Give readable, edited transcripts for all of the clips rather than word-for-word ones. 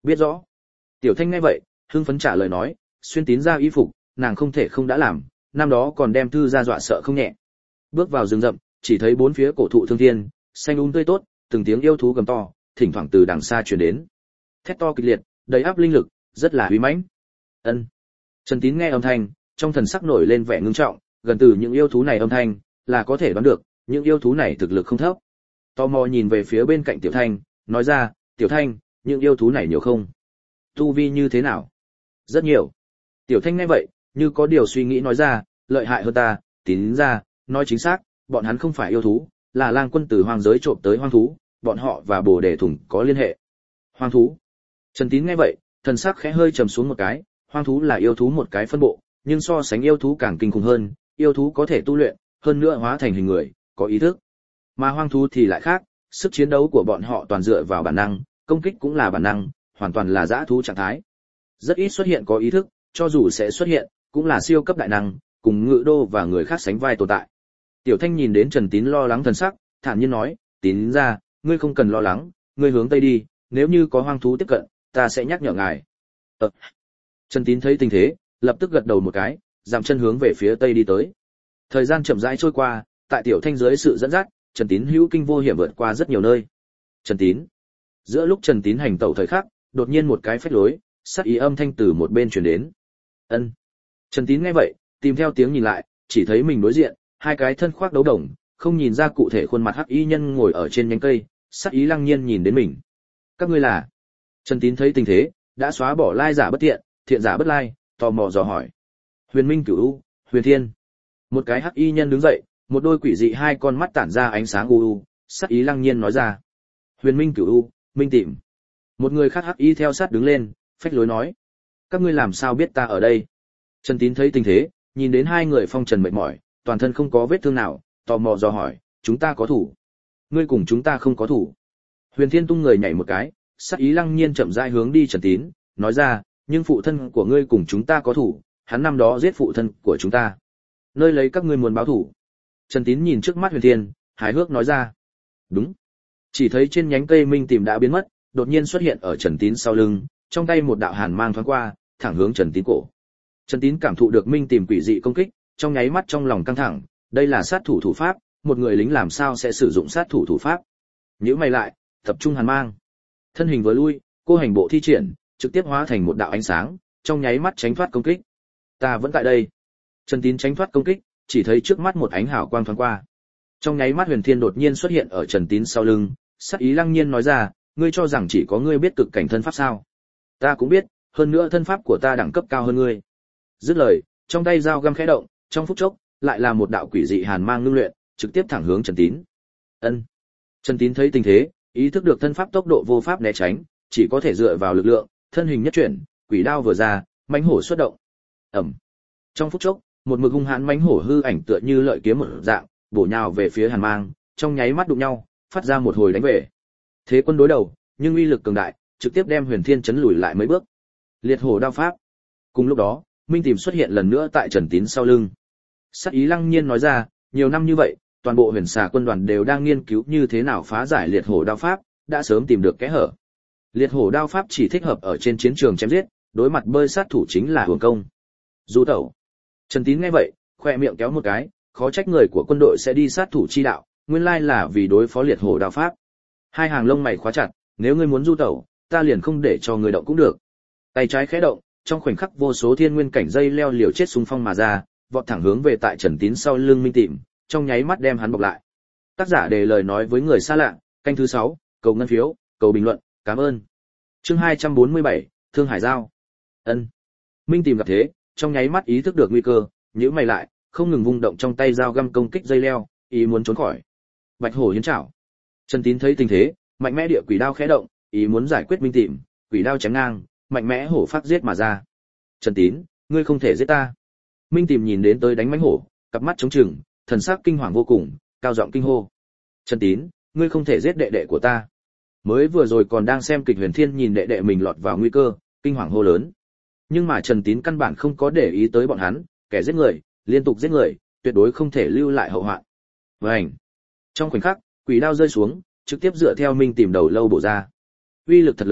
Biết rõ. Tiểu Thanh nghe vậy, hưng phấn trả lời nói, xuyên tín ra y phục, nàng không thể không đã làm, năm đó còn đem thư ra dọa sợ không nhẹ. Bước vào rừng rậm, chỉ thấy bốn phía cổ thụ thương thiên, xanh tươi tốt, từng tiếng yêu thú gầm to, thỉnh thoảng từ đằng xa truyền đến. Thét to kịch liệt, đầy áp linh lực, rất là uy mãnh. Ân. Trần Tín nghe âm thanh, trong thần sắc nổi lên vẻ ngưng trọng, gần từ những yêu thú này âm thanh, là có thể đoán được, những yêu thú này thực lực không thấp. Tò mò nhìn về phía bên cạnh Tiểu Thanh, nói ra, Tiểu Thanh, những yêu thú này nhiều không? Tu vi như thế nào? Rất nhiều. Tiểu Thanh nghe vậy, như có điều suy nghĩ nói ra, lợi hại hơn ta, Tín ra, nói chính xác, bọn hắn không phải yêu thú, là lang quân từ hoang giới trộm tới hoang thú, bọn họ và Bồ Đề Thủng có liên hệ. Hoang thú. Trần Tín nghe vậy, thần sắc khẽ hơi trầm xuống một cái, hoang thú là yêu thú một cái phân bộ, nhưng so sánh yêu thú càng kinh khủng hơn, yêu thú có thể tu luyện, hơn nữa hóa thành hình người, có ý thức. Mà hoang thú thì lại khác, sức chiến đấu của bọn họ toàn dựa vào bản năng, công kích cũng là bản năng, hoàn toàn là dã thú trạng thái. Rất ít xuất hiện có ý thức, cho dù sẽ xuất hiện, cũng là siêu cấp đại năng, cùng Ngự Đô và người khác sánh vai tồn tại. Tiểu Thanh nhìn đến Trần Tín lo lắng thần sắc, thản nhiên nói, Tín ra, ngươi không cần lo lắng, ngươi hướng tây đi, nếu như có hoang thú tiếp cận, ta sẽ nhắc nhở ngài. Trần Tín thấy tình thế, lập tức gật đầu một cái, dậm chân hướng về phía tây đi tới. Thời gian chậm rãi trôi qua, tại Tiểu Thanh dưới sự dẫn dắt, Trần Tín hữu kinh vô hiểm vượt qua rất nhiều nơi. Trần Tín. Giữa lúc Trần Tín hành tẩu thời khắc, đột nhiên một cái phách lối, sắc ý âm thanh từ một bên truyền đến. Ân. Trần Tín nghe vậy, tìm theo tiếng nhìn lại, chỉ thấy mình đối diện, hai cái thân khoác đấu đồng, không nhìn ra cụ thể khuôn mặt hắc y nhân ngồi ở trên nhánh cây, sắc ý lăng nhiên nhìn đến mình. Các ngươi là? Trần Tín thấy tình thế, đã xóa bỏ lai giả bất thiện, thiện giả bất lai, tò mò dò hỏi. Huyền Minh Cửu U, Huyền Thiên. Một cái hắc y nhân đứng dậy, một đôi quỷ dị hai con mắt tản ra ánh sáng u u, sắc ý lăng nhiên nói ra. Huyền Minh Cửu U, Minh Tìm. Một người khác hắc y theo sát đứng lên, phách lối nói. Các ngươi làm sao biết ta ở đây? Trần Tín thấy tình thế, nhìn đến hai người phong trần mệt mỏi, toàn thân không có vết thương nào, tò mò dò hỏi, chúng ta có thủ? Ngươi cùng chúng ta không có thủ. Huyền Thiên tung người nhảy một cái, sắc ý lăng nhiên chậm rãi hướng đi Trần Tín, nói ra, nhưng phụ thân của ngươi cùng chúng ta có thủ, hắn năm đó giết phụ thân của chúng ta. Nơi lấy các ngươi muốn báo thủ. Trần Tín nhìn trước mắt Huyền Thiên, hài hước nói ra. Đúng. Chỉ thấy trên nhánh cây Minh Tìm đã biến mất, đột nhiên xuất hiện ở Trần Tín sau lưng, trong tay một đạo hàn mang thoáng qua, thẳng hướng Trần Tín cổ. Trần Tín cảm thụ được Minh Tìm quỷ dị công kích, trong nháy mắt trong lòng căng thẳng, đây là sát thủ thủ pháp, một người lính làm sao sẽ sử dụng sát thủ thủ pháp? Nhíu mày lại, tập trung hàn mang. Thân hình vừa lui, cô hành bộ thi triển, trực tiếp hóa thành một đạo ánh sáng, trong nháy mắt tránh thoát công kích. Ta vẫn tại đây. Trần Tín tránh thoát công kích, chỉ thấy trước mắt một ánh hào quang thoáng qua. Trong nháy mắt Huyền Thiên đột nhiên xuất hiện ở Trần Tín sau lưng, sắc ý lăng nhiên nói ra, ngươi cho rằng chỉ có ngươi biết cực cảnh thân pháp sao? Ta cũng biết, hơn nữa thân pháp của ta đẳng cấp cao hơn ngươi. Dứt lời, trong tay dao găm khẽ động, trong phút chốc, lại là một đạo quỷ dị hàn mang ngưng luyện, trực tiếp thẳng hướng Trần Tín. Ân. Trần Tín thấy tình thế, ý thức được thân pháp tốc độ vô pháp né tránh, chỉ có thể dựa vào lực lượng, thân hình nhất chuyển, quỷ đao vừa ra, mãnh hổ xuất động. Ầm. Trong phút chốc, một mực hung hãn mãnh hổ hư ảnh tựa như lợi kiếm một dạng, bổ nhào về phía hàn mang, trong nháy mắt đụng nhau, phát ra một hồi đánh về. Thế quân đối đầu, nhưng uy lực cường đại, trực tiếp đem Huyền Thiên chấn lùi lại mấy bước. Liệt hổ đao pháp. Cùng lúc đó, Minh Tìm xuất hiện lần nữa tại Trần Tín sau lưng. Sắc ý lăng nhiên nói ra, nhiều năm như vậy, toàn bộ Huyền Xà quân đoàn đều đang nghiên cứu như thế nào phá giải liệt hổ đao pháp, đã sớm tìm được kẽ hở. Liệt hổ đao pháp chỉ thích hợp ở trên chiến trường chém giết, đối mặt bơi sát thủ chính là hưởng công. Du tẩu. Trần Tín nghe vậy, khoe miệng kéo một cái, khó trách người của quân đội sẽ đi sát thủ chi đạo, nguyên lai là vì đối phó liệt hổ đao pháp. Hai hàng lông mày khóa chặt, nếu ngươi muốn du tẩu, ta liền không để cho ngươi động cũng được. Tay trái khẽ động, trong khoảnh khắc vô số thiên nguyên cảnh dây leo liều chết xung phong mà ra, vọt thẳng hướng về tại Trần Tín sau lưng Minh Tìm, trong nháy mắt đem hắn bọc lại. Tác giả đề lời nói với người xa lạ, canh thứ 6, cầu ngân phiếu, cầu bình luận, cảm ơn. Chương 247, Thương Hải Giao. Ân. Minh Tìm gặp thế, trong nháy mắt ý thức được nguy cơ, nhíu mày lại, không ngừng vung động trong tay dao găm công kích dây leo, ý muốn trốn khỏi. Bạch hổ hiến chảo. Trần Tín thấy tình thế, mạnh mẽ địa quỷ đao khẽ động, ý muốn giải quyết Minh Tìm, quỷ đao chém ngang, mạnh mẽ hổ phát giết mà ra. Trần Tín, ngươi không thể giết ta. Minh Tìm nhìn đến tới đánh mãnh hổ, cặp mắt trống trừng, thần sắc kinh hoàng vô cùng, cao giọng kinh hô. Trần Tín, ngươi không thể giết đệ đệ của ta. Mới vừa rồi còn đang xem kịch Huyền Thiên nhìn đệ đệ mình lọt vào nguy cơ, kinh hoàng hô lớn. Nhưng mà Trần Tín căn bản không có để ý tới bọn hắn, kẻ giết người, liên tục giết người, tuyệt đối không thể lưu lại hậu hoạn. Vành. Trong khoảnh khắc, quỷ đao rơi xuống, trực tiếp dựa theo Minh Tìm đầu lâu bổ ra. Uy lực thật lớn,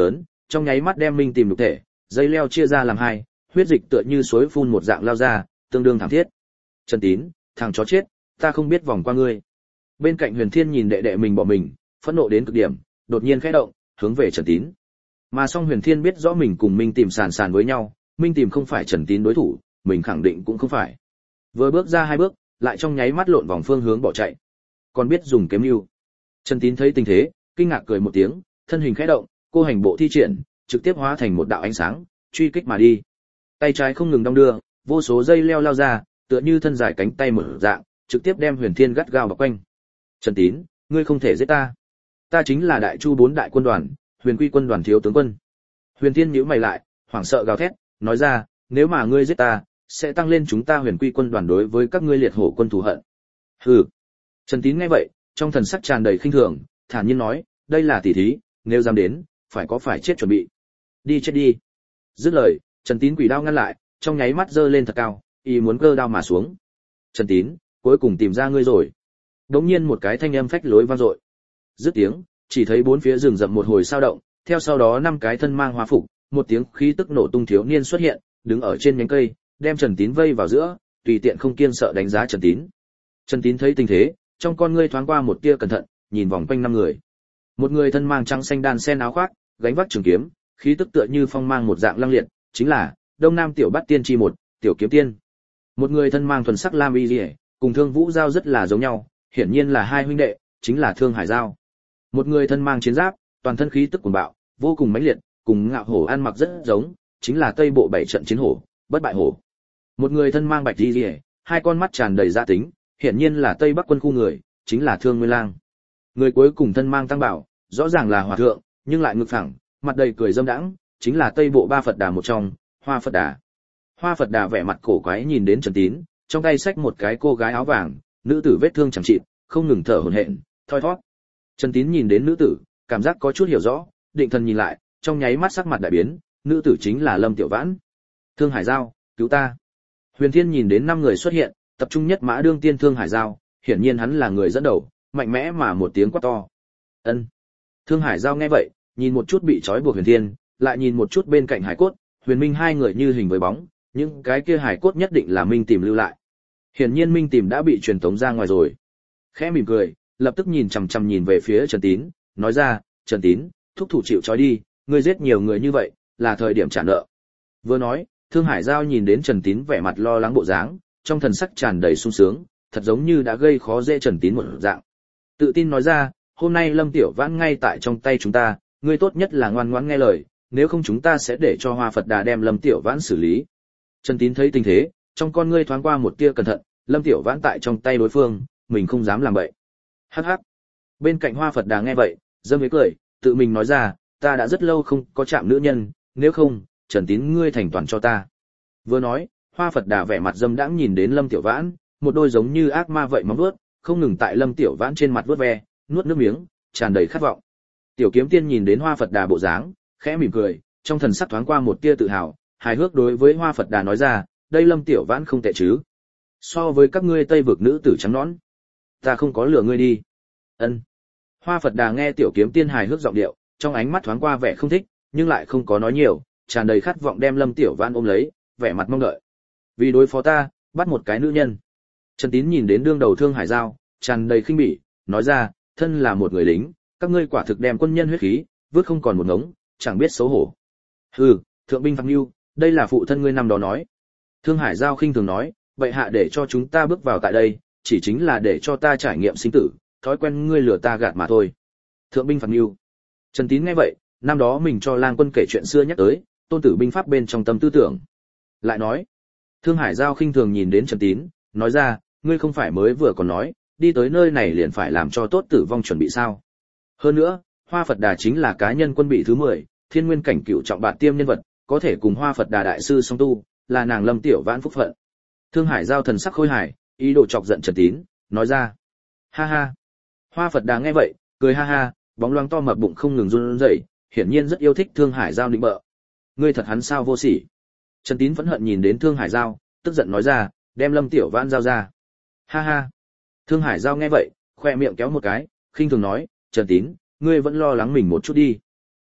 trong nháy mắt đem Minh Tìm nhục thể, dây leo chia ra làm hai, huyết dịch tựa như suối phun một dạng lao ra, tương đương thảm thiết. Trần Tín, thằng chó chết, ta không biết vòng qua ngươi. Bên cạnh Huyền Thiên nhìn đệ đệ mình bỏ mình, phẫn nộ đến cực điểm, đột nhiên khẽ động, hướng về Trần Tín. Mà song Huyền Thiên biết rõ mình cùng Minh Tìm sàn sàn với nhau, Minh Tìm không phải Trần Tín đối thủ, mình khẳng định cũng không phải. Vừa bước ra hai bước, lại trong nháy mắt lộn vòng phương hướng bỏ chạy. Còn biết dùng kiếm mưu. Trần Tín thấy tình thế, kinh ngạc cười một tiếng, thân hình khẽ động, cô hành bộ thi triển, trực tiếp hóa thành một đạo ánh sáng, truy kích mà đi. Tay trái không ngừng đong đưa, vô số dây leo lao ra, tựa như thân dài cánh tay mở dạng, trực tiếp đem Huyền Thiên gắt gao bao quanh. Trần Tín, ngươi không thể giết ta. Ta chính là Đại Chu 4 đại quân đoàn, Huyền Quy quân đoàn thiếu tướng quân. Huyền Thiên nhíu mày lại, hoảng sợ gào thét, nói ra, nếu mà ngươi giết ta, sẽ tăng lên chúng ta Huyền Quy quân đoàn đối với các ngươi liệt hổ quân thù hận. Hừ. Trần Tín nghe vậy, trong thần sắc tràn đầy khinh thường, thản nhiên nói, đây là tỉ thí, nếu dám đến, phải chết chuẩn bị. Đi chết đi. Dứt lời, Trần Tín quỷ đao ngăn lại, trong nháy mắt giơ lên thật cao, ý muốn cơ đao mà xuống. Trần Tín, cuối cùng tìm ra ngươi rồi. Đống nhiên một cái thanh âm phách lối vang dội. Dứt tiếng, chỉ thấy bốn phía rừng rậm một hồi sao động, theo sau đó 5 cái thân mang hoa phục, một tiếng khí tức nổ tung thiếu niên xuất hiện, đứng ở trên nhánh cây, đem Trần Tín vây vào giữa, tùy tiện không kiêng sợ đánh giá Trần Tín. Trần Tín thấy tình thế, trong con ngươi thoáng qua một tia cẩn thận, nhìn vòng quanh 5 người. Một người thân mang trắng xanh đan sen áo khoác, gánh vác trường kiếm, khí tức tựa như phong mang một dạng lăng liệt, chính là Đông Nam Tiểu Bát Tiên chi một, Tiểu Kiếm Tiên. Một người thân mang thuần sắc lam y liễu, cùng Thương Vũ Giao rất là giống nhau, hiển nhiên là hai huynh đệ, chính là Thương Hải Giao. Một người thân mang chiến giáp, toàn thân khí tức cuồng bạo, vô cùng mãnh liệt, cùng Ngạo Hổ ăn mặc rất giống, chính là Tây Bộ 7 trận chiến hổ, Bất Bại Hổ. Một người thân mang bạch y liễu, hai con mắt tràn đầy gia tính, hiển nhiên là Tây Bắc quân khu người, chính là Thương Nguyên Lang. Người cuối cùng thân mang tăng bảo, rõ ràng là hòa thượng, nhưng lại ngực phẳng, mặt đầy cười dâm đãng, chính là Tây Bộ Ba Phật Đà một trong, Hoa Phật Đà. Hoa Phật Đà vẻ mặt cổ quái nhìn đến Trần Tín, trong tay xách một cái cô gái áo vàng, nữ tử vết thương chẳng chịt, không ngừng thở hổn hển, thoi thóp. Trần Tín nhìn đến nữ tử, cảm giác có chút hiểu rõ, định thần nhìn lại, trong nháy mắt sắc mặt đại biến, nữ tử chính là Lâm Tiểu Vãn. Thương Hải Giao, cứu ta. Huyền Thiên nhìn đến 5 người xuất hiện, tập trung nhất mã đương tiên Thương Hải Giao, hiển nhiên hắn là người dẫn đầu, mạnh mẽ mà một tiếng quát to. Ân. Thương Hải Giao nghe vậy, nhìn một chút bị trói buộc Huyền Thiên, lại nhìn một chút bên cạnh hải cốt, Huyền Minh hai người như hình với bóng, những cái kia hải cốt nhất định là Minh Tìm lưu lại. Hiển nhiên Minh Tìm đã bị truyền tống ra ngoài rồi. Khẽ mỉm cười, lập tức nhìn chằm chằm nhìn về phía Trần Tín, nói ra, Trần Tín, thúc thủ chịu trói đi, ngươi giết nhiều người như vậy, là thời điểm trả nợ. Vừa nói, Thương Hải Giao nhìn đến Trần Tín vẻ mặt lo lắng bộ dáng, trong thần sắc tràn đầy sung sướng, thật giống như đã gây khó dễ Trần Tín một dạng. Tự tin nói ra, hôm nay Lâm Tiểu Vãn ngay tại trong tay chúng ta, ngươi tốt nhất là ngoan ngoãn nghe lời, nếu không chúng ta sẽ để cho Hoa Phật Đà đem Lâm Tiểu Vãn xử lý. Trần Tín thấy tình thế, trong con ngươi thoáng qua một tia cẩn thận, Lâm Tiểu Vãn tại trong tay đối phương, mình không dám làm vậy. Hắc hắc. Bên cạnh Hoa Phật Đà nghe vậy, dâm với cười, tự mình nói ra, ta đã rất lâu không có chạm nữ nhân, nếu không, Trần Tín ngươi thành toàn cho ta. Vừa nói, Hoa Phật Đà vẻ mặt dâm đãng nhìn đến Lâm Tiểu Vãn, một đôi giống như ác ma vậy móng vuốt, không ngừng tại Lâm Tiểu Vãn trên mặt vuốt ve, nuốt nước miếng, tràn đầy khát vọng. Tiểu Kiếm Tiên nhìn đến Hoa Phật Đà bộ dáng, khẽ mỉm cười, trong thần sắc thoáng qua một tia tự hào, hài hước đối với Hoa Phật Đà nói ra, đây Lâm Tiểu Vãn không tệ chứ? So với các ngươi Tây vực nữ tử trắng nõn, ta không có lừa ngươi đi. Ân. Hoa Phật Đà nghe Tiểu Kiếm Tiên hài hước giọng điệu, trong ánh mắt thoáng qua vẻ không thích, nhưng lại không có nói nhiều, tràn đầy khát vọng đem Lâm Tiểu Vãn ôm lấy, vẻ mặt mong đợi. Vì đối phó ta, bắt một cái nữ nhân. Trần Tín nhìn đến đương đầu Thương Hải Giao, tràn đầy khinh bỉ, nói ra, thân là một người lính, các ngươi quả thực đem quân nhân huyết khí, vứt không còn một ngống, chẳng biết xấu hổ. Hừ, thượng binh Phạm Nưu, đây là phụ thân ngươi năm đó nói. Thương Hải Giao khinh thường nói, bệ hạ để cho chúng ta bước vào tại đây, chỉ chính là để cho ta trải nghiệm sinh tử, thói quen ngươi lừa ta gạt mà thôi. Thượng binh Phạm Nưu. Trần Tín nghe vậy, năm đó mình cho lang quân kể chuyện xưa nhắc tới, tôn tử binh pháp bên trong tâm tư tưởng. Lại nói, Thương Hải Giao khinh thường nhìn đến Trần Tín, nói ra, ngươi không phải mới vừa còn nói, đi tới nơi này liền phải làm cho tốt tử vong chuẩn bị sao? Hơn nữa, Hoa Phật Đà chính là cá nhân quân bị thứ 10, thiên nguyên cảnh cửu trọng bạt tiêm nhân vật, có thể cùng Hoa Phật Đà đại sư song tu, là nàng Lâm Tiểu Vãn phúc phận. Thương Hải Giao thần sắc khôi hài, ý đồ chọc giận Trần Tín, nói ra, ha ha. Hoa Phật Đà nghe vậy, cười ha ha, bóng loáng to mập bụng không ngừng run rẩy, hiển nhiên rất yêu thích Thương Hải Giao nịnh bợ. Ngươi thật hắn sao vô sỉ. Trần Tín phẫn hận nhìn đến Thương Hải Giao, tức giận nói ra, đem Lâm Tiểu Vãn giao ra. Ha ha. Thương Hải Giao nghe vậy, khoe miệng kéo một cái, khinh thường nói, Trần Tín, ngươi vẫn lo lắng mình một chút đi.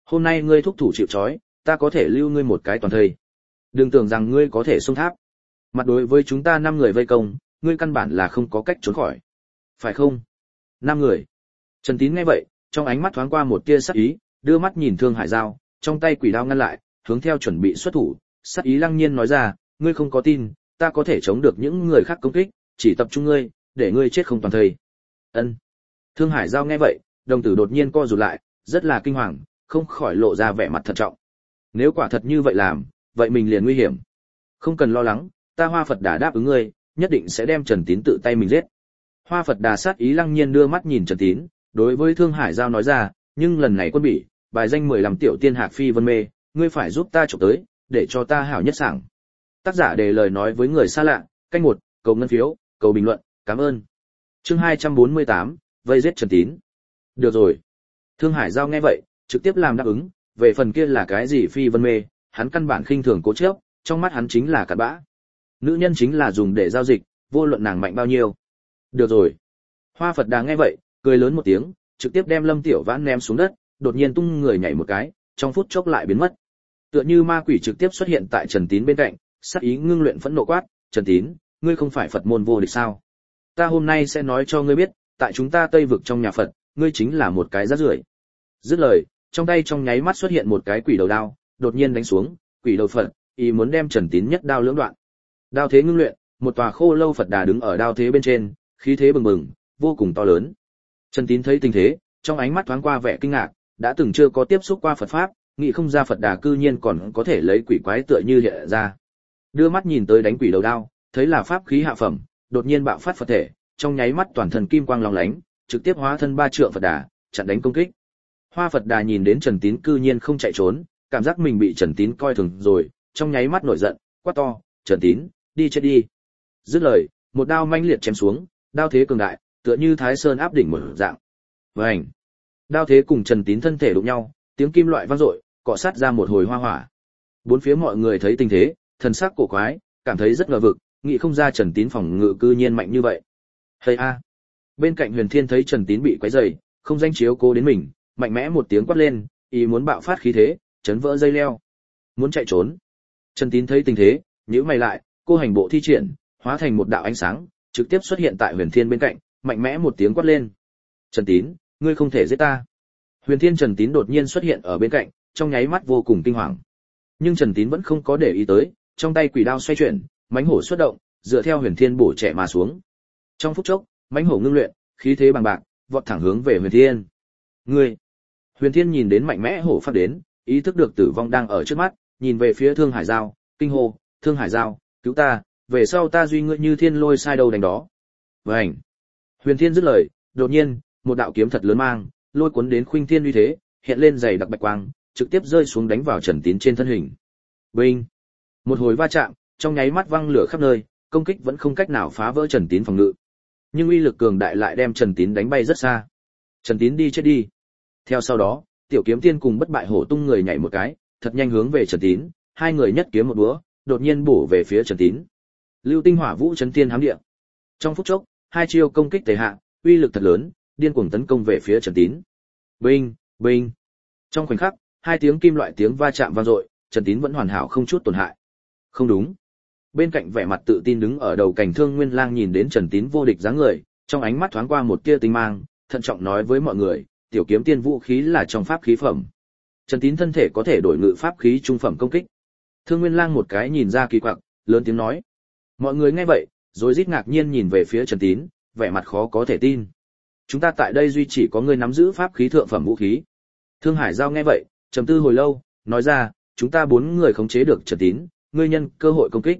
Hôm nay ngươi thúc thủ chịu trói, ta có thể lưu ngươi một cái toàn thây. Đừng tưởng rằng ngươi có thể xông tháp. Mặt đối với chúng ta 5 người vây công, ngươi căn bản là không có cách trốn khỏi. Phải không? 5 người. Trần Tín nghe vậy, trong ánh mắt thoáng qua một tia sắc ý, đưa mắt nhìn Thương Hải Giao, trong tay quỷ đao ngăn lại, hướng theo chuẩn bị xuất thủ, sắc ý lăng nhiên nói ra, ngươi không có tin, ta có thể chống được những người khác công kích, chỉ tập trung ngươi, để ngươi chết không toàn thây. Ân. Thương Hải Giao nghe vậy, đồng tử đột nhiên co rụt lại, rất là kinh hoàng, không khỏi lộ ra vẻ mặt thận trọng. Nếu quả thật như vậy làm, vậy mình liền nguy hiểm. Không cần lo lắng, ta Hoa Phật Đà đáp ứng ngươi, nhất định sẽ đem Trần Tín tự tay mình giết. Hoa Phật Đà sát ý lăng nhiên đưa mắt nhìn Trần Tín, đối với Thương Hải Giao nói ra, nhưng lần này quân bị, bài danh 15 tiểu tiên hạc phi vân mê, ngươi phải giúp ta chụp tới, để cho ta hảo nhất sảng. Tác giả đề lời nói với người xa lạ, canh 1, cầu ngân phiếu, cầu bình luận, cảm ơn. Chương 248, vây giết Trần Tín. Được rồi. Thương Hải Giao nghe vậy, trực tiếp làm đáp ứng, về phần kia là cái gì phi vân mê, hắn căn bản khinh thường cố chấp, trong mắt hắn chính là cặn bã. Nữ nhân chính là dùng để giao dịch, vô luận nàng mạnh bao nhiêu. Được rồi. Hoa Phật Đà nghe vậy, cười lớn một tiếng, trực tiếp đem Lâm Tiểu Vãn ném xuống đất, đột nhiên tung người nhảy một cái, trong phút chốc lại biến mất. Tựa như ma quỷ trực tiếp xuất hiện tại Trần Tín bên cạnh, sắc ý ngưng luyện phẫn nộ quát, "Trần Tín, ngươi không phải Phật môn vô địch sao? Ta hôm nay sẽ nói cho ngươi biết, tại chúng ta Tây vực trong nhà Phật, ngươi chính là một cái rác rưởi." Dứt lời, trong tay trong nháy mắt xuất hiện một cái quỷ đầu đao, đột nhiên đánh xuống, quỷ đầu Phật, ý muốn đem Trần Tín nhất đao lưỡng đoạn. Đao thế ngưng luyện, một tòa khô lâu Phật Đà đứng ở đao thế bên trên, khí thế bừng bừng, vô cùng to lớn. Trần Tín thấy tình thế, trong ánh mắt thoáng qua vẻ kinh ngạc, đã từng chưa có tiếp xúc qua Phật pháp, nghĩ không ra Phật Đà cư nhiên còn có thể lấy quỷ quái tựa như hiện ra. Đưa mắt nhìn tới đánh quỷ đầu đao, thấy là pháp khí hạ phẩm, đột nhiên bạo phát Phật thể, trong nháy mắt toàn thân kim quang lóng lánh, trực tiếp hóa thân 3 trượng Phật Đà, chặn đánh công kích. Hoa Phật Đà nhìn đến Trần Tín cư nhiên không chạy trốn, cảm giác mình bị Trần Tín coi thường rồi, trong nháy mắt nổi giận, quát to, "Trần Tín, đi chết đi!" Dứt lời, một đao manh liệt chém xuống, đao thế cường đại, tựa như Thái Sơn áp đỉnh một dạng. Vành. Đao thế cùng Trần Tín thân thể đụng nhau, tiếng kim loại vang dội, cọ sát ra một hồi hoa hỏa. Bốn phía mọi người thấy tình thế, thần sắc cổ quái, cảm thấy rất ngờ vực, nghĩ không ra Trần Tín phòng ngự cư nhiên mạnh như vậy. Hây a. Bên cạnh Huyền Thiên thấy Trần Tín bị quấy rầy, không danh chiếu cố đến mình, mạnh mẽ một tiếng quát lên, ý muốn bạo phát khí thế, chấn vỡ dây leo. Muốn chạy trốn. Trần Tín thấy tình thế, nhíu mày lại, cô hành bộ thi triển, hóa thành một đạo ánh sáng, trực tiếp xuất hiện tại Huyền Thiên bên cạnh, mạnh mẽ một tiếng quát lên. "Trần Tín, ngươi không thể giết ta." Huyền Thiên Trần Tín đột nhiên xuất hiện ở bên cạnh, trong nháy mắt vô cùng kinh hoàng. Nhưng Trần Tín vẫn không có để ý tới, trong tay quỷ đao xoay chuyển, mãnh hổ xuất động, dựa theo Huyền Thiên bổ trẻ mà xuống. Trong phút chốc, mãnh hổ ngưng luyện, khí thế bằng bạc, vọt thẳng hướng về Huyền Thiên. "Ngươi!" Huyền Thiên nhìn đến mạnh mẽ hổ phát đến, ý thức được tử vong đang ở trước mắt, nhìn về phía Thương Hải Giao, kinh hô, "Thương Hải Giao, cứu ta, về sau ta duy ngươi như thiên lôi sai đầu đánh đó." Vành. Huyền Thiên dứt lời, đột nhiên, một đạo kiếm thật lớn mang, lôi cuốn đến khuynh thiên uy thế, hiện lên dày đặc bạch quang, trực tiếp rơi xuống đánh vào Trần Tín trên thân hình. Binh! Một hồi va chạm, trong nháy mắt văng lửa khắp nơi, công kích vẫn không cách nào phá vỡ Trần Tín phòng ngự. Nhưng uy lực cường đại lại đem Trần Tín đánh bay rất xa. "Trần Tín đi chết đi." Theo sau đó, Tiểu Kiếm Tiên cùng Bất Bại Hổ tung người nhảy một cái, thật nhanh hướng về Trần Tín, hai người nhất kiếm một búa, đột nhiên bổ về phía Trần Tín. Lưu Tinh Hỏa Vũ Chấn Tiên hám địa. Trong phút chốc, hai chiêu công kích tề hạ, uy lực thật lớn, điên cuồng tấn công về phía Trần Tín. Binh, binh. Trong khoảnh khắc, hai tiếng kim loại tiếng va chạm vang dội, Trần Tín vẫn hoàn hảo không chút tổn hại. Không đúng. Bên cạnh vẻ mặt tự tin đứng ở đầu cảnh Thương Nguyên Lang nhìn đến Trần Tín vô địch dáng người, trong ánh mắt thoáng qua một tia tinh mang, thận trọng nói với mọi người, Tiểu Kiếm Tiên vũ khí là trong pháp khí phẩm. Trần Tín thân thể có thể đổi ngự pháp khí trung phẩm công kích. Thương Nguyên Lang một cái nhìn ra kỳ quặc, lớn tiếng nói. Mọi người nghe vậy, rồi rít ngạc nhiên nhìn về phía Trần Tín, vẻ mặt khó có thể tin. Chúng ta tại đây duy chỉ có người nắm giữ pháp khí thượng phẩm vũ khí. Thương Hải Giao nghe vậy, trầm tư hồi lâu, nói ra, chúng ta 4 người khống chế được Trần Tín, ngươi nhân cơ hội công kích.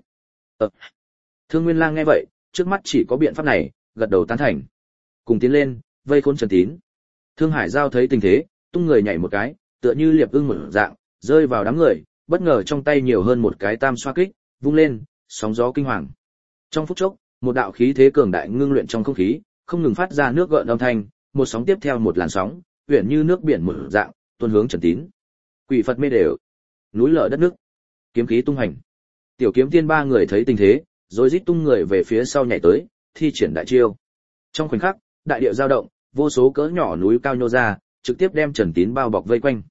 Thương Nguyên Lang nghe vậy, trước mắt chỉ có biện pháp này, gật đầu tán thành. Cùng tiến lên, vây khốn Trần Tín. Thương Hải Giao thấy tình thế, tung người nhảy một cái, tựa như liệp ưng một dạng, rơi vào đám người, bất ngờ trong tay nhiều hơn một cái tam xoa kích, vung lên, sóng gió kinh hoàng. Trong phút chốc, một đạo khí thế cường đại ngưng luyện trong không khí, không ngừng phát ra nước gợn âm thanh, một sóng tiếp theo một làn sóng, uyển như nước biển một dạng, tuôn hướng Trần Tín. Quỷ Phật mê đều, núi lở đất nước, kiếm khí tung hành. Tiểu Kiếm Tiên 3 người thấy tình thế, rồi rít tung người về phía sau nhảy tới, thi triển đại chiêu. Trong khoảnh khắc, đại địa dao động, vô số cỡ nhỏ núi cao nhô ra, trực tiếp đem Trần Tín bao bọc vây quanh.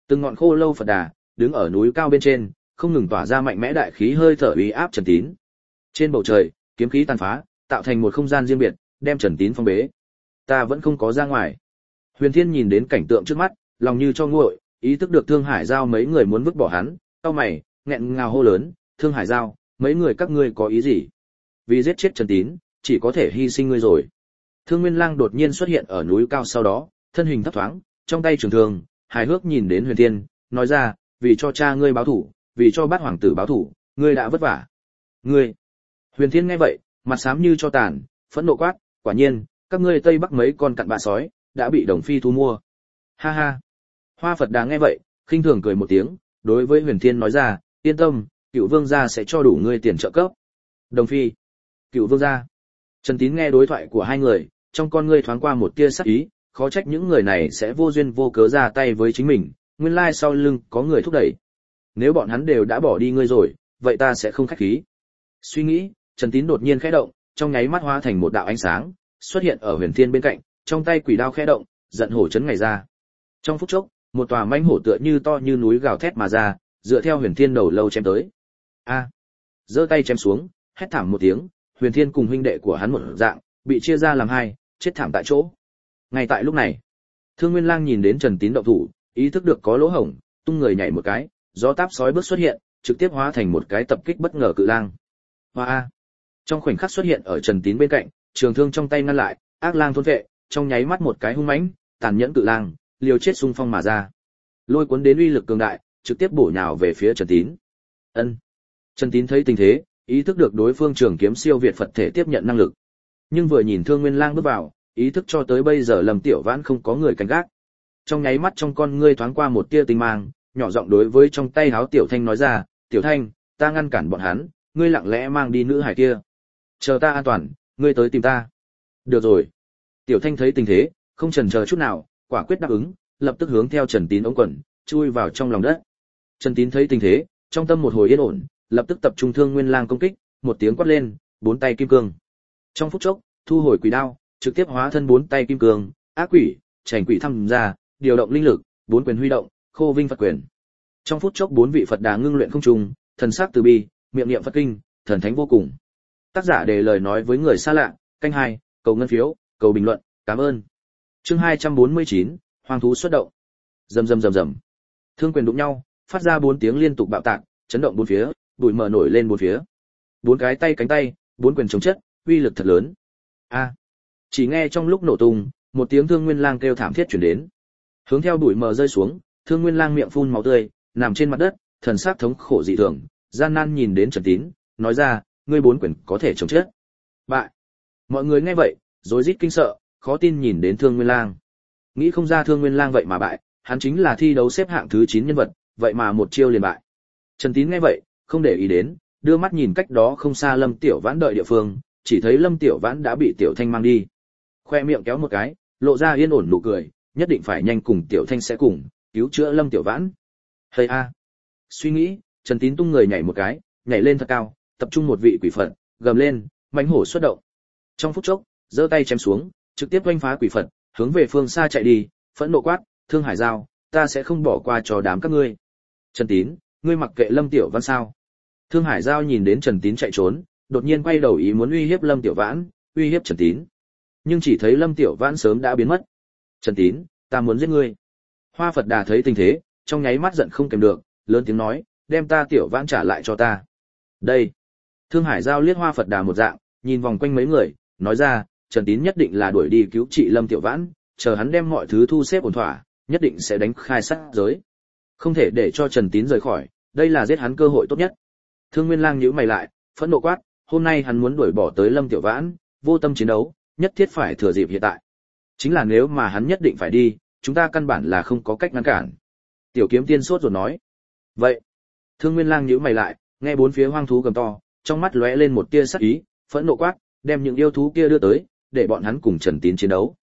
Từng ngọn khô lâu Phật Đà đứng ở núi cao bên trên, không ngừng tỏa ra mạnh mẽ đại khí hơi thở uy áp Trần Tín. Trên bầu trời, kiếm khí tàn phá, tạo thành một không gian riêng biệt, đem Trần Tín phong bế. Ta vẫn không có ra ngoài. Huyền Thiên nhìn đến cảnh tượng trước mắt, lòng như cho nguội, ý thức được Thương Hải Giao mấy người muốn vứt bỏ hắn, cau mày, nghẹn ngào hô lớn, "Thương Hải Giao, mấy người các ngươi có ý gì? Vì giết chết Trần Tín, chỉ có thể hy sinh ngươi rồi." Thương Nguyên Lang đột nhiên xuất hiện ở núi cao sau đó, thân hình thấp thoáng, trong tay trường thương, hài hước nhìn đến Huyền Thiên, nói ra, "Vì cho cha ngươi báo thù, vì cho Bát hoàng tử báo thù, ngươi đã vất vả." "Ngươi?" Huyền Thiên nghe vậy, mặt xám như cho tàn, phẫn nộ quát, "Quả nhiên, các ngươi Tây Bắc mấy con cặn bạ sói, đã bị Đồng Phi thu mua." Ha ha. Hoa Phật Đà nghe vậy, khinh thường cười một tiếng, đối với Huyền Thiên nói ra, "Yên tâm, Cựu Vương gia sẽ cho đủ ngươi tiền trợ cấp." Đồng Phi, Cựu Vương gia. Trần Tín nghe đối thoại của hai người, trong con ngươi thoáng qua một tia sắc ý, khó trách những người này sẽ vô duyên vô cớ ra tay với chính mình, nguyên lai sau lưng có người thúc đẩy. Nếu bọn hắn đều đã bỏ đi ngươi rồi, vậy ta sẽ không khách khí. Suy nghĩ, Trần Tín đột nhiên khẽ động, trong nháy mắt hóa thành một đạo ánh sáng, xuất hiện ở Huyền Thiên bên cạnh, trong tay quỷ đao khẽ động, giận hổ chấn ngày ra. Trong phút chốc, một tòa mãnh hổ tựa như to như núi gào thét mà ra, dựa theo Huyền Thiên đầu lâu chém tới. A! Giơ tay chém xuống, hét thảm một tiếng, Huyền Thiên cùng huynh đệ của hắn một dạng, bị chia ra làm hai, chết thảm tại chỗ. Ngay tại lúc này, Thương Nguyên Lang nhìn đến Trần Tín động thủ, ý thức được có lỗ hổng, tung người nhảy một cái, gió táp sói bước xuất hiện, trực tiếp hóa thành một cái tập kích bất ngờ cự lang. Hoa! Trong khoảnh khắc xuất hiện ở Trần Tín bên cạnh, trường thương trong tay ngăn lại, ác lang thôn vệ, trong nháy mắt một cái hung mãnh, tàn nhẫn cự lang, liều chết xung phong mà ra. Lôi cuốn đến uy lực cường đại, trực tiếp bổ nhào về phía Trần Tín. Ân. Trần Tín thấy tình thế, ý thức được đối phương trường kiếm siêu việt Phật thể tiếp nhận năng lực. Nhưng vừa nhìn Thương Nguyên Lang bước vào, ý thức cho tới bây giờ Lâm Tiểu Vãn không có người canh gác. Trong nháy mắt trong con ngươi thoáng qua một tia tinh mang, nhỏ giọng đối với trong tay háo Tiểu Thanh nói ra, "Tiểu Thanh, ta ngăn cản bọn hắn, ngươi lặng lẽ mang đi nữ hải kia. Chờ ta an toàn, ngươi tới tìm ta." "Được rồi." Tiểu Thanh thấy tình thế, không chần chờ chút nào, quả quyết đáp ứng, lập tức hướng theo Trần Tín ống quần, chui vào trong lòng đất. Trần Tín thấy tình thế, trong tâm một hồi yên ổn, lập tức tập trung Thương Nguyên Lang công kích, một tiếng quát lên, bốn tay kim cương. Trong phút chốc, thu hồi quỷ đao, trực tiếp hóa thân bốn tay kim cương, ác quỷ, chảnh quỷ thăm ra, điều động linh lực, bốn quyền huy động, khô vinh Phật quyền. Trong phút chốc bốn vị Phật Đà ngưng luyện không trùng, thần sắc từ bi, miệng niệm Phật kinh, thần thánh vô cùng. Tác giả để lời nói với người xa lạ, canh hai, cầu ngân phiếu, cầu bình luận, cảm ơn. Chương 249, Hoang thú xuất động. Rầm rầm rầm rầm. Thương quyền đụng nhau, phát ra bốn tiếng liên tục bạo tạc, chấn động bốn phía, bụi mờ nổi lên bốn phía. Bốn cái tay cánh tay, bốn quyền chống chất, uy lực thật lớn. A! Chỉ nghe trong lúc nổ tung, một tiếng Thương Nguyên Lang kêu thảm thiết truyền đến. Hướng theo bụi mờ rơi xuống, Thương Nguyên Lang miệng phun máu tươi, nằm trên mặt đất, thần sắc thống khổ dị thường, gian nan nhìn đến Trần Tín, nói ra, ngươi bốn quyền có thể chống chết. Bại. Mọi người nghe vậy, rối rít kinh sợ, khó tin nhìn đến Thương Nguyên Lang. Nghĩ không ra Thương Nguyên Lang vậy mà bại, hắn chính là thi đấu xếp hạng thứ 9 nhân vật, vậy mà một chiêu liền bại. Trần Tín nghe vậy, không để ý đến, đưa mắt nhìn cách đó không xa Lâm Tiểu Vãn đợi địa phương, chỉ thấy Lâm Tiểu Vãn đã bị Tiểu Thanh mang đi. Khoe miệng kéo một cái, lộ ra yên ổn nụ cười, nhất định phải nhanh cùng Tiểu Thanh sẽ cùng cứu chữa Lâm Tiểu Vãn. Hây a. Suy nghĩ, Trần Tín tung người nhảy một cái, nhảy lên thật cao, tập trung một vị quỷ Phật, gầm lên, mãnh hổ xuất động. Trong phút chốc, giơ tay chém xuống, trực tiếp oanh phá quỷ Phật, hướng về phương xa chạy đi, phẫn nộ quát, Thương Hải Giao, ta sẽ không bỏ qua cho đám các ngươi. Trần Tín, ngươi mặc kệ Lâm Tiểu Vãn sao? Thương Hải Giao nhìn đến Trần Tín chạy trốn, đột nhiên quay đầu ý muốn uy hiếp Lâm Tiểu Vãn, uy hiếp Trần Tín. Nhưng chỉ thấy Lâm Tiểu Vãn sớm đã biến mất. Trần Tín, ta muốn giết ngươi. Hoa Phật Đà thấy tình thế, trong nháy mắt giận không kèm được, lớn tiếng nói, đem ta Tiểu Vãn trả lại cho ta. Đây. Thương Hải Giao liếc Hoa Phật Đà một dạng, nhìn vòng quanh mấy người, nói ra, Trần Tín nhất định là đuổi đi cứu trị Lâm Tiểu Vãn, chờ hắn đem mọi thứ thu xếp ổn thỏa, nhất định sẽ đánh khai sát giới. Không thể để cho Trần Tín rời khỏi, đây là giết hắn cơ hội tốt nhất. Thương Nguyên Lang nhíu mày lại, phẫn nộ quát, hôm nay hắn muốn đuổi bỏ tới Lâm Tiểu Vãn, vô tâm chiến đấu, nhất thiết phải thừa dịp hiện tại. Chính là nếu mà hắn nhất định phải đi, chúng ta căn bản là không có cách ngăn cản. Tiểu Kiếm Tiên sốt ruột nói. Vậy. Thương Nguyên Lang nhíu mày lại, nghe bốn phía hoang thú gầm to, trong mắt lóe lên một tia sắc ý, phẫn nộ quát, đem những yêu thú kia đưa tới, để bọn hắn cùng Trần Tín chiến đấu.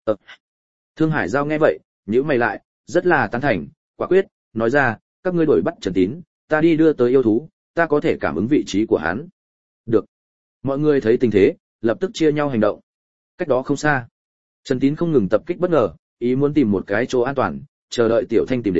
Thương Hải Giao nghe vậy, nhíu mày lại, rất là tán thành, quả quyết, nói ra, các ngươi đuổi bắt Trần Tín, ta đi đưa tới yêu thú, ta có thể cảm ứng vị trí của hắn. Được. Mọi người thấy tình thế, lập tức chia nhau hành động. Cách đó không xa, Trần Tín không ngừng tập kích bất ngờ, ý muốn tìm một cái chỗ an toàn, chờ đợi Tiểu Thanh tìm đến,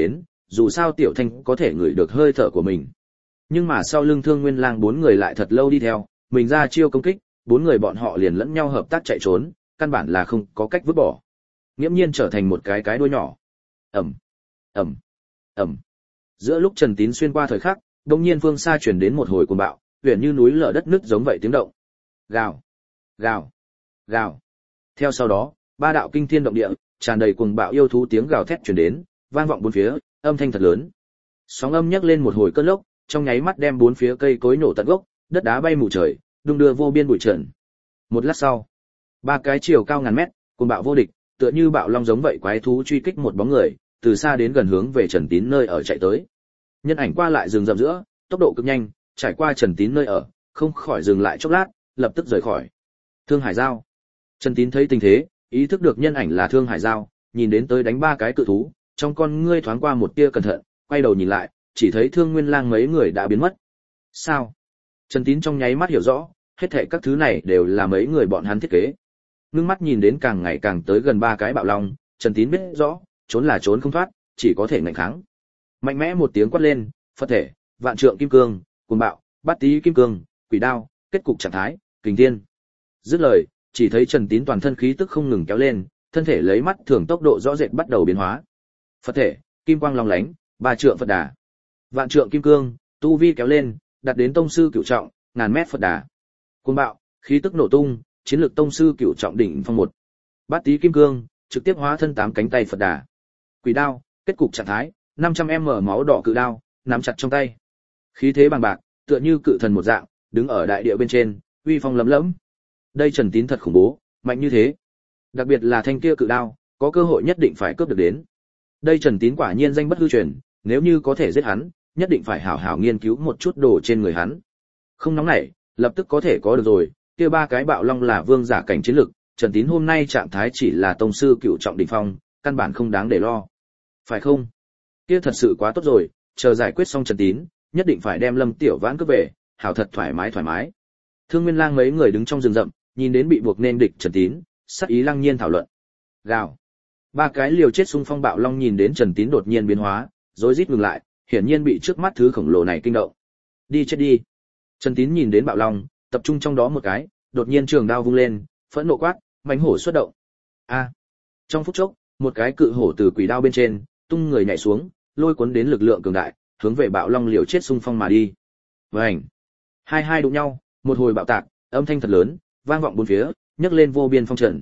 dù sao Tiểu Thanh có thể ngửi được hơi thở của mình. Nhưng mà sau lưng Thương Nguyên Lang 4 người lại thật lâu đi theo, mình ra chiêu công kích, 4 người bọn họ liền lẫn nhau hợp tác chạy trốn, căn bản là không có cách vứt bỏ. Nghiễm nhiên trở thành một cái đuôi nhỏ. Ầm, ầm, ầm. Giữa lúc Trần Tín xuyên qua thời khắc, đột nhiên phương xa truyền đến một hồi cuồng bạo, huyền như núi lở đất nứt giống vậy tiếng động. Gào, gào, gào. Theo sau đó, ba đạo kinh thiên động địa, tràn đầy cuồng bạo yêu thú tiếng gào thét truyền đến, vang vọng bốn phía, âm thanh thật lớn. Sóng âm nhấc lên một hồi cơn lốc, trong nháy mắt đem bốn phía cây cối nổ tận gốc, đất đá bay mù trời, đung đưa vô biên bụi trần. Một lát sau, ba cái chiều cao ngàn mét, cuồng bạo vô địch, tựa như bạo long giống vậy quái thú truy kích một bóng người, từ xa đến gần hướng về Trần Tín nơi ở chạy tới. Nhân ảnh qua lại rừng rậm giữa, tốc độ cực nhanh, trải qua Trần Tín nơi ở, không khỏi dừng lại chốc lát, lập tức rời khỏi. Thương Hải Giao. Trần Tín thấy tình thế, ý thức được nhân ảnh là Thương Hải Giao, nhìn đến tới đánh ba cái cự thú, trong con ngươi thoáng qua một tia cẩn thận, quay đầu nhìn lại, chỉ thấy Thương Nguyên Lang mấy người đã biến mất. Sao? Trần Tín trong nháy mắt hiểu rõ, hết thảy các thứ này đều là mấy người bọn hắn thiết kế. Ngưng mắt nhìn đến càng ngày càng tới gần ba cái bạo long, Trần Tín biết rõ, trốn là trốn không thoát, chỉ có thể ngạnh kháng. Mạnh mẽ một tiếng quát lên, Phật thể, Vạn Trượng Kim Cương, Cuồng Bạo, Bát Tý Kim Cương, Quỷ Đao, kết cục trạng thái, Kình Thiên. Dứt lời, chỉ thấy Trần Tín toàn thân khí tức không ngừng kéo lên, thân thể lấy mắt thường tốc độ rõ rệt bắt đầu biến hóa. Phật thể, kim quang long lánh, ba trượng Phật đà. Vạn Trượng Kim Cương, tu vi kéo lên, đạt đến tông sư cửu trọng, ngàn mét Phật đà. Cuồng Bạo, khí tức nổ tung, chiến lược tông sư cửu trọng đỉnh phong 1. Bát Tý Kim Cương, trực tiếp hóa thân 8 cánh tay Phật đà. Quỷ Đao, kết cục trạng thái, 500m máu đỏ cự đao, nắm chặt trong tay. Khí thế bằng bạc, tựa như cự thần một dạng, đứng ở đại địa bên trên, uy phong lấm lẫm. Đây Trần Tín thật khủng bố, mạnh như thế. Đặc biệt là thanh kia cự đao, có cơ hội nhất định phải cướp được đến. Đây Trần Tín quả nhiên danh bất hư truyền, nếu như có thể giết hắn, nhất định phải hảo hảo nghiên cứu một chút đồ trên người hắn. Không nóng nảy, lập tức có thể có được rồi, kia ba cái bạo long là vương giả cảnh chiến lực, Trần Tín hôm nay trạng thái chỉ là tông sư cửu trọng đỉnh phong, căn bản không đáng để lo. Phải không? Kia thật sự quá tốt rồi, chờ giải quyết xong Trần Tín, nhất định phải đem Lâm Tiểu Vãn cướp về, hảo thật thoải mái. Thương Nguyên Lang mấy người đứng trong rừng rậm, nhìn đến bị buộc nên địch Trần Tín, sắc ý lăng nhiên thảo luận. Gào. Ba cái liều chết xung phong bạo long nhìn đến Trần Tín đột nhiên biến hóa, rối rít ngừng lại, hiển nhiên bị trước mắt thứ khổng lồ này kinh động. Đi chết đi. Trần Tín nhìn đến bạo long, tập trung trong đó một cái, đột nhiên trường đao vung lên, phẫn nộ quát, mãnh hổ xuất động. A. Trong phút chốc, một cái cự hổ từ quỷ đao bên trên, tung người nhảy xuống, lôi cuốn đến lực lượng cường đại, hướng về bạo long liều chết xung phong mà đi. Vành. Hai đụng nhau, một hồi bạo tạc, âm thanh thật lớn, vang vọng bốn phía, nhấc lên vô biên phong trần.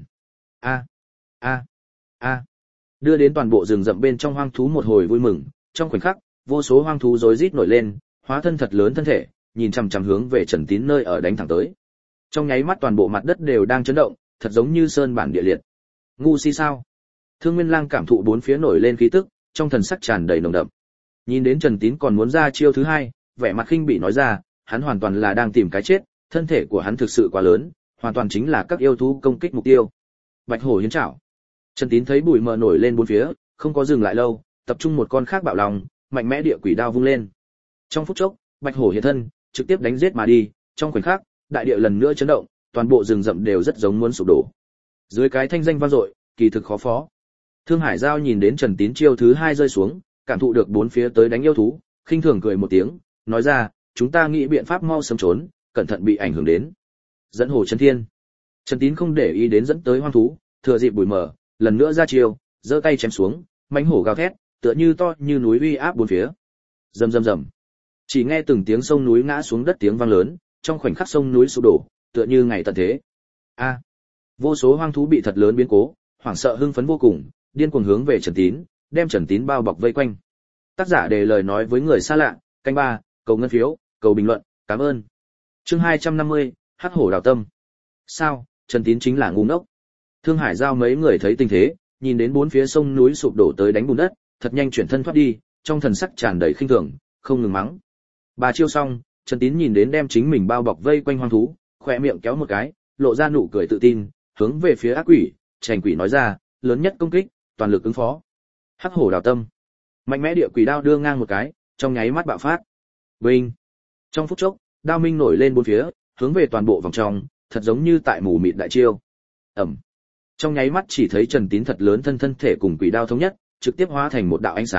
A. Đưa đến toàn bộ rừng rậm bên trong hoang thú một hồi vui mừng, trong khoảnh khắc, vô số hoang thú rối rít nổi lên, hóa thân thật lớn thân thể, nhìn chằm chằm hướng về Trần Tín nơi ở đánh thẳng tới. Trong nháy mắt toàn bộ mặt đất đều đang chấn động, thật giống như sơn bản địa liệt. Ngu si sao? Thương Nguyên Lang cảm thụ bốn phía nổi lên khí tức, trong thần sắc tràn đầy nồng đậm. Nhìn đến Trần Tín còn muốn ra chiêu thứ hai, vẻ mặt khinh bỉ nói ra, hắn hoàn toàn là đang tìm cái chết, thân thể của hắn thực sự quá lớn, hoàn toàn chính là các yêu thú công kích mục tiêu. Bạch hổ hiến trảo. Trần Tín thấy bụi mờ nổi lên bốn phía, không có dừng lại lâu, tập trung một con khác bạo lòng, mạnh mẽ địa quỷ đao vung lên. Trong phút chốc, bạch hổ hiện thân, trực tiếp đánh giết mà đi, trong khoảnh khắc, đại địa lần nữa chấn động, toàn bộ rừng rậm đều rất giống muốn sụp đổ. Dưới cái thanh danh vang dội, kỳ thực khó phó. Thương Hải Giao nhìn đến Trần Tín chiêu thứ hai rơi xuống, cảm thụ được bốn phía tới đánh yêu thú, khinh thường cười một tiếng, nói ra, chúng ta nghĩ biện pháp mau sớm trốn, cẩn thận bị ảnh hưởng đến. Dẫn hổ chân thiên. Trần Tín không để ý đến dẫn tới hoang thú, thừa dịp bụi mờ, lần nữa ra chiêu, giơ tay chém xuống, mãnh hổ gào thét, tựa như to như núi uy áp bốn phía. Rầm rầm rầm. Chỉ nghe từng tiếng sông núi ngã xuống đất tiếng vang lớn, trong khoảnh khắc sông núi sụp đổ, tựa như ngày tận thế. A. Vô số hoang thú bị thật lớn biến cố, hoảng sợ hưng phấn vô cùng, điên cuồng hướng về Trần Tín, đem Trần Tín bao bọc vây quanh. Tác giả đề lời nói với người xa lạ, canh ba, cầu ngân phiếu, cầu bình luận, cảm ơn. Chương 250, Hắc hổ đào tâm. Sao, Trần Tín chính là ngu ngốc. Thương Hải Giao mấy người thấy tình thế, nhìn đến bốn phía sông núi sụp đổ tới đánh bùn đất, thật nhanh chuyển thân thoát đi, trong thần sắc tràn đầy khinh thường, không ngừng mắng. Bà chiêu xong, Trần Tín nhìn đến đem chính mình bao bọc vây quanh hoang thú, khóe miệng kéo một cái, lộ ra nụ cười tự tin, hướng về phía ác quỷ, Trành quỷ nói ra, lớn nhất công kích, toàn lực ứng phó. Hắc hổ đào tâm. Mạnh mẽ địa quỷ đao đưa ngang một cái, trong nháy mắt bạo phát. Binh. Trong phút chốc, đao minh nổi lên bốn phía, hướng về toàn bộ vòng trong, thật giống như tại mù mịt đại chiêu. Ầm. Trong nháy mắt chỉ thấy Trần Tín thật lớn thân thể cùng quỷ đao thống nhất, trực tiếp hóa thành một đạo ánh sáng,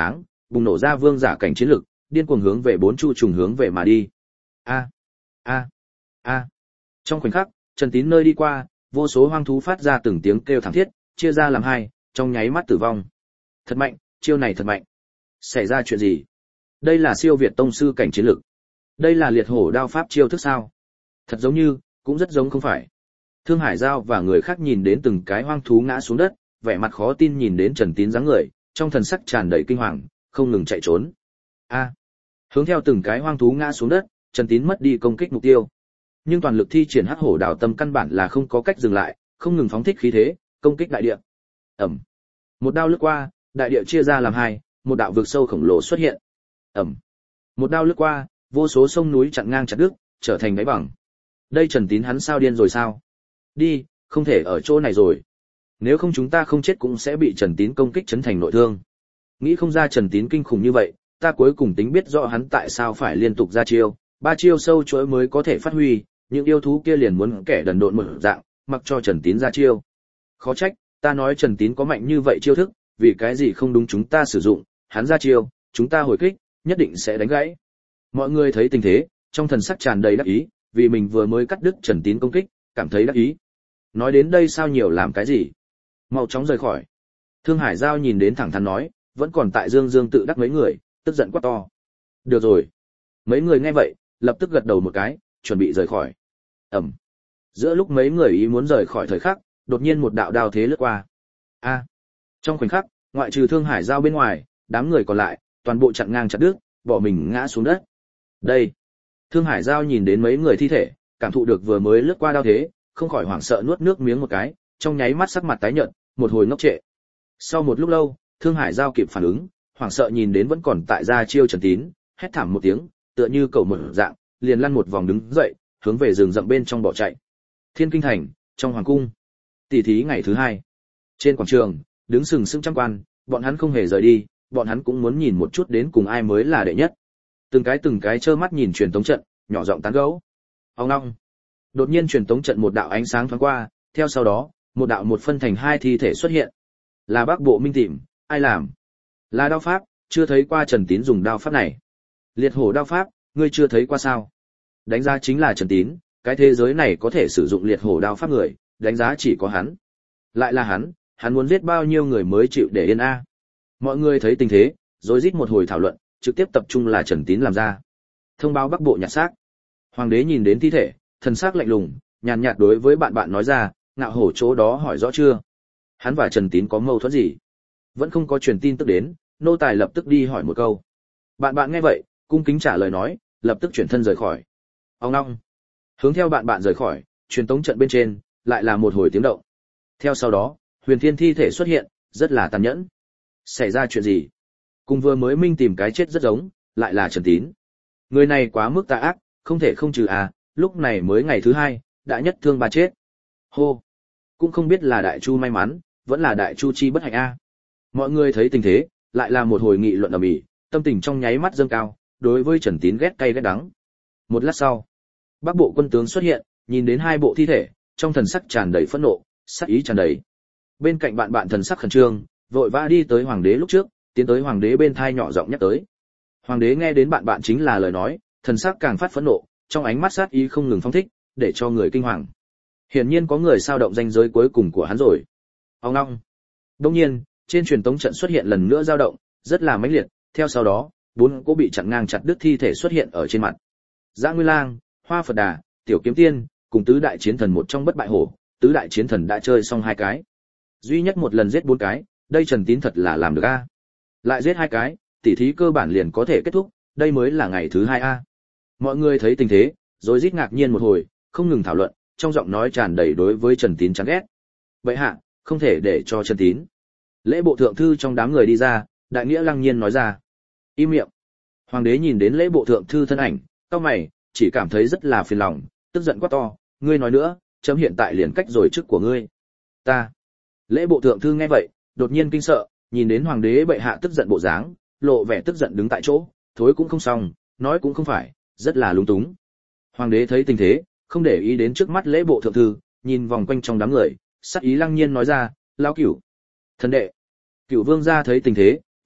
bùng nổ ra vương giả cảnh chiến lực, điên cuồng hướng về bốn chu trùng hướng về mà đi. A a a. Trong khoảnh khắc, Trần Tín nơi đi qua, vô số hoang thú phát ra từng tiếng kêu thảm thiết, chia ra làm hai, trong nháy mắt tử vong. Thật mạnh, chiêu này thật mạnh. Xảy ra chuyện gì? Đây là siêu việt tông sư cảnh chiến lực. Đây là liệt hổ đao pháp chiêu thức sao? Thật giống như, cũng rất giống không phải. Thương Hải Giao và người khác nhìn đến từng cái hoang thú ngã xuống đất, vẻ mặt khó tin nhìn đến Trần Tín dáng người, trong thần sắc tràn đầy kinh hoàng, không ngừng chạy trốn. A. Hướng theo từng cái hoang thú ngã xuống đất, Trần Tín mất đi công kích mục tiêu. Nhưng toàn lực thi triển Hắc Hổ Đào Tâm căn bản là không có cách dừng lại, không ngừng phóng thích khí thế, công kích đại địa. Ầm. Một đao lướt qua, đại địa chia ra làm hai, một đạo vực sâu khổng lồ xuất hiện. Ầm. Một đao lướt qua, vô số sông núi chặn ngang chặt đứt, trở thành đáy bằng. Đây Trần Tín hắn sao điên rồi sao? Đi, không thể ở chỗ này rồi. Nếu không chúng ta không chết cũng sẽ bị Trần Tín công kích chấn thành nội thương. Nghĩ không ra Trần Tín kinh khủng như vậy, ta cuối cùng tính biết rõ hắn tại sao phải liên tục ra chiêu, ba chiêu sâu chuỗi mới có thể phát huy, những yêu thú kia liền muốn kẻ đần độn một dạng, mặc cho Trần Tín ra chiêu. Khó trách, ta nói Trần Tín có mạnh như vậy chiêu thức, vì cái gì không đúng chúng ta sử dụng, hắn ra chiêu, chúng ta hồi kích, nhất định sẽ đánh gãy. Mọi người thấy tình thế, trong thần sắc tràn đầy đắc ý, vì mình vừa mới cắt đứt Trần Tín công kích, cảm thấy đắc ý. Nói đến đây sao nhiều làm cái gì? Mau chóng rời khỏi. Thương Hải Giao nhìn đến thẳng thắn nói, vẫn còn tại Dương Dương tự đắc mấy người, tức giận quát to. Được rồi. Mấy người nghe vậy, lập tức gật đầu một cái, chuẩn bị rời khỏi. Ầm. Giữa lúc mấy người ý muốn rời khỏi thời khắc, đột nhiên một đạo đao thế lướt qua. A. Trong khoảnh khắc, ngoại trừ Thương Hải Giao bên ngoài, đám người còn lại, toàn bộ chặn ngang chặt đứt, bỏ mình ngã xuống đất. Đây. Thương Hải Giao nhìn đến mấy người thi thể, cảm thụ được vừa mới lướt qua đao thế, không khỏi hoảng sợ nuốt nước miếng một cái, trong nháy mắt sắc mặt tái nhợt, một hồi ngốc trệ. Sau một lúc lâu, Thương Hải Giao kịp phản ứng, hoảng sợ nhìn đến vẫn còn tại ra chiêu Trần Tín, hét thảm một tiếng, tựa như cầu một dạng, liền lăn một vòng đứng dậy, hướng về rừng rậm bên trong bỏ chạy. Thiên Kinh Thành, trong hoàng cung. Tỷ thí ngày thứ hai. Trên quảng trường, đứng sừng sững trăm quan, bọn hắn không hề rời đi, bọn hắn cũng muốn nhìn một chút đến cùng ai mới là đệ nhất. Từng cái trơ mắt nhìn truyền tống trận, nhỏ giọng tán gẫu. Ông long. Đột nhiên truyền tống trận một đạo ánh sáng thoáng qua, theo sau đó, một đạo một phân thành hai thi thể xuất hiện. Là Bắc Bộ Minh Tìm, ai làm? Là đao pháp, chưa thấy qua Trần Tín dùng đao pháp này. Liệt hổ đao pháp, ngươi chưa thấy qua sao? Đánh giá chính là Trần Tín, cái thế giới này có thể sử dụng liệt hổ đao pháp người, đánh giá chỉ có hắn. Lại là hắn muốn giết bao nhiêu người mới chịu để yên a? Mọi người thấy tình thế, rối rít một hồi thảo luận, trực tiếp tập trung là Trần Tín làm ra. Thông báo Bắc Bộ nhặt xác. Hoàng đế nhìn đến thi thể, thần sắc lạnh lùng, nhàn nhạt đối với bạn nói ra, Ngạo Hổ chỗ đó hỏi rõ chưa? Hắn và Trần Tín có mâu thuẫn gì? Vẫn không có truyền tin tức đến, nô tài lập tức đi hỏi một câu. Bạn nghe vậy, cung kính trả lời nói, lập tức chuyển thân rời khỏi. Ông long. Hướng theo bạn rời khỏi, truyền tống trận bên trên, lại là một hồi tiếng động. Theo sau đó, Huyền Thiên thi thể xuất hiện, rất là tàn nhẫn. Xảy ra chuyện gì? Cùng vừa mới Minh Tìm cái chết rất giống, lại là Trần Tín. Người này quá mức tà ác, không thể không trừ à, lúc này mới ngày thứ hai, đã nhất thương ba chết. Hô. Cũng không biết là Đại Chu may mắn, vẫn là Đại Chu chi bất hạnh a. Mọi người thấy tình thế, lại là một hồi nghị luận ầm ĩ, tâm tình trong nháy mắt dâng cao, đối với Trần Tín ghét cay ghét đắng. Một lát sau, Bắc Bộ quân tướng xuất hiện, nhìn đến hai bộ thi thể, trong thần sắc tràn đầy phẫn nộ, sát ý tràn đầy. Bên cạnh bạn thần sắc khẩn trương, vội vã đi tới hoàng đế lúc trước, tiến tới hoàng đế bên thai nhỏ giọng nhắc tới. Hoàng đế nghe đến bạn chính là lời nói, thần sắc càng phát phẫn nộ, trong ánh mắt sát ý không ngừng phóng thích, để cho người kinh hoàng. Hiển nhiên có người sao động ranh giới cuối cùng của hắn rồi. Ông long. Đương nhiên, trên truyền tống trận xuất hiện lần nữa dao động, rất là mãnh liệt, theo sau đó, bốn cỗ bị chặn ngang chặt đứt thi thể xuất hiện ở trên mặt. Dã Nguyên Lang, Hoa Phật Đà, Tiểu Kiếm Tiên, cùng tứ đại chiến thần một trong Bất Bại Hổ, tứ đại chiến thần đã chơi xong hai cái. Duy nhất một lần giết bốn cái, đây Trần Tín thật là làm được a. Lại giết hai cái, tỷ thí cơ bản liền có thể kết thúc, đây mới là ngày thứ hai a. Mọi người thấy tình thế, rồi rít ngạc nhiên một hồi, không ngừng thảo luận, trong giọng nói tràn đầy đối với Trần Tín chán ghét. Vậy hạ, không thể để cho Trần Tín. Lễ bộ thượng thư trong đám người đi ra, đại nghĩa lăng nhiên nói ra. Im miệng. Hoàng đế nhìn đến lễ bộ thượng thư thân ảnh, cau mày, chỉ cảm thấy rất là phiền lòng, tức giận quát to, ngươi nói nữa, chấm hiện tại liền cách rồi chức của ngươi. Ta. Lễ bộ thượng thư nghe vậy, đột nhiên kinh sợ, nhìn đến hoàng đế bệ hạ tức giận bộ dáng, lộ vẻ tức giận đứng tại chỗ, thối cũng không xong, nói cũng không phải, rất là lúng túng. Hoàng đế thấy tình thế, không để ý đến trước mắt lễ bộ thượng thư, nhìn vòng quanh trong đám người, sắc ý lăng nhiên nói ra, lão cửu. Thần đệ. Cửu vương gia thấy tình thế,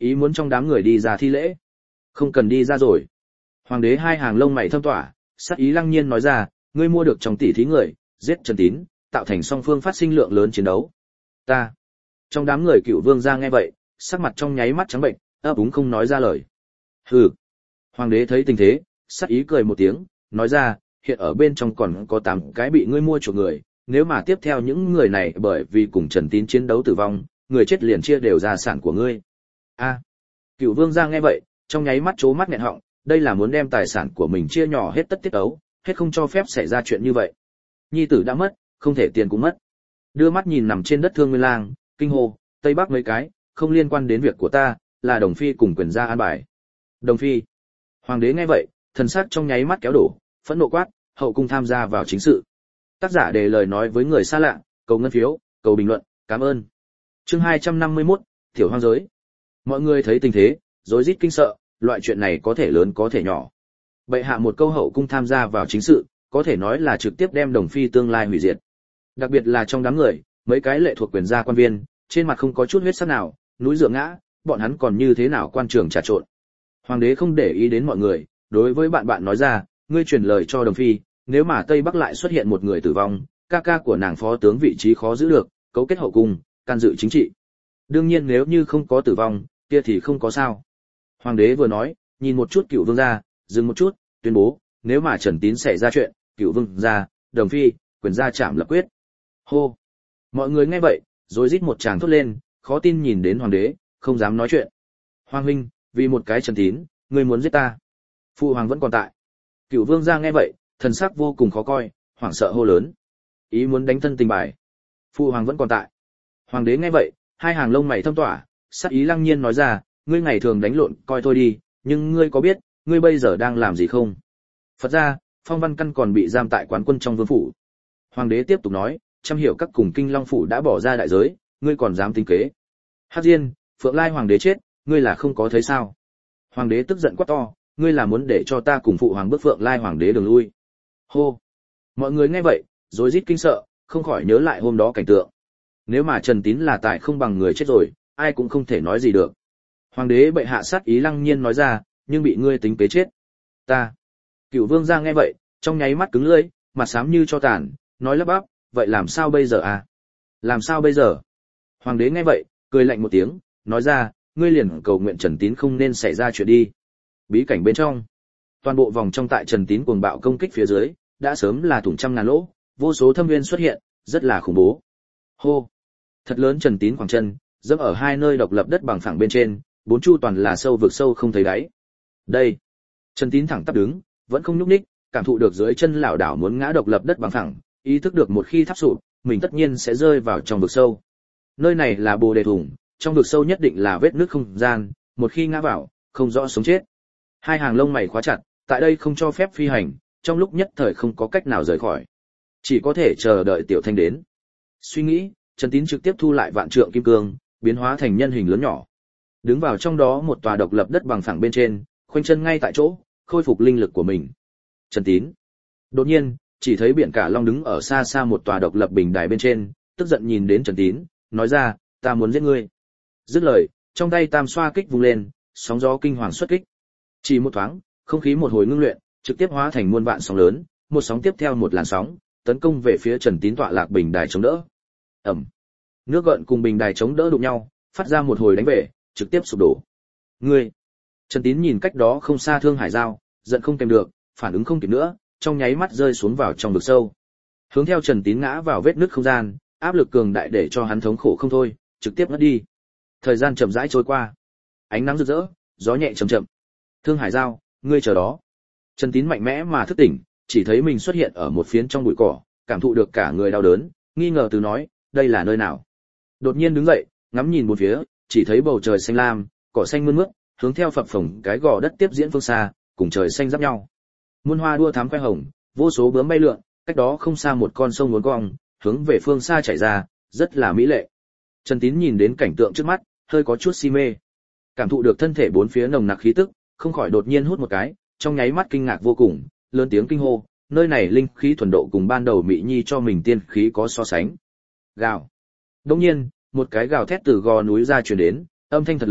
ý muốn trong đám người đi ra thi lễ. Không cần đi ra rồi. Hoàng đế hai hàng lông mày thâm tỏa, sắc ý lăng nhiên nói ra, ngươi mua được trong tỷ thí người, giết Trần Tín, tạo thành song phương phát sinh lượng lớn chiến đấu. Ta. Trong đám người Cựu Vương gia nghe vậy, sắc mặt trong nháy mắt trắng bệnh, ấp úng không nói ra lời. Hừ. Hoàng đế thấy tình thế, sắc ý cười một tiếng, nói ra, hiện ở bên trong còn có 8 cái bị ngươi mua chuộc người, nếu mà tiếp theo những người này bởi vì cùng Trần Tín chiến đấu tử vong, người chết liền chia đều gia sản của ngươi. A. Cựu Vương gia nghe vậy, trong nháy mắt trố mắt nghẹn họng, đây là muốn đem tài sản của mình chia nhỏ hết tất tiết ấu, hết không cho phép xảy ra chuyện như vậy. Nhi tử đã mất, không thể tiền cũng mất. Đưa mắt nhìn nằm trên đất Thương Nguyên Lang, kinh hô, Tây Bắc mấy cái, không liên quan đến việc của ta, là Đồng Phi cùng quyền gia an bài. Đồng Phi. Hoàng đế nghe vậy, thần sắc trong nháy mắt kéo đổ, phẫn nộ quát, hậu cung tham gia vào chính sự. Tác giả để lời nói với người xa lạ, cầu ngân phiếu, cầu bình luận, cảm ơn. Chương 251, Tiểu Hoang giới. Mọi người thấy tình thế, rối rít kinh sợ, loại chuyện này có thể lớn có thể nhỏ. Bệ hạ một câu hậu cung tham gia vào chính sự, có thể nói là trực tiếp đem Đồng Phi tương lai hủy diệt. Đặc biệt là trong đám người, mấy cái lệ thuộc quyền gia quan viên, trên mặt không có chút huyết sắc nào, núi dựa ngã, bọn hắn còn như thế nào quan trường trà trộn. Hoàng đế không để ý đến mọi người, đối với bạn nói ra, ngươi truyền lời cho Đồng Phi, nếu mà Tây Bắc lại xuất hiện một người tử vong, ca ca của nàng phó tướng vị trí khó giữ được, cấu kết hậu cung, can dự chính trị. Đương nhiên nếu như không có tử vong, kia thì không có sao. Hoàng đế vừa nói, nhìn một chút Cựu Vương gia, dừng một chút, tuyên bố, nếu mà Trần Tín xảy ra chuyện, Cựu Vương gia, Đồng Phi, quyền gia chạm lập quyết. Hô. Mọi người nghe vậy, rồi rít một tràng thốt lên, khó tin nhìn đến hoàng đế, không dám nói chuyện. Hoàng huynh, vì một cái Trần Tín, ngươi muốn giết ta? Phụ hoàng vẫn còn tại. Cựu Vương gia nghe vậy, thần sắc vô cùng khó coi, hoảng sợ hô lớn, ý muốn đánh thân tình bài. Phụ hoàng vẫn còn tại. Hoàng đế nghe vậy, hai hàng lông mày thâm tỏa, sắc ý lăng nhiên nói ra, ngươi ngày thường đánh lộn coi thôi đi, nhưng ngươi có biết, ngươi bây giờ đang làm gì không? Phật ra, Phong Văn Căn còn bị giam tại quán quân trong vương phủ. Hoàng đế tiếp tục nói, trăm hiệu các cùng Kinh Long phủ đã bỏ ra đại giới, ngươi còn dám tính kế? Hắc Diên, Phượng Lai hoàng đế chết, ngươi là không có thấy sao? Hoàng đế tức giận quát to, ngươi là muốn để cho ta cùng phụ hoàng bước Phượng Lai hoàng đế đường lui? Hô. Mọi người nghe vậy, rối rít kinh sợ, không khỏi nhớ lại hôm đó cảnh tượng. Nếu mà Trần Tín là tại không bằng người chết rồi, ai cũng không thể nói gì được. Hoàng đế bệ hạ sát ý lăng nhiên nói ra, nhưng bị ngươi tính kế chết. Ta. Cựu Vương gia nghe vậy, trong nháy mắt cứng lưỡi, mặt xám như cho tàn, nói lắp bắp, vậy làm sao bây giờ à? Làm sao bây giờ? Hoàng đế nghe vậy, cười lạnh một tiếng, nói ra, ngươi liền cầu nguyện Trần Tín không nên xảy ra chuyện đi. Bí cảnh bên trong, toàn bộ vòng trong tại Trần Tín cuồng bạo công kích phía dưới, đã sớm là thủng trăm ngàn lỗ, vô số thâm viên xuất hiện, rất là khủng bố. Hô. Thật lớn Trần Tín khoảng chân, dẫm ở hai nơi độc lập đất bằng phẳng bên trên, bốn chu toàn là sâu vực sâu không thấy đáy. Đây. Trần Tín thẳng tắp đứng, vẫn không nhúc nhích, cảm thụ được dưới chân lảo đảo muốn ngã độc lập đất bằng phẳng, ý thức được một khi tháp sụp, mình tất nhiên sẽ rơi vào trong vực sâu. Nơi này là Bồ Đề Thủng, trong vực sâu nhất định là vết nứt không gian, một khi ngã vào, không rõ sống chết. Hai hàng lông mày khóa chặt, tại đây không cho phép phi hành, trong lúc nhất thời không có cách nào rời khỏi. Chỉ có thể chờ đợi Tiểu Thanh đến. Suy nghĩ, Trần Tín trực tiếp thu lại vạn trượng kim cương, biến hóa thành nhân hình lớn nhỏ. Đứng vào trong đó một tòa độc lập đất bằng phẳng bên trên, khoanh chân ngay tại chỗ, khôi phục linh lực của mình. Trần Tín. Đột nhiên, chỉ thấy Biển Cả Long đứng ở xa xa một tòa độc lập bình đài bên trên, tức giận nhìn đến Trần Tín, nói ra, ta muốn giết ngươi. Dứt lời, trong tay tam xoa kích vung lên, sóng gió kinh hoàng xuất kích. Chỉ một thoáng, không khí một hồi ngưng luyện, trực tiếp hóa thành muôn vạn sóng lớn, một sóng tiếp theo một làn sóng, tấn công về phía Trần Tín tọa lạc bình đài chống đỡ. Ầm. Nước gợn cùng bình đài chống đỡ đụng nhau, phát ra một hồi đánh về, trực tiếp sụp đổ. Ngươi. Trần Tín nhìn cách đó không xa Thương Hải Giao, giận không kèm được, phản ứng không kịp nữa, trong nháy mắt rơi xuống vào trong vực sâu. Hướng theo Trần Tín ngã vào vết nứt không gian, áp lực cường đại để cho hắn thống khổ không thôi, trực tiếp ngất đi. Thời gian chậm rãi trôi qua, ánh nắng rực rỡ, gió nhẹ chậm chậm. Thương Hải Giao, ngươi chờ đó. Trần Tín mạnh mẽ mà thức tỉnh, chỉ thấy mình xuất hiện ở một phiến trong bụi cỏ, cảm thụ được cả người đau đớn, nghi ngờ từ nói, đây là nơi nào? Đột nhiên đứng dậy, ngắm nhìn bốn phía, chỉ thấy bầu trời xanh lam, cỏ xanh mơn mướt, hướng theo phập phồng cái gò đất tiếp diễn phương xa, cùng trời xanh giáp nhau. Muôn hoa đua thắm khoe hồng, vô số bướm bay lượn, cách đó không xa một con sông uốn cong, hướng về phương xa chảy ra, rất là mỹ lệ. Trần Tín nhìn đến cảnh tượng trước mắt, hơi có chút si mê. Cảm thụ được thân thể bốn phía nồng nặc khí tức, không khỏi đột nhiên hút một cái, trong nháy mắt kinh ngạc vô cùng, lớn tiếng kinh hô, nơi này linh khí thuần độ cùng ban đầu Mỹ Nhi cho mình tiên khí có so sánh. Gào. Đột nhiên, một cái gào thét từ gò núi ra truyền đến, âm thanh thật lớn,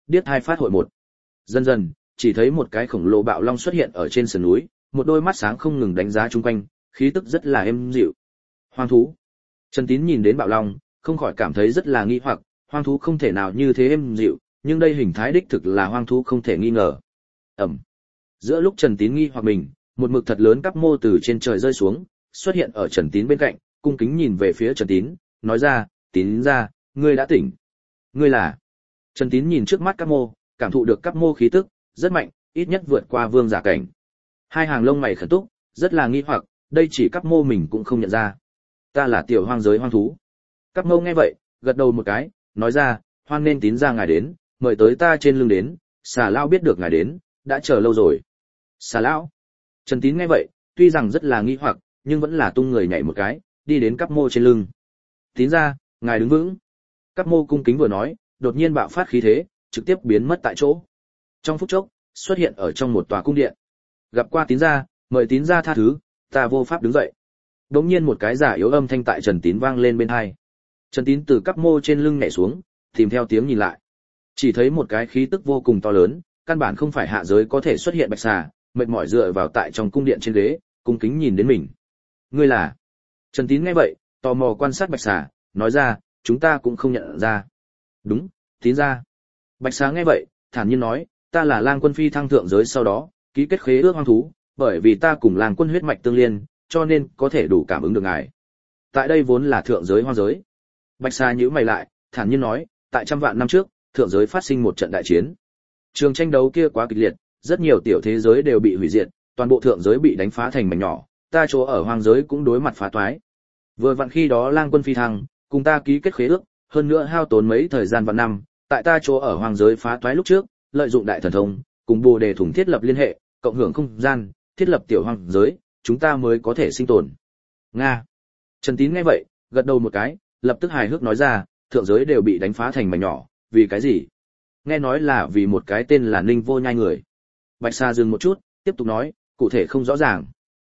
điếc hai phát hội một. Dần dần, chỉ thấy một cái khổng lồ bạo long xuất hiện ở trên sườn núi, một đôi mắt sáng không ngừng đánh giá chung quanh, khí tức rất là êm dịu. Hoang thú. Trần Tín nhìn đến bạo long, không khỏi cảm thấy rất là nghi hoặc, hoang thú không thể nào như thế êm dịu, nhưng đây hình thái đích thực là hoang thú không thể nghi ngờ. Ẩm. Giữa lúc Trần Tín nghi hoặc mình, một mực thật lớn cắp mô từ trên trời rơi xuống, xuất hiện ở Trần Tín bên cạnh, cung kính nhìn về phía Trần Tín, nói ra, Tín ra, ngươi đã tỉnh. Ngươi là? Trần Tín nhìn trước mắt cắp mô, cảm thụ được cắp mô khí tức, rất mạnh, ít nhất vượt qua vương giả cảnh. Hai hàng lông mày khẩn túc, rất là nghi hoặc, đây chỉ cắp mô mình cũng không nhận ra. Ta là tiểu hoang giới hoang thú. Cắp mô nghe vậy, gật đầu một cái, nói ra, hoan nên Tín ra ngài đến, mời tới ta trên lưng đến, xà lao biết được ngài đến, đã chờ lâu rồi. Xà lão. Trần Tín nghe vậy, tuy rằng rất là nghi hoặc, nhưng vẫn là tung người nhảy một cái, đi đến cắp mô trên lưng. Tín ra, ngài đứng vững. Cắp mô cung kính vừa nói, đột nhiên bạo phát khí thế, trực tiếp biến mất tại chỗ. Trong phút chốc, xuất hiện ở trong một tòa cung điện. Gặp qua Tín ra, mời Tín ra tha thứ, ta vô pháp đứng dậy. Đống nhiên một cái giả yếu âm thanh tại Trần Tín vang lên bên tai. Trần Tín từ cắp mô trên lưng nhảy xuống, tìm theo tiếng nhìn lại. Chỉ thấy một cái khí tức vô cùng to lớn, căn bản không phải hạ giới có thể xuất hiện bạch xà, mệt mỏi dựa vào tại trong cung điện trên ghế, cung kính nhìn đến mình. Ngươi là? Trần Tín nghe vậy, tò mò quan sát bạch xà, nói ra, chúng ta cũng không nhận ra. Đúng, Tín ra. Bạch xà nghe vậy, thản nhiên nói, ta là Lang Quân phi thăng thượng giới sau đó, ký kết khế ước hoang thú, bởi vì ta cùng Lang Quân huyết mạch tương liên, cho nên có thể đủ cảm ứng được ngài. Tại đây vốn là thượng giới hoang giới. Bạch xà nhíu mày lại, thản nhiên nói, tại trăm vạn năm trước, thượng giới phát sinh một trận đại chiến. Trường tranh đấu kia quá kịch liệt, rất nhiều tiểu thế giới đều bị hủy diệt, toàn bộ thượng giới bị đánh phá thành mảnh nhỏ, ta chỗ ở hoang giới cũng đối mặt phá toái. Vừa vặn khi đó Lang Quân phi thăng, cùng ta ký kết khế ước, hơn nữa hao tốn mấy thời gian vạn năm, tại ta chỗ ở hoang giới phá toái lúc trước, lợi dụng đại thần thông, cùng Bồ Đề Thủng thiết lập liên hệ, cộng hưởng không gian, thiết lập tiểu hoang giới, chúng ta mới có thể sinh tồn. Nga. Trần Tín nghe vậy, gật đầu một cái, lập tức hài hước nói ra, thượng giới đều bị đánh phá thành mảnh nhỏ, vì cái gì? Nghe nói là vì một cái tên là Ninh Vô Nhai người. Bạch Sa dừng một chút, tiếp tục nói, cụ thể không rõ ràng.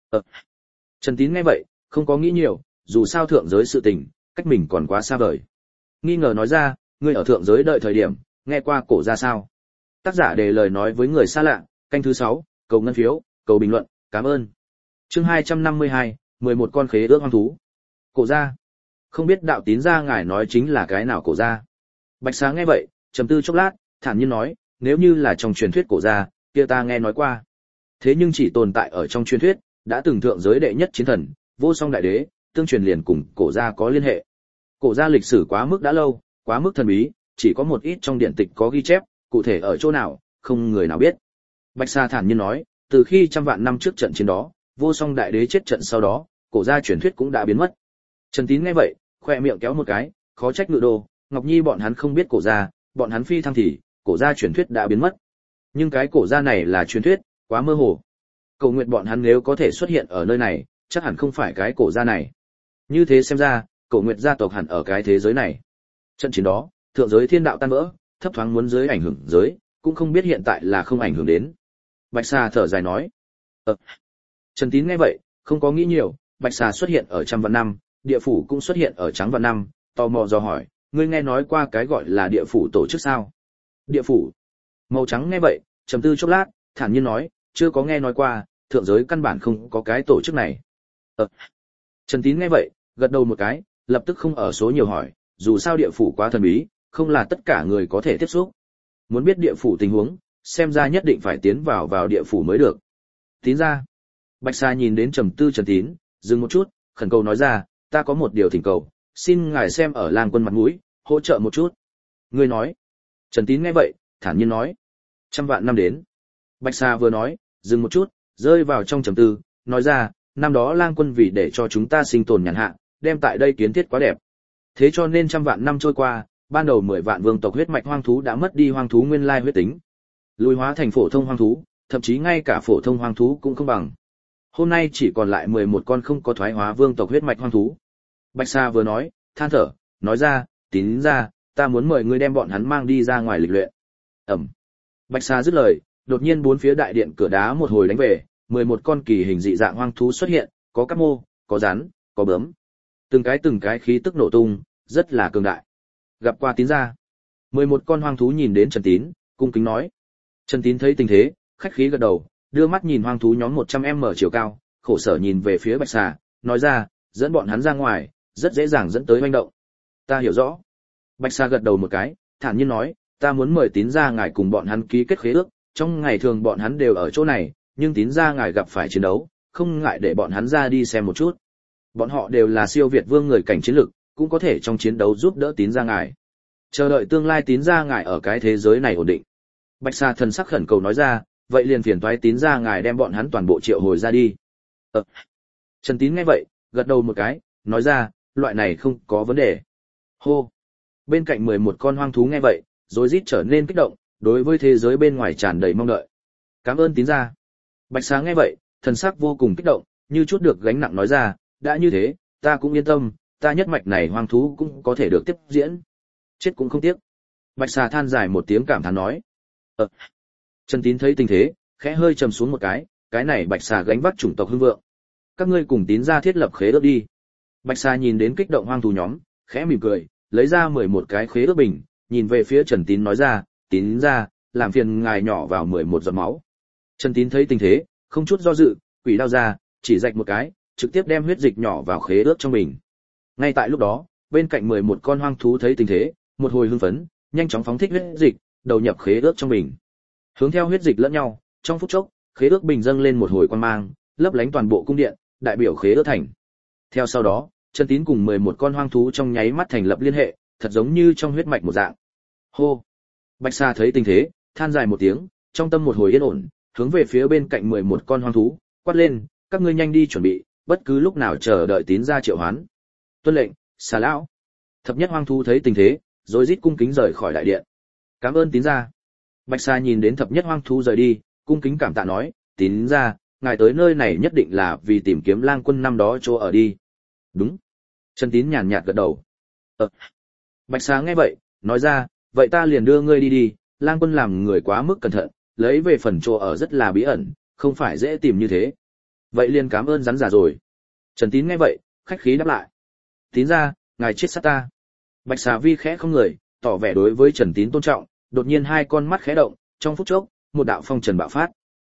Trần Tín nghe vậy, không có nghĩ nhiều, dù sao thượng giới sự tình, cách mình còn quá xa vời. Nghi ngờ nói ra, ngươi ở thượng giới đợi thời điểm, nghe qua cổ ra sao? Tác giả đề lời nói với người xa lạ, canh thứ 6, cầu ngân phiếu, cầu bình luận, cảm ơn. Chương 252, 11 con khế ước hoang thú. Cổ ra. Không biết đạo Tín ra ngài nói chính là cái nào cổ ra? Bạch Sa nghe vậy, trầm tư chốc lát, thản nhiên nói, nếu như là trong truyền thuyết cổ ra, kia ta nghe nói qua. Thế nhưng chỉ tồn tại ở trong truyền thuyết, đã từng thượng giới đệ nhất chiến thần, vô song đại đế, tương truyền liền cùng cổ gia có liên hệ. Cổ gia lịch sử quá mức đã lâu, quá mức thần bí, chỉ có một ít trong điện tịch có ghi chép, cụ thể ở chỗ nào, không người nào biết. Bạch Sa thản nhiên nói, từ khi trăm vạn năm trước trận chiến đó, vô song đại đế chết trận sau đó, cổ gia truyền thuyết cũng đã biến mất. Trần Tín nghe vậy, khoe miệng kéo một cái, khó trách Ngự Đô, Ngọc Nhi bọn hắn không biết cổ gia, bọn hắn phi thăng thì, cổ gia truyền thuyết đã biến mất. Nhưng cái cổ gia này là truyền thuyết, quá mơ hồ. Cầu nguyện bọn hắn nếu có thể xuất hiện ở nơi này, chắc hẳn không phải cái cổ gia này. Như thế xem ra, Cổ Nguyệt gia tộc hẳn ở cái thế giới này. Trận chiến đó, thượng giới thiên đạo tan vỡ, thấp thoáng muốn giới ảnh hưởng giới, cũng không biết hiện tại là không ảnh hưởng đến. Bạch Sa thở dài nói. Trần Tín nghe vậy, không có nghĩ nhiều, Bạch Sa xuất hiện ở trăm vạn năm, địa phủ cũng xuất hiện ở trắng vạn năm, tò mò dò hỏi, ngươi nghe nói qua cái gọi là địa phủ tổ chức sao? Địa phủ. Màu trắng nghe vậy, trầm tư chốc lát, thản nhiên nói, chưa có nghe nói qua, thượng giới căn bản không có cái tổ chức này. Trần Tín nghe vậy, gật đầu một cái, lập tức không ở số nhiều hỏi, dù sao địa phủ quá thần bí, không là tất cả người có thể tiếp xúc. Muốn biết địa phủ tình huống, xem ra nhất định phải tiến vào địa phủ mới được. Tín ra. Bạch Sa nhìn đến trầm tư Trần Tín, dừng một chút, khẩn cầu nói ra, ta có một điều thỉnh cầu, xin ngài xem ở Lang Quân mặt mũi, hỗ trợ một chút. Ngươi nói. Trần Tín nghe vậy, thản nhiên nói, trăm vạn năm đến. Bạch Sa vừa nói, dừng một chút, rơi vào trong trầm tư, nói ra, năm đó Lang Quân vì để cho chúng ta sinh tồn nhàn hạ, đem tại đây kiến thiết quá đẹp. Thế cho nên trăm vạn năm trôi qua, ban đầu 10 vạn vương tộc huyết mạch hoang thú đã mất đi hoang thú nguyên lai huyết tính, lùi hóa thành phổ thông hoang thú, thậm chí ngay cả phổ thông hoang thú cũng không bằng. Hôm nay chỉ còn lại 11 con không có thoái hóa vương tộc huyết mạch hoang thú. Bạch Sa vừa nói, than thở, nói ra, Tín ra, ta muốn mời ngươi đem bọn hắn mang đi ra ngoài lịch luyện. Bạch Sa dứt lời, đột nhiên bốn phía đại điện cửa đá một hồi đánh về, 11 con kỳ hình dị dạng hoang thú xuất hiện, có các mô, có rắn, có bướm. Từng cái khí tức nổ tung, rất là cường đại. Gặp qua Tín ra. 11 con hoang thú nhìn đến Trần Tín, cung kính nói. Trần Tín thấy tình thế, khách khí gật đầu, đưa mắt nhìn hoang thú nhóm 100m chiều cao, khổ sở nhìn về phía Bạch Xà, nói ra, dẫn bọn hắn ra ngoài, rất dễ dàng dẫn tới hoành động. Ta hiểu rõ. Bạch Xà gật đầu một cái, thản nhiên nói, ta muốn mời Tín gia ngài cùng bọn hắn ký kết khế ước, trong ngày thường bọn hắn đều ở chỗ này, nhưng Tín gia ngài gặp phải chiến đấu, không ngại để bọn hắn ra đi xem một chút. Bọn họ đều là siêu việt vương người cảnh chiến lực, cũng có thể trong chiến đấu giúp đỡ Tín gia ngài. Chờ đợi tương lai Tín gia ngài ở cái thế giới này ổn định. Bạch Xà thần sắc khẩn cầu nói ra, vậy liền phiền toái Tín gia ngài đem bọn hắn toàn bộ triệu hồi ra đi. Trần Tín nghe vậy, gật đầu một cái, nói ra, loại này không có vấn đề. Hô. Bên cạnh 11 con hoang thú nghe vậy, rối rít trở nên kích động, đối với thế giới bên ngoài tràn đầy mong đợi. Cảm ơn Tín gia. Bạch Xà nghe vậy, thần sắc vô cùng kích động, như chút được gánh nặng nói ra, đã như thế, ta cũng yên tâm, ta nhất mạch này hoang thú cũng có thể được tiếp diễn. Chết cũng không tiếc. Bạch Xà than dài một tiếng cảm thán nói. Trần Tín thấy tình thế, khẽ hơi trầm xuống một cái này Bạch Xà gánh vác chủng tộc hưng vượng. Các ngươi cùng Tín gia thiết lập khế ước đi. Bạch Xà nhìn đến kích động hoang thú nhóm, khẽ mỉm cười, lấy ra 11 cái khế ước bình, nhìn về phía Trần Tín nói ra, Tín gia, làm phiền ngài nhỏ vào 11 giọt máu. Trần Tín thấy tình thế, không chút do dự, quỷ đao ra, chỉ rạch một cái, trực tiếp đem huyết dịch nhỏ vào khế ước trong bình. Ngay tại lúc đó, bên cạnh 11 con hoang thú thấy tình thế, một hồi hưng phấn, nhanh chóng phóng thích huyết dịch, đầu nhập khế ước trong bình. Hướng theo huyết dịch lẫn nhau, trong phút chốc, khế ước bình dâng lên một hồi quang mang, lấp lánh toàn bộ cung điện, đại biểu khế ước thành. Theo sau đó, Trần Tín cùng 11 con hoang thú trong nháy mắt thành lập liên hệ, thật giống như trong huyết mạch một dạng. Hô. Bạch Xà thấy tình thế, than dài một tiếng, trong tâm một hồi yên ổn, hướng về phía bên cạnh 11 con hoang thú, quát lên, các ngươi nhanh đi chuẩn bị, bất cứ lúc nào chờ đợi Tín gia triệu hoán. Tuân lệnh, Xà lão. Thập nhất hoang thú thấy tình thế, rồi rít cung kính rời khỏi đại điện. Cảm ơn Tín gia. Bạch Xà nhìn đến thập nhất hoang thú rời đi, cung kính cảm tạ nói, Tín gia, ngài tới nơi này nhất định là vì tìm kiếm Lang Quân năm đó chỗ ở đi. Đúng. Trần Tín nhàn nhạt gật đầu. Bạch Xà nghe vậy, nói ra, vậy ta liền đưa ngươi đi đi, Lang Quân làm người quá mức cẩn thận, lấy về phần chỗ ở rất là bí ẩn, không phải dễ tìm như thế. Vậy liền cảm ơn rắn giả rồi. Trần Tín nghe vậy, khách khí đáp lại. Tín gia, ngài chết sát ta. Bạch Xà vi khẽ không người, tỏ vẻ đối với Trần Tín tôn trọng, đột nhiên hai con mắt khẽ động, trong phút chốc, một đạo phong trần bạo phát.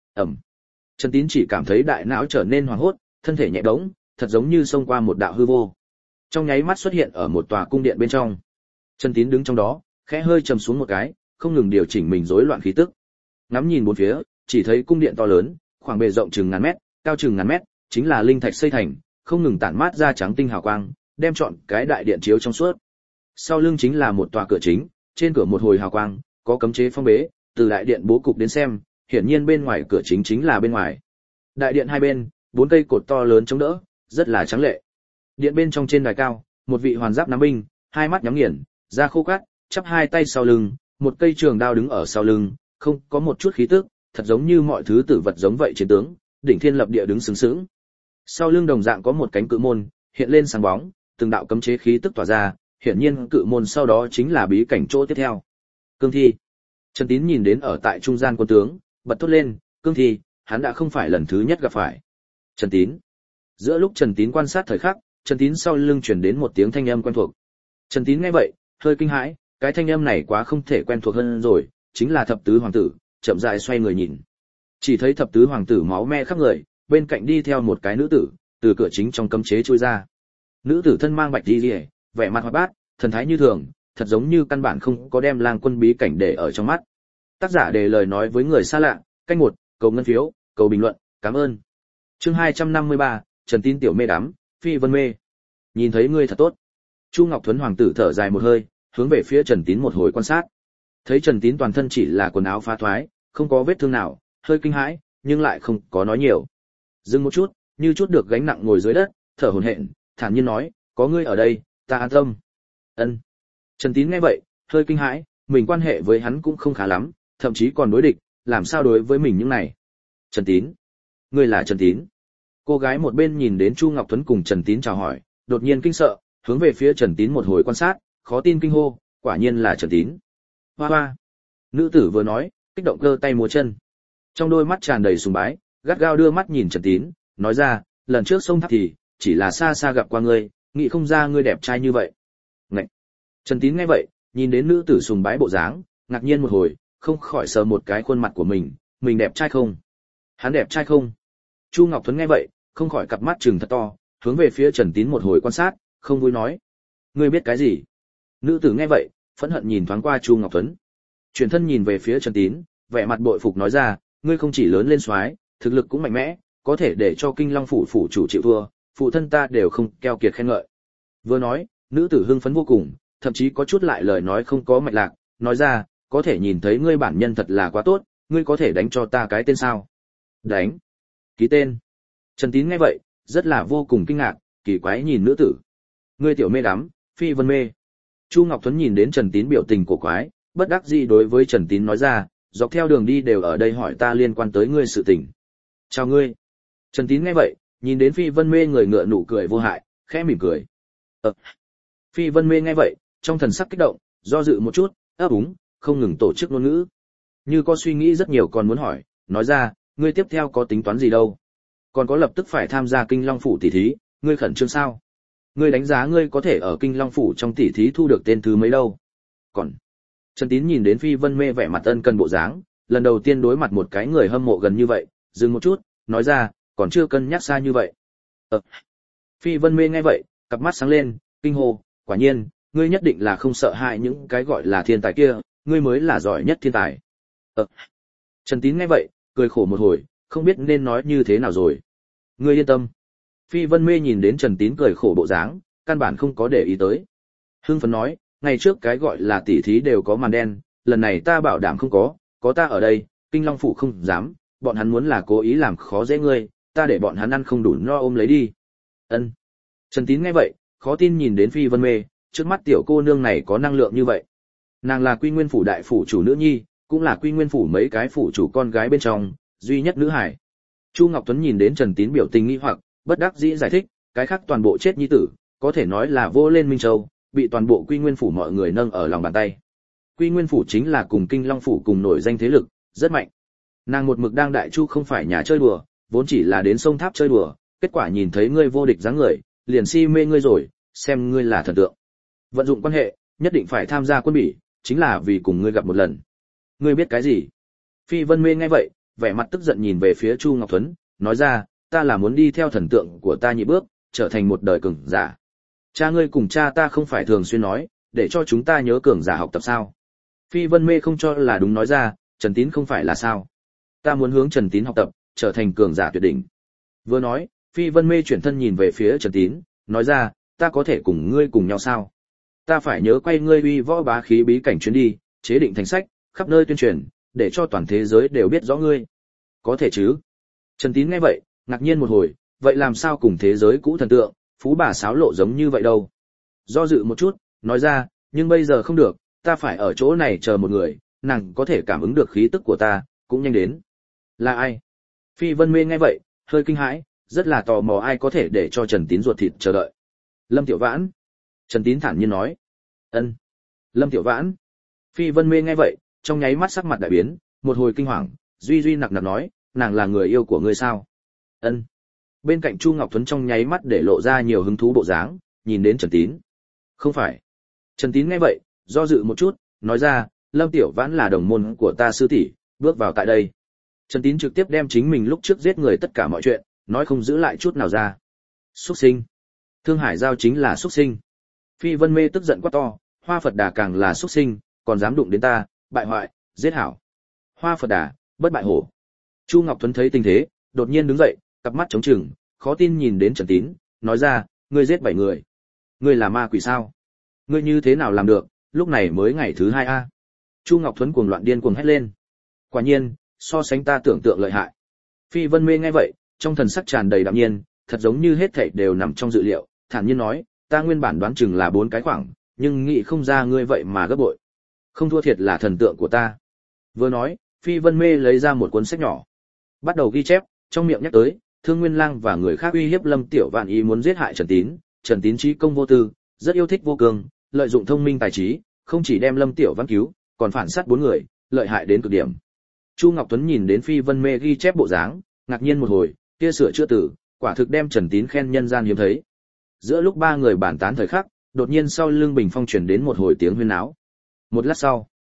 Trần Tín chỉ cảm thấy đại não trở nên hoảng hốt, thân thể nhẹ bỗng, thật giống như xông qua một đạo hư vô. Trong nháy mắt xuất hiện ở một tòa cung điện bên trong. Trần Tín đứng trong đó, khẽ hơi trầm xuống một cái, không ngừng điều chỉnh mình rối loạn khí tức. Ngắm nhìn bốn phía, chỉ thấy cung điện to lớn, khoảng bề rộng chừng ngàn mét, cao chừng ngàn mét, chính là linh thạch xây thành, không ngừng tản mát ra trắng tinh hào quang, đem trọn cái đại điện chiếu trong suốt. Sau lưng chính là một tòa cửa chính, trên cửa một hồi hào quang, có cấm chế phong bế, từ đại điện bố cục đến xem, hiển nhiên bên ngoài cửa chính là bên ngoài. Đại điện hai bên, 4 cây cột to lớn chống đỡ, rất là trắng lệ. Điện bên trong trên đài cao, một vị hoàn giáp nắm binh, hai mắt nhắm nghiền, da khô cát, chắp hai tay sau lưng, một cây trường đao đứng ở sau lưng, không có một chút khí tức, thật giống như mọi thứ tử vật giống vậy chiến tướng, đỉnh thiên lập địa đứng sướng sướng. Sau lưng đồng dạng có một cánh cự môn, hiện lên sáng bóng, từng đạo cấm chế khí tức tỏa ra, hiển nhiên cự môn sau đó chính là bí cảnh chỗ tiếp theo. Cương thi. Trần Tín nhìn đến ở tại trung gian quân tướng, bật thốt lên, cương thi, hắn đã không phải lần thứ nhất gặp phải. Trần Tín. Giữa lúc Trần Tín quan sát thời khắc, Trần Tín sau lưng truyền đến một tiếng thanh âm quen thuộc. Trần Tín nghe vậy, hơi kinh hãi, cái thanh âm này quá không thể quen thuộc hơn rồi, chính là thập tứ hoàng tử, chậm rãi xoay người nhìn. Chỉ thấy thập tứ hoàng tử máu me khắp người, bên cạnh đi theo một cái nữ tử, từ cửa chính trong cấm chế chui ra. Nữ tử thân mang bạch y liễu, vẻ mặt hoạt bát, thần thái như thường, thật giống như căn bản không có đem Lang Quân bí cảnh để ở trong mắt. Tác giả đề lời nói với người xa lạ, canh một, cầu ngân phiếu, cầu bình luận, cảm ơn. Chương 253, Trần Tín tiểu mê đắm, phi vân mê. Nhìn thấy ngươi thật tốt. Chu Ngọc Thuấn hoàng tử thở dài một hơi, hướng về phía Trần Tín một hồi quan sát. Thấy Trần Tín toàn thân chỉ là quần áo phá thoái, không có vết thương nào, hơi kinh hãi, nhưng lại không có nói nhiều. Dừng một chút, như chút được gánh nặng ngồi dưới đất, thở hổn hển, thản nhiên nói, có ngươi ở đây, ta an tâm. Ân. Trần Tín nghe vậy, hơi kinh hãi, mình quan hệ với hắn cũng không khá lắm, thậm chí còn đối địch, làm sao đối với mình những này. Trần Tín. Ngươi là Trần Tín. Cô gái một bên nhìn đến Chu Ngọc Thuấn cùng Trần Tín chào hỏi, đột nhiên kinh sợ, hướng về phía Trần Tín một hồi quan sát, khó tin kinh hô, quả nhiên là Trần Tín. Hoa hoa. Nữ tử vừa nói, kích động cơ tay múa chân. Trong đôi mắt tràn đầy sùng bái, gắt gao đưa mắt nhìn Trần Tín, nói ra, lần trước sông tháp thì, chỉ là xa xa gặp qua ngươi, nghĩ không ra ngươi đẹp trai như vậy. Ngậy. Trần Tín nghe vậy, nhìn đến nữ tử sùng bái bộ dáng, ngạc nhiên một hồi, không khỏi sờ một cái khuôn mặt của mình đẹp trai không? Hắn đẹp trai không? Chu Ngọc Thuấn nghe vậy, không khỏi cặp mắt trừng thật to, hướng về phía Trần Tín một hồi quan sát, không vui nói: "Ngươi biết cái gì?" Nữ tử nghe vậy, phẫn hận nhìn thoáng qua Chu Ngọc Thuấn, chuyển thân nhìn về phía Trần Tín, vẻ mặt bội phục nói ra: "Ngươi không chỉ lớn lên soái, thực lực cũng mạnh mẽ, có thể để cho Kinh Long phủ phủ chủ chịu thua, phụ thân ta đều không keo kiệt khen ngợi." Vừa nói, nữ tử hưng phấn vô cùng, thậm chí có chút lại lời nói không có mạch lạc, nói ra: "Có thể nhìn thấy ngươi bản nhân thật là quá tốt, ngươi có thể đánh cho ta cái tên sao?" "Đánh? Ký tên?" Trần Tín nghe vậy, rất là vô cùng kinh ngạc, kỳ quái nhìn nữ tử. "Ngươi tiểu mê đắm, Phi Vân mê." Chu Ngọc Thuấn nhìn đến Trần Tín biểu tình cổ quái, bất đắc dĩ đối với Trần Tín nói ra: "Dọc theo đường đi đều ở đây hỏi ta liên quan tới ngươi sự tình." "Chào ngươi." Trần Tín nghe vậy, nhìn đến Phi Vân mê người ngựa nụ cười vô hại, khẽ mỉm cười. Phi Vân mê nghe vậy, trong thần sắc kích động, do dự một chút, ấp úng, không ngừng tổ chức ngôn ngữ. Như có suy nghĩ rất nhiều còn muốn hỏi, nói ra: "Ngươi tiếp theo có tính toán gì đâu? Còn có lập tức phải tham gia Kinh Long phủ tỷ thí, ngươi khẩn trương sao? Ngươi đánh giá ngươi có thể ở Kinh Long phủ trong tỷ thí thu được tên thứ mấy đâu?" Còn Trần Tín nhìn đến Phi Vân mê vẻ mặt ân cần bộ dáng, lần đầu tiên đối mặt một cái người hâm mộ gần như vậy, dừng một chút, nói ra: "Còn chưa cân nhắc xa như vậy." Phi Vân mê nghe vậy, cặp mắt sáng lên, kinh hô: "Quả nhiên, ngươi nhất định là không sợ hãi những cái gọi là thiên tài kia, ngươi mới là giỏi nhất thiên tài." Trần Tín nghe vậy, cười khổ một hồi, không biết nên nói như thế nào rồi. "Ngươi yên tâm." Phi Vân mê nhìn đến Trần Tín cười khổ bộ dáng, căn bản không có để ý tới. Hưng phấn nói: "Ngày trước cái gọi là tỷ thí đều có màn đen, lần này ta bảo đảm không có ta ở đây, Kinh Long phủ không dám, bọn hắn muốn là cố ý làm khó dễ ngươi, ta để bọn hắn ăn không đủ no ôm lấy đi." Ân. Trần Tín nghe vậy, khó tin nhìn đến Phi Vân mê, trước mắt tiểu cô nương này có năng lượng như vậy. Nàng là Quy Nguyên phủ đại phủ chủ nữ nhi, cũng là Quy Nguyên phủ mấy cái phủ chủ con gái bên trong duy nhất nữ hải. Chu Ngọc Tuấn nhìn đến Trần Tín biểu tình nghi hoặc, bất đắc dĩ giải thích: "Cái khác toàn bộ chết nhi tử, có thể nói là vô lên Minh Châu, bị toàn bộ Quy Nguyên phủ mọi người nâng ở lòng bàn tay. Quy Nguyên phủ chính là cùng Kinh Long phủ cùng nổi danh thế lực, rất mạnh. Nàng một mực đang đại chu không phải nhà chơi đùa, vốn chỉ là đến sông tháp chơi đùa, kết quả nhìn thấy ngươi vô địch dáng người, liền si mê ngươi rồi, xem ngươi là thần tượng. Vận dụng quan hệ, nhất định phải tham gia quân bỉ, chính là vì cùng ngươi gặp một lần." "Ngươi biết cái gì?" Phi Vân mê nghe vậy, vẻ mặt tức giận nhìn về phía Chu Ngọc Thuấn, nói ra: "Ta là muốn đi theo thần tượng của ta nhị bước, trở thành một đời cường giả. Cha ngươi cùng cha ta không phải thường xuyên nói, để cho chúng ta nhớ cường giả học tập sao?" Phi Vân mê không cho là đúng nói ra: "Trần Tín không phải là sao? Ta muốn hướng Trần Tín học tập, trở thành cường giả tuyệt đỉnh." Vừa nói, Phi Vân mê chuyển thân nhìn về phía Trần Tín, nói ra: "Ta có thể cùng ngươi cùng nhau sao? Ta phải nhớ quay ngươi uy võ bá khí bí cảnh chuyến đi, chế định thành sách, khắp nơi tuyên truyền, để cho toàn thế giới đều biết rõ ngươi. Có thể chứ?" Trần Tín nghe vậy, ngạc nhiên một hồi, vậy làm sao cùng thế giới cũ thần tượng, phú bà sáo lộ giống như vậy đâu? Do dự một chút, nói ra: "Nhưng bây giờ không được, ta phải ở chỗ này chờ một người, nàng có thể cảm ứng được khí tức của ta, cũng nhanh đến." "Là ai?" Phi Vân mê nghe vậy, hơi kinh hãi, rất là tò mò ai có thể để cho Trần Tín ruột thịt chờ đợi. "Lâm Tiểu Vãn." Trần Tín thản nhiên nói. "Ân, Lâm Tiểu Vãn." Phi Vân mê nghe vậy, trong nháy mắt sắc mặt đại biến, một hồi kinh hoàng, duy nặc nặc nói: "Nàng là người yêu của ngươi sao?" "Ân." Bên cạnh Chu Ngọc Thuấn trong nháy mắt để lộ ra nhiều hứng thú bộ dáng, nhìn đến Trần Tín. "Không phải." Trần Tín nghe vậy, do dự một chút, nói ra: "Lâm Tiểu Vãn là đồng môn của ta sư tỷ, bước vào tại đây." Trần Tín trực tiếp đem chính mình lúc trước giết người tất cả mọi chuyện, nói không giữ lại chút nào ra. "Súc sinh! Thương Hải Giao chính là súc sinh." Phi Vân mê tức giận quát to: "Hoa Phật Đà càng là súc sinh, còn dám đụng đến ta, bại hoại, giết hảo." "Hoa Phật Đà, bất bại hổ." Chu Ngọc Thuấn thấy tình thế, đột nhiên đứng dậy, cặp mắt trống trừng, khó tin nhìn đến Trần Tín, nói ra: "Ngươi giết 7 người. Ngươi là ma quỷ sao? Ngươi như thế nào làm được, lúc này mới ngày thứ 2 a?" Chu Ngọc Thuấn cuồng loạn điên cuồng hét lên. Quả nhiên, so sánh ta tưởng tượng lợi hại. Phi Vân mê nghe vậy, trong thần sắc tràn đầy đạm nhiên, thật giống như hết thảy đều nằm trong dự liệu, thản nhiên nói: "Ta nguyên bản đoán chừng là 4 cái khoảng, nhưng nghĩ không ra ngươi vậy mà gấp bội. Không thua thiệt là thần tượng của ta." Vừa nói, Phi Vân mê lấy ra một cuốn sách nhỏ, bắt đầu ghi chép, trong miệng nhắc tới Thương Nguyên Lang và người khác uy hiếp Lâm Tiểu Vạn ý muốn giết hại Trần Tín. Trần Tín trí công vô tư, rất yêu thích vô cường, lợi dụng thông minh tài trí, không chỉ đem Lâm Tiểu Vạn cứu, còn phản sát 4 người, lợi hại đến cực điểm. Chu Ngọc Tuấn nhìn đến Phi Vân mê ghi chép bộ dáng, ngạc nhiên một hồi, kia sửa chữa từ, quả thực đem Trần Tín khen nhân gian hiếm thấy. Giữa lúc 3 người bàn tán thời khắc, đột nhiên sau lưng bình phong truyền đến một hồi tiếng huyên náo. Một lát sau,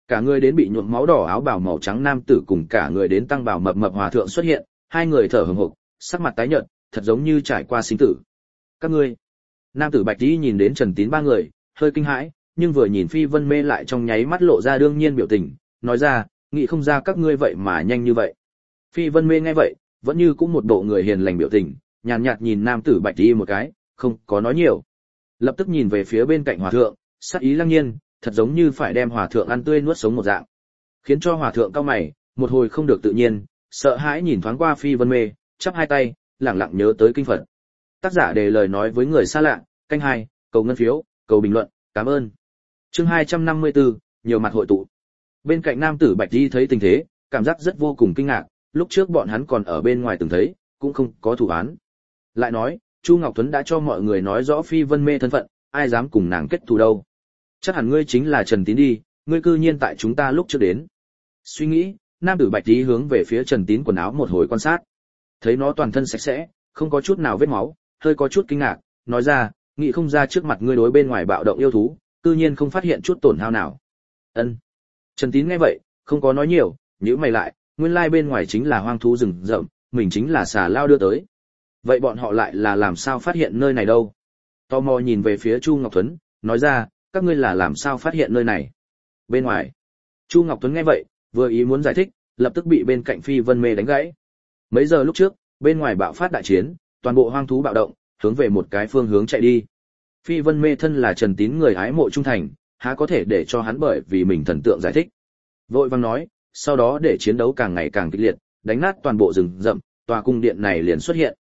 Cả người đến bị nhuộm máu đỏ áo bào màu trắng nam tử cùng cả người đến tăng bào mập mập hòa thượng xuất hiện, hai người thở hổn hộc, sắc mặt tái nhợt, thật giống như trải qua sinh tử. Các ngươi. Nam tử Bạch Y nhìn đến Trần Tín ba người, hơi kinh hãi, nhưng vừa nhìn Phi Vân Mê lại trong nháy mắt lộ ra đương nhiên biểu tình, nói ra, nghĩ không ra các ngươi vậy mà nhanh như vậy. Phi Vân Mê nghe vậy, vẫn như cũng một bộ người hiền lành biểu tình, nhàn nhạt nhìn nam tử Bạch Y một cái, không có nói nhiều. Lập tức nhìn về phía bên cạnh hòa thượng, sắc ý lăng nhiên, thật giống như phải đem hòa thượng ăn tươi nuốt sống một dạng. Khiến cho hòa thượng cau mày, một hồi không được tự nhiên, sợ hãi nhìn thoáng qua Phi Vân Mê, chắp hai tay, lẳng lặng nhớ tới kinh Phật. Tác giả đề lời nói với người xa lạ, canh 2, cầu ngân phiếu, cầu bình luận, cảm ơn. Chương 254, nhiều mặt hội tụ. Bên cạnh nam tử Bạch Y thấy tình thế, cảm giác rất vô cùng kinh ngạc, lúc trước bọn hắn còn ở bên ngoài từng thấy, cũng không có thủ án. Lại nói, Chu Ngọc Tuấn đã cho mọi người nói rõ Phi Vân Mê thân phận, ai dám cùng nàng kết thù đâu. Chắc hẳn ngươi chính là Trần Tín đi, ngươi cư nhiên tại chúng ta lúc trước đến. Suy nghĩ, nam tử Bạch Y hướng về phía Trần Tín quần áo một hồi quan sát. Thấy nó toàn thân sạch sẽ, không có chút nào vết máu, hơi có chút kinh ngạc, nói ra, nghĩ không ra trước mặt ngươi đối bên ngoài bạo động yêu thú, cư nhiên không phát hiện chút tổn hao nào. Ân. Trần Tín nghe vậy, không có nói nhiều, nhíu mày lại, nguyên lai bên ngoài chính là hoang thú rừng rậm, mình chính là xà lao đưa tới. Vậy bọn họ lại là làm sao phát hiện nơi này đâu? Tò mò nhìn về phía Chu Ngọc Tuấn, nói ra, các ngươi là làm sao phát hiện nơi này? Bên ngoài. Chu Ngọc Tuấn nghe vậy, vừa ý muốn giải thích, lập tức bị bên cạnh Phi Vân Mê đánh gãy. Mấy giờ lúc trước, bên ngoài bạo phát đại chiến, toàn bộ hoang thú bạo động, hướng về một cái phương hướng chạy đi. Phi Vân Mê thân là Trần Tín người ái mộ trung thành, há có thể để cho hắn bởi vì mình thần tượng giải thích. Vội vàng nói, sau đó để chiến đấu càng ngày càng kịch liệt, đánh nát toàn bộ rừng rậm, tòa cung điện này liền xuất hiện.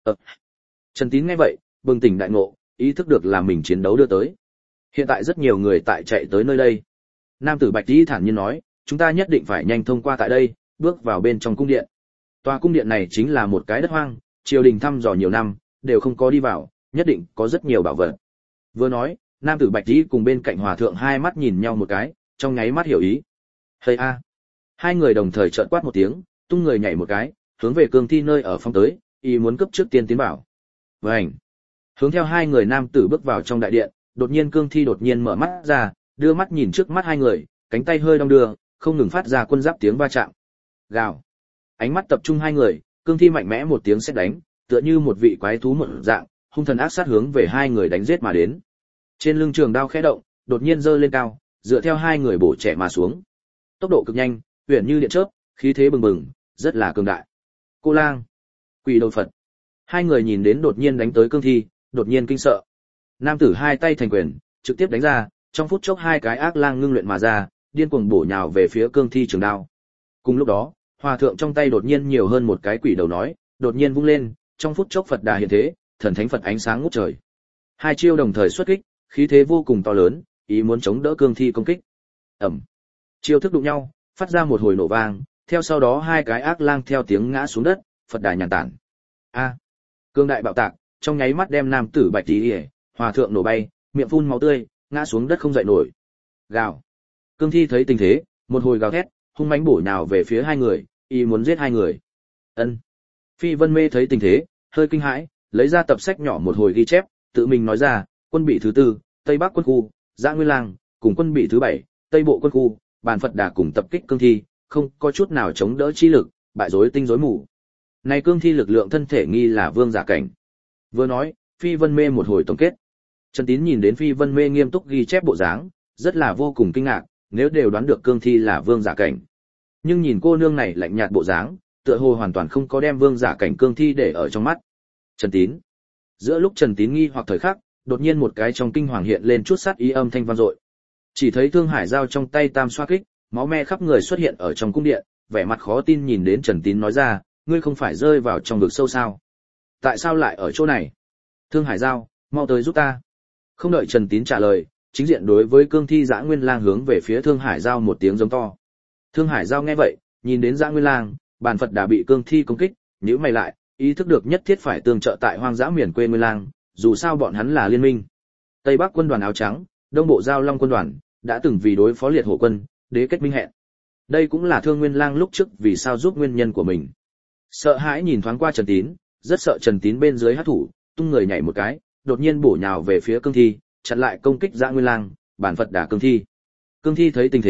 Trần Tín nghe vậy, bừng tỉnh đại ngộ, ý thức được là mình chiến đấu đưa tới. Hiện tại rất nhiều người tại chạy tới nơi đây. Nam tử Bạch Y thản nhiên nói, chúng ta nhất định phải nhanh thông qua tại đây, bước vào bên trong cung điện. Tòa cung điện này chính là một cái đất hoang, triều đình thăm dò nhiều năm, đều không có đi vào, nhất định có rất nhiều bảo vật. Vừa nói, nam tử Bạch Y cùng bên cạnh hòa thượng hai mắt nhìn nhau một cái, trong nháy mắt hiểu ý. Hây a! Hai người đồng thời trợn quát một tiếng, tung người nhảy một cái, hướng về cương thi nơi ở phong tới, y muốn cấp trước tiên tiến bảo. Vành! Hướng theo hai người nam tử bước vào trong đại điện, đột nhiên cương thi đột nhiên mở mắt ra, đưa mắt nhìn trước mắt hai người, cánh tay hơi đong đưa, không ngừng phát ra quân giáp tiếng va chạm. Gào! Ánh mắt tập trung hai người, cương thi mạnh mẽ một tiếng sét đánh, tựa như một vị quái thú một dạng, hung thần ác sát hướng về hai người đánh giết mà đến. Trên lưng trường đao khẽ động, đột nhiên giơ lên cao, dựa theo hai người bổ trẻ mà xuống. Tốc độ cực nhanh, huyền như điện chớp, khí thế bừng bừng, rất là cường đại. Cô lang, quỷ đầu Phật. Hai người nhìn đến đột nhiên đánh tới cương thi, đột nhiên kinh sợ. Nam tử hai tay thành quyền, trực tiếp đánh ra, trong phút chốc hai cái ác lang ngưng luyện mà ra, điên cuồng bổ nhào về phía cương thi trường đao. Cùng lúc đó, hòa thượng trong tay đột nhiên nhiều hơn một cái quỷ đầu nói, đột nhiên vung lên, trong phút chốc Phật Đà hiện thế, thần thánh Phật ánh sáng ngút trời. Hai chiêu đồng thời xuất kích, khí thế vô cùng to lớn, ý muốn chống đỡ cương thi công kích. Ầm. Chiêu thức đụng nhau, phát ra một hồi nổ vang, theo sau đó hai cái ác lang theo tiếng ngã xuống đất, Phật Đà nhàn tản. A. Cương đại bạo tạc, trong nháy mắt đem nam tử Bạch Y, hòa thượng nổ bay, miệng phun máu tươi, ngã xuống đất không dậy nổi. Gào. Cương thi thấy tình thế, một hồi gào thét, hung mãnh bổ nhào về phía hai người, ý muốn giết hai người. Ân. Phi Vân Mê thấy tình thế, hơi kinh hãi, lấy ra tập sách nhỏ một hồi ghi chép, tự mình nói ra, quân bị thứ 4, Tây Bắc quân khu, Dã Nguyên Lang, cùng quân bị thứ 7, Tây Bộ quân khu, bàn Phật Đà cùng tập kích cương thi, không có chút nào chống đỡ chi lực, bại rối tinh rối mù. Này cương thi lực lượng thân thể nghi là vương giả cảnh. Vừa nói, Phi Vân Mê một hồi tổng kết. Trần Tín nhìn đến Phi Vân Mê nghiêm túc ghi chép bộ dáng, rất là vô cùng kinh ngạc, nếu đều đoán được cương thi là vương giả cảnh. Nhưng nhìn cô nương này lạnh nhạt bộ dáng, tựa hồ hoàn toàn không có đem vương giả cảnh cương thi để ở trong mắt. Trần Tín. Giữa lúc Trần Tín nghi hoặc thời khắc, đột nhiên một cái trong kinh hoàng hiện lên chút sát ý âm thanh vang dội. Chỉ thấy Thương Hải Dao trong tay tam xoa kích, máu me khắp người xuất hiện ở trong cung điện, vẻ mặt khó tin nhìn đến Trần Tín nói ra, ngươi không phải rơi vào trong vực sâu sao? Tại sao lại ở chỗ này? Thương Hải Dao, mau tới giúp ta. Không đợi Trần Tín trả lời, chính diện đối với cương thi Dã Nguyên Lang hướng về phía Thương Hải Dao một tiếng giống to. Thương Hải Dao nghe vậy, nhìn đến Dã Nguyên Lang, bàn Phật đã bị cương thi công kích, nhíu mày lại, ý thức được nhất thiết phải tương trợ tại hoang dã miền quê Nguyên Lang, dù sao bọn hắn là liên minh. Tây Bắc quân đoàn áo trắng, Đông Bộ Giao Long quân đoàn, đã từng vì đối phó liệt hổ quân, đế kết minh hẹn. Đây cũng là Thương Nguyên Lang lúc trước vì sao giúp nguyên nhân của mình. Sợ hãi nhìn thoáng qua Trần Tín, rất sợ Trần Tín bên dưới hắc thủ, tung người nhảy một cái, đột nhiên bổ nhào về phía cương thi, chặn lại công kích Dã Nguyên Lang, bản Phật đả cương thi. Cương thi thấy tình thế,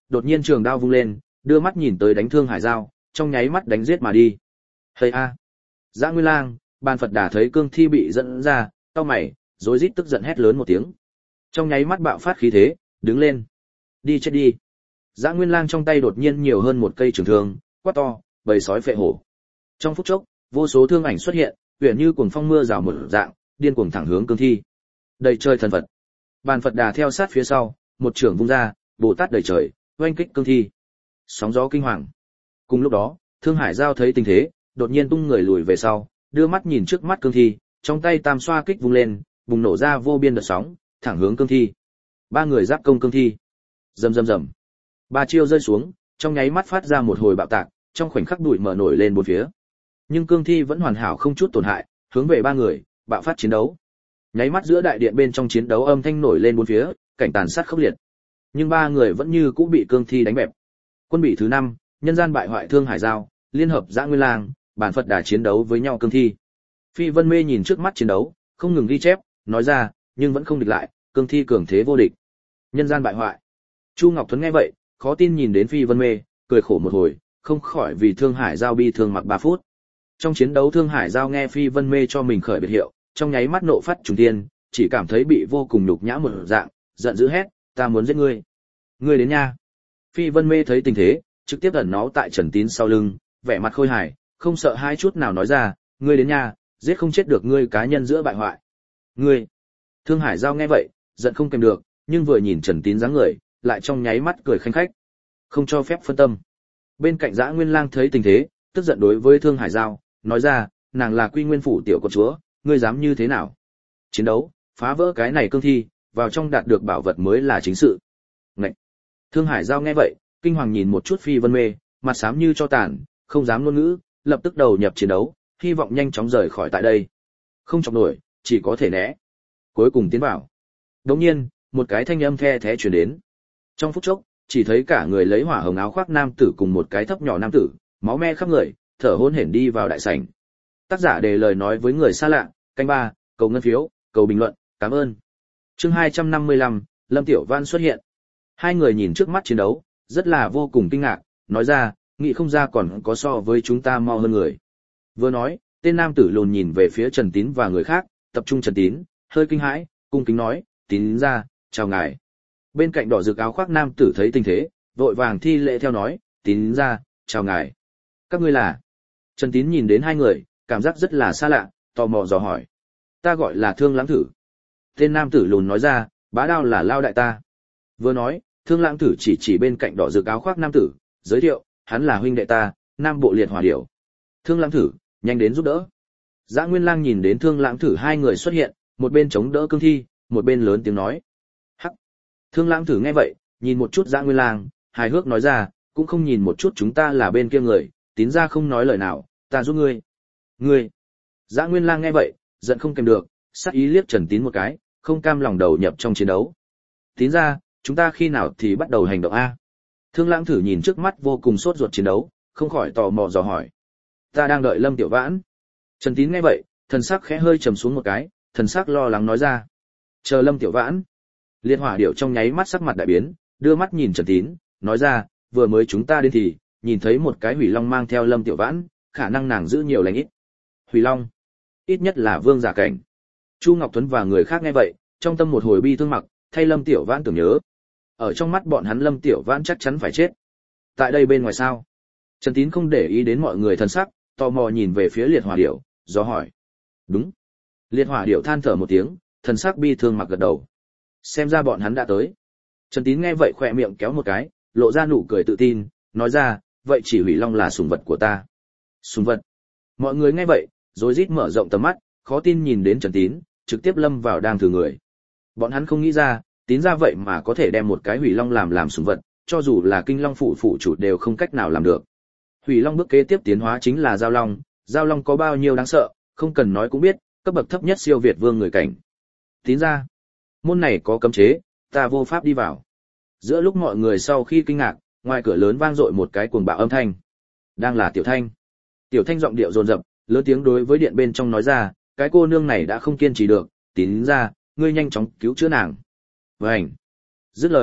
đột nhiên trường đao vung lên, đưa mắt nhìn tới đánh Thương Hải Giao, trong nháy mắt đánh giết mà đi. Hây a! Dã Nguyên Lang, Bàn Phật Đà thấy cương thi bị dẫn ra, cau mày, rối rít tức giận hét lớn một tiếng. Trong nháy mắt bạo phát khí thế, đứng lên. Đi chết đi. Dã Nguyên Lang trong tay đột nhiên nhiều hơn một cây trường thương, quát to, bầy sói phệ hổ. Trong phút chốc, vô số thương ảnh xuất hiện, huyền như cuồng phong mưa rào một dạng, điên cuồng thẳng hướng cương thi. Đầy trời thần Phật. Bàn Phật Đà theo sát phía sau, một trường vung ra, Bồ Tát đầy trời, oanh kích cương thi. Sóng gió kinh hoàng. Cùng lúc đó, Thương Hải Giao thấy tình thế, đột nhiên tung người lùi về sau, đưa mắt nhìn trước mắt cương thi, trong tay tam xoa kích vung lên, bùng nổ ra vô biên đợt sóng, thẳng hướng cương thi. Ba người giáp công cương thi. Rầm rầm rầm. Ba chiêu rơi xuống, trong nháy mắt phát ra một hồi bạo tạc, trong khoảnh khắc bụi mở nổi lên bốn phía. Nhưng cương thi vẫn hoàn hảo không chút tổn hại, hướng về ba người, bạo phát chiến đấu. Nháy mắt giữa đại điện bên trong chiến đấu âm thanh nổi lên bốn phía, cảnh tàn sát khốc liệt. Nhưng ba người vẫn như cũ bị cương thi đánh bẹp. Quân bị thứ 5, nhân gian bại hoại Thương Hải Giao, liên hợp Dã Nguyên Lang, Bàn Phật Đà chiến đấu với nhau cương thi. Phi Vân Mê nhìn trước mắt chiến đấu, không ngừng ghi chép, nói ra, nhưng vẫn không địch lại, cương thi cường thế vô địch. Nhân gian bại hoại. Chu Ngọc Thuấn nghe vậy, khó tin nhìn đến Phi Vân Mê, cười khổ một hồi, không khỏi vì Thương Hải Giao bi thương mặc 3 phút. Trong chiến đấu Thương Hải Giao nghe Phi Vân Mê cho mình khởi biệt hiệu, trong nháy mắt nộ phát trùng thiên, chỉ cảm thấy bị vô cùng nhục nhã một dạng, giận dữ hét, ta muốn giết ngươi. Ngươi đến nha. Phi Vân Mê thấy tình thế, trực tiếp ẩn náu tại Trần Tín sau lưng, vẻ mặt khôi hài, không sợ hai chút nào nói ra, ngươi đến nha, giết không chết được ngươi cá nhân giữa bại hoại. Ngươi. Thương Hải Giao nghe vậy, giận không kèm được, nhưng vừa nhìn Trần Tín dáng người, lại trong nháy mắt cười khanh khách, không cho phép phân tâm. Bên cạnh Dã Nguyên Lang thấy tình thế, tức giận đối với Thương Hải Giao, nói ra, nàng là Quy Nguyên phủ tiểu công chúa, ngươi dám như thế nào? Chiến đấu, phá vỡ cái này cương thi, vào trong đạt được bảo vật mới là chính sự. Ngậy. Thương Hải Giao nghe vậy, kinh hoàng nhìn một chút Phi Vân Mê, mặt xám như cho tàn, không dám ngôn ngữ, lập tức đầu nhập chiến đấu, hy vọng nhanh chóng rời khỏi tại đây. Không chọc nổi, chỉ có thể né. Cuối cùng tiến vào. Đống nhiên, một cái thanh âm the thé truyền đến. Trong phút chốc, chỉ thấy cả người lấy hỏa hồng áo khoác nam tử cùng một cái thấp nhỏ nam tử, máu me khắp người, thở hổn hển đi vào đại sảnh. Tác giả đề lời nói với người xa lạ, canh 3, cầu ngân phiếu, cầu bình luận, cảm ơn. Chương 255, Lâm Tiểu Văn xuất hiện. Hai người nhìn trước mắt chiến đấu, rất là vô cùng kinh ngạc, nói ra, nghĩ không ra còn có so với chúng ta mau hơn người. Vừa nói, tên nam tử lùn nhìn về phía Trần Tín và người khác, tập trung Trần Tín, hơi kinh hãi, cung kính nói, Tín ra, chào ngài. Bên cạnh đỏ rực áo khoác nam tử thấy tình thế, vội vàng thi lễ theo nói, Tín ra, chào ngài. Các ngươi là? Trần Tín nhìn đến hai người, cảm giác rất là xa lạ, tò mò dò hỏi. Ta gọi là Thương Lãng Thử. Tên nam tử lùn nói ra, bá đao là lao đại ta. Vừa nói, Thương Lãng Thử chỉ bên cạnh đỏ rực áo khoác nam tử, giới thiệu, hắn là huynh đệ ta, Nam Bộ Liệt Hỏa Điểu. Thương Lãng Thử, nhanh đến giúp đỡ. Dã Nguyên Lang nhìn đến Thương Lãng Thử hai người xuất hiện, một bên chống đỡ cương thi, một bên lớn tiếng nói. Hắc. Thương Lãng Thử nghe vậy, nhìn một chút Dã Nguyên Lang, hài hước nói ra, cũng không nhìn một chút chúng ta là bên kia người, Tín ra không nói lời nào, ta giúp ngươi. Ngươi. Dã Nguyên Lang nghe vậy, giận không kèm được, sát ý liếc Trần Tín một cái, không cam lòng đầu nhập trong chiến đấu. Tín ra, chúng ta khi nào thì bắt đầu hành động a? Thương Lãng Thử nhìn trước mắt vô cùng sốt ruột chiến đấu, không khỏi tò mò dò hỏi. Ta đang đợi Lâm Tiểu Vãn. Trần Tín nghe vậy, thần sắc khẽ hơi trầm xuống một cái, thần sắc lo lắng nói ra. Chờ Lâm Tiểu Vãn. Liệt Hỏa Điểu trong nháy mắt sắc mặt đại biến, đưa mắt nhìn Trần Tín, nói ra, vừa mới chúng ta đến thì, nhìn thấy một cái Hủy Long mang theo Lâm Tiểu Vãn, khả năng nàng giữ nhiều lành ít. Hủy Long, ít nhất là vương giả cảnh. Chu Ngọc Tuấn và người khác nghe vậy, trong tâm một hồi bi thương mặc, thay Lâm Tiểu Vãn tưởng nhớ. Ở trong mắt bọn hắn Lâm Tiểu Vãn chắc chắn phải chết. Tại đây bên ngoài sao? Trần Tín không để ý đến mọi người thân sắc, tò mò nhìn về phía Liệt Hỏa Điểu, do hỏi. Đúng. Liệt Hỏa Điểu than thở một tiếng, thần sắc bi thương mặc gật đầu. Xem ra bọn hắn đã tới. Trần Tín nghe vậy khỏe miệng kéo một cái, lộ ra nụ cười tự tin, nói ra, vậy chỉ Hủy Long là sủng vật của ta. Sủng vật. Mọi người nghe vậy, rối rít mở rộng tầm mắt, khó tin nhìn đến Trần Tín, trực tiếp lâm vào đang thử người. Bọn hắn không nghĩ ra, Tín ra vậy mà có thể đem một cái Hủy Long làm sủng vật, cho dù là Kinh Long phủ chủ đều không cách nào làm được. Hủy Long bước kế tiếp tiến hóa chính là Giao Long có bao nhiêu đáng sợ, không cần nói cũng biết, cấp bậc thấp nhất siêu việt vương người cảnh. Tín ra, môn này có cấm chế, ta vô pháp đi vào. Giữa lúc mọi người sau khi kinh ngạc, ngoài cửa lớn vang dội một cái cuồng bạo âm thanh. Đang là Tiểu Thanh. Tiểu Thanh giọng điệu dồn dập, lớn tiếng đối với điện bên trong nói ra, cái cô nương này đã không kiên trì được, Tín ra, ngươi nhanh chóng cứu chữa nàng. Vâng. Dứt lời,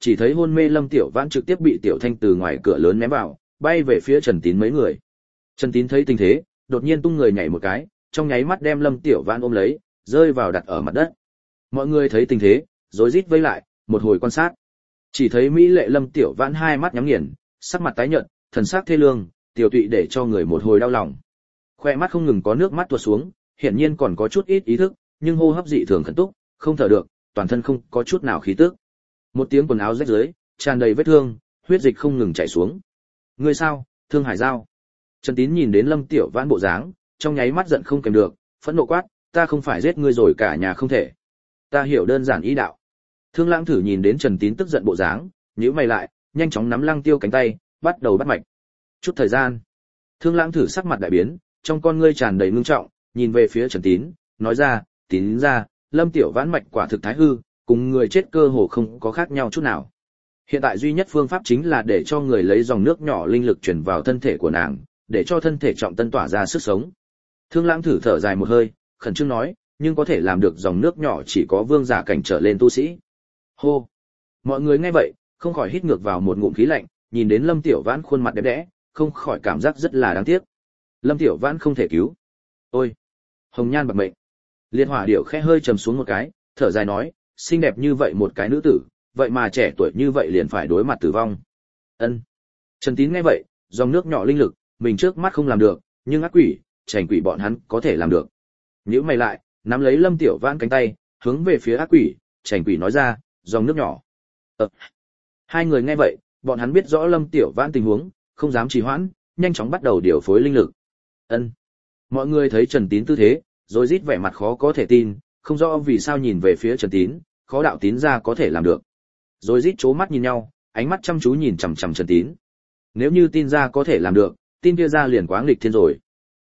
chỉ thấy hôn mê Lâm Tiểu Vãn trực tiếp bị Tiểu Thanh từ ngoài cửa lớn ném vào, bay về phía Trần Tín mấy người. Trần Tín thấy tình thế, đột nhiên tung người nhảy một cái, trong nháy mắt đem Lâm Tiểu Vãn ôm lấy, rơi vào đặt ở mặt đất. Mọi người thấy tình thế, rối rít vây lại, một hồi quan sát. Chỉ thấy mỹ lệ Lâm Tiểu Vãn hai mắt nhắm nghiền, sắc mặt tái nhợt, thần sắc thê lương, tiểu tụy để cho người một hồi đau lòng. Khoe mắt không ngừng có nước mắt tuột xuống, hiển nhiên còn có chút ít ý thức, nhưng hô hấp dị thường khẩn túc, không thở được, toàn thân không có chút nào khí tức. Một tiếng quần áo rách rưới, tràn đầy vết thương, huyết dịch không ngừng chảy xuống. Ngươi sao, Thương Hải Giao? Trần Tín nhìn đến Lâm Tiểu Vãn bộ dáng, trong nháy mắt giận không kèm được, phẫn nộ quát, ta không phải giết ngươi rồi cả nhà không thể. Ta hiểu đơn giản ý đạo. Thương Lãng Thử nhìn đến Trần Tín tức giận bộ dáng, nhíu mày lại, nhanh chóng nắm Lăng Tiêu cánh tay, bắt đầu bắt mạch. Chút thời gian, Thương Lãng Thử sắc mặt đại biến, trong con ngươi tràn đầy ngưng trọng, nhìn về phía Trần Tín, nói ra, Tín ra, Lâm Tiểu Vãn mạch quả thực thái hư, cùng người chết cơ hồ không có khác nhau chút nào. Hiện tại duy nhất phương pháp chính là để cho người lấy dòng nước nhỏ linh lực truyền vào thân thể của nàng, để cho thân thể trọng tân tỏa ra sức sống. Thương Lãng Thử thở dài một hơi, khẩn trương nói, nhưng có thể làm được dòng nước nhỏ chỉ có vương giả cảnh trở lên tu sĩ. Hô! Mọi người nghe vậy, không khỏi hít ngược vào một ngụm khí lạnh, nhìn đến Lâm Tiểu Vãn khuôn mặt đẹp đẽ, không khỏi cảm giác rất là đáng tiếc. Lâm Tiểu Vãn không thể cứu. Ôi! Hồng nhan bạc mệnh. Liệt Hỏa Điểu khẽ hơi trầm xuống một cái, thở dài nói, xinh đẹp như vậy một cái nữ tử, vậy mà trẻ tuổi như vậy liền phải đối mặt tử vong. Ân. Trần Tín nghe vậy, dòng nước nhỏ linh lực, mình trước mắt không làm được, nhưng ác quỷ, chảnh quỷ bọn hắn có thể làm được. Nhíu mày lại, nắm lấy Lâm Tiểu Vãn cánh tay, hướng về phía ác quỷ, chảnh quỷ nói ra, dòng nước nhỏ. Hai người nghe vậy, bọn hắn biết rõ Lâm Tiểu Vãn tình huống, không dám trì hoãn, nhanh chóng bắt đầu điều phối linh lực. Ân. Mọi người thấy Trần Tín tư thế, rồi rít vẻ mặt khó có thể tin, không rõ vì sao nhìn về phía Trần Tín, khó đạo Tín ra có thể làm được. Rồi rít chố mắt nhìn nhau, ánh mắt chăm chú nhìn chằm chằm Trần Tín. Nếu như tin ra có thể làm được, tin kia ra liền quá nghịch thiên rồi.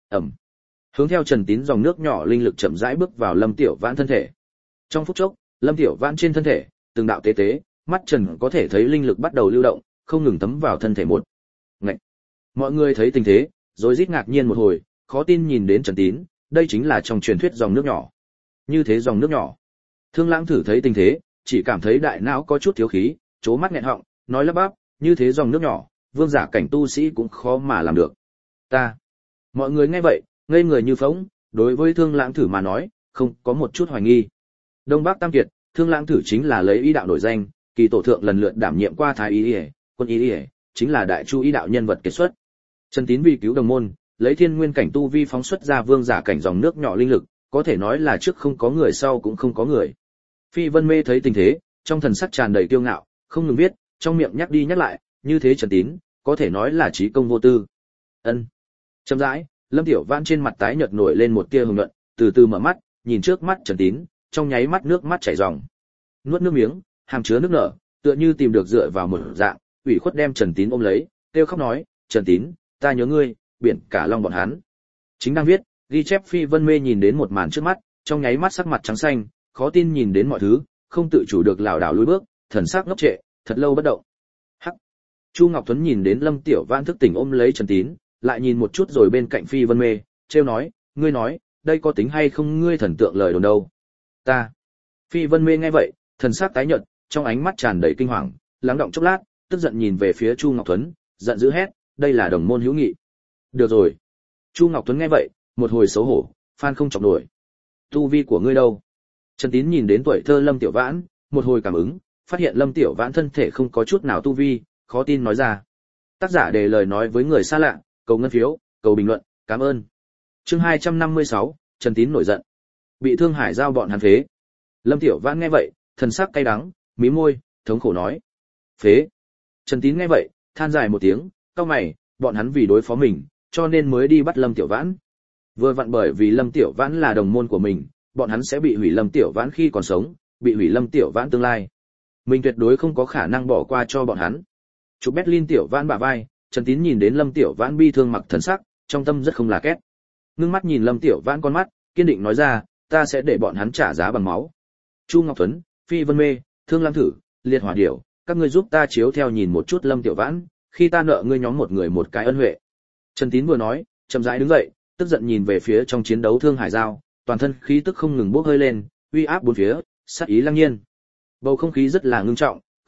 Hướng theo Trần Tín dòng nước nhỏ linh lực chậm rãi bước vào Lâm Tiểu Vãn thân thể. Trong phút chốc, Lâm Tiểu Vãn trên thân thể, từng đạo tế tế, mắt Trần có thể thấy linh lực bắt đầu lưu động, không ngừng thấm vào thân thể một. Ngậy. Mọi người thấy tình thế, rồi rít ngạc nhiên một hồi, khó tin nhìn đến Trần Tín, đây chính là trong truyền thuyết dòng nước nhỏ. Như thế dòng nước nhỏ. Thương Lãng Thử thấy tình thế, chỉ cảm thấy đại não có chút thiếu khí, chố mắt nghẹn họng, nói lắp bắp, như thế dòng nước nhỏ, vương giả cảnh tu sĩ cũng khó mà làm được. Ta. Mọi người nghe vậy, ngây người như phỗng, đối với Thương Lãng Thử mà nói, không có một chút hoài nghi. Đông Bắc Tam Kiệt, Thương Lãng Thử chính là lấy ý đạo nổi danh, kỳ tổ thượng lần lượt đảm nhiệm qua thái y, quân y, chính là đại chu ý đạo nhân vật kiệt xuất. Trần Tín vì cứu đồng môn, lấy thiên nguyên cảnh tu vi phóng xuất ra vương giả cảnh dòng nước nhỏ linh lực, có thể nói là trước không có người sau cũng không có người. Phi Vân Mê thấy tình thế, trong thần sắc tràn đầy kiêu ngạo, không ngừng viết, trong miệng nhắc đi nhắc lại, như thế Trần Tín, có thể nói là trí công vô tư. Ân. Chậm rãi, Lâm Tiểu Vãn trên mặt tái nhợt nổi lên một tia hồng nhuận, từ từ mở mắt, nhìn trước mắt Trần Tín, trong nháy mắt nước mắt chảy ròng. Nuốt nước miếng, hàm chứa nước nở, tựa như tìm được dựa vào một dạng, ủy khuất đem Trần Tín ôm lấy, kêu khóc nói, "Trần Tín, ta nhớ ngươi, biển cả long bọn hắn." Chính đang viết, ghi chép Phi Vân Mê nhìn đến một màn trước mắt, trong nháy mắt sắc mặt trắng xanh, khó tin nhìn đến mọi thứ, không tự chủ được lảo đảo lùi bước, thần sắc ngốc trệ, thật lâu bất động. Hắc. Chu Ngọc Tuấn nhìn đến Lâm Tiểu Vãn thức tỉnh ôm lấy Trần Tín, lại nhìn một chút rồi bên cạnh Phi Vân Mê, trêu nói, "Ngươi nói, đây có tính hay không ngươi thần tượng lời đồn đâu?" Ta. Phi Vân Mê nghe vậy, thần sắc tái nhợt, trong ánh mắt tràn đầy kinh hoàng, lắng động chốc lát, tức giận nhìn về phía Chu Ngọc Tuấn, giận dữ hét, "Đây là đồng môn hữu nghị." Được rồi. Chu Ngọc Tuấn nghe vậy, một hồi xấu hổ, phan không chọc nổi. Tu vi của ngươi đâu? Trần Tín nhìn đến tuổi thơ Lâm Tiểu Vãn, một hồi cảm ứng, phát hiện Lâm Tiểu Vãn thân thể không có chút nào tu vi, khó tin nói ra. Tác giả đề lời nói với người xa lạ, cầu ngân phiếu, cầu bình luận, cảm ơn. Chương 256, Trần Tín nổi giận. Bị Thương Hải Giao bọn hắn phế. Lâm Tiểu Vãn nghe vậy, thần sắc cay đắng, mí môi, thống khổ nói. Phế. Trần Tín nghe vậy, than dài một tiếng, cau mày, bọn hắn vì đối phó mình, cho nên mới đi bắt Lâm Tiểu Vãn. Vừa vặn bởi vì Lâm Tiểu Vãn là đồng môn của mình, bọn hắn sẽ bị hủy Lâm Tiểu Vãn khi còn sống, bị hủy Lâm Tiểu Vãn tương lai. Mình tuyệt đối không có khả năng bỏ qua cho bọn hắn. Chụp Berlin Tiểu Vãn bả vai, Trần Tín nhìn đến Lâm Tiểu Vãn bi thương mặc thần sắc, trong tâm rất không là két. Ngưng mắt nhìn Lâm Tiểu Vãn con mắt, kiên định nói ra, ta sẽ để bọn hắn trả giá bằng máu. Chu Ngọc Tuấn, Phi Vân Mê, Thương Lãng Thử, Liệt Hỏa Điểu, các ngươi giúp ta chiếu theo nhìn một chút Lâm Tiểu Vãn, khi ta nợ ngươi nhóm một người một cái ân huệ. Trần Tín vừa nói, chậm rãi đứng dậy, tức giận nhìn về phía trong chiến đấu Thương Hải Giao, toàn thân khí tức không ngừng bốc hơi lên, uy áp bốn phía, sát ý lăng nhiên. Bầu không khí rất là ngưng trọng,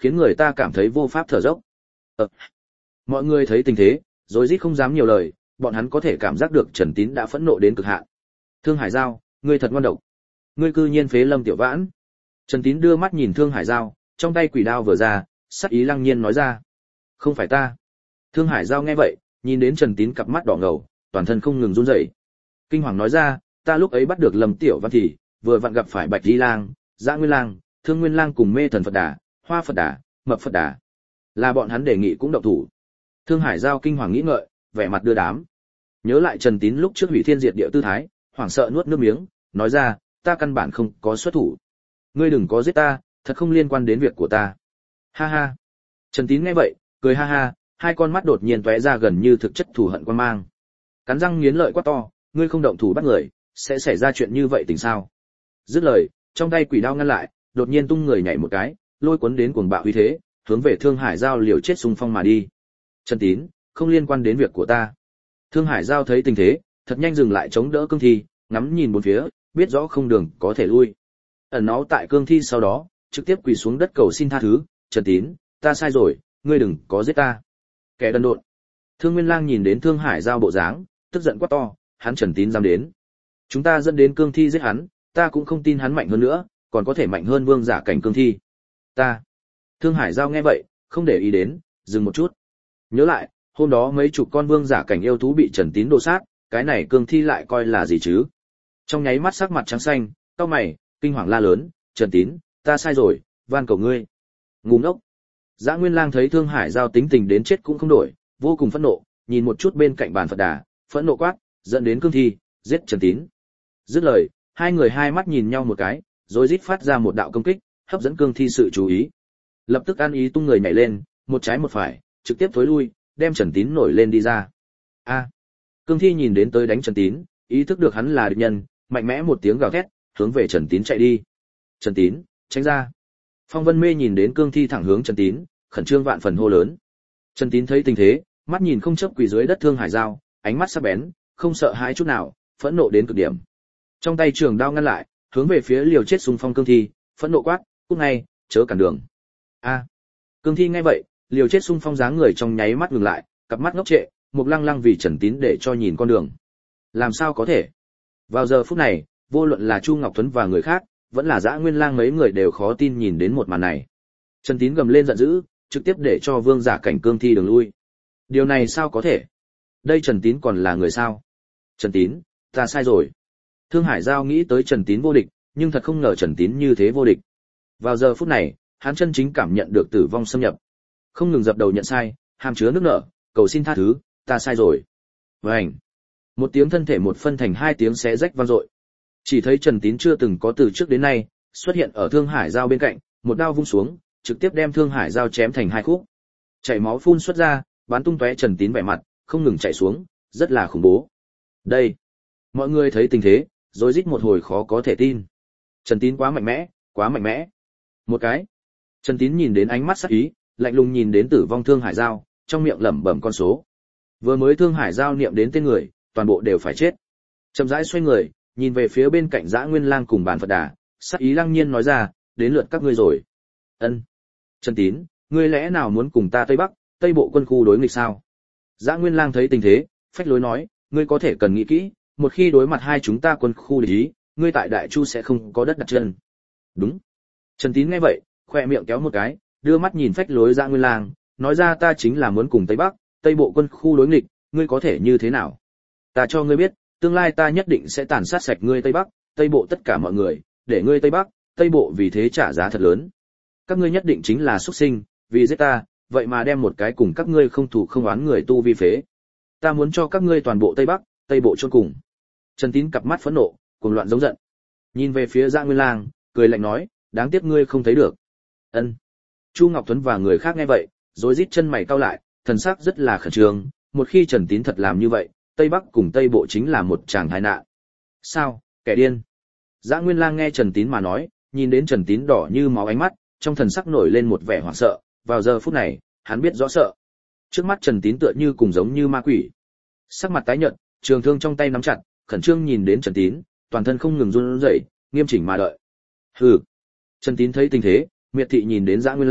khiến người ta cảm thấy vô pháp thở dốc. Mọi người thấy tình thế, rối rít không dám nhiều lời, bọn hắn có thể cảm giác được Trần Tín đã phẫn nộ đến cực hạn. Thương Hải Giao, ngươi thật ngoan độc. Ngươi cư nhiên phế Lâm Tiểu Vãn. Trần Tín đưa mắt nhìn Thương Hải Giao, trong tay quỷ đao vừa ra, sắc ý lăng nhiên nói ra. Không phải ta. Thương Hải Giao nghe vậy, nhìn đến Trần Tín cặp mắt đỏ ngầu, toàn thân không ngừng run rẩy. Kinh hoàng nói ra, ta lúc ấy bắt được Lâm Tiểu Vãn thì vừa vặn gặp phải Bạch Di Lang, Dã Nguyên Lang, Thương Nguyên Lang cùng Mê Thần Phật Đà, Hoa Phật Đà, Mập Phật Đà. Là bọn hắn đề nghị cũng động thủ. Thương Hải Giao kinh hoàng nghĩ ngợi, vẻ mặt đưa đám. Nhớ lại Trần Tín lúc trước hủy thiên diệt địa tư thái, hoảng sợ nuốt nước miếng, nói ra, ta căn bản không có xuất thủ. Ngươi đừng có giết ta, thật không liên quan đến việc của ta. Ha ha. Trần Tín nghe vậy, cười ha ha, hai con mắt đột nhiên tóe ra gần như thực chất thù hận quan mang. Cắn răng nghiến lợi quát to, ngươi không động thủ bắt người, sẽ xảy ra chuyện như vậy tình sao? Dứt lời, trong tay quỷ đao ngăn lại, đột nhiên tung người nhảy một cái, lôi cuốn đến cuồng bạo uy thế, hướng về Thương Hải Giao liều chết xung phong mà đi. Trần Tín, không liên quan đến việc của ta. Thương Hải Giao thấy tình thế, thật nhanh dừng lại chống đỡ cương thi, ngắm nhìn bốn phía, biết rõ không đường có thể lui. Ẩn náu tại cương thi sau đó, trực tiếp quỳ xuống đất cầu xin tha thứ, Trần Tín, ta sai rồi, ngươi đừng có giết ta. Kẻ đần độn. Thương Nguyên Lang nhìn đến Thương Hải Giao bộ dáng, tức giận quát to, hắn Trần Tín dám đến. Chúng ta dẫn đến cương thi giết hắn, ta cũng không tin hắn mạnh hơn nữa, còn có thể mạnh hơn vương giả cảnh cương thi. Ta. Thương Hải Giao nghe vậy, không để ý đến, dừng một chút. Nhớ lại, hôm đó mấy chục con vương giả cảnh yêu thú bị Trần Tín đồ sát, cái này cương thi lại coi là gì chứ? Trong nháy mắt sắc mặt trắng xanh, cau mày, kinh hoàng la lớn, Trần Tín, ta sai rồi, van cầu ngươi. Ngu ngốc. Dã Nguyên Lang thấy Thương Hải Giao tính tình đến chết cũng không đổi, vô cùng phẫn nộ, nhìn một chút bên cạnh bàn Phật Đà, phẫn nộ quát, dẫn đến cương thi, giết Trần Tín. Dứt lời, hai người hai mắt nhìn nhau một cái, rồi rít phát ra một đạo công kích, hấp dẫn cương thi sự chú ý. Lập tức ăn ý tung người nhảy lên, một trái một phải, trực tiếp thối lui, đem Trần Tín nổi lên đi ra. A. Cương thi nhìn đến tới đánh Trần Tín, ý thức được hắn là địch nhân, mạnh mẽ một tiếng gào thét, hướng về Trần Tín chạy đi. Trần Tín, tránh ra. Phong Vân Mê nhìn đến cương thi thẳng hướng Trần Tín, khẩn trương vạn phần hô lớn. Trần Tín thấy tình thế, mắt nhìn không chớp quỳ dưới đất Thương Hải Giao, ánh mắt sắc bén, không sợ hãi chút nào, phẫn nộ đến cực điểm. Trong tay trường đao ngăn lại, hướng về phía liều chết xung phong cương thi, phẫn nộ quát, cút ngay, chớ cản đường. A. Cương thi nghe vậy, liều chết xung phong dáng người trong nháy mắt ngừng lại, cặp mắt ngốc trệ, Mục Lăng Lăng vì Trần Tín để cho nhìn con đường. Làm sao có thể? Vào giờ phút này, vô luận là Chu Ngọc Thuấn và người khác, vẫn là Dã Nguyên Lang mấy người đều khó tin nhìn đến một màn này. Trần Tín gầm lên giận dữ, trực tiếp để cho vương giả cảnh cương thi đường lui. Điều này sao có thể? Đây Trần Tín còn là người sao? Trần Tín, ta sai rồi. Thương Hải Giao nghĩ tới Trần Tín vô địch, nhưng thật không ngờ Trần Tín như thế vô địch. Vào giờ phút này, hắn chân chính cảm nhận được tử vong xâm nhập. Không ngừng dập đầu nhận sai, hàm chứa nước nở, cầu xin tha thứ, ta sai rồi. Vành. Một tiếng thân thể một phân thành hai tiếng xé rách vang dội. Chỉ thấy Trần Tín chưa từng có từ trước đến nay, xuất hiện ở Thương Hải Giao bên cạnh, một đao vung xuống, trực tiếp đem Thương Hải Giao chém thành hai khúc. Chảy máu phun xuất ra, bắn tung tóe Trần Tín vẻ mặt, không ngừng chảy xuống, rất là khủng bố. Đây. Mọi người thấy tình thế, rối rít một hồi khó có thể tin. Trần Tín quá mạnh mẽ, quá mạnh mẽ. Một cái. Trần Tín nhìn đến ánh mắt sắc ý, lạnh lùng nhìn đến tử vong Thương Hải Giao, trong miệng lẩm bẩm con số. Vừa mới Thương Hải Giao niệm đến tên người, toàn bộ đều phải chết. Chậm rãi xoay người, nhìn về phía bên cạnh Dã Nguyên Lang cùng bàn Phật Đà, sắc ý lăng nhiên nói ra, đến lượt các ngươi rồi. Ân. Trần Tín, ngươi lẽ nào muốn cùng ta Tây Bắc, Tây Bộ quân khu đối nghịch sao? Dã Nguyên Lang thấy tình thế, phách lối nói, ngươi có thể cần nghĩ kỹ, một khi đối mặt hai chúng ta quân khu địch ý, ngươi tại Đại Chu sẽ không có đất đặt chân. Đúng. Trần Tín nghe vậy, khoe miệng kéo một cái, đưa mắt nhìn phách lối Dã Nguyên Lang, nói ra ta chính là muốn cùng Tây Bắc, Tây Bộ quân khu đối nghịch, ngươi có thể như thế nào? Ta cho ngươi biết, tương lai ta nhất định sẽ tàn sát sạch ngươi Tây Bắc, Tây Bộ tất cả mọi người, để ngươi Tây Bắc, Tây Bộ vì thế trả giá thật lớn. Các ngươi nhất định chính là xuất sinh, vì giết ta, vậy mà đem một cái cùng các ngươi không thù không oán người tu vi phế. Ta muốn cho các ngươi toàn bộ Tây Bắc, Tây Bộ chôn cùng. Trần Tín cặp mắt phẫn nộ, cuồng loạn giống giận. Nhìn về phía Dã Nguyên Lang, cười lạnh nói, đáng tiếc ngươi không thấy được. Ân. Chu Ngọc Thuấn và người khác nghe vậy, rối rít chân mày cau lại, thần sắc rất là khẩn trương, một khi Trần Tín thật làm như vậy, Tây Bắc cùng Tây Bộ chính là một tràng tai nạn. Sao, kẻ điên? Dã Nguyên Lang nghe Trần Tín mà nói, nhìn đến Trần Tín đỏ như máu ánh mắt, trong thần sắc nổi lên một vẻ hoảng sợ, vào giờ phút này, hắn biết rõ sợ. Trước mắt Trần Tín tựa như cùng giống như ma quỷ. Sắc mặt tái nhợt, trường thương trong tay nắm chặt, khẩn trương nhìn đến Trần Tín, toàn thân không ngừng run rẩy, nghiêm chỉnh mà đợi. Hừ. Trần Tín thấy tình thế, miệt thị nhìn đến Dã Nguyên Lang,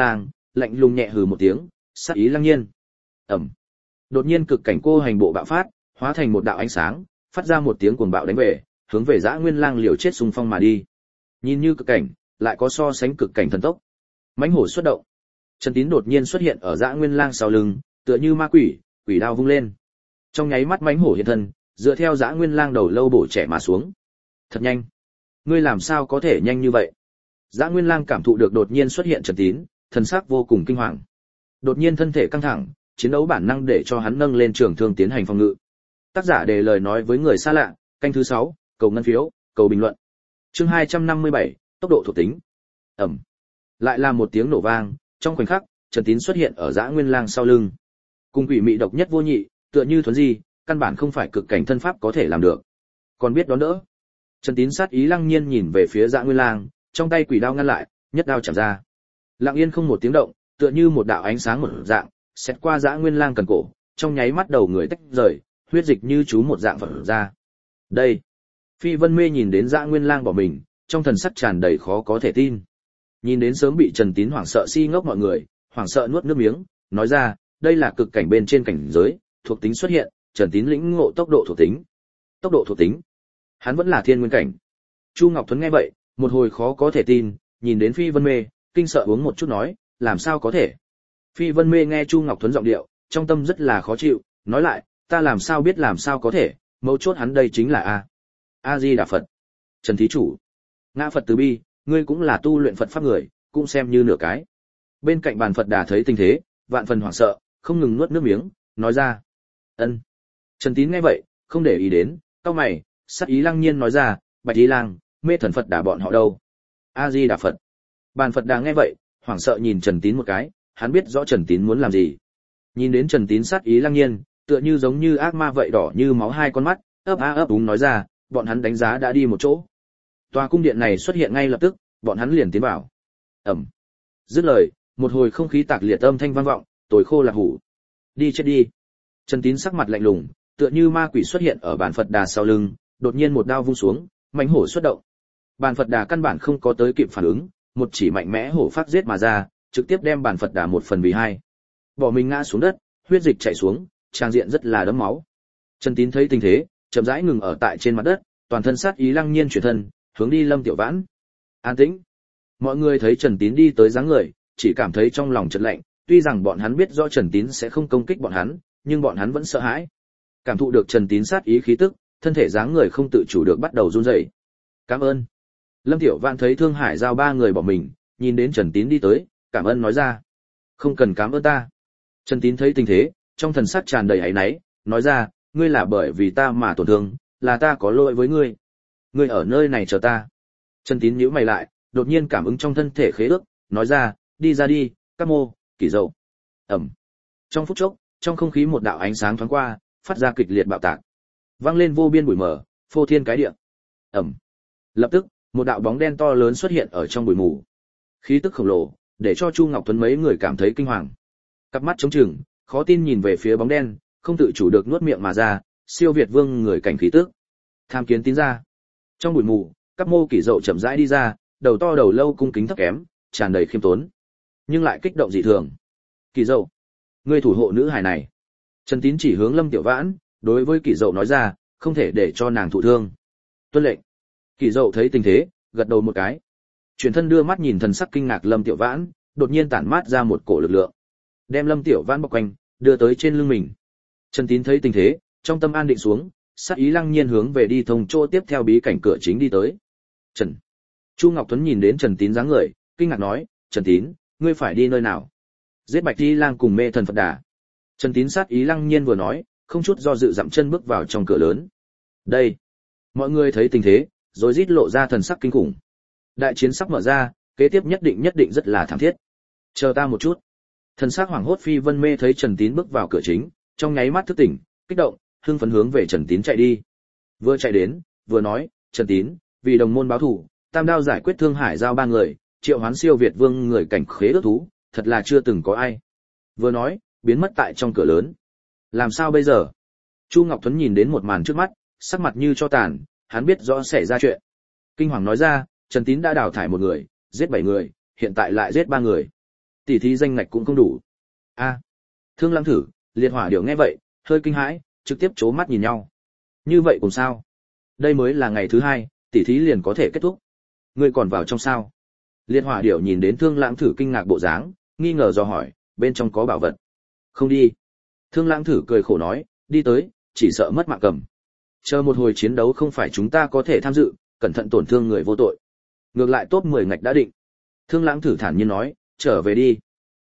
lạnh lùng nhẹ hừ một tiếng, sát ý lăng nhiên. Ầm. Đột nhiên cực cảnh cô hành bộ bạo phát, hóa thành một đạo ánh sáng, phát ra một tiếng cuồng bạo đánh về, hướng về Dã Nguyên Lang liều chết xung phong mà đi. Nhìn như cực cảnh, lại có so sánh cực cảnh thần tốc. Mãnh hổ xuất động. Trần Tín đột nhiên xuất hiện ở Dã Nguyên Lang sau lưng, tựa như ma quỷ, quỷ đao vung lên. Trong nháy mắt mãnh hổ hiện thân, dựa theo Dã Nguyên Lang đầu lâu bổ trẻ mà xuống. Thật nhanh. Ngươi làm sao có thể nhanh như vậy? Dã Nguyên Lang cảm thụ được đột nhiên xuất hiện Trần Tín, thần sắc vô cùng kinh hoàng. Đột nhiên thân thể căng thẳng, chiến đấu bản năng để cho hắn nâng lên trường thương tiến hành phòng ngự. Tác giả đề lời nói với người xa lạ, canh thứ 6, cầu ngân phiếu, cầu bình luận. Chương 257, tốc độ thuộc tính. Ầm. Lại là một tiếng nổ vang, trong khoảnh khắc, Trần Tín xuất hiện ở Dã Nguyên Lang sau lưng. Cùng quỷ mị độc nhất vô nhị, tựa như thuần di, căn bản không phải cực cảnh thân pháp có thể làm được. Còn biết đón đỡ. Trần Tín sát ý lăng nhiên nhìn về phía Dã Nguyên Lang, trong tay quỷ đao ngăn lại, nhất đao chạm ra. Lặng yên không một tiếng động, tựa như một đạo ánh sáng một dạng, xét qua Dã Nguyên Lang cần cổ, trong nháy mắt đầu người tách rời, huyết dịch như chú một dạng vỡ ra. Đây. Phi Vân Mê nhìn đến Dã Nguyên Lang bỏ mình, trong thần sắc tràn đầy khó có thể tin. Nhìn đến sớm bị Trần Tín hoảng sợ si ngốc mọi người, hoảng sợ nuốt nước miếng, nói ra, đây là cực cảnh bên trên cảnh giới, thuộc tính xuất hiện, Trần Tín lĩnh ngộ tốc độ thuộc tính. Tốc độ thuộc tính. Hắn vẫn là thiên nguyên cảnh. Chu Ngọc Thuấn nghe vậy, một hồi khó có thể tin, nhìn đến Phi Vân Mê, kinh sợ uống một chút nói, làm sao có thể? Phi Vân Mê nghe Chu Ngọc Thuấn giọng điệu, trong tâm rất là khó chịu, nói lại, ta làm sao biết làm sao có thể, mấu chốt hắn đây chính là A Di Đà Phật. Trần thí chủ, ngã Phật từ bi, ngươi cũng là tu luyện Phật pháp người, cũng xem như nửa cái. Bên cạnh bàn Phật Đà thấy tình thế, vạn phần hoảng sợ, không ngừng nuốt nước miếng, nói ra, ân. Trần Tín nghe vậy, không để ý đến, cau mày, sắc ý lăng nhiên nói ra, Bạch Ý Lang, mê thần Phật Đà bọn họ đâu? A Di Đà Phật. Bàn Phật Đà nghe vậy, hoảng sợ nhìn Trần Tín một cái, hắn biết rõ Trần Tín muốn làm gì. Nhìn đến Trần Tín sát ý lăng nhiên, tựa như giống như ác ma vậy đỏ như máu hai con mắt, ấp úng nói ra, bọn hắn đánh giá đã đi một chỗ. Tòa cung điện này xuất hiện ngay lập tức, bọn hắn liền tiến vào. Ầm. Dứt lời, một hồi không khí tạc liệt âm thanh vang vọng, tối khô là hủ. Đi chết đi. Trần Tín sắc mặt lạnh lùng, tựa như ma quỷ xuất hiện ở bàn Phật Đà sau lưng, đột nhiên một đao vung xuống, mãnh hổ xuất động. Bàn Phật Đà căn bản không có tới kịp phản ứng, một chỉ mạnh mẽ hổ phát giết mà ra, trực tiếp đem bàn Phật Đà một phần vì hai. Bỏ mình ngã xuống đất, huyết dịch chảy xuống, trang diện rất là đẫm máu. Trần Tín thấy tình thế, chậm rãi ngừng ở tại trên mặt đất, toàn thân sát ý lăng nhiên chuyển thân, hướng đi Lâm Tiểu Vãn. An tĩnh. Mọi người thấy Trần Tín đi tới dáng người, chỉ cảm thấy trong lòng chợt lạnh, tuy rằng bọn hắn biết rõ Trần Tín sẽ không công kích bọn hắn, nhưng bọn hắn vẫn sợ hãi. Cảm thụ được Trần Tín sát ý khí tức, thân thể dáng người không tự chủ được bắt đầu run rẩy. Cảm ơn. Lâm Tiểu Vãn thấy Thương Hải Giao ba người bỏ mình, nhìn đến Trần Tín đi tới, cảm ơn nói ra. Không cần cảm ơn ta. Trần Tín thấy tình thế, trong thần sắc tràn đầy áy náy, nói ra, ngươi là bởi vì ta mà tổn thương, là ta có lỗi với ngươi. Ngươi ở nơi này chờ ta. Trần Tín nhíu mày lại, đột nhiên cảm ứng trong thân thể khế ước, nói ra, đi ra đi, các mô, kỷ dậu. Ẩm. Trong phút chốc, trong không khí một đạo ánh sáng thoáng qua, phát ra kịch liệt bạo tạc. Vang lên vô biên bụi mờ, phô thiên cái địa. Ẩm. Lập tức, một đạo bóng đen to lớn xuất hiện ở trong bụi mù. Khí tức khổng lồ, để cho Chu Ngọc Tuấn mấy người cảm thấy kinh hoàng. Cặp mắt trống trừng, khó tin nhìn về phía bóng đen, không tự chủ được nuốt miệng mà ra, siêu việt vương người cảnh khí tức. Tham kiến Tín ra. Trong bụi mù, các mô kỷ dậu chậm rãi đi ra, đầu to đầu lâu cung kính thấp kém, tràn đầy khiêm tốn, nhưng lại kích động dị thường. Kỷ dậu, ngươi thủ hộ nữ hài này. Trần Tín chỉ hướng Lâm Tiểu Vãn, đối với kỷ dậu nói ra, không thể để cho nàng thụ thương. Tuân lệnh. Kỷ dậu thấy tình thế, gật đầu một cái. Chuyển thân đưa mắt nhìn thần sắc kinh ngạc Lâm Tiểu Vãn, đột nhiên tản mát ra một cổ lực lượng, đem Lâm Tiểu Vãn bọc quanh, đưa tới trên lưng mình. Trần Tín thấy tình thế, trong tâm an định xuống, sát ý lăng nhiên hướng về đi thông chỗ tiếp theo bí cảnh cửa chính đi tới. Trần. Chu Ngọc Tuấn nhìn đến Trần Tín dáng người, kinh ngạc nói, Trần Tín, ngươi phải đi nơi nào? Giết Bạch Di Lang cùng mê thần Phật Đà. Trần Tín sát ý lăng nhiên vừa nói, không chút do dự dậm chân bước vào trong cửa lớn. Đây. Mọi người thấy tình thế, rồi rít lộ ra thần sắc kinh khủng. Đại chiến sắp mở ra, kế tiếp nhất định rất là thảm thiết. Chờ ta một chút. Thần sắc hoảng hốt Phi Vân Mê thấy Trần Tín bước vào cửa chính, trong nháy mắt thức tỉnh, kích động, hưng phấn hướng về Trần Tín chạy đi. Vừa chạy đến, vừa nói, Trần Tín, vì đồng môn báo thù, tam đao giải quyết Thương Hải Giao ba người, triệu hoán siêu việt vương người cảnh khế ước thú, thật là chưa từng có ai. Vừa nói, biến mất tại trong cửa lớn. Làm sao bây giờ? Chu Ngọc Thuấn nhìn đến một màn trước mắt, sắc mặt như cho tàn, hắn biết rõ xảy ra chuyện. Kinh hoàng nói ra, Trần Tín đã đào thải một người, giết 7 người, hiện tại lại giết 3 người. Tỷ thí danh ngạch cũng không đủ. A. Thương Lãng Thử, Liệt Hỏa Điểu nghe vậy, hơi kinh hãi, trực tiếp chố mắt nhìn nhau. Như vậy cũng sao? Đây mới là ngày thứ hai, tỷ thí liền có thể kết thúc. Ngươi còn vào trong sao? Liệt Hỏa Điểu nhìn đến Thương Lãng Thử kinh ngạc bộ dáng, nghi ngờ dò hỏi, bên trong có bảo vật. Không đi. Thương Lãng Thử cười khổ nói, đi tới, chỉ sợ mất mạng cầm. Chờ một hồi chiến đấu không phải chúng ta có thể tham dự, cẩn thận tổn thương người vô tội. Ngược lại top 10 ngạch đã định. Thương Lãng Thử thản nhiên nói, trở về đi.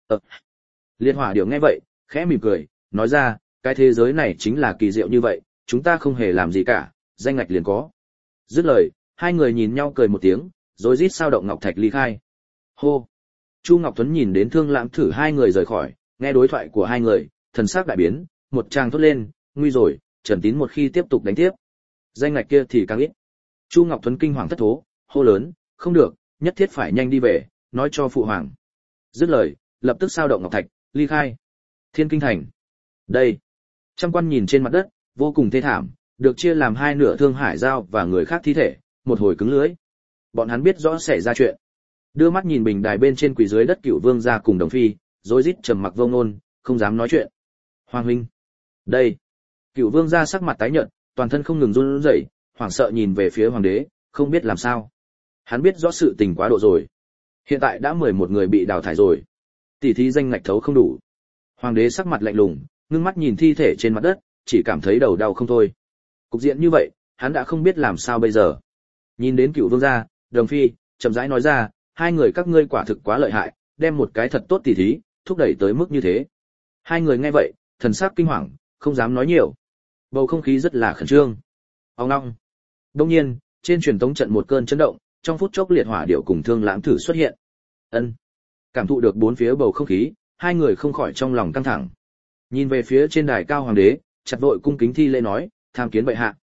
Liệt Hỏa Điểu nghe vậy, khẽ mỉm cười, nói ra, cái thế giới này chính là kỳ diệu như vậy, chúng ta không hề làm gì cả, danh ngạch liền có. Dứt lời, hai người nhìn nhau cười một tiếng, rồi rít sao động ngọc thạch ly khai. Hô. Chu Ngọc Tuấn nhìn đến Thương Lãng Thử hai người rời khỏi, nghe đối thoại của hai người, thần sắc đại biến, một tràng thốt lên, nguy rồi, Trần Tín một khi tiếp tục đánh tiếp, danh ngạch kia thì càng ít. Chu Ngọc Tuấn kinh hoàng thất thố, hô lớn, không được, nhất thiết phải nhanh đi về, nói cho phụ hoàng. Dứt lời, lập tức sao động ngọc thạch, ly khai. Thiên Kinh Thành. Đây. Trăm quan nhìn trên mặt đất, vô cùng thê thảm, được chia làm hai nửa Thương Hải Giao và người khác thi thể, một hồi cứng lưới. Bọn hắn biết rõ xảy ra chuyện. Đưa mắt nhìn bình đài bên trên quỳ dưới đất Cửu Vương gia cùng Đồng Phi, rối rít trầm mặc vô ngôn, không dám nói chuyện. Hoàng huynh. Đây. Cửu Vương gia sắc mặt tái nhợt, toàn thân không ngừng run rẩy, hoảng sợ nhìn về phía hoàng đế, không biết làm sao. Hắn biết rõ sự tình quá độ rồi. Hiện tại đã 11 người bị đào thải rồi. Tỷ thí danh ngạch thấu không đủ. Hoàng đế sắc mặt lạnh lùng, ngưng mắt nhìn thi thể trên mặt đất, chỉ cảm thấy đầu đau không thôi. Cục diện như vậy, hắn đã không biết làm sao bây giờ. Nhìn đến Cửu Vương gia, Đồng Phi, chậm rãi nói ra, hai người các ngươi quả thực quá lợi hại, đem một cái thật tốt tỷ thí, thúc đẩy tới mức như thế. Hai người nghe vậy, thần sắc kinh hoàng, không dám nói nhiều. Bầu không khí rất là khẩn trương. Ông long. Đông nhiên, trên truyền tống trận một cơn chấn động, trong phút chốc Liệt Hỏa Điểu cùng Thương Lãng Thử xuất hiện. Ân. Cảm thụ được bốn phía bầu không khí, hai người không khỏi trong lòng căng thẳng. Nhìn về phía trên đài cao hoàng đế, chặt vội cung kính thi lễ nói, tham kiến bệ hạ.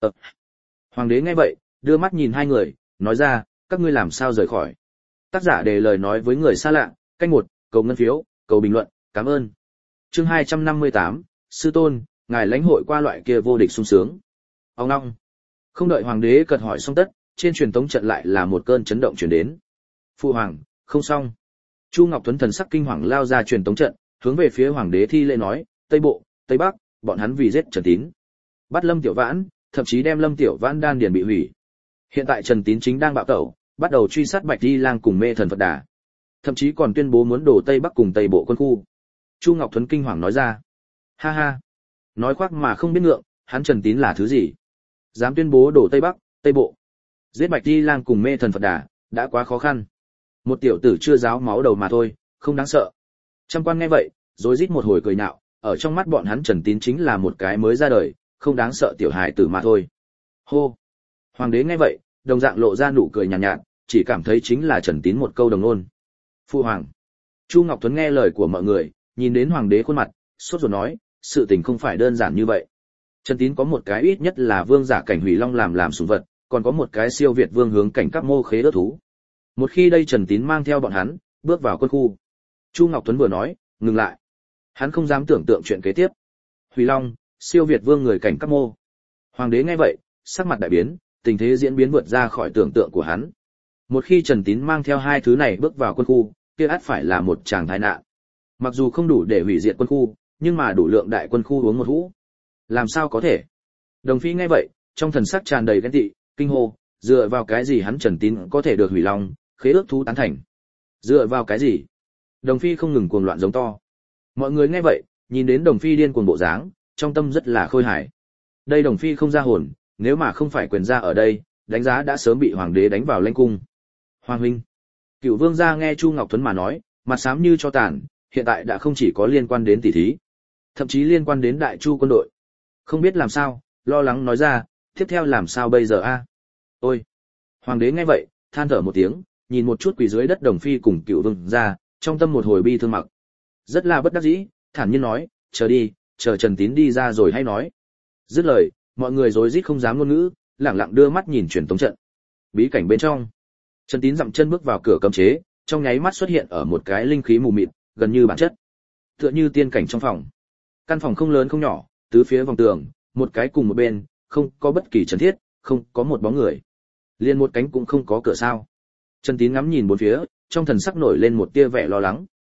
Hoàng đế nghe vậy, đưa mắt nhìn hai người, nói ra, các ngươi làm sao rời khỏi. Tác giả đề lời nói với người xa lạ, canh một, cầu ngân phiếu, cầu bình luận, cảm ơn. Chương 258, sư tôn, ngài lãnh hội qua loại kia vô địch sung sướng. Ông long. Không đợi hoàng đế cật hỏi xong tất, trên truyền tống trận lại là một cơn chấn động truyền đến. Phụ hoàng, không xong. Chu Ngọc Tuấn thần sắc kinh hoàng lao ra truyền tống trận, hướng về phía hoàng đế thi lễ nói, Tây Bộ, Tây Bắc, bọn hắn vì giết Trần Tín, bắt Lâm Tiểu Vãn, thậm chí đem Lâm Tiểu Vãn đan điền bị hủy. Hiện tại Trần Tín chính đang bạo tẩu, bắt đầu truy sát Bạch Di Lang cùng Mê Thần Phật Đà, thậm chí còn tuyên bố muốn đổ Tây Bắc cùng Tây Bộ quân khu. Chu Ngọc Tuấn kinh hoàng nói ra, ha ha, nói khoác mà không biết ngượng, hắn Trần Tín là thứ gì, dám tuyên bố đổ Tây Bắc, Tây Bộ, giết Bạch Di Lang cùng Mê Thần Phật Đà, đã quá khó khăn. Một tiểu tử chưa ráo máu đầu mà thôi, không đáng sợ. Trăm quan nghe vậy, rối rít một hồi cười nhạo, ở trong mắt bọn hắn Trần Tín chính là một cái mới ra đời, không đáng sợ tiểu hài tử mà thôi. Hô. Hoàng đế nghe vậy, đồng dạng lộ ra nụ cười nhàn nhạt, chỉ cảm thấy chính là Trần Tín một câu đồng ngôn. Phu hoàng. Chu Ngọc Tuấn nghe lời của mọi người, nhìn đến hoàng đế khuôn mặt, sốt ruột nói, sự tình không phải đơn giản như vậy. Trần Tín có một cái ít nhất là vương giả cảnh hủy long làm sủng vật, còn có một cái siêu việt vương hướng cảnh các mô khế ớt thú. Một khi đây Trần Tín mang theo bọn hắn, bước vào quân khu. Chu Ngọc Tuấn vừa nói, ngừng lại. Hắn không dám tưởng tượng chuyện kế tiếp. Hủy long, siêu việt vương người cảnh các mô. Hoàng đế nghe vậy, sắc mặt đại biến, tình thế diễn biến vượt ra khỏi tưởng tượng của hắn. Một khi Trần Tín mang theo hai thứ này bước vào quân khu, kia ắt phải là một tràng tai nạn. Mặc dù không đủ để hủy diệt quân khu, nhưng mà đủ lượng đại quân khu uống một hũ. Làm sao có thể? Đồng Phi nghe vậy, trong thần sắc tràn đầy ghen tị, kinh hô, dựa vào cái gì hắn Trần Tín có thể được hủy long, khế ước thú tán thành? Dựa vào cái gì? Đồng Phi không ngừng cuồng loạn giống to. Mọi người nghe vậy, nhìn đến Đồng Phi điên cuồng bộ dáng, trong tâm rất là khôi hài. Đây Đồng Phi không ra hồn, nếu mà không phải quyền gia ở đây, đánh giá đã sớm bị hoàng đế đánh vào lãnh cung. Hoàng huynh. Cửu Vương gia nghe Chu Ngọc Tuấn mà nói, mặt xám như cho tàn, hiện tại đã không chỉ có liên quan đến tỷ thí, thậm chí liên quan đến Đại Chu quân đội. Không biết làm sao, lo lắng nói ra, tiếp theo làm sao bây giờ a? Ôi. Hoàng đế nghe vậy, than thở một tiếng, nhìn một chút quỳ dưới đất Đồng Phi cùng Cửu Vương gia, trong tâm một hồi bi thương mặc. Rất là bất đắc dĩ, thản nhiên nói, chờ đi, chờ Trần Tín đi ra rồi hay nói. Dứt lời, mọi người rối rít không dám ngôn ngữ, lẳng lặng đưa mắt nhìn truyền tống trận. Bí cảnh bên trong, Trần Tín dậm chân bước vào cửa cấm chế, trong nháy mắt xuất hiện ở một cái linh khí mù mịt, gần như bản chất, tựa như tiên cảnh trong phòng. Căn phòng không lớn không nhỏ, tứ phía vòng tường, một cái cùng một bên, không có bất kỳ trần thiết, không có một bóng người, liền một cánh cũng không có cửa sao. Trần Tín ngắm nhìn bốn phía, trong thần sắc nổi lên một tia vẻ lo lắng.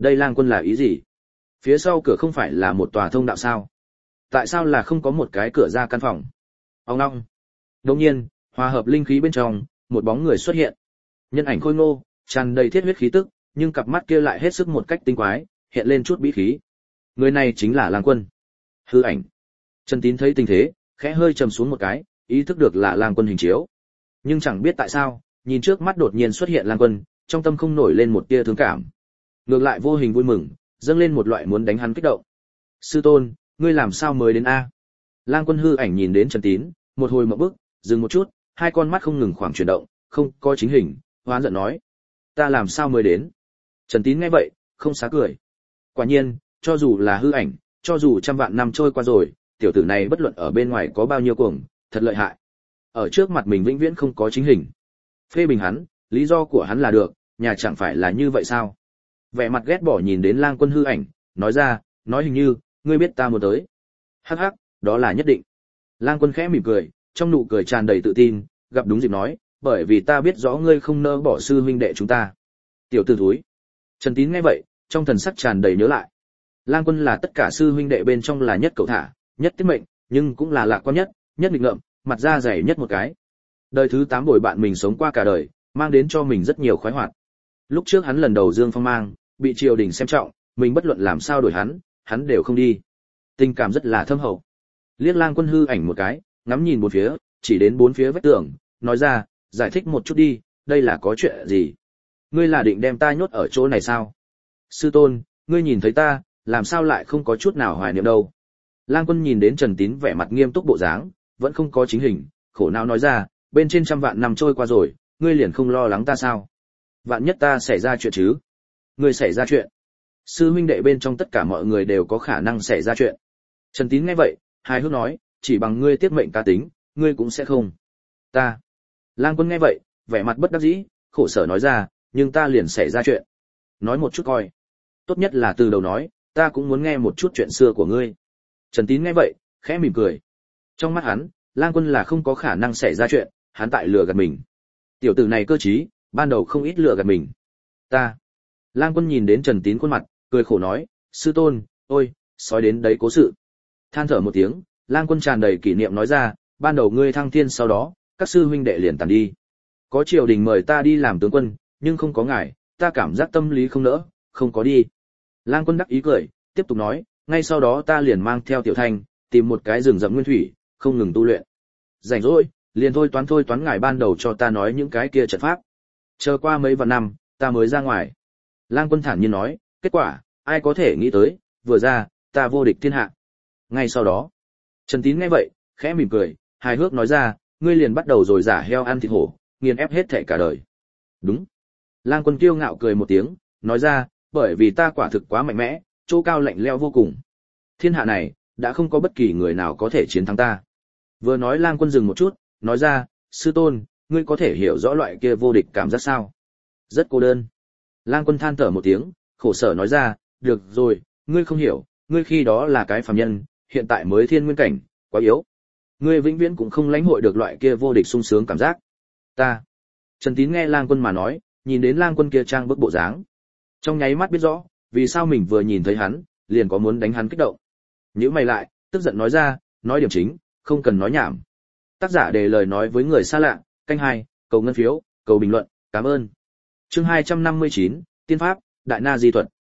Đây Lang Quân là ý gì? Phía sau cửa không phải là một tòa thông đạo sao? Tại sao là không có một cái cửa ra căn phòng? Ông long. Đột nhiên, hòa hợp linh khí bên trong, một bóng người xuất hiện. Nhân ảnh khôi ngô, tràn đầy thiết huyết khí tức, nhưng cặp mắt kia lại hết sức một cách tinh quái, hiện lên chút bí khí. Người này chính là Lang Quân. Hư ảnh. Trần Tín thấy tình thế, khẽ hơi trầm xuống một cái, ý thức được là Lang Quân hình chiếu. Nhưng chẳng biết tại sao, nhìn trước mắt đột nhiên xuất hiện Lang Quân, trong tâm không nổi lên một tia thương cảm. Ngược lại vô hình vui mừng, dâng lên một loại muốn đánh hắn kích động. Sư tôn, ngươi làm sao mới đến a? Lang Quân hư ảnh nhìn đến Trần Tín, một hồi một bước, dừng một chút, hai con mắt không ngừng khoảng chuyển động, không coi chính hình, hoán giận nói: ta làm sao mới đến? Trần Tín nghe vậy, không xá cười. Quả nhiên, cho dù là hư ảnh, cho dù trăm vạn năm trôi qua rồi, tiểu tử này bất luận ở bên ngoài có bao nhiêu cuồng, thật lợi hại. Ở trước mặt mình vĩnh viễn không có chính hình. Phê bình hắn, lý do của hắn là được, nhà chẳng phải là như vậy sao? Vẻ mặt ghét bỏ nhìn đến Lang Quân hư ảnh, nói ra, nói hình như, ngươi biết ta muốn tới. Hắc hắc, đó là nhất định. Lang Quân khẽ mỉm cười, trong nụ cười tràn đầy tự tin, gặp đúng dịp nói, bởi vì ta biết rõ ngươi không nỡ bỏ sư huynh đệ chúng ta. Tiểu tử thúi. Trần Tín nghe vậy, trong thần sắc tràn đầy nhớ lại. Lang Quân là tất cả sư huynh đệ bên trong là nhất cậu thả, nhất tiết mệnh, nhưng cũng là lạc quan nhất, nhất nghịch ngợm, mặt da dày nhất một cái. Đời thứ 8 bồi bạn mình sống qua cả đời, mang đến cho mình rất nhiều khoái hoạt. Lúc trước hắn lần đầu dương phong mang, bị triều đình xem trọng, mình bất luận làm sao đổi hắn đều không đi. Tình cảm rất là thâm hậu. Liếc Lang Quân hư ảnh một cái, ngắm nhìn bốn phía, chỉ đến bốn phía vách tường, nói ra, giải thích một chút đi, đây là có chuyện gì? Ngươi là định đem ta nhốt ở chỗ này sao? Sư tôn, ngươi nhìn thấy ta, làm sao lại không có chút nào hoài niệm đâu? Lang Quân nhìn đến Trần Tín vẻ mặt nghiêm túc bộ dáng, vẫn không có chính hình, khổ não nói ra, bên trên trăm vạn năm trôi qua rồi, ngươi liền không lo lắng ta sao? Vạn nhất ta xảy ra chuyện chứ? Ngươi xảy ra chuyện? Sư huynh đệ bên trong tất cả mọi người đều có khả năng xảy ra chuyện. Trần Tín nghe vậy, hài hước nói, chỉ bằng ngươi tiết mệnh cá tính, ngươi cũng sẽ không. Ta. Lang Quân nghe vậy, vẻ mặt bất đắc dĩ, khổ sở nói ra, nhưng ta liền xảy ra chuyện. Nói một chút coi. Tốt nhất là từ đầu nói, ta cũng muốn nghe một chút chuyện xưa của ngươi. Trần Tín nghe vậy, khẽ mỉm cười. Trong mắt hắn, Lang Quân là không có khả năng xảy ra chuyện, hắn tại lừa gạt mình. Tiểu tử này cơ trí, ban đầu không ít lừa gạt mình. Ta. Lang Quân nhìn đến Trần Tín khuôn mặt, cười khổ nói, sư tôn, ôi, sói đến đấy cố sự. Than thở một tiếng, Lang Quân tràn đầy kỷ niệm nói ra, ban đầu ngươi thăng thiên sau đó, các sư huynh đệ liền tàn đi. Có triều đình mời ta đi làm tướng quân, nhưng không có ngài, ta cảm giác tâm lý không nỡ, không có đi. Lang Quân đắc ý cười, tiếp tục nói, ngay sau đó ta liền mang theo Tiểu Thanh, tìm một cái rừng rậm nguyên thủy, không ngừng tu luyện. Rảnh rỗi, liền thôi toán ngài ban đầu cho ta nói những cái kia trận pháp. Chờ qua mấy vạn năm, ta mới ra ngoài. Lang Quân thản nhiên nói, kết quả, ai có thể nghĩ tới, vừa ra, ta vô địch thiên hạ. Ngay sau đó, Trần Tín nghe vậy, khẽ mỉm cười, hài hước nói ra, ngươi liền bắt đầu rồi giả heo ăn thịt hổ, nghiền ép hết thảy cả đời. Đúng. Lang Quân kiêu ngạo cười một tiếng, nói ra, bởi vì ta quả thực quá mạnh mẽ, chỗ cao lạnh lẽo vô cùng. Thiên hạ này, đã không có bất kỳ người nào có thể chiến thắng ta. Vừa nói Lang Quân dừng một chút, nói ra, sư tôn, ngươi có thể hiểu rõ loại kia vô địch cảm giác sao? Rất cô đơn. Lang Quân than thở một tiếng, khổ sở nói ra, được rồi, ngươi không hiểu, ngươi khi đó là cái phàm nhân, hiện tại mới thiên nguyên cảnh, quá yếu. Ngươi vĩnh viễn cũng không lãnh hội được loại kia vô địch sung sướng cảm giác. Ta. Trần Tín nghe Lang Quân mà nói, nhìn đến Lang Quân kia trang bức bộ dáng, trong nháy mắt biết rõ, vì sao mình vừa nhìn thấy hắn, liền có muốn đánh hắn kích động. Nhíu mày lại, tức giận nói ra, nói điểm chính, không cần nói nhảm. Tác giả đề lời nói với người xa lạ, canh 2, cầu ngân phiếu, cầu bình luận, cảm ơn. Chương 259, Tiên pháp, Đại Na Di thuật.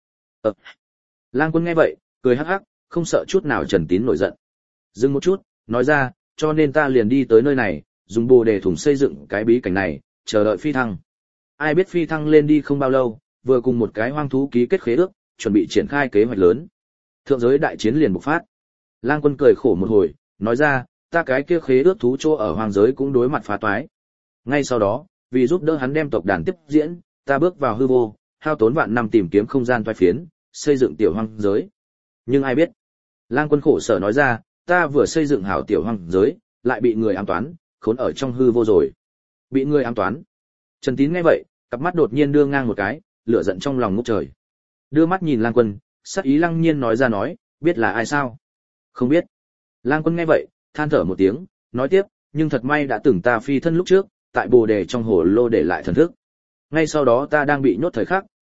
Lang Quân nghe vậy, cười hắc hắc, không sợ chút nào Trần Tín nổi giận. Dừng một chút, nói ra, cho nên ta liền đi tới nơi này, dùng Bồ Đề thủng xây dựng cái bí cảnh này, chờ đợi phi thăng. Ai biết phi thăng lên đi không bao lâu, vừa cùng một cái hoang thú ký kết khế ước, chuẩn bị triển khai kế hoạch lớn. Thượng giới đại chiến liền bộc phát. Lang Quân cười khổ một hồi, nói ra, ta cái kia khế ước thú chỗ ở hoang giới cũng đối mặt phá toái. Ngay sau đó, vì giúp đỡ hắn đem tộc đàn tiếp diễn, ta bước vào hư vô, hao tốn vạn năm tìm kiếm không gian toái phiến, xây dựng tiểu hoang giới. Nhưng ai biết? Lang Quân khổ sở nói ra, ta vừa xây dựng hảo tiểu hoang giới, lại bị người ám toán, khốn ở trong hư vô rồi. Bị người ám toán. Trần Tín nghe vậy, cặp mắt đột nhiên đưa ngang một cái, lửa giận trong lòng ngút trời. Đưa mắt nhìn Lang Quân, sắc ý lăng nhiên nói ra nói, biết là ai sao? Không biết. Lang Quân nghe vậy, than thở một tiếng, nói tiếp, nhưng thật may đã từng ta phi thân lúc trước, tại Bồ Đề trong hồ lô để lại thần thức. Ngay sau đó ta đang bị nhốt thời khắc,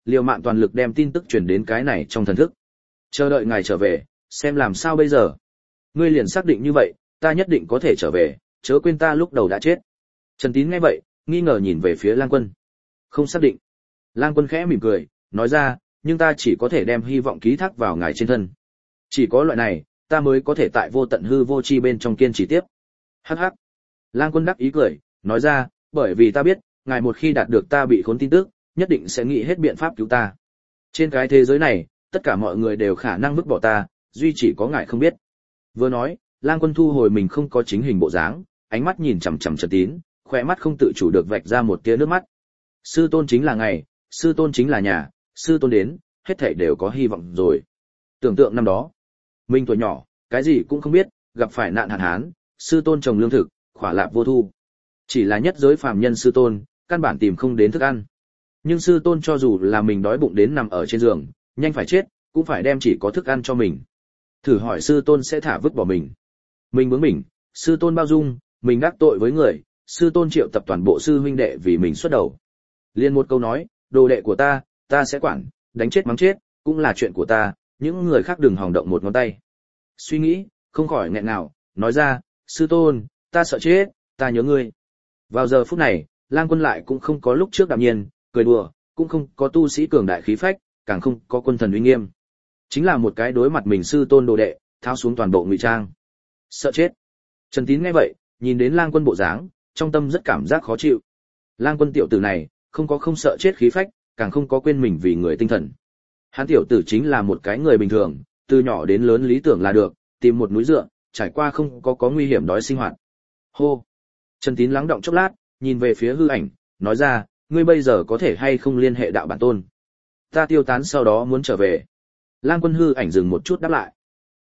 liều mạng toàn lực đem tin tức truyền đến cái này trong thần thức. Chờ đợi ngài trở về, xem làm sao bây giờ. Ngươi liền xác định như vậy, ta nhất định có thể trở về, chớ quên ta lúc đầu đã chết. Trần Tín nghe vậy, nghi ngờ nhìn về phía Lang Quân. Không xác định. Lang Quân khẽ mỉm cười, nói ra, nhưng ta chỉ có thể đem hy vọng ký thác vào ngài trên thân. Chỉ có loại này, ta mới có thể tại vô tận hư vô chi bên trong kiên trì tiếp. Hắc hắc. Lang Quân đắc ý cười, nói ra, bởi vì ta biết, ngài một khi đạt được ta bị khốn tin tức, nhất định sẽ nghĩ hết biện pháp cứu ta. Trên cái thế giới này, tất cả mọi người đều khả năng vứt bỏ ta, duy chỉ có ngài không biết. Vừa nói, Lang Quân thu hồi mình không có chính hình bộ dáng, ánh mắt nhìn chằm chằm Trần Tín, khóe mắt không tự chủ được vạch ra một tia nước mắt. Sư tôn chính là ngài, sư tôn chính là nhà, sư tôn đến, hết thảy đều có hy vọng rồi. Tưởng tượng năm đó, mình tuổi nhỏ, cái gì cũng không biết, gặp phải nạn hạn hán, sư tôn trồng lương thực, khỏa lạp vô thu. Chỉ là nhất giới phàm nhân sư tôn, căn bản tìm không đến thức ăn. Nhưng sư tôn cho dù là mình đói bụng đến nằm ở trên giường, nhanh phải chết, cũng phải đem chỉ có thức ăn cho mình. Thử hỏi sư tôn sẽ thả vứt bỏ mình. Mình bướng bỉnh, sư tôn bao dung, mình đắc tội với người, sư tôn triệu tập toàn bộ sư huynh đệ vì mình xuất đầu. Liên một câu nói, đồ đệ của ta sẽ quản, đánh chết mắng chết, cũng là chuyện của ta, những người khác đừng hòng động một ngón tay. Suy nghĩ, không khỏi nghẹn ngào, nói ra, sư tôn, ta sợ chết, ta nhớ ngươi. Vào giờ phút này, Lang Quân lại cũng không có lúc trước đạm nhiên, cười đùa, cũng không có tu sĩ cường đại khí phách, càng không có quân thần uy nghiêm. Chính là một cái đối mặt mình sư tôn đồ đệ, tháo xuống toàn bộ ngụy trang. Sợ chết. Trần Tín nghe vậy, nhìn đến Lang Quân bộ dáng, trong tâm rất cảm giác khó chịu. Lang Quân tiểu tử này, không có không sợ chết khí phách, càng không có quên mình vì người tinh thần. Hắn tiểu tử chính là một cái người bình thường, từ nhỏ đến lớn lý tưởng là được, tìm một núi dựa, trải qua không có nguy hiểm đói sinh hoạt. Hô. Trần Tín lắng động chốc lát, nhìn về phía hư ảnh, nói ra, ngươi bây giờ có thể hay không liên hệ đạo bản tôn? Ta tiêu tán sau đó muốn trở về. Lang Quân hư ảnh dừng một chút đáp lại.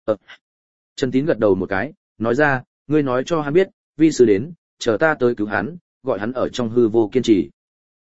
Trần Tín gật đầu một cái, nói ra, ngươi nói cho hắn biết, vi sư đến, chờ ta tới cứu hắn, gọi hắn ở trong hư vô kiên trì.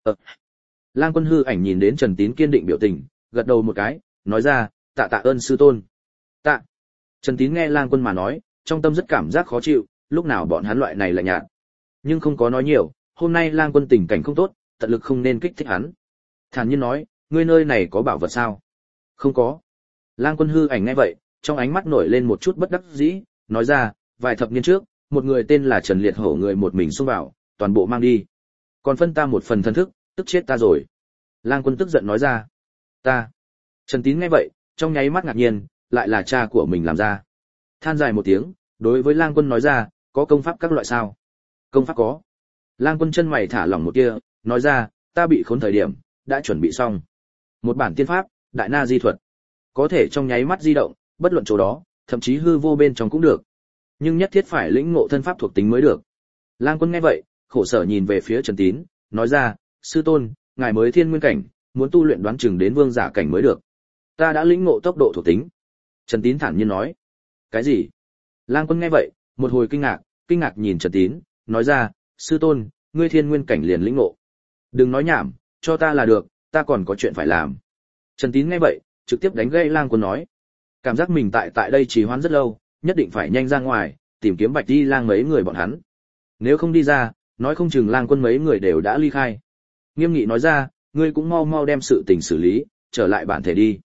Lang Quân hư ảnh nhìn đến Trần Tín kiên định biểu tình, gật đầu một cái, nói ra, tạ ơn sư tôn. Tạ. Trần Tín nghe Lang Quân mà nói, trong tâm rất cảm giác khó chịu, lúc nào bọn hắn loại này lạnh nhạt. Nhưng không có nói nhiều, hôm nay Lang Quân tình cảnh không tốt, tận lực không nên kích thích hắn. Thản nhiên nói, ngươi nơi này có bảo vật sao? Không có. Lang Quân hư ảnh nghe vậy, trong ánh mắt nổi lên một chút bất đắc dĩ, nói ra, vài thập niên trước, một người tên là Trần Liệt Hổ người một mình xông vào, toàn bộ mang đi. Còn phân ta một phần thần thức, tức chết ta rồi. Lang Quân tức giận nói ra. Ta. Trần Tín nghe vậy, trong nháy mắt ngạc nhiên, lại là cha của mình làm ra. Than dài một tiếng, đối với Lang Quân nói ra, có công pháp các loại sao? Công pháp có. Lang Quân chân mày thả lỏng một tia, nói ra, ta bị khốn thời điểm, đã chuẩn bị xong. Một bản tiên pháp, đại na di thuật. Có thể trong nháy mắt di động, bất luận chỗ đó, thậm chí hư vô bên trong cũng được. Nhưng nhất thiết phải lĩnh ngộ thân pháp thuộc tính mới được. Lang Quân nghe vậy, khổ sở nhìn về phía Trần Tín, nói ra, sư tôn, ngài mới thiên nguyên cảnh, muốn tu luyện đoán chừng đến vương giả cảnh mới được. Ta đã lĩnh ngộ tốc độ thuộc tính. Trần Tín thản nhiên nói. Cái gì? Lang Quân nghe vậy, một hồi kinh ngạc nhìn Trần Tín, nói ra, sư tôn, ngươi thiên nguyên cảnh liền lĩnh ngộ. Đừng nói nhảm, cho ta là được, ta còn có chuyện phải làm. Trần Tín nghe vậy, trực tiếp đánh gãy Lang Quân nói. Cảm giác mình tại đây trì hoãn rất lâu, nhất định phải nhanh ra ngoài, tìm kiếm Bạch Di Lang mấy người bọn hắn. Nếu không đi ra, nói không chừng Lang Quân mấy người đều đã ly khai. Nghiêm nghị nói ra, ngươi cũng mau đem sự tình xử lý, trở lại bản thể đi.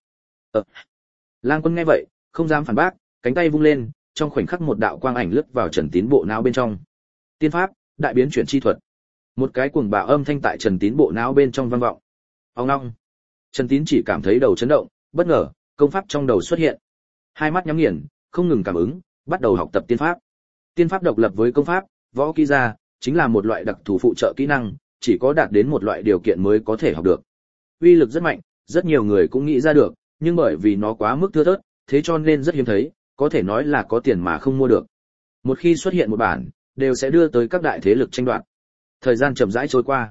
Lang Quân nghe vậy, không dám phản bác, cánh tay vung lên, trong khoảnh khắc một đạo quang ảnh lướt vào Trần Tín bộ não bên trong. Tiên pháp, đại biến chuyển chi thuật. Một cái cuồng bạo âm thanh tại Trần Tín bộ não bên trong vang vọng. Ong ong. Trần Tín chỉ cảm thấy đầu chấn động, bất ngờ, công pháp trong đầu xuất hiện. Hai mắt nhắm nghiền, không ngừng cảm ứng, bắt đầu học tập tiên pháp. Tiên pháp độc lập với công pháp, võ kỹ ra, chính là một loại đặc thù phụ trợ kỹ năng, chỉ có đạt đến một loại điều kiện mới có thể học được. Uy lực rất mạnh, rất nhiều người cũng nghĩ ra được, nhưng bởi vì nó quá mức thưa thớt, thế cho nên rất hiếm thấy, có thể nói là có tiền mà không mua được. Một khi xuất hiện một bản, đều sẽ đưa tới các đại thế lực tranh đoạt. Thời gian chậm rãi trôi qua.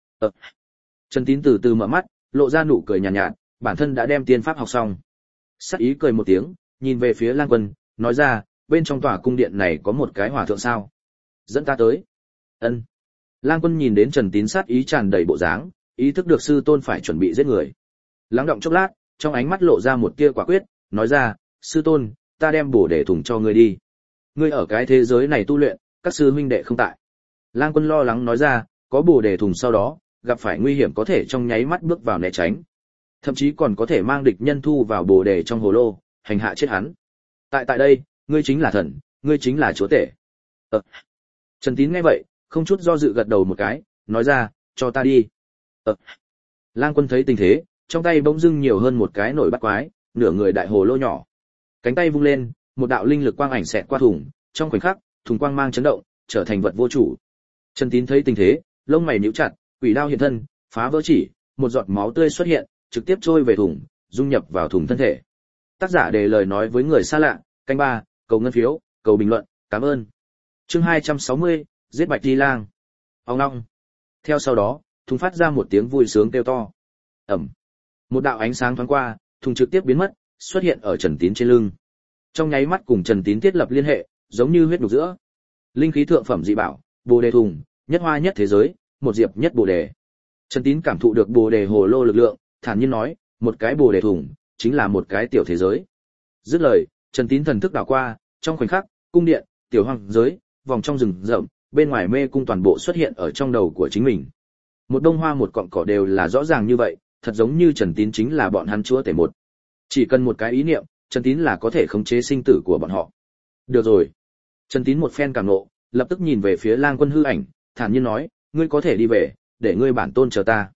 Trần Tín từ từ mở mắt, lộ ra nụ cười nhàn nhạt, bản thân đã đem tiên pháp học xong. Sắc ý cười một tiếng, nhìn về phía Lang Quân, nói ra, bên trong tòa cung điện này có một cái hòa thượng sao? Dẫn ta tới. Ân. Lang Quân nhìn đến Trần Tín sát ý tràn đầy bộ dáng, ý thức được sư tôn phải chuẩn bị giết người. Lắng động chốc lát, trong ánh mắt lộ ra một tia quả quyết, nói ra, sư tôn, ta đem bổ để thùng cho ngươi đi. Ngươi ở cái thế giới này tu luyện, các sư huynh đệ không tại. Lang Quân lo lắng nói ra, có bổ để thùng sau đó, gặp phải nguy hiểm có thể trong nháy mắt bước vào né tránh. thậm chí còn có thể mang địch nhân thu vào bồ đề trong hồ lô, hành hạ chết hắn. Tại đây, ngươi chính là thần, ngươi chính là chúa tể. Trần Tín nghe vậy, không chút do dự gật đầu một cái, nói ra, cho ta đi. Lang Quân thấy tình thế, trong tay bỗng dưng nhiều hơn một cái nổi bắt quái, nửa người đại hồ lô nhỏ. Cánh tay vung lên, một đạo linh lực quang ảnh xẹt qua thùng, trong khoảnh khắc, thùng quang mang chấn động, trở thành vật vô chủ. Trần Tín thấy tình thế, lông mày nhíu chặt, quỷ đao hiện thân, phá vỡ chỉ, một giọt máu tươi xuất hiện, trực tiếp trôi về thùng, dung nhập vào thùng thân thể. Tác giả đề lời nói với người xa lạ, canh ba, cầu ngân phiếu, cầu bình luận, cảm ơn. Chương 260, giết Bạch Di Lang. Ong ong. Theo sau đó, thùng phát ra một tiếng vui sướng kêu to. Ầm. Một đạo ánh sáng thoáng qua, thùng trực tiếp biến mất, xuất hiện ở Trần Tín trên lưng. Trong nháy mắt cùng Trần Tín thiết lập liên hệ, giống như huyết nhục giữa. Linh khí thượng phẩm dị bảo, Bồ đề thùng, nhất hoa nhất thế giới, một diệp nhất Bồ đề. Trần Tín cảm thụ được Bồ đề hồ lô lực lượng, thản nhiên nói, một cái Bồ đề thùng, chính là một cái tiểu thế giới. Dứt lời, Trần Tín thần thức đảo qua, trong khoảnh khắc, cung điện, tiểu hoang giới, vòng trong rừng rậm, bên ngoài mê cung toàn bộ xuất hiện ở trong đầu của chính mình. Một đông hoa một cọng cỏ đều là rõ ràng như vậy, thật giống như Trần Tín chính là bọn hắn chúa tể một. Chỉ cần một cái ý niệm, Trần Tín là có thể khống chế sinh tử của bọn họ. Được rồi. Trần Tín một phen cảm ngộ, lập tức nhìn về phía Lang Quân hư ảnh, thản nhiên nói, ngươi có thể đi về, để ngươi bản tôn chờ ta.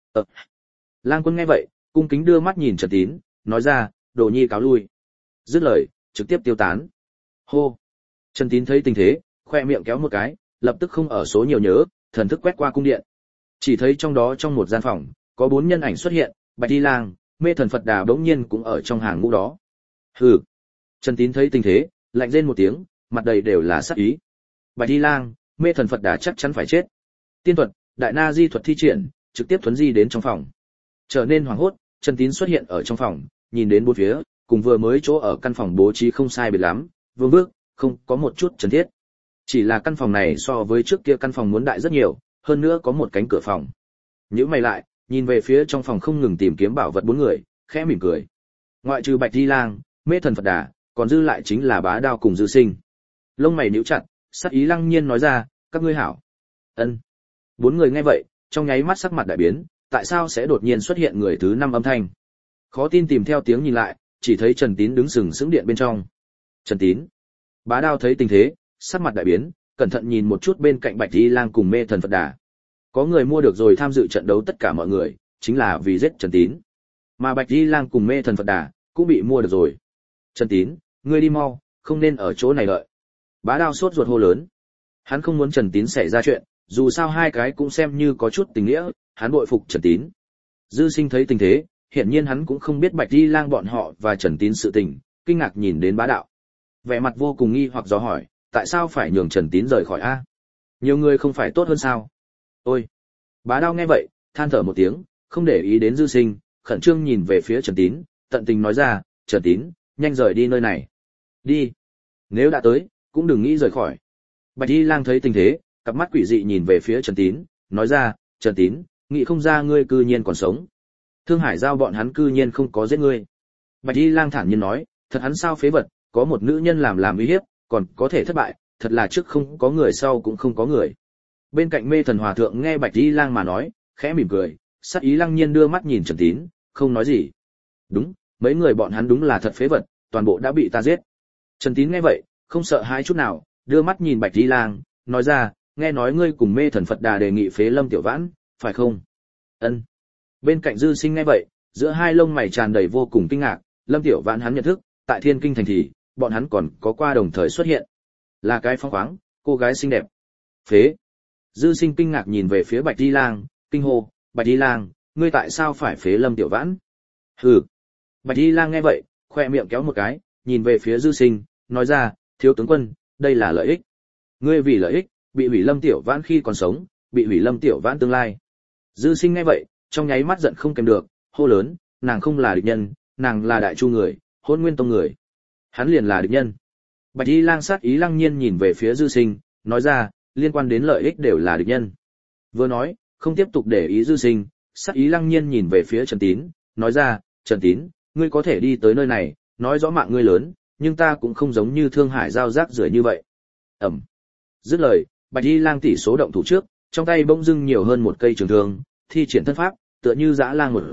Lang Quân nghe vậy, cung kính đưa mắt nhìn Trần Tín, nói ra, đồ nhi cáo lui. Dứt lời, trực tiếp tiêu tán. Hô. Trần Tín thấy tình thế, khoe miệng kéo một cái, lập tức không ở số nhiều nhớ, thần thức quét qua cung điện. Chỉ thấy trong đó trong một gian phòng, có 4 nhân ảnh xuất hiện, Bạch Di Lang, Mê Thần Phật Đà bỗng nhiên cũng ở trong hàng ngũ đó. Hừ. Trần Tín thấy tình thế, lạnh rên một tiếng, mặt đầy đều là sát ý. Bạch Di Lang, Mê Thần Phật Đà chắc chắn phải chết. Tiên thuật, Đại Na Di thuật thi triển, trực tiếp thuấn di đến trong phòng. Trở nên hoảng hốt, Trần Tín xuất hiện ở trong phòng, nhìn đến bốn phía, cùng vừa mới chỗ ở căn phòng bố trí không sai biệt lắm, vương vước, không có một chút cần thiết. Chỉ là căn phòng này so với trước kia căn phòng muốn đại rất nhiều, hơn nữa có một cánh cửa phòng. Nhíu mày lại, nhìn về phía trong phòng không ngừng tìm kiếm bảo vật 4 người, khẽ mỉm cười. Ngoại trừ Bạch Di Lang, Mê Thần Phật Đà, còn dư lại chính là Bá Đao cùng Dư Sinh. Lông mày nhíu chặt, sắc ý lăng nhiên nói ra, các ngươi hảo. Ân. 4 người nghe vậy, trong nháy mắt sắc mặt đại biến, tại sao sẽ đột nhiên xuất hiện người thứ 5 âm thanh? Khó tin tìm theo tiếng nhìn lại, chỉ thấy Trần Tín đứng sừng sững điện bên trong. Trần Tín. Bá Đao thấy tình thế, sắc mặt đại biến, cẩn thận nhìn một chút bên cạnh Bạch Di Lang cùng Mê Thần Phật Đà. Có người mua được rồi tham dự trận đấu tất cả mọi người, chính là vì giết Trần Tín. Mà Bạch Di Lang cùng Mê Thần Phật Đà cũng bị mua được rồi. Trần Tín, ngươi đi mau, không nên ở chỗ này đợi. Bá Đao sốt ruột hô lớn. Hắn không muốn Trần Tín xảy ra chuyện, dù sao hai cái cũng xem như có chút tình nghĩa, hắn bội phục Trần Tín. Dư Sinh thấy tình thế, hiển nhiên hắn cũng không biết Bạch Di Lang bọn họ và Trần Tín sự tình, kinh ngạc nhìn đến Bá Đạo. Vẻ mặt vô cùng nghi hoặc dò hỏi, tại sao phải nhường Trần Tín rời khỏi a? Nhiều người không phải tốt hơn sao? Ôi! Bá Đao nghe vậy, than thở một tiếng, không để ý đến Dư Sinh, khẩn trương nhìn về phía Trần Tín, tận tình nói ra, Trần Tín, nhanh rời đi nơi này. Đi! Nếu đã tới, cũng đừng nghĩ rời khỏi. Bạch Di Lang thấy tình thế, cặp mắt quỷ dị nhìn về phía Trần Tín, nói ra, Trần Tín, nghĩ không ra ngươi cư nhiên còn sống. Thương Hải giao bọn hắn cư nhiên không có giết ngươi. Bạch Di Lang thản nhiên nói, thật hắn sao phế vật, có một nữ nhân làm uy hiếp, còn có thể thất bại, thật là trước không có người sau cũng không có người. Bên cạnh Mê Thần Hòa thượng nghe Bạch Di Lang mà nói, khẽ mỉm cười, sát ý lăng nhiên đưa mắt nhìn Trần Tín, không nói gì. Đúng, mấy người bọn hắn đúng là thật phế vật, toàn bộ đã bị ta giết. Trần Tín nghe vậy, không sợ hãi chút nào, đưa mắt nhìn Bạch Di Lang, nói ra, nghe nói ngươi cùng Mê Thần Phật Đà đề nghị phế Lâm Tiểu Vãn, phải không? Ân. Bên cạnh Dư Sinh nghe vậy, giữa hai lông mày tràn đầy vô cùng kinh ngạc, Lâm Tiểu Vãn hắn nhận thức, tại Thiên Kinh thành thì, bọn hắn còn có qua đồng thời xuất hiện. Là cái phong khoáng, cô gái xinh đẹp. Phế. Dư Sinh kinh ngạc nhìn về phía Bạch Di Lang, kinh hô, Bạch Di Lang, ngươi tại sao phải phế Lâm Tiểu Vãn? Hừ. Bạch Di Lang nghe vậy, khoe miệng kéo một cái, nhìn về phía Dư Sinh, nói ra, thiếu tướng quân, đây là lợi ích. Ngươi vì lợi ích, bị hủy Lâm Tiểu Vãn khi còn sống, bị hủy Lâm Tiểu Vãn tương lai. Dư Sinh nghe vậy, trong nháy mắt giận không kèm được, hô lớn, nàng không là địch nhân, nàng là Đại Chu người, Hỗn Nguyên tông người. Hắn liền là địch nhân. Bạch Y Lang sát ý lăng nhiên nhìn về phía Dư Sinh, nói ra, liên quan đến lợi ích đều là địch nhân. Vừa nói, không tiếp tục để ý Dư Sinh, sát ý lăng nhiên nhìn về phía Trần Tín, nói ra, Trần Tín, ngươi có thể đi tới nơi này, nói rõ mạng ngươi lớn, nhưng ta cũng không giống như Thương Hải giao rác rưởi như vậy. Ẩm. Dứt lời, Bạch Y Lang tỷ số động thủ trước, trong tay bỗng dưng nhiều hơn một cây trường thương, thi triển thân pháp, tựa như dã lang một dạng,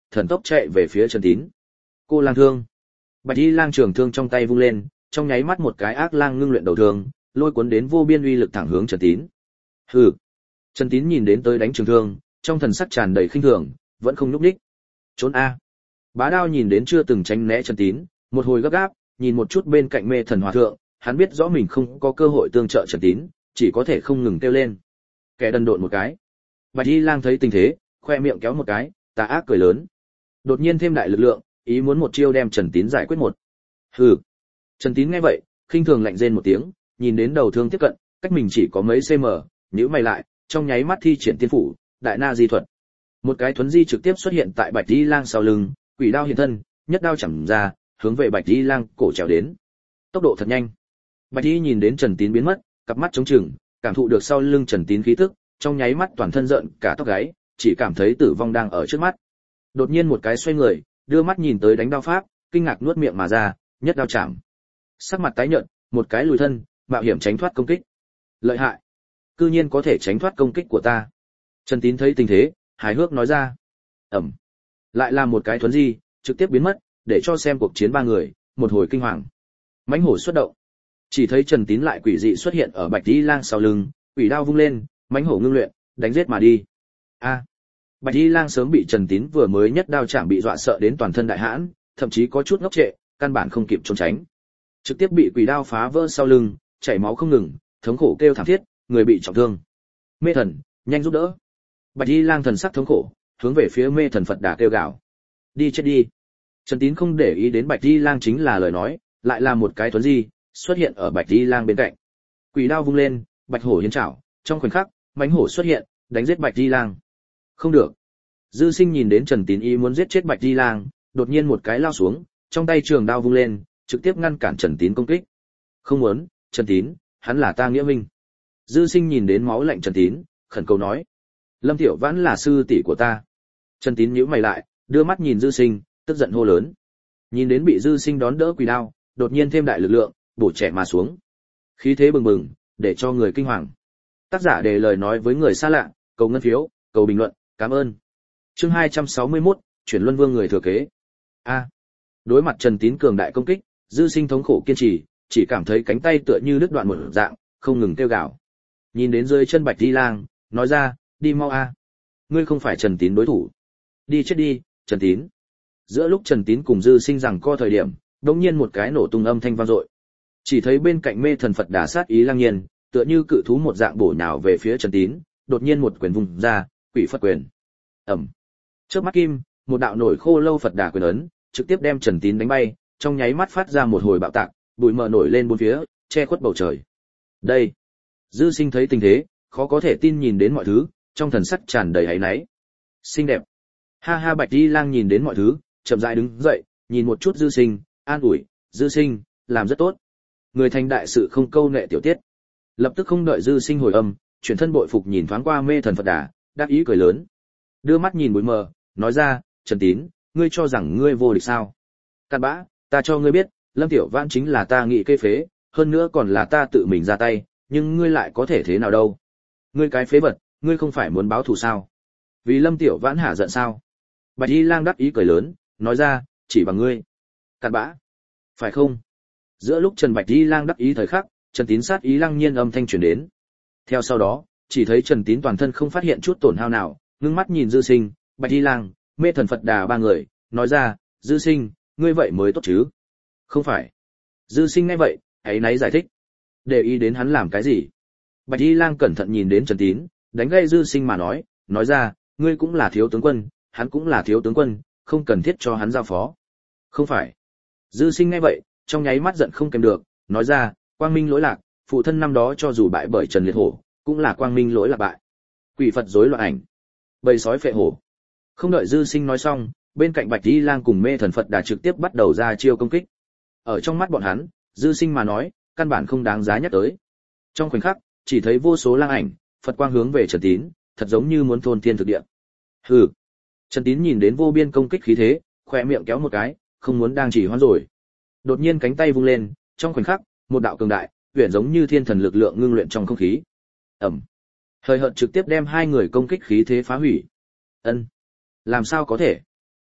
thần tốc chạy về phía Trần Tín. Cô lang thương. Bạch Y lang trường thương trong tay vung lên, trong nháy mắt một cái ác lang ngưng luyện đầu thương, lôi cuốn đến vô biên uy lực thẳng hướng Trần Tín. Hừ. Trần Tín nhìn đến tới đánh trường thương, trong thần sắc tràn đầy khinh thường, vẫn không nhúc nhích. Trốn a. Bá Đao nhìn đến chưa từng tránh né Trần Tín, một hồi gấp gáp, nhìn một chút bên cạnh Mê Thần Hòa thượng, hắn biết rõ mình không có cơ hội tương trợ Trần Tín, chỉ có thể không ngừng kêu lên. Kẻ đần độn một cái. Bạch Y lang thấy tình thế, khoe miệng kéo một cái, tà ác cười lớn. Đột nhiên thêm đại lực lượng, ý muốn một chiêu đem Trần Tín giải quyết một. Hừ. Trần Tín nghe vậy, khinh thường lạnh rên một tiếng, nhìn đến đầu thương tiếp cận, cách mình chỉ có mấy cm, nhíu mày lại, trong nháy mắt thi triển tiên phủ, đại na di thuật. Một cái thuấn di trực tiếp xuất hiện tại Bạch Y lang sau lưng, quỷ đao hiện thân, nhất đao chẩm ra, hướng về Bạch Y lang cổ trèo đến. Tốc độ thật nhanh. Bạch Y nhìn đến Trần Tín biến mất, cặp mắt trống trừng, cảm thụ được sau lưng Trần Tín khí tức, trong nháy mắt toàn thân rợn cả tóc gáy, chỉ cảm thấy tử vong đang ở trước mắt. Đột nhiên một cái xoay người, đưa mắt nhìn tới đánh đao pháp, kinh ngạc nuốt miệng mà ra, nhất đao chạm. Sắc mặt tái nhợt, một cái lùi thân, mạo hiểm tránh thoát công kích. Lợi hại, cư nhiên có thể tránh thoát công kích của ta. Trần Tín thấy tình thế, hài hước nói ra. Ẩm. Lại là một cái thuấn di, trực tiếp biến mất, để cho xem cuộc chiến ba người, một hồi kinh hoàng. Mãnh hổ xuất động. Chỉ thấy Trần Tín lại quỷ dị xuất hiện ở Bạch Y lang sau lưng, quỷ đao vung lên, mãnh hổ ngưng luyện, đánh giết mà đi. A. Bạch Y lang sớm bị Trần Tín vừa mới nhất đao chạm bị dọa sợ đến toàn thân đại hãn, thậm chí có chút ngốc trệ, căn bản không kịp trốn tránh. Trực tiếp bị quỷ đao phá vỡ sau lưng, chảy máu không ngừng, thống khổ kêu thảm thiết, người bị trọng thương. Mê Thần, nhanh giúp đỡ. Bạch Y lang thần sắc thống khổ, hướng về phía Mê Thần Phật Đà kêu gào. Đi chết đi. Trần Tín không để ý đến Bạch Y lang chính là lời nói, lại là một cái thuấn di, xuất hiện ở Bạch Y lang bên cạnh. Quỷ đao vung lên, bạch hổ hiến chảo, trong khoảnh khắc, mãnh hổ xuất hiện, đánh giết Bạch Y lang. Không được. Dư Sinh nhìn đến Trần Tín ý muốn giết chết Bạch Y lang, đột nhiên một cái lao xuống, trong tay trường đao vung lên, trực tiếp ngăn cản Trần Tín công kích. Không muốn, Trần Tín, hắn là ta nghĩa minh. Dư Sinh nhìn đến máu lạnh Trần Tín, khẩn cầu nói. Lâm Tiểu Vãn là sư tỷ của ta. Trần Tín nhíu mày lại, đưa mắt nhìn Dư Sinh, tức giận hô lớn. Nhìn đến bị Dư Sinh đón đỡ quỷ đao, đột nhiên thêm đại lực lượng, bổ trẻ mà xuống. Khí thế bừng bừng, để cho người kinh hoàng. Tác giả đề lời nói với người xa lạ, cầu ngân phiếu, cầu bình luận, cảm ơn. Chương 261, chuyển luân vương người thừa kế. A. Đối mặt Trần Tín cường đại công kích, Dư Sinh thống khổ kiên trì, chỉ cảm thấy cánh tay tựa như đứt đoạn một dạng, không ngừng kêu gào. Nhìn đến dưới chân Bạch Y lang, nói ra, đi mau a. Ngươi không phải Trần Tín đối thủ. Đi chết đi, Trần Tín. Giữa lúc Trần Tín cùng Dư Sinh rằng co thời điểm, đống nhiên một cái nổ tung âm thanh vang dội. Chỉ thấy bên cạnh Mê Thần Phật Đà sát ý lang nhiên, tựa như cự thú một dạng bổ nhào về phía Trần Tín, đột nhiên một quyền vung ra, Quỷ Phật quyền. Ầm. Chớp mắt kim, một đạo nổi khô lâu Phật Đà quyền ấn, trực tiếp đem Trần Tín đánh bay, trong nháy mắt phát ra một hồi bạo tạc, bụi mờ nổi lên bốn phía, che khuất bầu trời. Đây. Dư Sinh thấy tình thế, khó có thể tin nhìn đến mọi thứ, trong thần sắc tràn đầy áy náy. Xinh đẹp. Ha ha. Bạch Y lang nhìn đến mọi thứ, chậm rãi đứng dậy, nhìn một chút Dư Sinh, an ủi, Dư Sinh, làm rất tốt. Người thành đại sự không câu nệ tiểu tiết. Lập tức không đợi Dư Sinh hồi âm, chuyển thân bội phục nhìn thoáng qua Mê Thần Phật Đà, đáp ý cười lớn. Đưa mắt nhìn bụi mờ, nói ra, Trần Tín, ngươi cho rằng ngươi vô địch sao? Cặn bã, ta cho ngươi biết, Lâm Tiểu Vãn chính là ta nghị kê phế, hơn nữa còn là ta tự mình ra tay, nhưng ngươi lại có thể thế nào đâu? Ngươi cái phế vật, ngươi không phải muốn báo thù sao? Vì Lâm Tiểu Vãn hả giận sao? Bạch Y lang đáp ý cười lớn, nói ra, chỉ bằng ngươi. Cặn bã, phải không? Giữa lúc Trần Bạch Y lang đáp ý thời khắc, Trần Tín sát ý lăng nhiên âm thanh truyền đến. Theo sau đó, chỉ thấy Trần Tín toàn thân không phát hiện chút tổn hao nào, ngưng mắt nhìn Dư Sinh, Bạch Y lang, Mê Thần Phật Đà ba người, nói ra, Dư Sinh, ngươi vậy mới tốt chứ? Không phải. Dư Sinh nghe vậy, ấy náy giải thích. Để ý đến hắn làm cái gì? Bạch Y lang cẩn thận nhìn đến Trần Tín, đánh gây Dư Sinh mà nói ra, ngươi cũng là thiếu tướng quân, hắn cũng là thiếu tướng quân, không cần thiết cho hắn giao phó. Không phải. Dư Sinh nghe vậy, trong nháy mắt giận không kèm được, nói ra, quang minh lỗi lạc, phụ thân năm đó cho dù bại bởi Trần Liệt Hổ, cũng là quang minh lỗi lạc bại. Quỷ Phật rối loạn ảnh, bầy sói phệ hổ. Không đợi Dư Sinh nói xong, bên cạnh Bạch Y lang cùng Mê Thần Phật Đà trực tiếp bắt đầu ra chiêu công kích. Ở trong mắt bọn hắn, Dư Sinh mà nói, căn bản không đáng giá nhắc tới. Trong khoảnh khắc, chỉ thấy vô số lang ảnh, Phật quang hướng về Trần Tín, thật giống như muốn thôn thiên thực địa. Hừ. Trần Tín nhìn đến vô biên công kích khí thế, khóe miệng kéo một cái, không muốn đang chỉ hoãn rồi. Đột nhiên cánh tay vung lên, trong khoảnh khắc, một đạo cường đại, huyền giống như thiên thần lực lượng ngưng luyện trong không khí. Ầm. Hời hợt trực tiếp đem hai người công kích khí thế phá hủy. Ân. Làm sao có thể?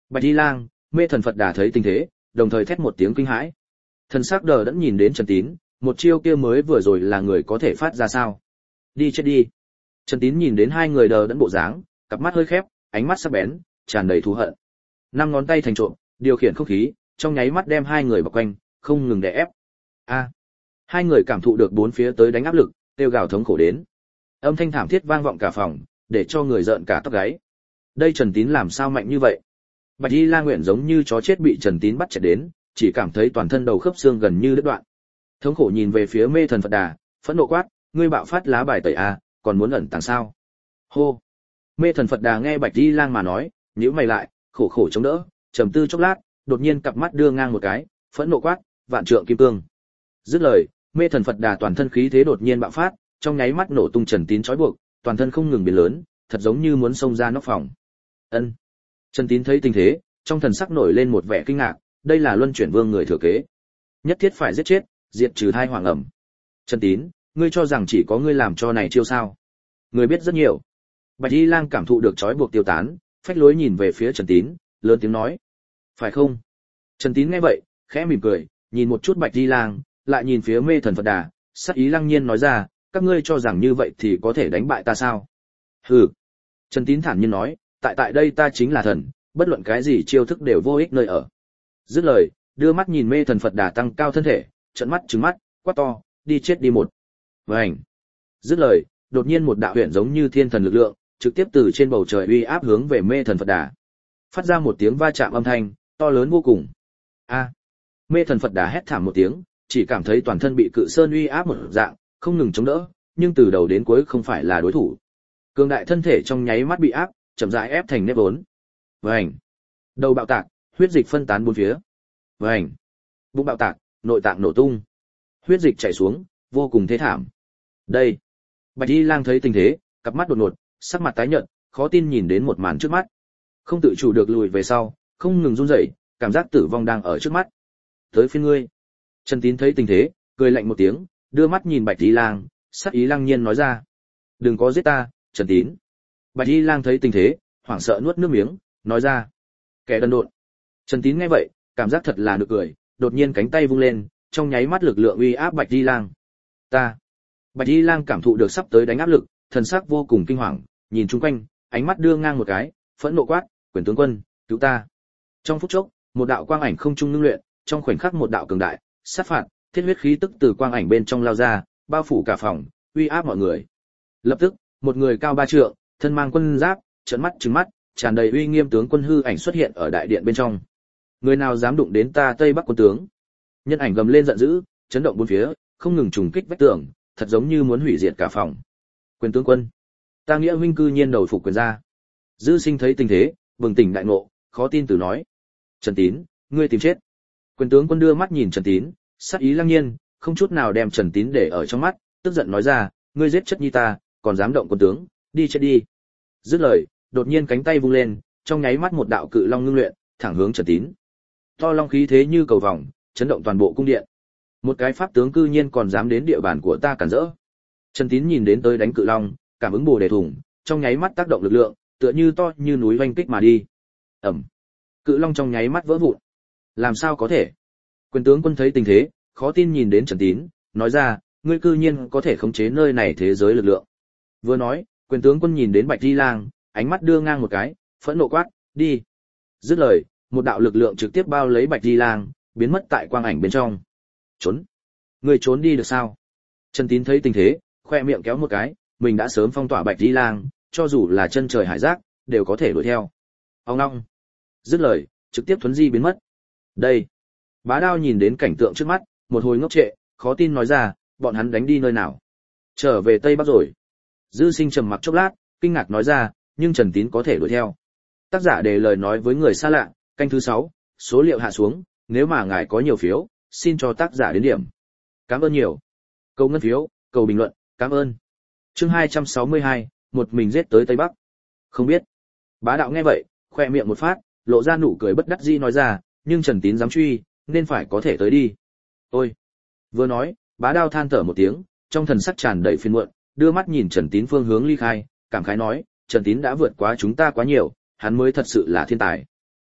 Bạch Y Lang, Mê Thần Phật Đà thấy tình thế, đồng thời thét một tiếng kinh hãi. Thần sắc đờ đẫn nhìn đến Trần Tín, một chiêu kia mới vừa rồi là người có thể phát ra sao? Đi chết đi. Trần Tín nhìn đến hai người đờ đẫn bộ dáng, cặp mắt hơi khép, ánh mắt sắc bén, tràn đầy thù hận. Năm ngón tay thành trộm, điều khiển không khí, trong nháy mắt đem hai người bao quanh, không ngừng đè ép. A! Hai người cảm thụ được bốn phía tới đánh áp lực, kêu gào thống khổ đến. Âm thanh thảm thiết vang vọng cả phòng, để cho người rợn cả tóc gáy. Đây Trần Tín làm sao mạnh như vậy? Bạch Y La nguyện giống như chó chết bị Trần Tín bắt chẹt đến, chỉ cảm thấy toàn thân đầu khớp xương gần như đứt đoạn. Thống khổ nhìn về phía Mê Thần Phật Đà, phẫn nộ quát, ngươi bạo phát lá bài tẩy a, còn muốn ẩn tàng sao? Hô. Mê Thần Phật Đà nghe Bạch Y Lang mà nói, nhíu mày lại, khổ khổ chống đỡ, trầm tư chốc lát, đột nhiên cặp mắt đưa ngang một cái, phẫn nộ quát, vạn trượng kim cương. Dứt lời, Mê Thần Phật Đà toàn thân khí thế đột nhiên bạo phát, trong nháy mắt nổ tung Trần Tín trói buộc, toàn thân không ngừng biến lớn, thật giống như muốn xông ra nóc phòng. Ân. Trần Tín thấy tình thế, trong thần sắc nổi lên một vẻ kinh ngạc, đây là Luân Chuyển Vương người thừa kế, nhất thiết phải giết chết, diệt trừ thai hoàng ẩm. Trần Tín, ngươi cho rằng chỉ có ngươi làm cho này chiêu sao? Ngươi biết rất nhiều. Bạch Y Lang cảm thụ được trói buộc tiêu tán, phách lối nhìn về phía Trần Tín, lớn tiếng nói, phải không? Trần Tín nghe vậy, khẽ mỉm cười, nhìn một chút Bạch Y Lang, lại nhìn phía Mê Thần Phật Đà, sắc ý lăng nhiên nói ra, các ngươi cho rằng như vậy thì có thể đánh bại ta sao? Hừ. Trần Tín thản nhiên nói, tại đây ta chính là thần, bất luận cái gì chiêu thức đều vô ích nơi ở. Dứt lời, đưa mắt nhìn Mê Thần Phật Đà tăng cao thân thể, trợn mắt trừng mắt, quát to, đi chết đi một. Vành. Dứt lời, đột nhiên một đạo huyền giống như thiên thần lực lượng, trực tiếp từ trên bầu trời uy áp hướng về Mê Thần Phật Đà. Phát ra một tiếng va chạm âm thanh, to lớn vô cùng. A. Mê Thần Phật Đà hét thảm một tiếng, chỉ cảm thấy toàn thân bị cự sơn uy áp một dạng, không ngừng chống đỡ, nhưng từ đầu đến cuối không phải là đối thủ. Cường đại thân thể trong nháy mắt bị áp, chậm rãi ép thành nếp vốn. Vành. Đầu bạo tạc, huyết dịch phân tán bốn phía. Vành. Bụng bạo tạc, nội tạng nổ tung. Huyết dịch chảy xuống, vô cùng thê thảm. Đây. Bạch Y Lang thấy tình thế, cặp mắt đột ngột, sắc mặt tái nhợt, khó tin nhìn đến một màn trước mắt. Không tự chủ được lùi về sau, không ngừng run rẩy, cảm giác tử vong đang ở trước mắt. Tới phiên ngươi. Trần Tín thấy tình thế, cười lạnh một tiếng, đưa mắt nhìn Bạch Y Lang, sắc ý lăng nhiên nói ra. Đừng có giết ta, Trần Tín. Bạch Y Lang thấy tình thế, hoảng sợ nuốt nước miếng, nói ra. Kẻ đần độn. Trần Tín nghe vậy, cảm giác thật là nực cười, đột nhiên cánh tay vung lên, trong nháy mắt lực lượng uy áp Bạch Y Lang. Ta. Bạch Y Lang cảm thụ được sắp tới đánh áp lực, thần sắc vô cùng kinh hoàng, nhìn chung quanh, ánh mắt đưa ngang một cái, phẫn nộ quát, "Quyền tướng quân, cứu ta!" Trong phút chốc, một đạo quang ảnh không trung ngưng luyện, trong khoảnh khắc một đạo cường đại, sát phạt, thiết huyết khí tức từ quang ảnh bên trong lao ra, bao phủ cả phòng, uy áp mọi người. Lập tức, một người cao 3 trượng, thân mang quân giáp, trợn mắt trừng mắt, tràn đầy uy nghiêm tướng quân hư ảnh xuất hiện ở đại điện bên trong. Người nào dám đụng đến ta Tây Bắc quân tướng? Nhân ảnh gầm lên giận dữ, chấn động bốn phía, không ngừng trùng kích vách tường, thật giống như muốn hủy diệt cả phòng. Quyền tướng quân, ta Nghĩa huynh cư nhiên đầu phục quyền gia. Dư Sinh thấy tình thế, bừng tỉnh đại ngộ, khó tin từ nói: Trần Tín, ngươi tìm chết. Quyền tướng quân đưa mắt nhìn Trần Tín, sát ý lăng nhiên, không chút nào đem Trần Tín để ở trong mắt, tức giận nói ra: ngươi giết chất nhi ta, còn dám động quân tướng, đi chết đi. Dứt lời, đột nhiên cánh tay vung lên, trong nháy mắt một đạo cự long ngưng luyện, thẳng hướng Trần Tín. To long khí thế như cầu vòng, chấn động toàn bộ cung điện. Một cái pháp tướng cư nhiên còn dám đến địa bàn của ta cản rỡ. Trần Tín nhìn đến tới đánh cự long, cảm ứng bồ đề thủng, trong nháy mắt tác động lực lượng, tựa như to như núi vanh kích mà đi. Ầm. Cự long trong nháy mắt vỡ vụn. Làm sao có thể? Quyền tướng quân thấy tình thế, khó tin nhìn đến Trần Tín, nói ra: ngươi cư nhiên có thể khống chế nơi này thế giới lực lượng. Vừa nói, quyền tướng quân nhìn đến Bạch Y Lang, ánh mắt đưa ngang một cái, phẫn nộ quát: đi. Dứt lời, một đạo lực lượng trực tiếp bao lấy Bạch Y Lang, biến mất tại quang ảnh bên trong. Trốn. Ngươi trốn đi được sao? Trần Tín thấy tình thế, khoe miệng kéo một cái, mình đã sớm phong tỏa Bạch Y Lang, cho dù là chân trời hải giác, đều có thể đuổi theo. Ông long. Dứt lời, trực tiếp thuấn di biến mất. Đây. Bá Đao nhìn đến cảnh tượng trước mắt, một hồi ngốc trệ, khó tin nói ra: bọn hắn đánh đi nơi nào? Trở về Tây Bắc rồi. Dư Sinh trầm mặc chốc lát, kinh ngạc nói ra: nhưng Trần Tín có thể đuổi theo. Tác giả đề lời nói với người xa lạ, canh thứ 6, số liệu hạ xuống, nếu mà ngài có nhiều phiếu, xin cho tác giả đến điểm. Cảm ơn nhiều. Cầu ngân phiếu, cầu bình luận, cảm ơn. Chương 262, một mình giết tới Tây Bắc. Không biết. Bá Đạo nghe vậy, khoe miệng một phát, lộ ra nụ cười bất đắc dĩ nói ra: nhưng Trần Tín dám truy, nên phải có thể tới đi. Ôi. Vừa nói, Bá Đao than thở một tiếng, trong thần sắc tràn đầy phiền muộn, đưa mắt nhìn Trần Tín phương hướng ly khai, cảm khái nói: Trần Tín đã vượt quá chúng ta quá nhiều, hắn mới thật sự là thiên tài.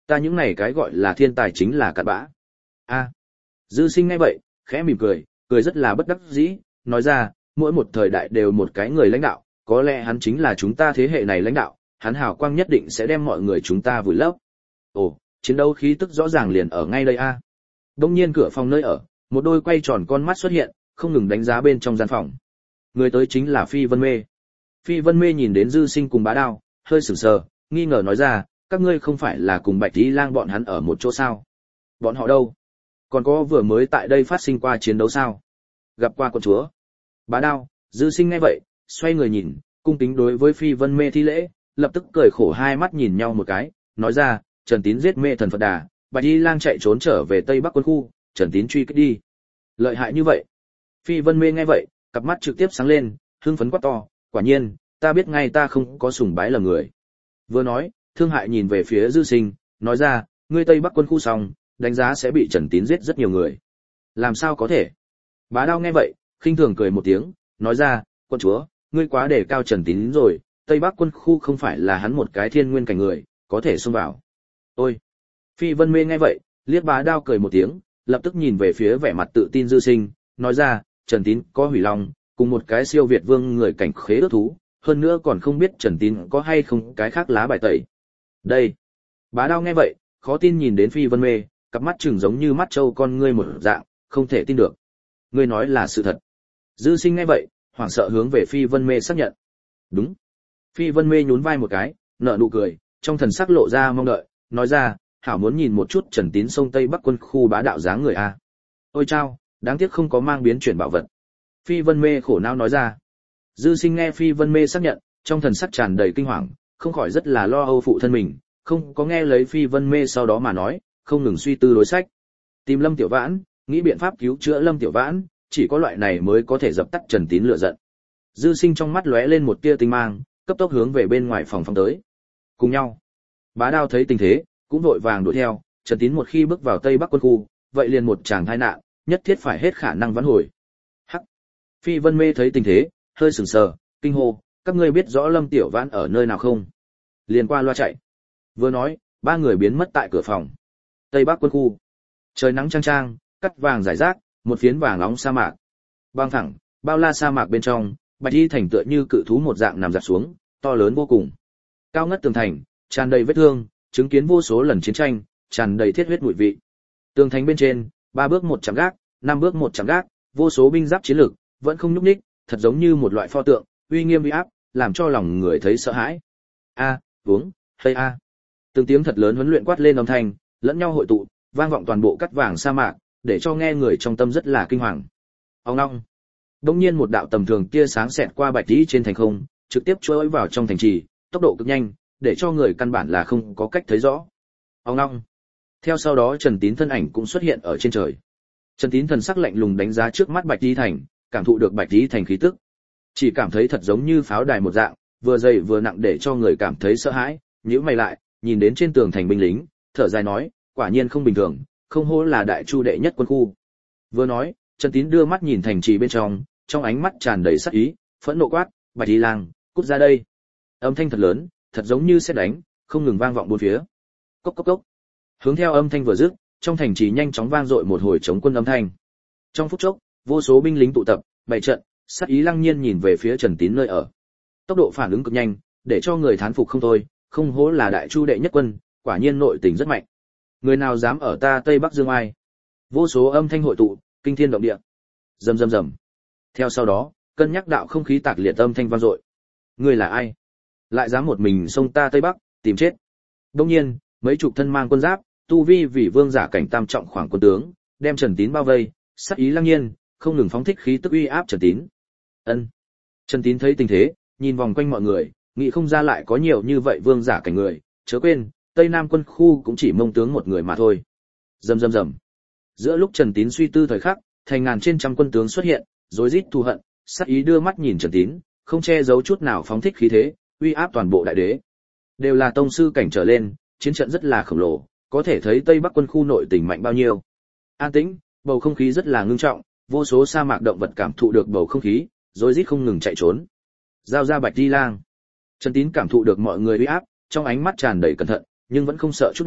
Ta những này cái gọi là thiên tài chính là cặn bã. A. Dư Sinh nghe vậy, khẽ mỉm cười, cười rất là bất đắc dĩ, nói ra, mỗi một thời đại đều một cái người lãnh đạo, có lẽ hắn chính là chúng ta thế hệ này lãnh đạo, hắn hào quang nhất định sẽ đem mọi người chúng ta vùi lấp. Ồ, chiến đấu khí tức rõ ràng liền ở ngay đây a. Đông nhiên cửa phòng nơi ở, một đôi quay tròn con mắt xuất hiện, không ngừng đánh giá bên trong gian phòng. Người tới chính là Phi Vân Mê. Phi Vân Mê nhìn đến Dư Sinh cùng Bá Đao, hơi sửng sờ, nghi ngờ nói ra, các ngươi không phải là cùng Bạch Y Lang bọn hắn ở một chỗ sao? Bọn họ đâu? Còn có vừa mới tại đây phát sinh qua chiến đấu sao? Gặp qua con chúa. Bá Đao, Dư Sinh nghe vậy, xoay người nhìn, cung kính đối với Phi Vân Mê thi lễ, lập tức cười khổ hai mắt nhìn nhau một cái, nói ra, Trần Tín giết Mê Thần Phật Đà, Bạch Y Lang chạy trốn trở về Tây Bắc quân khu, Trần Tín truy kích đi. Lợi hại như vậy. Phi Vân Mê nghe vậy, cặp mắt trực tiếp sáng lên, hưng phấn quát to, quả nhiên, ta biết ngay ta không có sùng bái lầm người. Vừa nói, Thương Hại nhìn về phía Dư Sinh, nói ra, ngươi Tây Bắc quân khu xong, đánh giá sẽ bị Trần Tín giết rất nhiều người. Làm sao có thể? Bá Đao nghe vậy, khinh thường cười một tiếng, nói ra, quân chúa, ngươi quá đề cao Trần Tín rồi, Tây Bắc quân khu không phải là hắn một cái thiên nguyên cảnh người, có thể xông vào. Ôi! Phi Vân Mê nghe vậy, liếc Bá Đao cười một tiếng, lập tức nhìn về phía vẻ mặt tự tin Dư Sinh, nói ra, Trần Tín có hủy long, cùng một cái siêu việt vương người cảnh khế ước thú, hơn nữa còn không biết Trần Tín có hay không cái khác lá bài tẩy. Đây! Bá Đao nghe vậy, khó tin nhìn đến Phi Vân Mê, cặp mắt trừng giống như mắt trâu con ngươi một dạng, không thể tin được. Ngươi nói là sự thật. Dư Sinh nghe vậy, hoảng sợ hướng về Phi Vân Mê xác nhận. Đúng. Phi Vân Mê nhún vai một cái, nở nụ cười, trong thần sắc lộ ra mong đợi, nói ra, hảo muốn nhìn một chút Trần Tín sông Tây Bắc quân khu bá đạo dáng người a. Ôi chao, đáng tiếc không có mang biến chuyển bảo vật. Phi Vân Mê khổ não nói ra. Dư Sinh nghe Phi Vân Mê xác nhận, trong thần sắc tràn đầy kinh hoàng, không khỏi rất là lo âu phụ thân mình, không có nghe lấy Phi Vân Mê sau đó mà nói, không ngừng suy tư đối sách. Tìm Lâm Tiểu Vãn, nghĩ biện pháp cứu chữa Lâm Tiểu Vãn, chỉ có loại này mới có thể dập tắt Trần Tín lửa giận. Dư Sinh trong mắt lóe lên một tia tinh mang, cấp tốc hướng về bên ngoài phòng phóng tới. Cùng nhau, Bá Đao thấy tình thế, cũng vội vàng đuổi theo, Trần Tín một khi bước vào Tây Bắc quân khu, vậy liền một tràng tai nạn, nhất thiết phải hết khả năng vãn hồi. Hắc. Phi Vân Mê thấy tình thế, hơi sửng sờ, kinh hô, các ngươi biết rõ Lâm Tiểu Vãn ở nơi nào không? Liền qua loa chạy. Vừa nói, ba người biến mất tại cửa phòng. Tây Bắc quân khu. Trời nắng chang chang, cắt vàng rải rác, một phiến vàng nóng sa mạc. Băng thẳng, bao la sa mạc bên trong, Bạch Y thành tựa như cự thú một dạng nằm dạp xuống, to lớn vô cùng. Cao ngất tường thành, tràn đầy vết thương, chứng kiến vô số lần chiến tranh, tràn đầy thiết huyết mùi vị. Tường thành bên trên, 3 bước 1 chạm gác, 5 bước 1 chạm gác, vô số binh giáp chiến lược, vẫn không nhúc nhích, thật giống như một loại pho tượng, uy nghiêm uy áp, làm cho lòng người thấy sợ hãi. A, uống, hay a. Từng tiếng thật lớn huấn luyện quát lên âm thanh, lẫn nhau hội tụ, vang vọng toàn bộ cắt vàng sa mạc, để cho nghe người trong tâm rất là kinh hoàng. Ông long. Đột nhiên một đạo tầm thường tia sáng xẹt qua Bạch Y trên thành không, trực tiếp chui vào trong thành trì, tốc độ cực nhanh, để cho người căn bản là không có cách thấy rõ. Ông long. Theo sau đó Trần Tín thân ảnh cũng xuất hiện ở trên trời. Trần Tín thần sắc lạnh lùng đánh giá trước mắt Bạch Y thành, cảm thụ được Bạch Y thành khí tức. Chỉ cảm thấy thật giống như pháo đài một dạng, vừa dày vừa nặng để cho người cảm thấy sợ hãi, nhíu mày lại, nhìn đến trên tường thành binh lính, thở dài nói, quả nhiên không bình thường, không hổ là đại chu đệ nhất quân khu. Vừa nói, Trần Tín đưa mắt nhìn thành trì bên trong ánh mắt tràn đầy sát ý, phẫn nộ quát, Bạch Y Lang, cút ra đây. Âm thanh thật lớn, thật giống như sét đánh, không ngừng vang vọng bốn phía. Cốc cốc cốc. Hướng theo âm thanh vừa dứt, trong thành trì nhanh chóng vang dội một hồi chống quân âm thanh. Trong phút chốc, vô số binh lính tụ tập, bày trận, sát ý lăng nhiên nhìn về phía Trần Tín nơi ở. Tốc độ phản ứng cực nhanh, để cho người thán phục không thôi, không hổ là đại chu đệ nhất quân, quả nhiên nội tình rất mạnh. Người nào dám ở ta Tây Bắc Dương Ai? Vô số âm thanh hội tụ, kinh thiên động địa. Rầm rầm rầm. Theo sau đó, cân nhắc đạo không khí tạc liệt âm thanh vang dội. Ngươi là ai? Lại dám một mình xông ta Tây Bắc, tìm chết. Đương nhiên, mấy chục thân mang quân giáp, tu vi vì vương giả cảnh tam trọng khoảng quân tướng, đem Trần Tín bao vây, sát ý lăng nhiên, không ngừng phóng thích khí tức uy áp Trần Tín. Ân. Trần Tín thấy tình thế, nhìn vòng quanh mọi người, nghĩ không ra lại có nhiều như vậy vương giả cảnh người, chớ quên, Tây Nam quân khu cũng chỉ mông tướng một người mà thôi. Rầm rầm rầm. Giữa lúc Trần Tín suy tư thời khắc, thành ngàn trên trăm quân tướng xuất hiện, rối rít thù hận, sát ý đưa mắt nhìn Trần Tín, không che giấu chút nào phóng thích khí thế, uy áp toàn bộ đại đế. Đều là tông sư cảnh trở lên, chiến trận rất là khổng lồ, có thể thấy Tây Bắc quân khu nội tình mạnh bao nhiêu. An tĩnh, bầu không khí rất là ngưng trọng, vô số sa mạc động vật cảm thụ được bầu không khí, rối rít không ngừng chạy trốn. Giao ra Bạch Y Lang. Trần Tín cảm thụ được mọi người uy áp, trong ánh mắt tràn đầy cẩn thận, nhưng vẫn không sợ chút nào,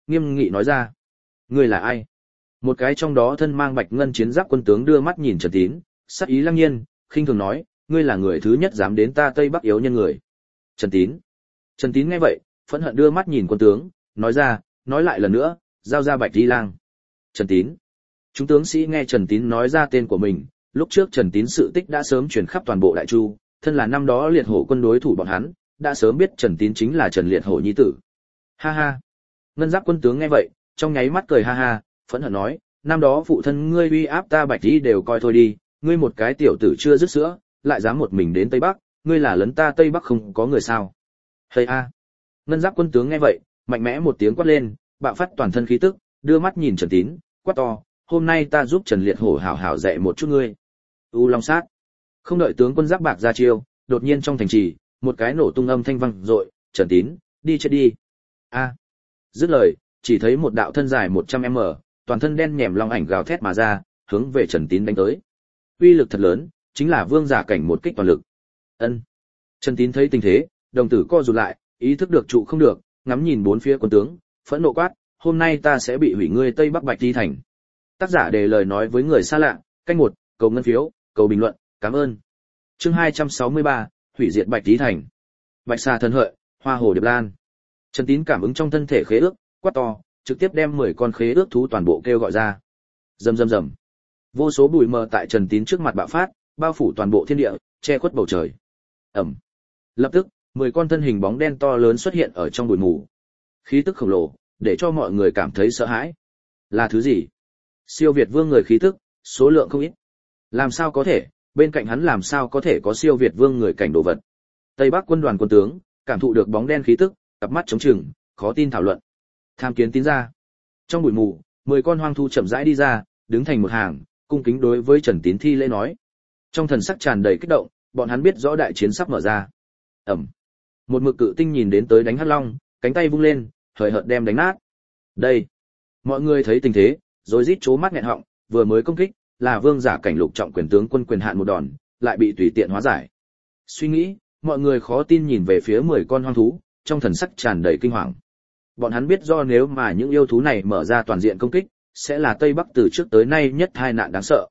nghiêm nghị nói ra. Ngươi là ai? Một cái trong đó thân mang bạch ngân chiến giáp quân tướng đưa mắt nhìn Trần Tín, sắc ý lăng nhiên, khinh thường nói, ngươi là người thứ nhất dám đến ta Tây Bắc yếu nhân người. Trần Tín. Trần Tín nghe vậy, phẫn hận đưa mắt nhìn quân tướng, nói ra, nói lại lần nữa, giao ra Bạch Di Lang. Trần Tín. Chúng tướng sĩ nghe Trần Tín nói ra tên của mình, lúc trước Trần Tín sự tích đã sớm truyền khắp toàn bộ Đại Chu, thân là năm đó liệt hổ quân đối thủ bọn hắn, đã sớm biết Trần Tín chính là Trần Liệt Hổ nhi tử. Ha ha. Ngân Giáp quân tướng nghe vậy, trong nháy mắt cười ha ha, phẫn hận nói, năm đó phụ thân ngươi uy áp ta Bạch Di đều coi thôi đi, ngươi một cái tiểu tử chưa dứt sữa, lại dám một mình đến Tây Bắc, ngươi là lấn ta Tây Bắc không có người sao? Hây a. Ngân Giáp quân tướng nghe vậy, mạnh mẽ một tiếng quát lên, bạo phát toàn thân khí tức, đưa mắt nhìn Trần Tín, quát to, hôm nay ta giúp Trần Liệt Hổ hảo hảo dạy một chút ngươi. U Long sát. Không đợi tướng quân Giáp Bạc ra chiêu, đột nhiên trong thành trì, một cái nổ tung âm thanh vang dội, Trần Tín, đi chết đi. A. Dứt lời, chỉ thấy một đạo thân dài 100m, toàn thân đen nhèm long ảnh gào thét mà ra, hướng về Trần Tín đánh tới. Uy lực thật lớn, chính là vương giả cảnh một kích toàn lực. Ân. Trần Tín thấy tình thế, đồng tử co rụt lại, ý thức được trụ không được, ngắm nhìn bốn phía quân tướng, phẫn nộ quát, hôm nay ta sẽ bị hủy ngươi Tây Bắc Bạch Di thành. Tác giả đề lời nói với người xa lạ, canh một, cầu ngân phiếu, cầu bình luận, cảm ơn. Chương 263, hủy diệt Bạch Di thành. Bạch xà thần hợi, hoa hồ điệp lan. Trần Tín cảm ứng trong thân thể khế ước, quát to, trực tiếp đem 10 con khế ước thú toàn bộ kêu gọi ra. Rầm rầm rầm. Vô số bụi mờ tại Trần Tín trước mặt bạo phát, bao phủ toàn bộ thiên địa, che khuất bầu trời. Ầm. Lập tức, 10 con thân hình bóng đen to lớn xuất hiện ở trong bụi mù. Khí tức khổng lồ, để cho mọi người cảm thấy sợ hãi. Là thứ gì? Siêu Việt Vương người khí tức, số lượng không ít. Làm sao có thể, bên cạnh hắn làm sao có thể có Siêu Việt Vương người cảnh đồ vật? Tây Bắc quân đoàn quân tướng, cảm thụ được bóng đen khí tức, cặp mắt trống trừng, khó tin thảo luận. Tham kiến tín ra. Trong bụi mù, 10 con hoang thú chậm rãi đi ra, đứng thành một hàng, cung kính đối với Trần Tín thi lễ nói. Trong thần sắc tràn đầy kích động, bọn hắn biết rõ đại chiến sắp mở ra. Ầm. Một mực cự tinh nhìn đến tới đánh hắc long, cánh tay vung lên, hời hợt đem đánh nát. Đây. Mọi người thấy tình thế, rồi rít chố mắt nghẹn họng, vừa mới công kích, là vương giả cảnh lục trọng quyền tướng quân quyền hạn một đòn, lại bị tùy tiện hóa giải. Suy nghĩ, mọi người khó tin nhìn về phía 10 con hoang thú, trong thần sắc tràn đầy kinh hoàng. Bọn hắn biết do nếu mà những yêu thú này mở ra toàn diện công kích, sẽ là Tây Bắc từ trước tới nay nhất tai nạn đáng sợ.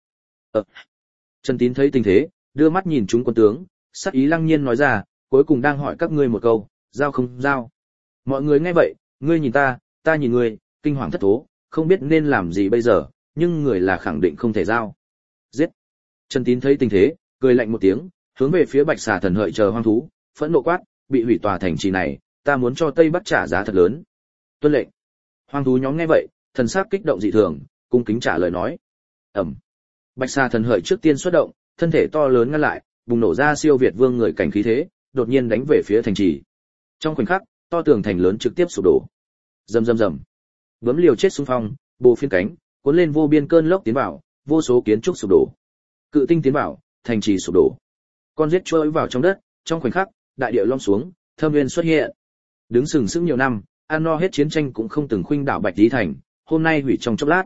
Trần Tín thấy tình thế, đưa mắt nhìn chúng quân tướng, sắc ý lăng nhiên nói ra, cuối cùng đang hỏi các ngươi một câu, giao không giao. Mọi người nghe vậy, ngươi nhìn ta nhìn ngươi, kinh hoàng thất thố, không biết nên làm gì bây giờ, nhưng người là khẳng định không thể giao. Giết. Trần Tín thấy tình thế, cười lạnh một tiếng, hướng về phía Bạch xà thần hợi chờ hoang thú, phẫn nộ quát, bị hủy tòa thành trì này, ta muốn cho Tây Bắc trả giá thật lớn. Tuân lệnh. Hoang thú nhóm nghe vậy, thần sắc kích động dị thường, cung kính trả lời nói. Ẩm. Bạch xà thần hợi trước tiên xuất động, thân thể to lớn ngăn lại, bùng nổ ra Siêu Việt Vương người cảnh khí thế, đột nhiên đánh về phía thành trì. Trong khoảnh khắc, to tường thành lớn trực tiếp sụp đổ. Rầm rầm rầm. Bướm liều chết xung phong, bồ phiên cánh, cuốn lên vô biên cơn lốc tiến vào, vô số kiến trúc sụp đổ. Cự tinh tiến vào, thành trì sụp đổ. Con giết trôi vào trong đất, trong khoảnh khắc, đại địa lom xuống, Thâm Nguyên xuất hiện. Đứng sừng sững nhiều năm, ăn no hết chiến tranh cũng không từng khuynh đảo Bạch Di thành, hôm nay hủy trong chốc lát.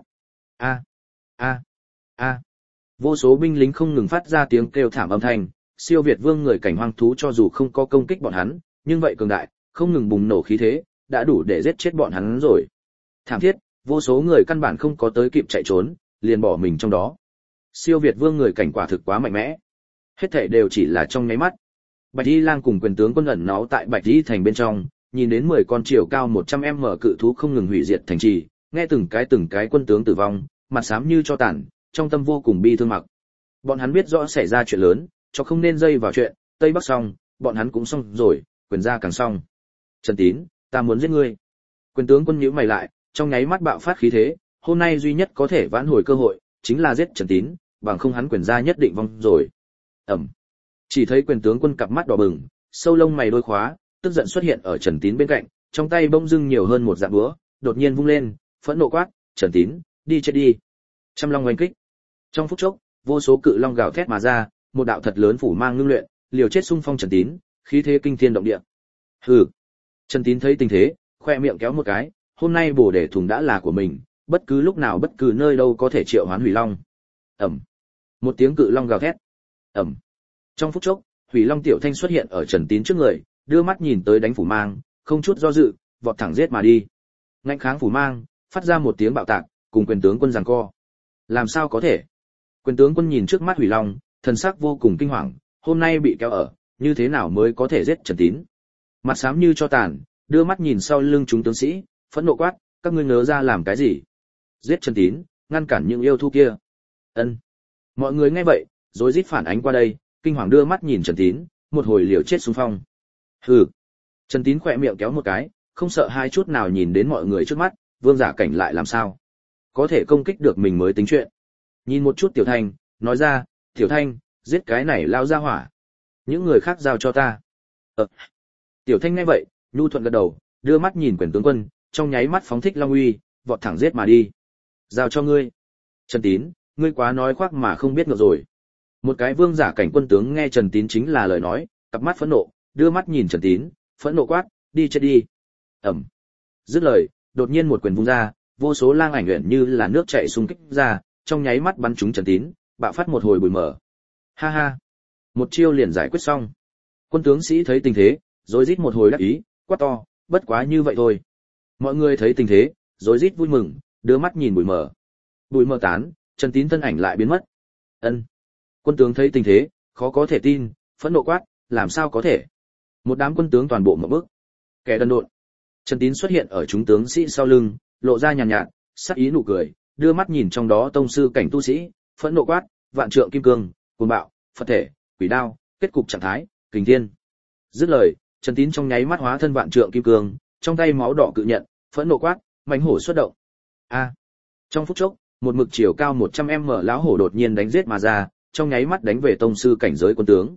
A. Vô số binh lính không ngừng phát ra tiếng kêu thảm âm thanh, Siêu Việt Vương người cảnh hoang thú cho dù không có công kích bọn hắn, nhưng vậy cường đại, không ngừng bùng nổ khí thế, đã đủ để giết chết bọn hắn rồi. Thảm thiết, vô số người căn bản không có tới kịp chạy trốn, liền bỏ mình trong đó. Siêu Việt Vương người cảnh quả thực quá mạnh mẽ. Hết thảy đều chỉ là trong nháy mắt. Bạch Y Lang cùng quyền tướng quân ẩn náu tại Bạch Di thành bên trong, nhìn đến 10 con chiều cao 100m cự thú không ngừng hủy diệt thành trì, nghe từng cái quân tướng tử vong, mặt xám như cho tàn, trong tâm vô cùng bi thương mặc. Bọn hắn biết rõ xảy ra chuyện lớn, cho không nên dây vào chuyện, Tây Bắc xong, bọn hắn cũng xong rồi, quyền gia càng xong. Trần Tín, ta muốn giết ngươi. Quyền tướng quân nhíu mày lại, trong nháy mắt bạo phát khí thế, hôm nay duy nhất có thể vãn hồi cơ hội, chính là giết Trần Tín, bằng không hắn quyền gia nhất định vong rồi. Ẩm. Chỉ thấy quyền tướng quân cặp mắt đỏ bừng, sâu lông mày đôi khóa, tức giận xuất hiện ở Trần Tín bên cạnh, trong tay bỗng dưng nhiều hơn một dạng búa, đột nhiên vung lên, phẫn nộ quát, Trần Tín, đi chết đi. Trăm long oanh kích. Trong phút chốc, vô số cự long gào thét mà ra, một đạo thật lớn phủ mang ngưng luyện, liều chết xung phong Trần Tín, khí thế kinh thiên động địa. Hừ. Trần Tín thấy tình thế, khoe miệng kéo một cái, hôm nay bổ để thùng đã là của mình, bất cứ lúc nào bất cứ nơi đâu có thể triệu hoán hủy long. Ầm. Một tiếng cự long gào thét. Ầm. Trong phút chốc, hủy long tiểu thanh xuất hiện ở Trần Tín trước người, đưa mắt nhìn tới đánh phủ mang, không chút do dự, vọt thẳng giết mà đi. Ngạnh kháng phủ mang, phát ra một tiếng bạo tạc, cùng quyền tướng quân giằng co. Làm sao có thể? Quyền tướng quân nhìn trước mắt Hủy Long, thần sắc vô cùng kinh hoàng, hôm nay bị kéo ở, như thế nào mới có thể giết Trần Tín? Mặt xám như cho tàn, đưa mắt nhìn sau lưng chúng tướng sĩ, phẫn nộ quát, các ngươi ngớ ra làm cái gì? Giết Trần Tín, ngăn cản những yêu thú kia. Ân. Mọi người nghe vậy, rối rít phản ánh qua đây, kinh hoàng đưa mắt nhìn Trần Tín, một hồi liều chết xung phong. Hừ. Trần Tín khỏe miệng kéo một cái, không sợ hai chút nào nhìn đến mọi người trước mắt, vương giả cảnh lại làm sao? Có thể công kích được mình mới tính chuyện. Nhìn một chút Tiểu Thanh, nói ra, Tiểu Thanh, giết cái này lao ra hỏa. Những người khác giao cho ta. Tiểu Thanh nghe vậy, nhu thuận gật đầu, đưa mắt nhìn quyền tướng quân, trong nháy mắt phóng thích long uy, vọt thẳng giết mà đi. Giao cho ngươi. Trần Tín, ngươi quá nói khoác mà không biết ngược rồi. Một cái vương giả cảnh quân tướng nghe Trần Tín chính là lời nói, cặp mắt phẫn nộ, đưa mắt nhìn Trần Tín, phẫn nộ quát, đi chết đi. Ẩm. Dứt lời, đột nhiên một quyền vung ra, vô số lang ảnh luyện như là nước chảy xung kích ra, trong nháy mắt bắn trúng Trần Tín, bạo phát một hồi bùi mở. Ha ha. Một chiêu liền giải quyết xong. Quân tướng sĩ thấy tình thế, rối rít một hồi đắc ý, quát to, bất quá như vậy thôi. Mọi người thấy tình thế, rối rít vui mừng, đưa mắt nhìn bùi mở. Bùi mở tán, Trần Tín thân ảnh lại biến mất. Ân. Quân tướng thấy tình thế, khó có thể tin, phẫn nộ quát, làm sao có thể? Một đám quân tướng toàn bộ mở bước. Kẻ đần độn. Trần Tín xuất hiện ở chúng tướng sĩ sau lưng, lộ ra nhàn nhạt, sắc ý nụ cười, đưa mắt nhìn trong đó tông sư cảnh tu sĩ, phẫn nộ quát, vạn trượng kim cương, cuồng bạo, Phật thể, quỷ đao, kết cục trạng thái, kình thiên. Dứt lời, Trần Tín trong nháy mắt hóa thân vạn trượng kim cương, trong tay máu đỏ cự nhận, phẫn nộ quát, mãnh hổ xuất động. A. Trong phút chốc, một mực chiều cao 100m lão hổ đột nhiên đánh giết mà ra, trong nháy mắt đánh về tông sư cảnh giới quân tướng.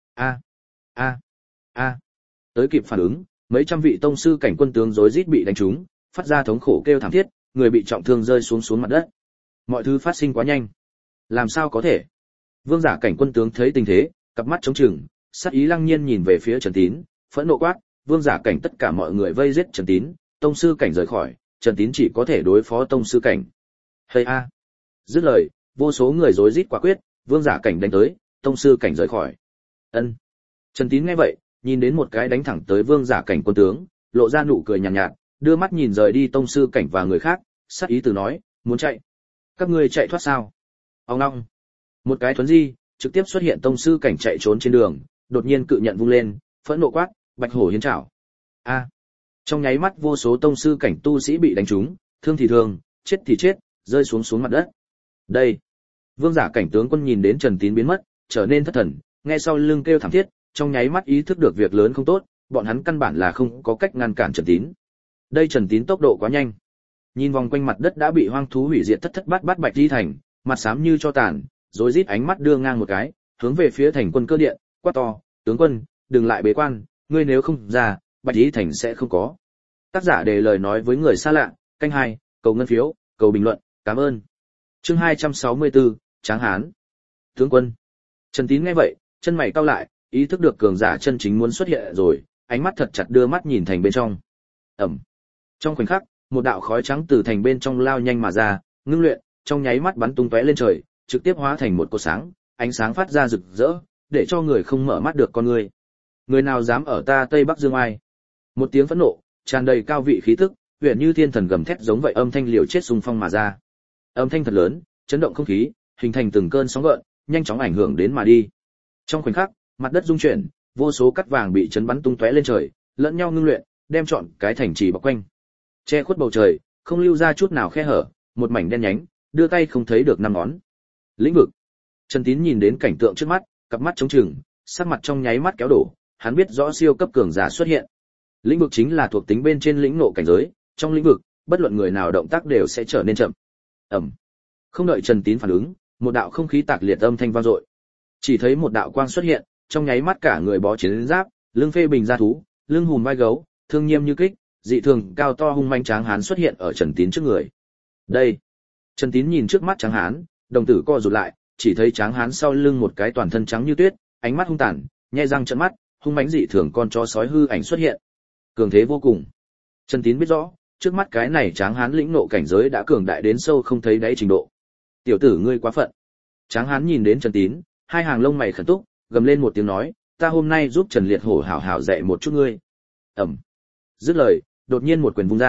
A. Tới kịp phản ứng, mấy trăm vị tông sư cảnh quân tướng rối rít bị đánh trúng, phát ra thống khổ kêu thảm thiết, người bị trọng thương rơi xuống mặt đất. Mọi thứ phát sinh quá nhanh. Làm sao có thể? Vương giả cảnh quân tướng thấy tình thế, cặp mắt trống trừng, sát ý lăng nhiên nhìn về phía Trần Tín, phẫn nộ quát, vương giả cảnh tất cả mọi người vây giết Trần Tín, tông sư cảnh rời khỏi, Trần Tín chỉ có thể đối phó tông sư cảnh. Hay a. Dứt lời, vô số người rối rít quả quyết, vương giả cảnh đánh tới, tông sư cảnh rời khỏi. Ân. Trần Tín nghe vậy, nhìn đến một cái đánh thẳng tới vương giả cảnh quân tướng, lộ ra nụ cười nhàn nhạt, đưa mắt nhìn rời đi tông sư cảnh và người khác, sát ý từ nói, muốn chạy. Các ngươi chạy thoát sao? Ông long. Một cái thuấn di, trực tiếp xuất hiện tông sư cảnh chạy trốn trên đường, đột nhiên cự nhận vung lên, phẫn nộ quát, bạch hổ hiến trảo. A. Trong nháy mắt vô số tông sư cảnh tu sĩ bị đánh trúng, thương thì thương, chết thì chết, rơi xuống mặt đất. Đây. Vương giả cảnh tướng quân nhìn đến Trần Tín biến mất, trở nên thất thần, nghe sau lưng kêu thảm thiết, trong nháy mắt ý thức được việc lớn không tốt, bọn hắn căn bản là không có cách ngăn cản Trần Tín. Đây Trần Tín tốc độ quá nhanh. Nhìn vòng quanh mặt đất đã bị hoang thú hủy diệt thất thất bát bát bạch di thành, mặt xám như cho tàn, rồi rít ánh mắt đưa ngang một cái, hướng về phía thành quân cơ điện, quát to, tướng quân, đừng lại bế quan, ngươi nếu không ra, bạch di thành sẽ không có. Tác giả đề lời nói với người xa lạ, canh 2, cầu ngân phiếu, cầu bình luận, cảm ơn. Chương 264, Tráng Hán. Tướng quân. Trần Tín nghe vậy, chân mày cau lại, ý thức được cường giả chân chính muốn xuất hiện rồi, ánh mắt thật chặt đưa mắt nhìn thành bên trong. Ẩm. Trong khoảnh khắc, một đạo khói trắng từ thành bên trong lao nhanh mà ra, ngưng luyện, trong nháy mắt bắn tung tóe lên trời, trực tiếp hóa thành một cột sáng, ánh sáng phát ra rực rỡ, để cho người không mở mắt được con người. Người nào dám ở ta Tây Bắc Dương Ai? Một tiếng phẫn nộ, tràn đầy cao vị khí tức, huyền như thiên thần gầm thét giống vậy, âm thanh liều chết xung phong mà ra. Âm thanh thật lớn, chấn động không khí, hình thành từng cơn sóng gợn, nhanh chóng ảnh hưởng đến mà đi. Trong khoảnh khắc, mặt đất rung chuyển, vô số cát vàng bị chấn bắn tung tóe lên trời, lẫn nhau ngưng luyện, đem trọn cái thành trì bọc quanh. Che khuất bầu trời, không lưu ra chút nào khe hở, một mảnh đen nhánh, đưa tay không thấy được năm ngón. Lĩnh vực. Trần Tín nhìn đến cảnh tượng trước mắt, cặp mắt trống trừng, sắc mặt trong nháy mắt kéo đổ, hắn biết rõ siêu cấp cường giả xuất hiện. Lĩnh vực chính là thuộc tính bên trên lĩnh ngộ cảnh giới, trong lĩnh vực, bất luận người nào động tác đều sẽ trở nên chậm. Ầm. Không đợi Trần Tín phản ứng, một đạo không khí tạc liệt âm thanh vang dội. Chỉ thấy một đạo quang xuất hiện, trong nháy mắt cả người bó chiến giáp, lưng phê bình da thú, lưng hùm vai gấu, thương nghiêm như kích, dị thường cao to hung manh tráng hán xuất hiện ở Trần Tín trước người. Đây. Trần Tín nhìn trước mắt tráng hán, đồng tử co rụt lại, chỉ thấy tráng hán sau lưng một cái toàn thân trắng như tuyết, ánh mắt hung tàn, nhe răng trợn mắt, hung mãnh dị thường con chó sói hư ảnh xuất hiện. Cường thế vô cùng. Trần Tín biết rõ, trước mắt cái này tráng hán lĩnh nộ cảnh giới đã cường đại đến sâu không thấy đáy trình độ. Tiểu tử ngươi quá phận. Tráng hán nhìn đến Trần Tín, hai hàng lông mày khẩn túc, gầm lên một tiếng nói, ta hôm nay giúp Trần Liệt Hổ hảo hảo dạy một chút ngươi. Ẩm. Dứt lời, đột nhiên một quyền vung ra,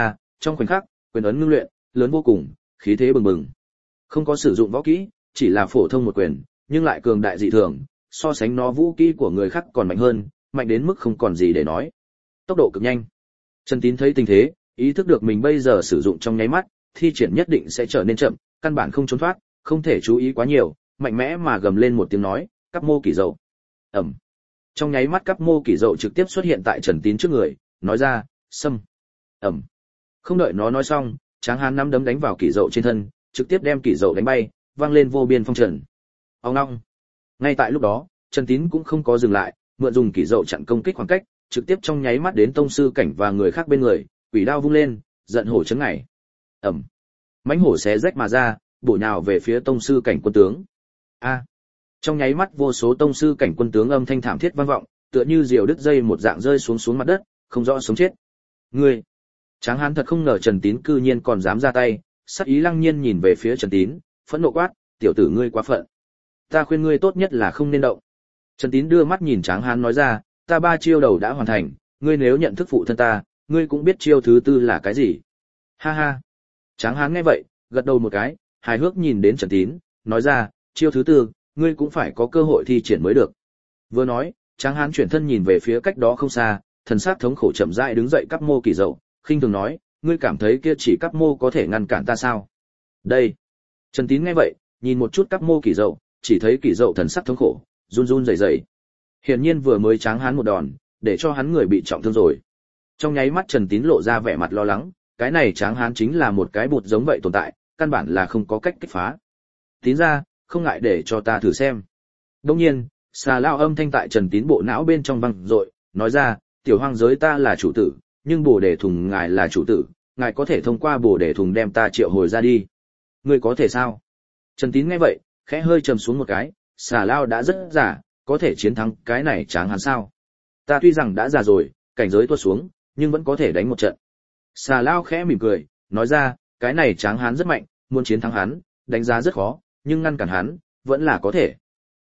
Trong khoảnh khắc, quyền ấn ngưng luyện, lớn vô cùng, khí thế bừng bừng. Không có sử dụng võ kỹ, chỉ là phổ thông một quyền, nhưng lại cường đại dị thường, so sánh nó vũ kỹ của người khác còn mạnh hơn, mạnh đến mức không còn gì để nói. Tốc độ cực nhanh. Trần Tín thấy tình thế, ý thức được mình bây giờ sử dụng trong nháy mắt, thi triển nhất định sẽ trở nên chậm, căn bản không trốn thoát, không thể chú ý quá nhiều, mạnh mẽ mà gầm lên một tiếng nói, "Cắp mô kỳ dậu." Ầm. Trong nháy mắt Cắp mô kỳ dậu trực tiếp xuất hiện tại Trần Tín trước người, nói ra, "Xâm." Ầm. Không đợi nó nói xong, Tráng Hán nắm đấm đánh vào kỳ dậu trên thân, trực tiếp đem kỳ dậu đánh bay, vang lên vô biên phong trần. Ong ong. Ngay tại lúc đó, Trần Tín cũng không có dừng lại, mượn dùng kỳ dậu chặn công kích khoảng cách, trực tiếp trong nháy mắt đến tông sư cảnh và người khác bên người, quỷ đao vung lên, giận hổ chấn ngải. Ầm. Mãnh hổ xé rách mà ra, bổ nhào về phía tông sư cảnh quân tướng. A. Trong nháy mắt vô số tông sư cảnh quân tướng âm thanh thảm thiết vang vọng, tựa như diều đứt dây một dạng rơi xuống mặt đất, không rõ sống chết. Ngươi. Tráng Hán thật không ngờ Trần Tín cư nhiên còn dám ra tay, sắc ý lăng nhiên nhìn về phía Trần Tín, phẫn nộ quát, "Tiểu tử ngươi quá phận. Ta khuyên ngươi tốt nhất là không nên động." Trần Tín đưa mắt nhìn Tráng Hán nói ra, "Ta 3 chiêu đầu đã hoàn thành, ngươi nếu nhận thức phụ thân ta, ngươi cũng biết chiêu thứ tư là cái gì." Ha ha. Tráng Hán nghe vậy, gật đầu một cái, hài hước nhìn đến Trần Tín, nói ra, "Chiêu thứ tư, ngươi cũng phải có cơ hội thi triển mới được." Vừa nói, Tráng Hán chuyển thân nhìn về phía cách đó không xa, thần sắc thống khổ chậm rãi đứng dậy Cắp mô kỳ dậu, khinh thường nói, "Ngươi cảm thấy kia chỉ Cắp mô có thể ngăn cản ta sao?" Đây. Trần Tín nghe vậy, nhìn một chút Cắp mô kỳ dậu, chỉ thấy kỳ dậu thần sắc thống khổ, run run rẩy rẩy. Hiển nhiên vừa mới Tráng Hán một đòn, để cho hắn người bị trọng thương rồi. Trong nháy mắt Trần Tín lộ ra vẻ mặt lo lắng, cái này Tráng Hán chính là một cái bụt giống vậy tồn tại, căn bản là không có cách kích phá. Tín ra, không ngại để cho ta thử xem. Đương nhiên, xà lao âm thanh tại Trần Tín bộ não bên trong vang dội, nói ra, "Tiểu hoang giới ta là chủ tử, nhưng Bồ Đề Thùng ngài là chủ tử, ngài có thể thông qua Bồ Đề Thùng đem ta triệu hồi ra đi." Ngươi có thể sao? Trần Tín nghe vậy, khẽ hơi trầm xuống một cái, xà lao đã rất già, có thể chiến thắng cái này Tráng Hán sao? Ta tuy rằng đã già rồi, cảnh giới tuột xuống, nhưng vẫn có thể đánh một trận. Xà lao khẽ mỉm cười, nói ra, cái này Tráng Hán rất mạnh, muốn chiến thắng hắn, đánh giá rất khó, nhưng ngăn cản hắn, vẫn là có thể.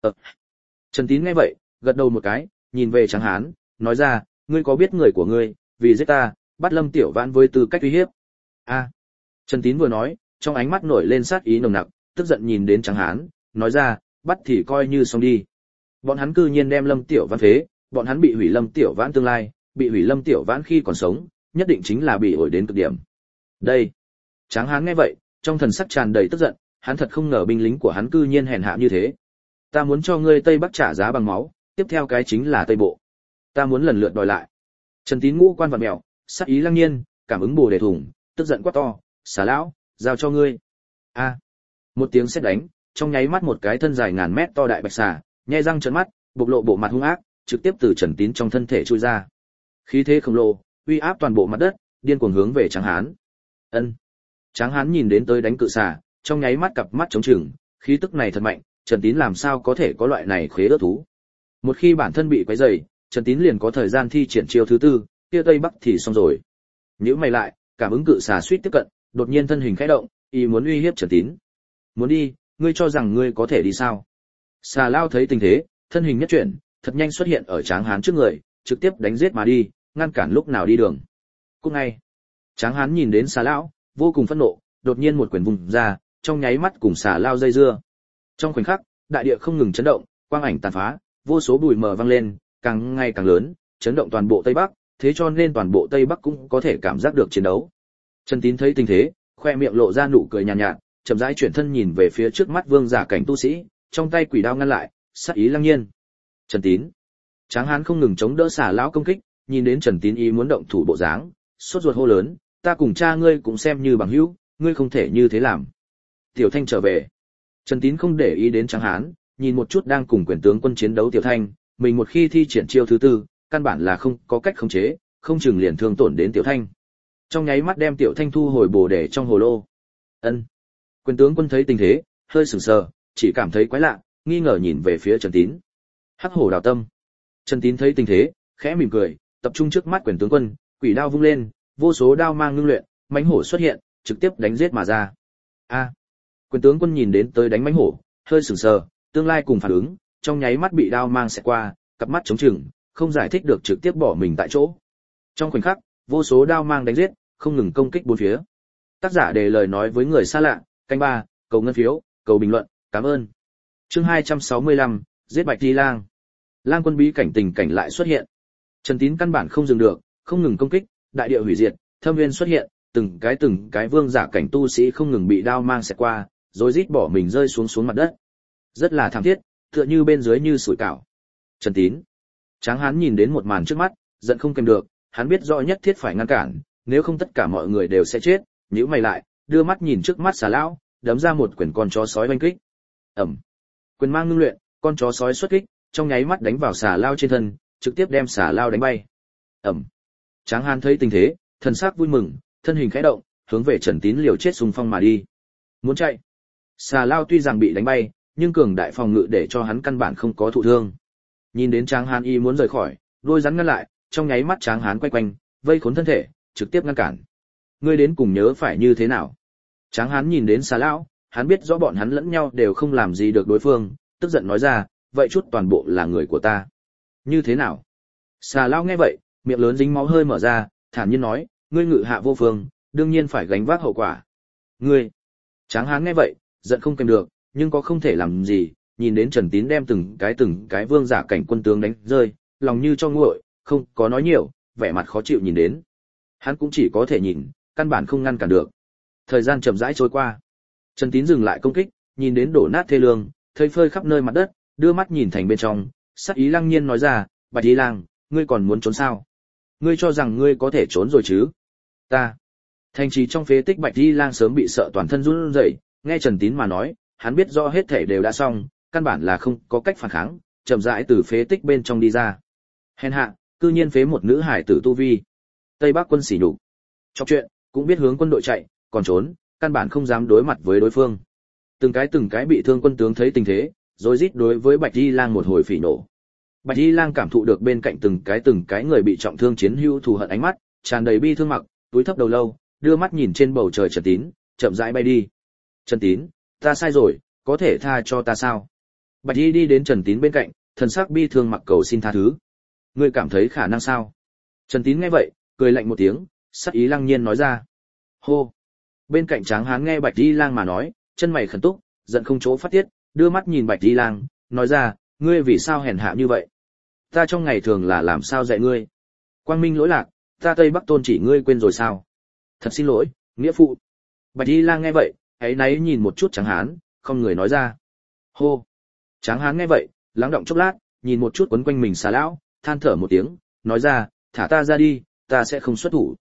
Trần Tín nghe vậy, gật đầu một cái, nhìn về Tráng Hán, nói ra, ngươi có biết người của ngươi, vì giết ta, bắt Lâm Tiểu Vãn với tư cách uy hiếp. A. Trần Tín vừa nói, trong ánh mắt nổi lên sát ý nồng nặc, tức giận nhìn đến Tráng Hán, nói ra, bắt thì coi như xong đi. Bọn hắn cư nhiên đem Lâm Tiểu Vãn phế, bọn hắn bị hủy Lâm Tiểu Vãn tương lai, bị hủy Lâm Tiểu Vãn khi còn sống, nhất định chính là bị ổi đến cực điểm. Đây. Tráng Hán nghe vậy, trong thần sắc tràn đầy tức giận, hắn thật không ngờ binh lính của hắn cư nhiên hèn hạ như thế. Ta muốn cho ngươi Tây Bắc trả giá bằng máu, tiếp theo cái chính là Tây Bộ. Ta muốn lần lượt đòi lại. Trần Tín ngũ quan vặn mèo, sắc ý lăng nhiên, cảm ứng Bồ Đề Thùng, tức giận quát to, "Xà lão, giao cho ngươi." A. Một tiếng sét đánh, trong nháy mắt một cái thân dài ngàn mét to đại bạch xà, nhe răng trợn mắt, bộc lộ bộ mặt hung ác, trực tiếp từ Trần Tín trong thân thể chui ra. Khí thế khổng lồ, uy áp toàn bộ mặt đất, điên cuồng hướng về Tráng Hán. Ân. Tráng Hán nhìn đến tới đánh cự xà, trong nháy mắt cặp mắt trống trừng, khí tức này thật mạnh, Trần Tín làm sao có thể có loại này khế ước thú. Một khi bản thân bị quấy rầy, Trần Tín liền có thời gian thi triển chiêu thứ tư, kia Tây Bắc thì xong rồi. Nhíu mày lại, cảm ứng cự xà suýt tiếp cận, đột nhiên thân hình khẽ động, ý muốn uy hiếp Trần Tín. Muốn đi, ngươi cho rằng ngươi có thể đi sao? Xà lao thấy tình thế, thân hình nhất chuyển, thật nhanh xuất hiện ở Tráng Hán trước người, trực tiếp đánh giết mà đi, ngăn cản lúc nào đi đường. Cũng ngay, Tráng Hán nhìn đến xà lão, vô cùng phẫn nộ, đột nhiên một quyền vùng ra, trong nháy mắt cùng xà lao dây dưa. Trong khoảnh khắc, đại địa không ngừng chấn động, quang ảnh tàn phá, vô số bụi mờ vang lên, càng ngày càng lớn, chấn động toàn bộ Tây Bắc, thế cho nên toàn bộ Tây Bắc cũng có thể cảm giác được chiến đấu. Trần Tín thấy tình thế, khoe miệng lộ ra nụ cười nhàn nhạt, chậm rãi chuyển thân nhìn về phía trước mắt vương giả cảnh tu sĩ, trong tay quỷ đao ngăn lại, sát ý lăng nhiên. Trần Tín. Tráng Hán không ngừng chống đỡ xà lão công kích, nhìn đến Trần Tín ý muốn động thủ bộ dáng, sốt ruột hô lớn, "Ta cùng cha ngươi cũng xem như bằng hữu, ngươi không thể như thế làm." Tiểu Thanh trở về. Trần Tín không để ý đến Tráng Hán, nhìn một chút đang cùng quyền tướng quân chiến đấu Tiểu Thanh, mình một khi thi triển chiêu thứ tư, căn bản là không có cách khống chế, không chừng liền thương tổn đến Tiểu Thanh. Trong nháy mắt đem Tiểu Thanh thu hồi bồ đề trong hồ lô. Ân. Quyền tướng quân thấy tình thế, hơi sửng sờ, chỉ cảm thấy quái lạ, nghi ngờ nhìn về phía Trần Tín. Hắc hổ đào tâm. Trần Tín thấy tình thế, khẽ mỉm cười, tập trung trước mắt quyền tướng quân, quỷ đao vung lên, vô số đao mang ngưng luyện, mãnh hổ xuất hiện, trực tiếp đánh giết mà ra. A. Quyền tướng quân nhìn đến tới đánh mãnh hổ, hơi sửng sờ, tương lai cùng phản ứng, trong nháy mắt bị đao mang xẹt qua, cặp mắt trống trừng, không giải thích được trực tiếp bỏ mình tại chỗ. Trong khoảnh khắc, vô số đao mang đánh giết, không ngừng công kích bốn phía. Tác giả để lời nói với người xa lạ, canh ba, cầu ngân phiếu, cầu bình luận, cảm ơn. Chương 265, giết Bạch Di Lang. Lang quân bí cảnh tình cảnh lại xuất hiện. Trần Tín căn bản không dừng được, không ngừng công kích, đại địa hủy diệt, thâm viên xuất hiện, từng cái vương giả cảnh tu sĩ không ngừng bị đao mang xẹt qua, rồi rít bỏ mình rơi xuống mặt đất. Rất là thảm thiết, tựa như bên dưới như sủi cảo. Trần Tín. Tráng hán nhìn đến một màn trước mắt, giận không kềm được, hắn biết rõ nhất thiết phải ngăn cản, nếu không tất cả mọi người đều sẽ chết, nhíu mày lại, đưa mắt nhìn trước mắt xà lão, đấm ra một quyền con chó sói oanh kích. Ầm. Quyền mang ngưng luyện, con chó sói xuất kích, trong nháy mắt đánh vào xà lao trên thân, trực tiếp đem xà lao đánh bay. Ầm. Tráng hán thấy tình thế, thần sắc vui mừng, thân hình khẽ động, hướng về Trần Tín liều chết xung phong mà đi. Muốn chạy. Xà lao tuy rằng bị đánh bay, nhưng cường đại phòng ngự để cho hắn căn bản không có thụ thương. Nhìn đến Tráng hán y muốn rời khỏi, đôi rắn ngăn lại, trong nháy mắt Tráng hán quay quanh, vây khốn thân thể, trực tiếp ngăn cản. Ngươi đến cùng nhớ phải như thế nào? Tráng hán nhìn đến xà lão, hắn biết rõ bọn hắn lẫn nhau đều không làm gì được đối phương, tức giận nói ra, vậy chút toàn bộ là người của ta. Như thế nào? Xà lão nghe vậy, miệng lớn dính máu hơi mở ra, thản nhiên nói, ngươi ngự hạ vô phương, đương nhiên phải gánh vác hậu quả. Ngươi. Tráng hán nghe vậy, giận không kèm được, nhưng có không thể làm gì, nhìn đến Trần Tín đem từng cái vương giả cảnh quân tướng đánh rơi, lòng như cho nguội, không có nói nhiều, vẻ mặt khó chịu nhìn đến. Hắn cũng chỉ có thể nhìn, căn bản không ngăn cản được. Thời gian chậm rãi trôi qua. Trần Tín dừng lại công kích, nhìn đến đổ nát thê lương, thây phơi khắp nơi mặt đất, đưa mắt nhìn thành bên trong, sắc ý lăng nhiên nói ra, Bạch Di Lang, ngươi còn muốn trốn sao? Ngươi cho rằng ngươi có thể trốn rồi chứ? Ta. Thành trì trong phế tích Bạch Di Lang sớm bị sợ toàn thân run rẩy, nghe Trần Tín mà nói, hắn biết rõ hết thể đều đã xong, căn bản là không có cách phản kháng, chậm rãi từ phế tích bên trong đi ra. Hèn hạ, cư nhiên phế một nữ hải tử tu vi. Tây Bắc quân sỉ nhục. Trong chuyện, cũng biết hướng quân đội chạy, còn trốn, căn bản không dám đối mặt với đối phương. Từng cái bị thương quân tướng thấy tình thế, rồi rít đối với Bạch Di Lang một hồi phỉ nổ. Bạch Di Lang cảm thụ được bên cạnh từng cái người bị trọng thương chiến hữu thù hận ánh mắt, tràn đầy bi thương mặc, túi thấp đầu lâu, đưa mắt nhìn trên bầu trời Trần Tín, chậm rãi bay đi. Trần Tín, ta sai rồi, có thể tha cho ta sao? Bạch Di đi đến Trần Tín bên cạnh, thần sắc bi thương mặc cầu xin tha thứ. Ngươi cảm thấy khả năng sao? Trần Tín nghe vậy, cười lạnh một tiếng, sắc ý lăng nhiên nói ra. Hô. Bên cạnh Tráng hán nghe Bạch Di Lang mà nói, chân mày khẩn túc, giận không chỗ phát tiết, đưa mắt nhìn Bạch Di Lang, nói ra, ngươi vì sao hèn hạ như vậy? Ta trong ngày thường là làm sao dạy ngươi? Quang minh lỗi lạc, ta Tây Bắc tôn chỉ ngươi quên rồi sao? Thật xin lỗi, nghĩa phụ. Bạch Di Lang nghe vậy, ấy náy nhìn một chút Tráng hán, không người nói ra. Hô. Tráng hán nghe vậy, lắng động chốc lát, nhìn một chút quấn quanh mình xà lão, than thở một tiếng, nói ra, thả ta ra đi, ta sẽ không xuất thủ.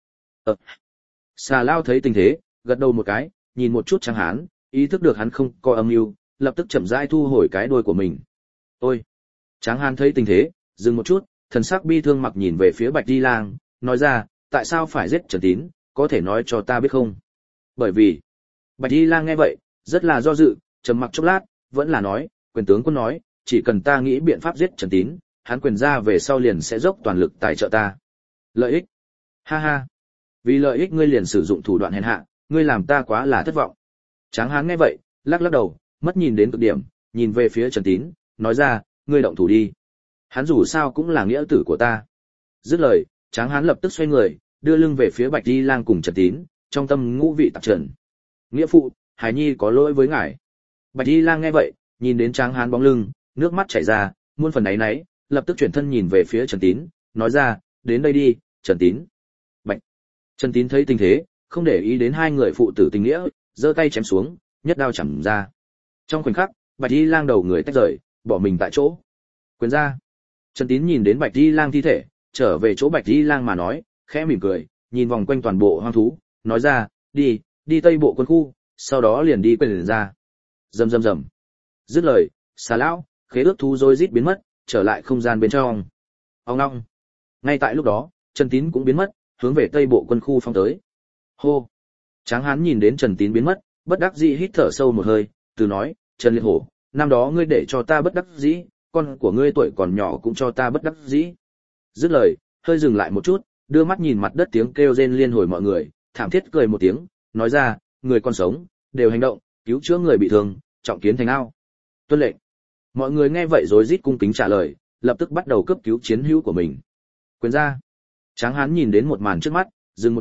Xà lão thấy tình thế, gật đầu một cái, nhìn một chút Tráng hán, ý thức được hắn không có âm mưu, lập tức chậm rãi thu hồi cái đuôi của mình. Ôi! Tráng hán thấy tình thế, dừng một chút, thần sắc bi thương mặc nhìn về phía Bạch Di Lang, nói ra, tại sao phải giết Trần Tín, có thể nói cho ta biết không? Bởi vì, Bạch Di Lang nghe vậy, rất là do dự, trầm mặc chốc lát, vẫn là nói, quyền tướng quân nói, chỉ cần ta nghĩ biện pháp giết Trần Tín, hắn quyền ra về sau liền sẽ dốc toàn lực tài trợ ta. Lợi ích? Ha ha! Vì lợi ích ngươi liền sử dụng thủ đoạn hèn hạ, ngươi làm ta quá là thất vọng. Tráng hán nghe vậy, lắc đầu, mất nhìn đến cực điểm, nhìn về phía Trần Tín, nói ra, ngươi động thủ đi. Hắn dù sao cũng là nghĩa tử của ta. Dứt lời, Tráng hán lập tức xoay người, đưa lưng về phía Bạch Di Lang cùng Trần Tín, trong tâm ngũ vị tạp trần. Nghĩa phụ, Hải Nhi có lỗi với ngài. Bạch Di Lang nghe vậy, nhìn đến Tráng hán bóng lưng, nước mắt chảy ra, muôn phần áy náy, lập tức chuyển thân nhìn về phía Trần Tín, nói ra, đến đây đi, Trần Tín. Bạch. Trần Tín thấy tình thế, không để ý đến hai người phụ tử tình nghĩa, giơ tay chém xuống, nhất đao chầm ra. Trong khoảnh khắc, Bạch Di Lang đầu người tách rời, bỏ mình tại chỗ. Quyền ra. Trần Tín nhìn đến Bạch Di Lang thi thể, trở về chỗ Bạch Di Lang mà nói, khẽ mỉm cười, nhìn vòng quanh toàn bộ hoang thú, nói ra, đi Tây Bộ quân khu, sau đó liền đi quyền ra. Rầm rầm rầm. Dứt lời, xà lão, khế ước thú rối rít biến mất, trở lại không gian bên trong. Ông long. Ngay tại lúc đó, Trần Tín cũng biến mất, hướng về Tây Bộ quân khu phong tới. Hô. Tráng hán nhìn đến Trần Tín biến mất, bất đắc dĩ hít thở sâu một hơi, từ nói, Trần Liệt Hổ, năm đó ngươi để cho ta bất đắc dĩ, con của ngươi tuổi còn nhỏ cũng cho ta bất đắc dĩ. Dứt lời, hơi dừng lại một chút, đưa mắt nhìn mặt đất tiếng kêu rên liên hồi mọi người, thảm thiết cười một tiếng, nói ra, người còn sống, đều hành động, cứu chữa người bị thương, trọng kiến thành ao. Tuân lệnh. Mọi người nghe vậy rối rít cung kính trả lời, lập tức bắt đầu cấp cứu chiến hữu của mình. Quyền ra. Tráng hán nhìn đến một màn trước mắt, dừng một chút,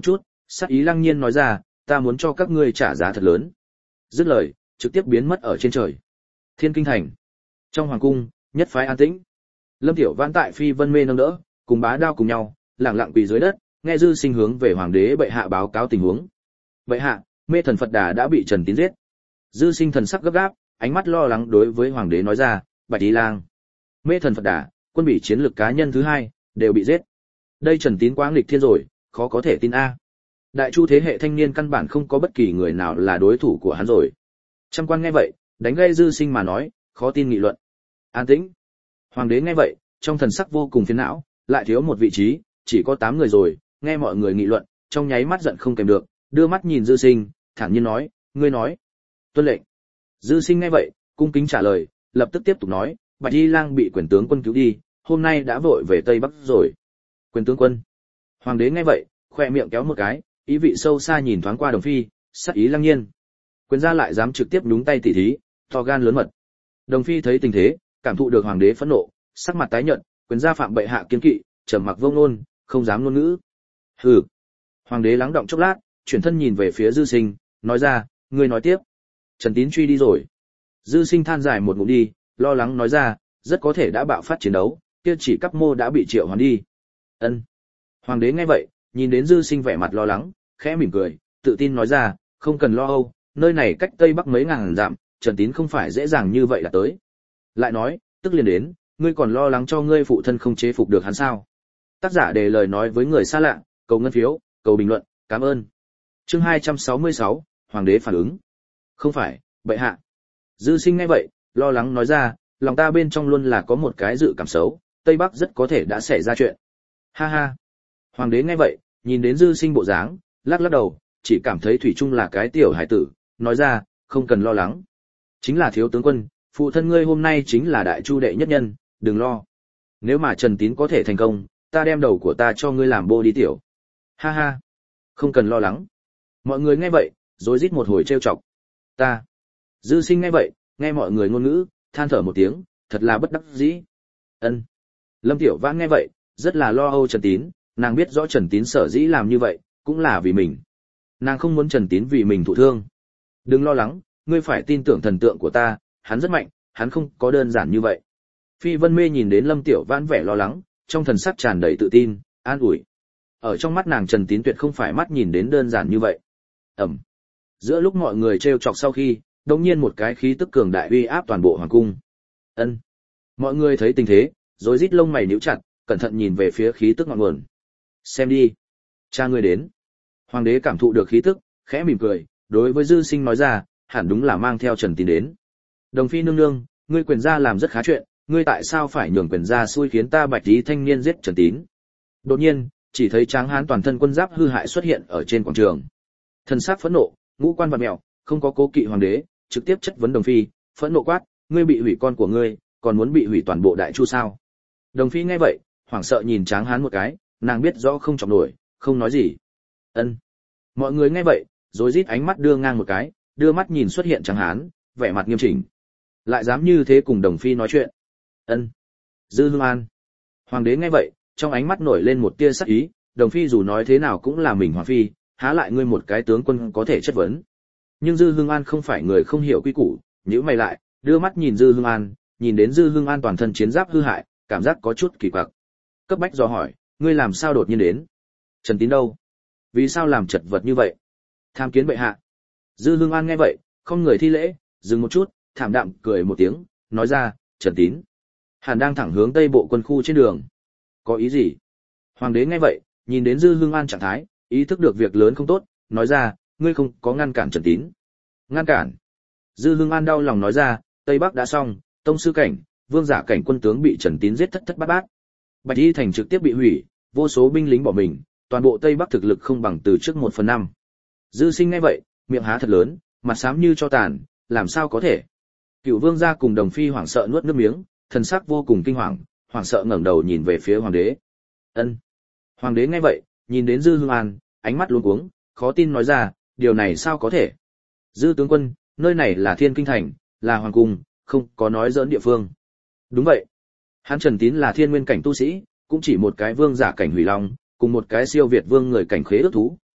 Sát ý lăng nhiên nói ra, ta muốn cho các ngươi trả giá thật lớn. Dứt lời, trực tiếp biến mất ở trên trời. Thiên Kinh thành. Trong hoàng cung, nhất phái an tĩnh. Lâm Tiểu Vãn tại Phi Vân Mê nâng đỡ, cùng Bá Đao cùng nhau, lặng lặng quỳ dưới đất, nghe Dư Sinh hướng về hoàng đế bệ hạ báo cáo tình huống. Bệ hạ, Mê Thần Phật Đà đã bị Trần Tín giết. Dư Sinh thần sắc gấp gáp, ánh mắt lo lắng đối với hoàng đế nói ra, Bạch Y Lang, Mê Thần Phật Đà, quân bị chiến lược cá nhân thứ hai, đều bị giết. Đây Trần Tín quá nghịch thiên rồi, khó có thể tin a. Đại Chu thế hệ thanh niên căn bản không có bất kỳ người nào là đối thủ của hắn rồi. Trăm quan nghe vậy, đánh gây Dư Sinh mà nói, khó tin nghị luận. An tĩnh. Hoàng đế nghe vậy, trong thần sắc vô cùng phiền não, lại thiếu một vị trí, chỉ có 8 người rồi, nghe mọi người nghị luận, trong nháy mắt giận không kèm được, đưa mắt nhìn Dư Sinh, thản nhiên nói, ngươi nói. Tuân lệnh. Dư Sinh nghe vậy, cung kính trả lời, lập tức tiếp tục nói, Bạch Y Lang bị quyền tướng quân cứu đi, hôm nay đã vội về Tây Bắc rồi. Quyền tướng quân. Hoàng đế nghe vậy, khoe miệng kéo một cái, ý vị sâu xa nhìn thoáng qua Đồng Phi, sắc ý lăng nhiên. Quyền gia lại dám trực tiếp nhúng tay tỉ thí, to gan lớn mật. Đồng Phi thấy tình thế, cảm thụ được hoàng đế phẫn nộ, sắc mặt tái nhợt, quyền gia phạm bệ hạ kiên kỵ, trầm mặc vô ngôn, không dám ngôn ngữ. Hừ. Hoàng đế lắng động chốc lát, chuyển thân nhìn về phía Dư Sinh, nói ra, ngươi nói tiếp. Trần Tín truy đi rồi. Dư Sinh than dài một ngụm đi, lo lắng nói ra, rất có thể đã bạo phát chiến đấu, kia chỉ cấp mô đã bị triệu hoán đi. Ân. Hoàng đế nghe vậy, nhìn đến Dư Sinh vẻ mặt lo lắng, khẽ mỉm cười, tự tin nói ra, không cần lo âu, nơi này cách Tây Bắc mấy ngàn dặm, Trần Tín không phải dễ dàng như vậy là tới. Lại nói, tức liền đến, ngươi còn lo lắng cho ngươi phụ thân không chế phục được hắn sao? Tác giả đề lời nói với người xa lạ, cầu ngân phiếu, cầu bình luận, cảm ơn. Chương 266, Hoàng đế phản ứng. Không phải, bệ hạ. Dư Sinh nghe vậy, lo lắng nói ra, lòng ta bên trong luôn là có một cái dự cảm xấu, Tây Bắc rất có thể đã xảy ra chuyện. Ha ha. Hoàng đế nghe vậy, nhìn đến Dư Sinh bộ dáng, lắc lắc đầu, chỉ cảm thấy thủy chung là cái tiểu hải tử, nói ra, không cần lo lắng. Chính là thiếu tướng quân, phụ thân ngươi hôm nay chính là đại chu đệ nhất nhân, đừng lo. Nếu mà Trần Tín có thể thành công, ta đem đầu của ta cho ngươi làm bô đi tiểu. Ha ha. Không cần lo lắng. Mọi người nghe vậy, rối rít một hồi trêu chọc. Ta. Dư Sinh nghe vậy, nghe mọi người ngôn ngữ, than thở một tiếng, thật là bất đắc dĩ. Ân. Lâm Tiểu Vãn nghe vậy, rất là lo âu Trần Tín, nàng biết rõ Trần Tín sở dĩ làm như vậy, cũng là vì mình. Nàng không muốn Trần Tín vì mình thụ thương. Đừng lo lắng, ngươi phải tin tưởng thần tượng của ta, hắn rất mạnh, hắn không có đơn giản như vậy. Phi Vân Mê nhìn đến Lâm Tiểu Vãn vẻ lo lắng, trong thần sắc tràn đầy tự tin, an ủi. Ở trong mắt nàng Trần Tín tuyệt không phải mắt nhìn đến đơn giản như vậy. Ẩm. Giữa lúc mọi người trêu chọc sau khi, đột nhiên một cái khí tức cường đại uy áp toàn bộ hoàng cung. Ân. Mọi người thấy tình thế, rối rít lông mày nhíu chặt, cẩn thận nhìn về phía khí tức ngọn nguồn. Xem đi, cha ngươi đến. Hoàng đế cảm thụ được khí tức, khẽ mỉm cười, đối với Dư Sinh nói ra, hẳn đúng là mang theo Trần Tín đến. Đồng Phi nương nương, ngươi quyền gia làm rất khá chuyện, ngươi tại sao phải nhường quyền gia xui khiến ta Bạch Lý thanh niên giết Trần Tín? Đột nhiên, chỉ thấy Tráng Hán toàn thân quân giáp hư hại xuất hiện ở trên quảng trường. Thần sắc phẫn nộ, ngũ quan vặn mèo, không có cố kỵ hoàng đế, trực tiếp chất vấn Đồng Phi, phẫn nộ quát, ngươi bị hủy con của ngươi, còn muốn bị hủy toàn bộ đại chu sao? Đồng Phi nghe vậy, hoảng sợ nhìn Tráng Hán một cái, nàng biết rõ không chọc nổi, không nói gì. Ân. Mọi người nghe vậy, rối rít ánh mắt đưa ngang một cái, đưa mắt nhìn xuất hiện Tráng Hán, vẻ mặt nghiêm chỉnh. Lại dám như thế cùng Đồng Phi nói chuyện. Ân. Dư Hương An. Hoàng đế nghe vậy, trong ánh mắt nổi lên một tia sắc ý, Đồng Phi dù nói thế nào cũng là mình hoàng phi, há lại ngươi một cái tướng quân có thể chất vấn. Nhưng Dư Hương An không phải người không hiểu quy củ, nhíu mày lại, đưa mắt nhìn Dư Hương An, nhìn đến Dư Hương An toàn thân chiến giáp hư hại, cảm giác có chút kỳ quặc. Cấp bách dò hỏi, ngươi làm sao đột nhiên đến? Trần Tín đâu? Vì sao làm chật vật như vậy? Tham kiến bệ hạ. Dư Hương An nghe vậy, không người thi lễ, dừng một chút, thảm đạm cười một tiếng, nói ra, Trần Tín hẳn đang thẳng hướng Tây Bộ quân khu trên đường. Có ý gì? Hoàng đế nghe vậy, nhìn đến Dư Hương An trạng thái, ý thức được việc lớn không tốt, nói ra, ngươi không có ngăn cản Trần Tín. Ngăn cản? Dư Hương An đau lòng nói ra, Tây Bắc đã xong, tông sư cảnh, vương giả cảnh quân tướng bị Trần Tín giết thất thất bát bát. Bạch Y thành trực tiếp bị hủy, vô số binh lính bỏ mình, toàn bộ Tây Bắc thực lực không bằng từ trước 1/5. Dư Sinh nghe vậy, miệng há thật lớn, mặt xám như cho tàn, làm sao có thể? Cựu vương gia cùng Đồng Phi hoảng sợ nuốt nước miếng, thần sắc vô cùng kinh hoàng, hoảng sợ ngẩng đầu nhìn về phía hoàng đế. Ân. Hoàng đế nghe vậy, nhìn đến Dư Hương An, ánh mắt luống cuống, khó tin nói ra, điều này sao có thể? Dư tướng quân, nơi này là Thiên Kinh thành, là hoàng cung, không có nói giỡn địa phương. Đúng vậy. Hắn Trần Tín là thiên nguyên cảnh tu sĩ, cũng chỉ một cái vương giả cảnh hủy long, cùng một cái siêu việt vương người cảnh khế ước thú,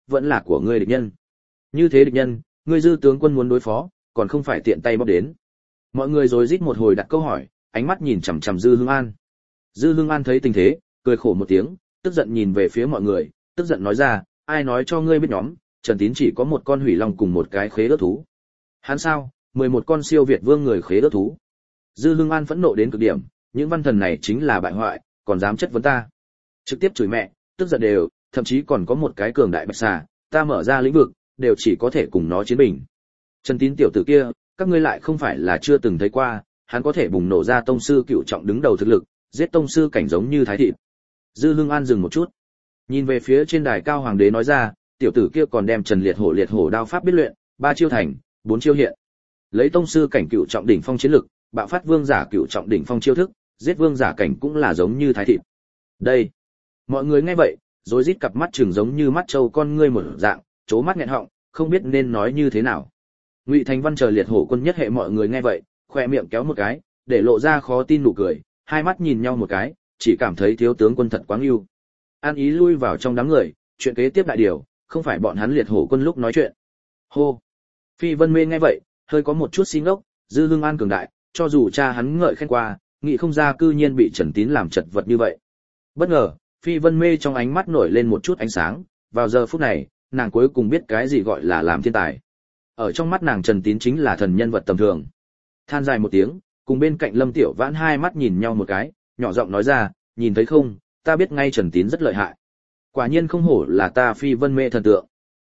vẫn là của ngươi địch nhân. Như thế địch nhân, ngươi Dư tướng quân muốn đối phó, còn không phải tiện tay bóp đến. Mọi người rối rít một hồi đặt câu hỏi, ánh mắt nhìn chằm chằm Dư Hưng An. Dư Hưng An thấy tình thế, cười khổ một tiếng, tức giận nhìn về phía mọi người, tức giận nói ra, ai nói cho ngươi biết nhóm, Trần Tín chỉ có một con hủy long cùng một cái khế ước thú. Hắn sao, 11 con siêu việt vương người khế ước thú. Dư Hưng An phẫn nộ đến cực điểm, những văn thần này chính là bại hoại, còn dám chất vấn ta. Trực tiếp chửi mẹ, tức giận đều, thậm chí còn có một cái cường đại bạch xà, ta mở ra lĩnh vực, đều chỉ có thể cùng nó chiến bình. Trần Tín tiểu tử kia, các ngươi lại không phải là chưa từng thấy qua, hắn có thể bùng nổ ra tông sư cựu trọng đứng đầu thực lực, giết tông sư cảnh giống như thái thịt. Dư Hưng An dừng một chút, nhìn về phía trên đài cao hoàng đế nói ra, tiểu tử kia còn đem Trần liệt hổ đao pháp biết luyện, 3 chiêu thành, 4 chiêu hiện. Lấy tông sư cảnh cựu trọng đỉnh phong chiến lực, bạo phát vương giả cựu trọng đỉnh phong chiêu thức, giết vương giả cảnh cũng là giống như thái thịt. Đây, mọi người nghe vậy, rối rít cặp mắt trừng giống như mắt trâu con ngươi một dạng, chố mắt nghẹn họng, không biết nên nói như thế nào. Ngụy Thành Văn chờ liệt hổ quân nhất hệ mọi người nghe vậy, khoe miệng kéo một cái, để lộ ra khó tin nụ cười, hai mắt nhìn nhau một cái, chỉ cảm thấy thiếu tướng quân thật quá ưu. An ý lui vào trong đám người, chuyện kế tiếp đại điều, không phải bọn hắn liệt hổ quân lúc nói chuyện. Hô. Phi Vân Mê nghe vậy, hơi có một chút xin ngốc, Dư Hưng An cường đại, cho dù cha hắn ngợi khen qua, nghĩ không ra cư nhiên bị Trần Tín làm chật vật như vậy. Bất ngờ, Phi Vân Mê trong ánh mắt nổi lên một chút ánh sáng, vào giờ phút này, nàng cuối cùng biết cái gì gọi là làm thiên tài. Ở trong mắt nàng Trần Tín chính là thần nhân vật tầm thường. Than dài một tiếng, cùng bên cạnh Lâm Tiểu Vãn hai mắt nhìn nhau một cái, nhỏ giọng nói ra, nhìn thấy không, ta biết ngay Trần Tín rất lợi hại. Quả nhiên không hổ là ta Phi Vân Mê thần tượng.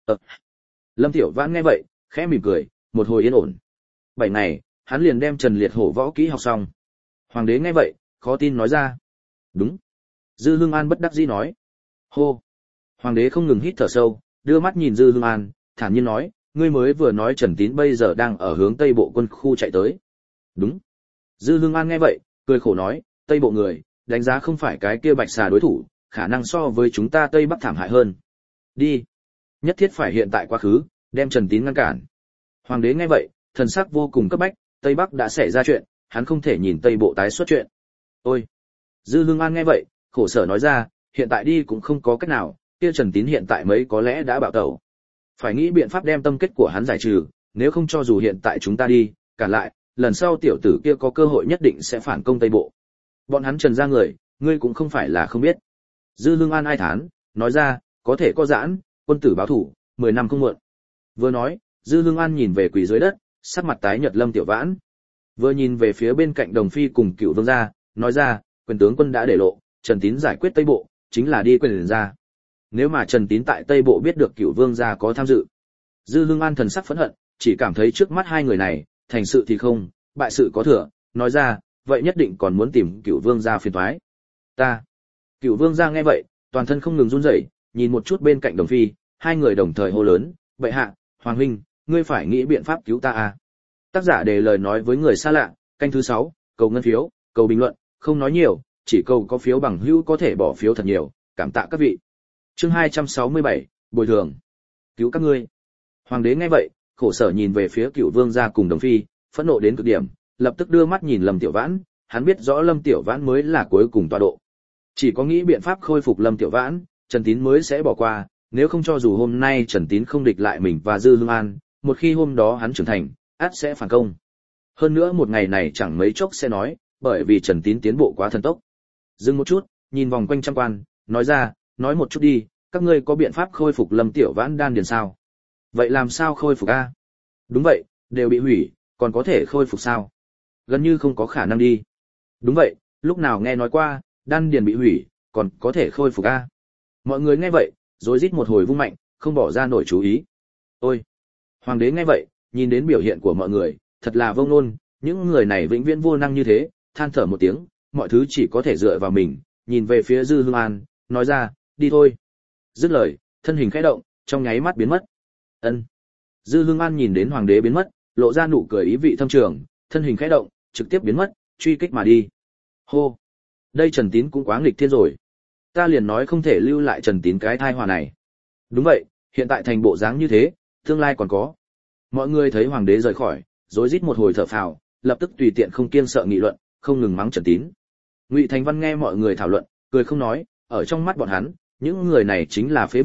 Lâm Tiểu Vãn nghe vậy, khẽ mỉm cười, một hồi yên ổn. 7 ngày, hắn liền đem Trần Liệt Hổ võ kỹ học xong. Hoàng đế nghe vậy, khó tin nói ra. Đúng. Dư Hưng An bất đắc dĩ nói. Hô. Hoàng đế không ngừng hít thở sâu, đưa mắt nhìn Dư Hưng An, thản nhiên nói, ngươi mới vừa nói Trần Tín bây giờ đang ở hướng Tây Bộ quân khu chạy tới. Đúng. Dư Hưng An nghe vậy, cười khổ nói, Tây Bộ người, đánh giá không phải cái kia bạch xà đối thủ, khả năng so với chúng ta Tây Bắc thảm hại hơn. Đi. Nhất thiết phải hiện tại quá khứ, đem Trần Tín ngăn cản. Hoàng đế nghe vậy, thần sắc vô cùng cấp bách, Tây Bắc đã xảy ra chuyện, hắn không thể nhìn Tây Bộ tái xuất chuyện. Ôi. Dư Hưng An nghe vậy, khổ sở nói ra, hiện tại đi cũng không có cách nào, kia Trần Tín hiện tại mấy có lẽ đã bạo tẩu. Phải nghĩ biện pháp đem tâm kết của hắn giải trừ, nếu không cho dù hiện tại chúng ta đi, cản lại, lần sau tiểu tử kia có cơ hội nhất định sẽ phản công Tây Bộ. Bọn hắn Trần ra người, ngươi cũng không phải là không biết. Dư Hưng An ai thán, nói ra, có thể có giãn, quân tử báo thủ, 10 năm không muộn. Vừa nói, Dư Hưng An nhìn về quỳ dưới đất, sắc mặt tái nhợt Lâm Tiểu Vãn. Vừa nhìn về phía bên cạnh Đồng Phi cùng Cựu Vương gia, nói ra, quyền tướng quân đã để lộ, Trần Tín giải quyết Tây Bộ, chính là đi quyền ra. Nếu mà Trần Tín tại Tây Bộ biết được Cựu Vương gia có tham dự, Dư Hưng An thần sắc phẫn hận, chỉ cảm thấy trước mắt hai người này, thành sự thì không, bại sự có thừa, nói ra, vậy nhất định còn muốn tìm Cựu Vương gia phiền toái. Ta. Cựu Vương gia nghe vậy, toàn thân không ngừng run rẩy, nhìn một chút bên cạnh Đồng Phi, hai người đồng thời hô lớn, bệ hạ, Hoàng huynh, ngươi phải nghĩ biện pháp cứu ta à. Tác giả đề lời nói với người xa lạ, canh thứ 6, cầu ngân phiếu, cầu bình luận, không nói nhiều, chỉ cầu có phiếu bằng hữu có thể bỏ phiếu thật nhiều, cảm tạ các vị. Chương 267, bồi thường. Cứu các ngươi. Hoàng đế nghe vậy, khổ sở nhìn về phía Cựu Vương gia cùng Đồng Phi, phẫn nộ đến cực điểm, lập tức đưa mắt nhìn Lâm Tiểu Vãn, hắn biết rõ Lâm Tiểu Vãn mới là cuối cùng tọa độ. Chỉ có nghĩ biện pháp khôi phục Lâm Tiểu Vãn, Trần Tín mới sẽ bỏ qua, nếu không cho dù hôm nay Trần Tín không địch lại mình và Dư Hưng An, một khi hôm đó hắn trưởng thành, ắt sẽ phản công. Hơn nữa một ngày này chẳng mấy chốc sẽ nói, bởi vì Trần Tín tiến bộ quá thần tốc. Dừng một chút, nhìn vòng quanh trăm quan, nói ra, nói một chút đi, các ngươi có biện pháp khôi phục Lâm Tiểu Vãn đan điền sao? Vậy làm sao khôi phục a? Đúng vậy, đều bị hủy, còn có thể khôi phục sao? Gần như không có khả năng đi. Đúng vậy, lúc nào nghe nói qua, đan điền bị hủy, còn có thể khôi phục a? Mọi người nghe vậy, rối rít một hồi vung mạnh, không bỏ ra nổi chú ý. Ôi! Hoàng đế nghe vậy, nhìn đến biểu hiện của mọi người, thật là vông nôn, những người này vĩnh viễn vô năng như thế, than thở một tiếng, mọi thứ chỉ có thể dựa vào mình, nhìn về phía Dư Hưng An, nói ra, đi thôi. Dứt lời, thân hình khẽ động, trong nháy mắt biến mất. Ân. Dư Hưng An nhìn đến hoàng đế biến mất, lộ ra nụ cười ý vị thâm trường, thân hình khẽ động, trực tiếp biến mất, truy kích mà đi. Hô. Đây Trần Tín cũng quá nghịch thiên rồi. Ta liền nói không thể lưu lại Trần Tín cái thai họa này. Đúng vậy, hiện tại thành bộ dáng như thế, tương lai còn có. Mọi người thấy hoàng đế rời khỏi, rối rít một hồi thở phào, lập tức tùy tiện không kiêng sợ nghị luận, không ngừng mắng Trần Tín. Ngụy Thành Văn nghe mọi người thảo luận, cười không nói, ở trong mắt bọn hắn, những người này chính là phế vật,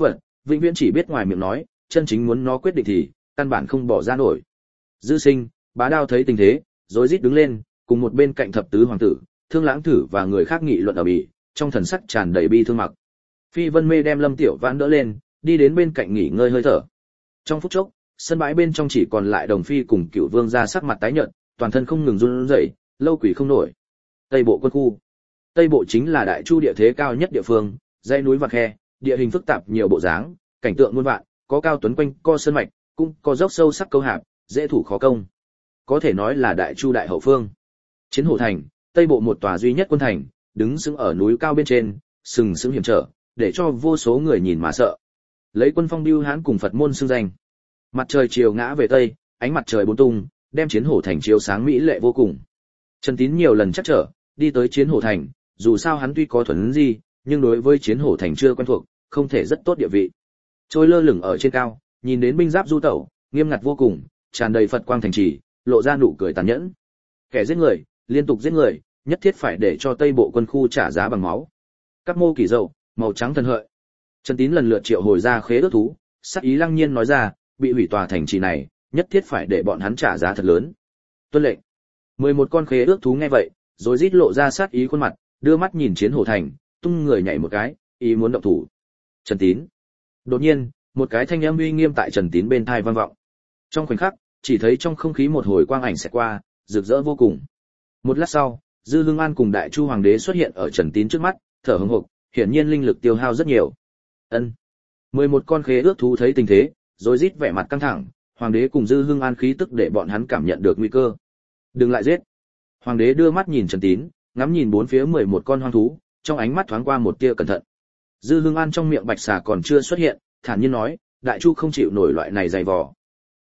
vĩnh viễn chỉ biết ngoài miệng nói, chân chính muốn nó quyết định thì căn bản không bỏ ra nổi. Dư Sinh, Bá Đao thấy tình thế, rối rít đứng lên, cùng một bên cạnh thập tứ hoàng tử, Thương Lãng Thử và người khác nghị luận ở bỉ, trong thần sắc tràn đầy bi thương mặc. Phi Vân Mê đem Lâm Tiểu Vãn đỡ lên, đi đến bên cạnh nghỉ ngơi hơi thở. Trong phút chốc, sân bãi bên trong chỉ còn lại Đồng Phi cùng Cửu Vương ra sắc mặt tái nhợt, toàn thân không ngừng run rẩy, lâu quỷ không nổi. Tây Bộ quân khu. Tây Bộ chính là đại chu địa thế cao nhất địa phương, dãy núi và khe, địa hình phức tạp nhiều bộ dáng, cảnh tượng muôn vạn, có cao tuấn quanh co sơn mạch, cũng có dốc sâu sắc câu hạp, dễ thủ khó công. Có thể nói là đại chu đại hậu phương. Chiến Hổ Thành, Tây Bộ một tòa duy nhất quân thành, đứng sững ở núi cao bên trên, sừng sững hiểm trở, để cho vô số người nhìn mà sợ. Lấy quân phong bưu hãn cùng Phật môn xưng danh. Mặt trời chiều ngã về tây, ánh mặt trời bốn tung, đem Chiến Hổ Thành chiếu sáng mỹ lệ vô cùng. Trần Tín nhiều lần chắc trở, đi tới Chiến Hổ Thành, dù sao hắn tuy có thuần gì, nhưng đối với Chiến Hổ Thành chưa quen thuộc, không thể rất tốt địa vị. Trôi lơ lửng ở trên cao, nhìn đến binh giáp du tẩu, nghiêm ngặt vô cùng, tràn đầy Phật quang thành trì, lộ ra nụ cười tàn nhẫn. Kẻ giết người, liên tục giết người, nhất thiết phải để cho Tây Bộ quân khu trả giá bằng máu. Các mô kỳ dậu, màu trắng thần hợi. Trần Tín lần lượt triệu hồi ra khế ước thú, sắc ý lăng nhiên nói ra, bị hủy tòa thành trì này, nhất thiết phải để bọn hắn trả giá thật lớn. Tuân lệnh. 11 con khế ước thú nghe vậy, rồi rít lộ ra sát ý khuôn mặt, đưa mắt nhìn Chiến Hổ Thành, tung người nhảy một cái, ý muốn động thủ. Trần Tín. Đột nhiên, một cái thanh âm uy nghiêm tại Trần Tín bên tai vang vọng. Trong khoảnh khắc, chỉ thấy trong không khí một hồi quang ảnh xẹt qua, rực rỡ vô cùng. Một lát sau, Dư Hưng An cùng Đại Chu Hoàng đế xuất hiện ở Trần Tín trước mắt, thở hổn hộc, hiển nhiên linh lực tiêu hao rất nhiều. Ân. 11 con khế ước thú thấy tình thế, rồi rít vẻ mặt căng thẳng, Hoàng đế cùng Dư Hưng An khí tức để bọn hắn cảm nhận được nguy cơ. Đừng lại giết. Hoàng đế đưa mắt nhìn Trần Tín, ngắm nhìn bốn phía 11 con hoang thú, trong ánh mắt thoáng qua một tia cẩn thận. Dư Hưng An trong miệng bạch xà còn chưa xuất hiện, thản nhiên nói, Đại Chu không chịu nổi loại này dày vò.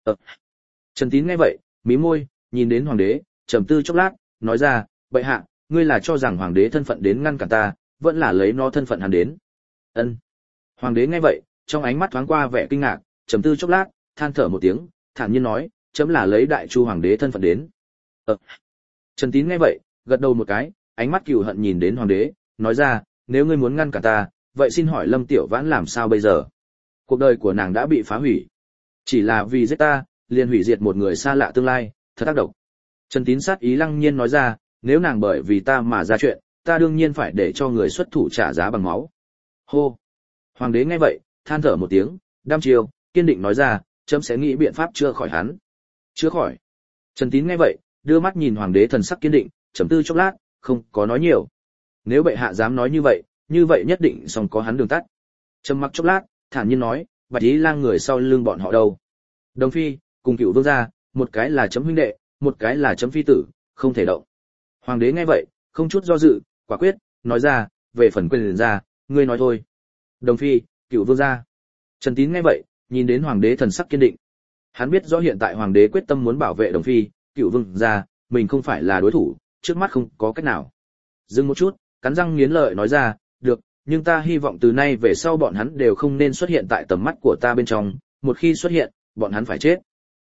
Trần Tín nghe vậy, mím môi, nhìn đến Hoàng đế, trầm tư chốc lát, nói ra, bệ hạ, ngươi là cho rằng Hoàng đế thân phận đến ngăn cản ta, vẫn là lấy nó thân phận hắn đến. Ân. Hoàng đế nghe vậy, trong ánh mắt thoáng qua vẻ kinh ngạc, trầm tư chốc lát, than thở một tiếng, thản nhiên nói, chấm là lấy Đại Chu Hoàng đế thân phận đến. Trần Tín nghe vậy, gật đầu một cái, ánh mắt cừu hận nhìn đến Hoàng đế, nói ra, nếu ngươi muốn ngăn cản ta, vậy xin hỏi Lâm Tiểu Vãn làm sao bây giờ? Cuộc đời của nàng đã bị phá hủy. Chỉ là vì giết ta, liền hủy diệt một người xa lạ tương lai, thật ác độc. Trần Tín sát ý lăng nhiên nói ra, nếu nàng bởi vì ta mà ra chuyện, ta đương nhiên phải để cho người xuất thủ trả giá bằng máu. Hô. Hoàng đế nghe vậy, than thở một tiếng, đăm chiêu, kiên định nói ra, chấm sẽ nghĩ biện pháp chữa khỏi hắn. Chữa khỏi. Trần Tín nghe vậy, đưa mắt nhìn Hoàng đế thần sắc kiên định, trầm tư chốc lát, không có nói nhiều. Nếu bệ hạ dám nói như vậy nhất định xong có hắn đường tắt. Trầm mặc chốc lát, thản nhiên nói, Bạch Ý Lang người sau lưng bọn họ đâu? Đồng Phi, cùng Cửu Vương gia, một cái là chấm huynh đệ, một cái là chấm phi tử, không thể động. Hoàng đế nghe vậy, không chút do dự, quả quyết, nói ra, về phần quyền gia, ngươi nói thôi. Đồng Phi, Cửu Vương gia. Trần Tín nghe vậy, nhìn đến Hoàng đế thần sắc kiên định. Hắn biết rõ hiện tại Hoàng đế quyết tâm muốn bảo vệ Đồng Phi, Cửu Vương gia, mình không phải là đối thủ, trước mắt không có cách nào. Dừng một chút, cắn răng nghiến lợi nói ra, được, nhưng ta hy vọng từ nay về sau bọn hắn đều không nên xuất hiện tại tầm mắt của ta bên trong, một khi xuất hiện, bọn hắn phải chết.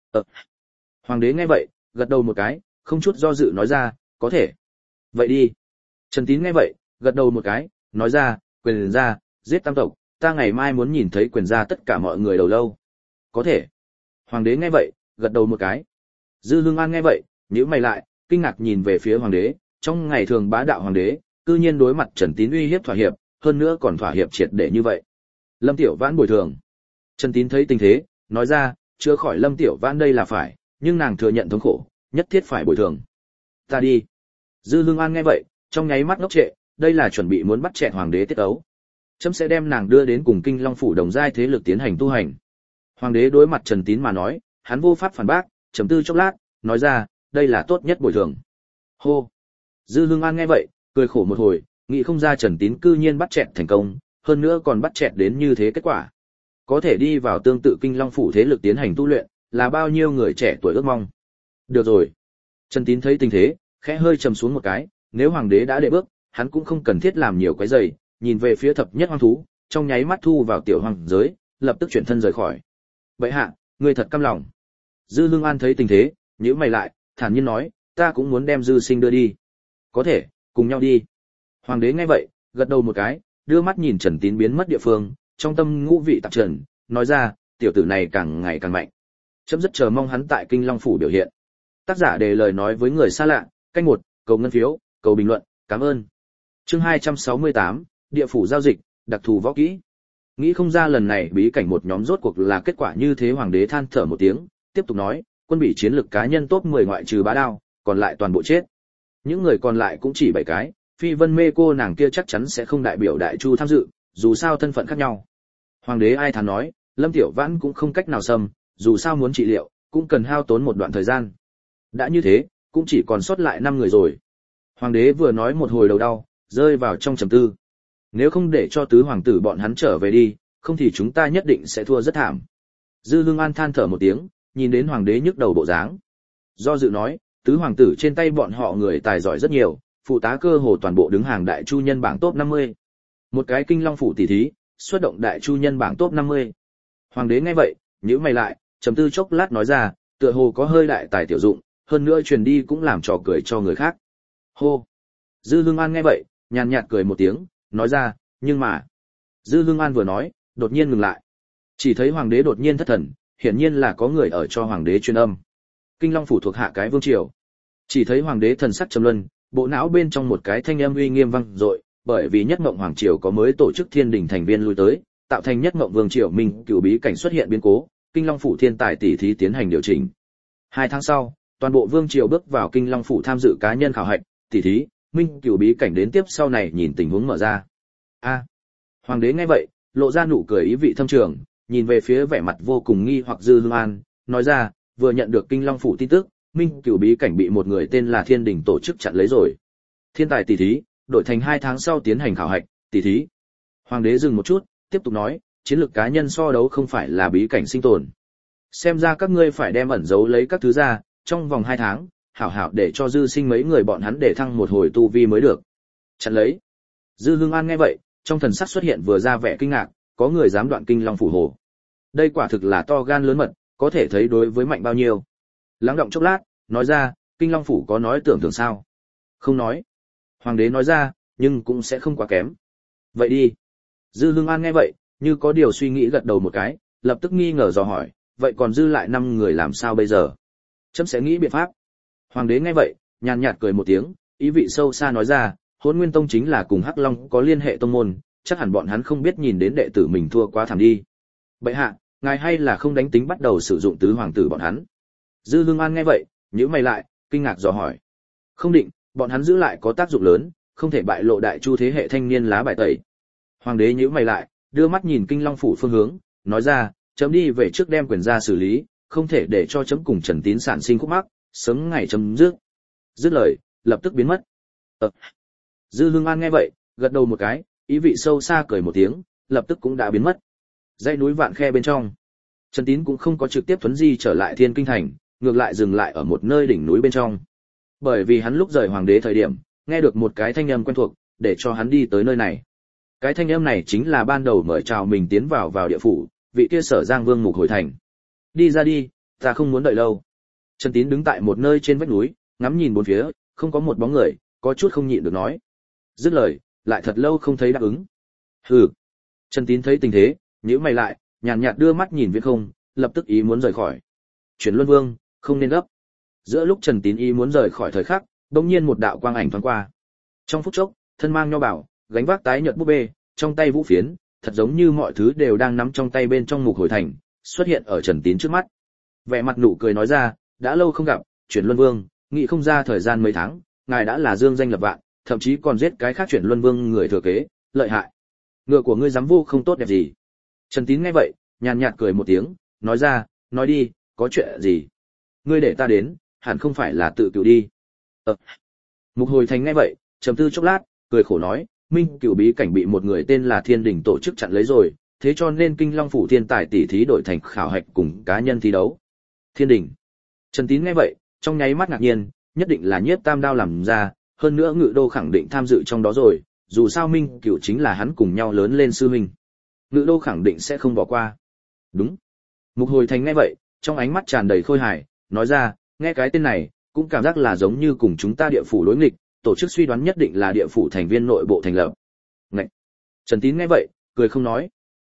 Hoàng đế nghe vậy, gật đầu một cái, không chút do dự nói ra, có thể. Vậy đi. Trần Tín nghe vậy, gật đầu một cái, nói ra, quyền gia, giết tam tộc, ta ngày mai muốn nhìn thấy quyền gia tất cả mọi người đầu lâu. Có thể. Hoàng đế nghe vậy, gật đầu một cái. Dư Hưng An nghe vậy, nhíu mày lại, kinh ngạc nhìn về phía Hoàng đế, trong ngày thường bá đạo Hoàng đế, cư nhiên đối mặt Trần Tín uy hiếp thỏa hiệp, hơn nữa còn thỏa hiệp triệt để như vậy. Lâm Tiểu Vãn bồi thường. Trần Tín thấy tình thế, nói ra, chữa khỏi Lâm Tiểu Vãn đây là phải, nhưng nàng thừa nhận thống khổ, nhất thiết phải bồi thường. Ta đi. Dư Hưng An nghe vậy, trong nháy mắt ngốc trệ, đây là chuẩn bị muốn bắt chẹt Hoàng đế tiết ấu. Chấm sẽ đem nàng đưa đến cùng Kinh Long phủ đồng giai thế lực tiến hành tu hành. Hoàng đế đối mặt Trần Tín mà nói, hắn vô pháp phản bác, trầm tư chốc lát, nói ra, đây là tốt nhất bồi thường. Hô. Dư Hưng An nghe vậy, cười khổ một hồi, nghĩ không ra Trần Tín cư nhiên bắt chẹt thành công, hơn nữa còn bắt chẹt đến như thế kết quả. Có thể đi vào tương tự Kinh Long phủ thế lực tiến hành tu luyện, là bao nhiêu người trẻ tuổi ước mong. Được rồi. Trần Tín thấy tình thế, khẽ hơi trầm xuống một cái, nếu Hoàng đế đã đệ bước, hắn cũng không cần thiết làm nhiều cái giày, nhìn về phía thập nhất hoang thú, trong nháy mắt thu vào tiểu hoàng giới, lập tức chuyển thân rời khỏi. Bệ hạ, ngươi thật căm lòng. Dư Hưng An thấy tình thế, nhíu mày lại, thản nhiên nói, ta cũng muốn đem Dư Sinh đưa đi. Có thể, cùng nhau đi. Hoàng đế nghe vậy, gật đầu một cái, đưa mắt nhìn Trần Tín biến mất địa phương, trong tâm ngũ vị tạp trần, nói ra, tiểu tử này càng ngày càng mạnh. Chấm rất chờ mong hắn tại Kinh Long phủ biểu hiện. Tác giả đề lời nói với người xa lạ, canh 1, cầu ngân phiếu, cầu bình luận, cảm ơn. Chương 268, địa phủ giao dịch, đặc thù võ kỹ. Nghĩ không ra lần này bí cảnh một nhóm rốt cuộc là kết quả như thế. Hoàng đế than thở một tiếng, tiếp tục nói, quân bị chiến lực cá nhân top 10 ngoại trừ Bá Đao, còn lại toàn bộ chết. Những người còn lại cũng chỉ 7 cái, Phi Vân Mê cô nàng kia chắc chắn sẽ không đại biểu Đại Chu tham dự, dù sao thân phận khác nhau. Hoàng đế ai thán nói, Lâm Tiểu Vãn cũng không cách nào xâm, dù sao muốn trị liệu, cũng cần hao tốn một đoạn thời gian. Đã như thế, cũng chỉ còn sót lại 5 người rồi. Hoàng đế vừa nói một hồi đầu đau, rơi vào trong trầm tư. Nếu không để cho tứ hoàng tử bọn hắn trở về đi, không thì chúng ta nhất định sẽ thua rất thảm. Dư Hương An than thở một tiếng, nhìn đến hoàng đế nhức đầu bộ dáng. Do dự nói, tứ hoàng tử trên tay bọn họ người tài giỏi rất nhiều, phụ tá cơ hồ toàn bộ đứng hàng Đại Chu nhân bảng top 50. Một cái Kinh Long phủ tỷ thí, xuất động Đại Chu nhân bảng top 50. Hoàng đế nghe vậy, nhíu mày lại, trầm tư chốc lát nói ra, tựa hồ có hơi đại tài tiểu dụng, hơn nữa truyền đi cũng làm trò cười cho người khác. Hô. Dư Hương An nghe vậy, nhàn nhạt cười một tiếng, nói ra, nhưng mà. Dư Hương An vừa nói, đột nhiên ngừng lại. Chỉ thấy hoàng đế đột nhiên thất thần, hiển nhiên là có người ở cho hoàng đế truyền âm. Kinh Long phủ thuộc hạ cái vương triều. Chỉ thấy hoàng đế thần sắc trầm luân, bộ não bên trong một cái thanh âm uy nghiêm vang dội, bởi vì Nhất Mộng hoàng triều có mới tổ chức Thiên Đình thành viên lui tới, tạo thành Nhất Mộng vương triều mình cửu bí cảnh xuất hiện biến cố, Kinh Long phủ thiên tài tỷ thí tiến hành điều chỉnh. 2 tháng sau, toàn bộ vương triều bước vào Kinh Long phủ tham dự cá nhân khảo hạch, tỷ thí, minh cửu bí cảnh đến tiếp sau này nhìn tình huống mở ra. A. Hoàng đế nghe vậy, lộ ra nụ cười ý vị thâm trường, nhìn về phía vẻ mặt vô cùng nghi hoặc Dư Hương An, nói ra, vừa nhận được Kinh Long phủ tin tức, minh cửu bí cảnh bị một người tên là Thiên Đình tổ chức chặn lấy rồi. Thiên tài tỷ thí, đổi thành 2 tháng sau tiến hành khảo hạch, tỷ thí. Hoàng đế dừng một chút, tiếp tục nói, chiến lược cá nhân so đấu không phải là bí cảnh sinh tồn. Xem ra các ngươi phải đem ẩn giấu lấy các thứ ra, trong vòng 2 tháng, hảo hảo để cho dư sinh mấy người bọn hắn để thăng một hồi tu vi mới được. Chặn lấy. Dư Hương An nghe vậy, trong thần sắc xuất hiện vừa ra vẻ kinh ngạc, có người dám đoạn Kinh Long phủ hồ. Đây quả thực là to gan lớn mật, có thể thấy đối với mạnh bao nhiêu. Lắng động chốc lát, nói ra, Kinh Long phủ có nói tưởng sao? Không nói. Hoàng đế nói ra, nhưng cũng sẽ không quá kém. Vậy đi. Dư Hương An nghe vậy, như có điều suy nghĩ gật đầu một cái, lập tức nghi ngờ dò hỏi, vậy còn dư lại 5 người làm sao bây giờ? Chấm sẽ nghĩ biện pháp. Hoàng đế nghe vậy, nhàn nhạt cười một tiếng, ý vị sâu xa nói ra, Hỗn Nguyên Tông chính là cùng Hắc Long có liên hệ tông môn, chắc hẳn bọn hắn không biết nhìn đến đệ tử mình thua quá thảm đi. Bệ hạ, ngài hay là không đánh tính bắt đầu sử dụng tứ hoàng tử bọn hắn? Dư Hương An nghe vậy, nhíu mày lại, kinh ngạc dò hỏi. Không định, bọn hắn giữ lại có tác dụng lớn, không thể bại lộ Đại Chu thế hệ thanh niên lá bài tẩy. Hoàng đế nhíu mày lại, đưa mắt nhìn Kinh Long phủ phương hướng, nói ra, chấm đi về trước đem quyền ra xử lý, không thể để cho chấm cùng Trần Tín sản sinh khúc mắc, sớm ngày chấm dứt. Dứt lời, lập tức biến mất. Dư Hương An nghe vậy, gật đầu một cái, ý vị sâu xa cười một tiếng, lập tức cũng đã biến mất. Dãy núi Vạn Khe bên trong, Trần Tín cũng không có trực tiếp thuấn di trở lại Thiên Kinh thành, ngược lại dừng lại ở một nơi đỉnh núi bên trong. Bởi vì hắn lúc rời hoàng đế thời điểm, nghe được một cái thanh âm quen thuộc, để cho hắn đi tới nơi này. Cái thanh âm này chính là ban đầu mời chào mình tiến vào địa phủ, vị kia Sở Giang Vương Mục Hồi Thành. Đi ra đi, ta không muốn đợi lâu. Trần Tín đứng tại một nơi trên vách núi, ngắm nhìn bốn phía, không có một bóng người, có chút không nhịn được nói. Dứt lời, lại thật lâu không thấy đáp ứng. Hừ. Trần Tín thấy tình thế, nhíu mày lại, nhàn nhạt đưa mắt nhìn viễn không, lập tức ý muốn rời khỏi. Chuyển Luân Vương, không nên gấp. Giữa lúc Trần Tín ý muốn rời khỏi thời khắc, bỗng nhiên một đạo quang ảnh thoáng qua. Trong phút chốc, thân mang nho bảo, gánh vác tái nhợt búp bê, trong tay vũ phiến, thật giống như mọi thứ đều đang nắm trong tay bên trong Mục Hồi Thành, xuất hiện ở Trần Tín trước mắt. Vẻ mặt nụ cười nói ra, đã lâu không gặp, Chuyển Luân Vương, nghĩ không ra thời gian mấy tháng, ngài đã là dương danh lập vạn, thậm chí còn giết cái khác Chuyển Luân Vương người thừa kế, lợi hại. Ngựa của ngươi dám vô không tốt đẹp gì? Trần Tín nghe vậy, nhàn nhạt cười một tiếng, nói ra, nói đi, có chuyện gì? Ngươi để ta đến, hẳn không phải là tự cứu đi. Mục Hồi Thành nghe vậy, trầm tư chốc lát, cười khổ nói, minh cửu bí cảnh bị một người tên là Thiên Đình tổ chức chặn lấy rồi, thế cho nên Kinh Long phủ thiên tài tỷ thí đổi thành khảo hạch cùng cá nhân thi đấu. Thiên Đình. Trần Tín nghe vậy, trong nháy mắt ngạc nhiên, nhất định là Nhiếp Tam Đao làm ra, hơn nữa Ngự Đô khẳng định tham dự trong đó rồi, dù sao minh cửu chính là hắn cùng nhau lớn lên sư huynh. Ngự Đô khẳng định sẽ không bỏ qua. Đúng. Mục Hồi Thành nghe vậy, trong ánh mắt tràn đầy khôi hài, nói ra, nghe cái tên này, cũng cảm giác là giống như cùng chúng ta địa phủ đối nghịch, tổ chức suy đoán nhất định là địa phủ thành viên nội bộ thành lập. Ngậy. Trần Tín nghe vậy, cười không nói.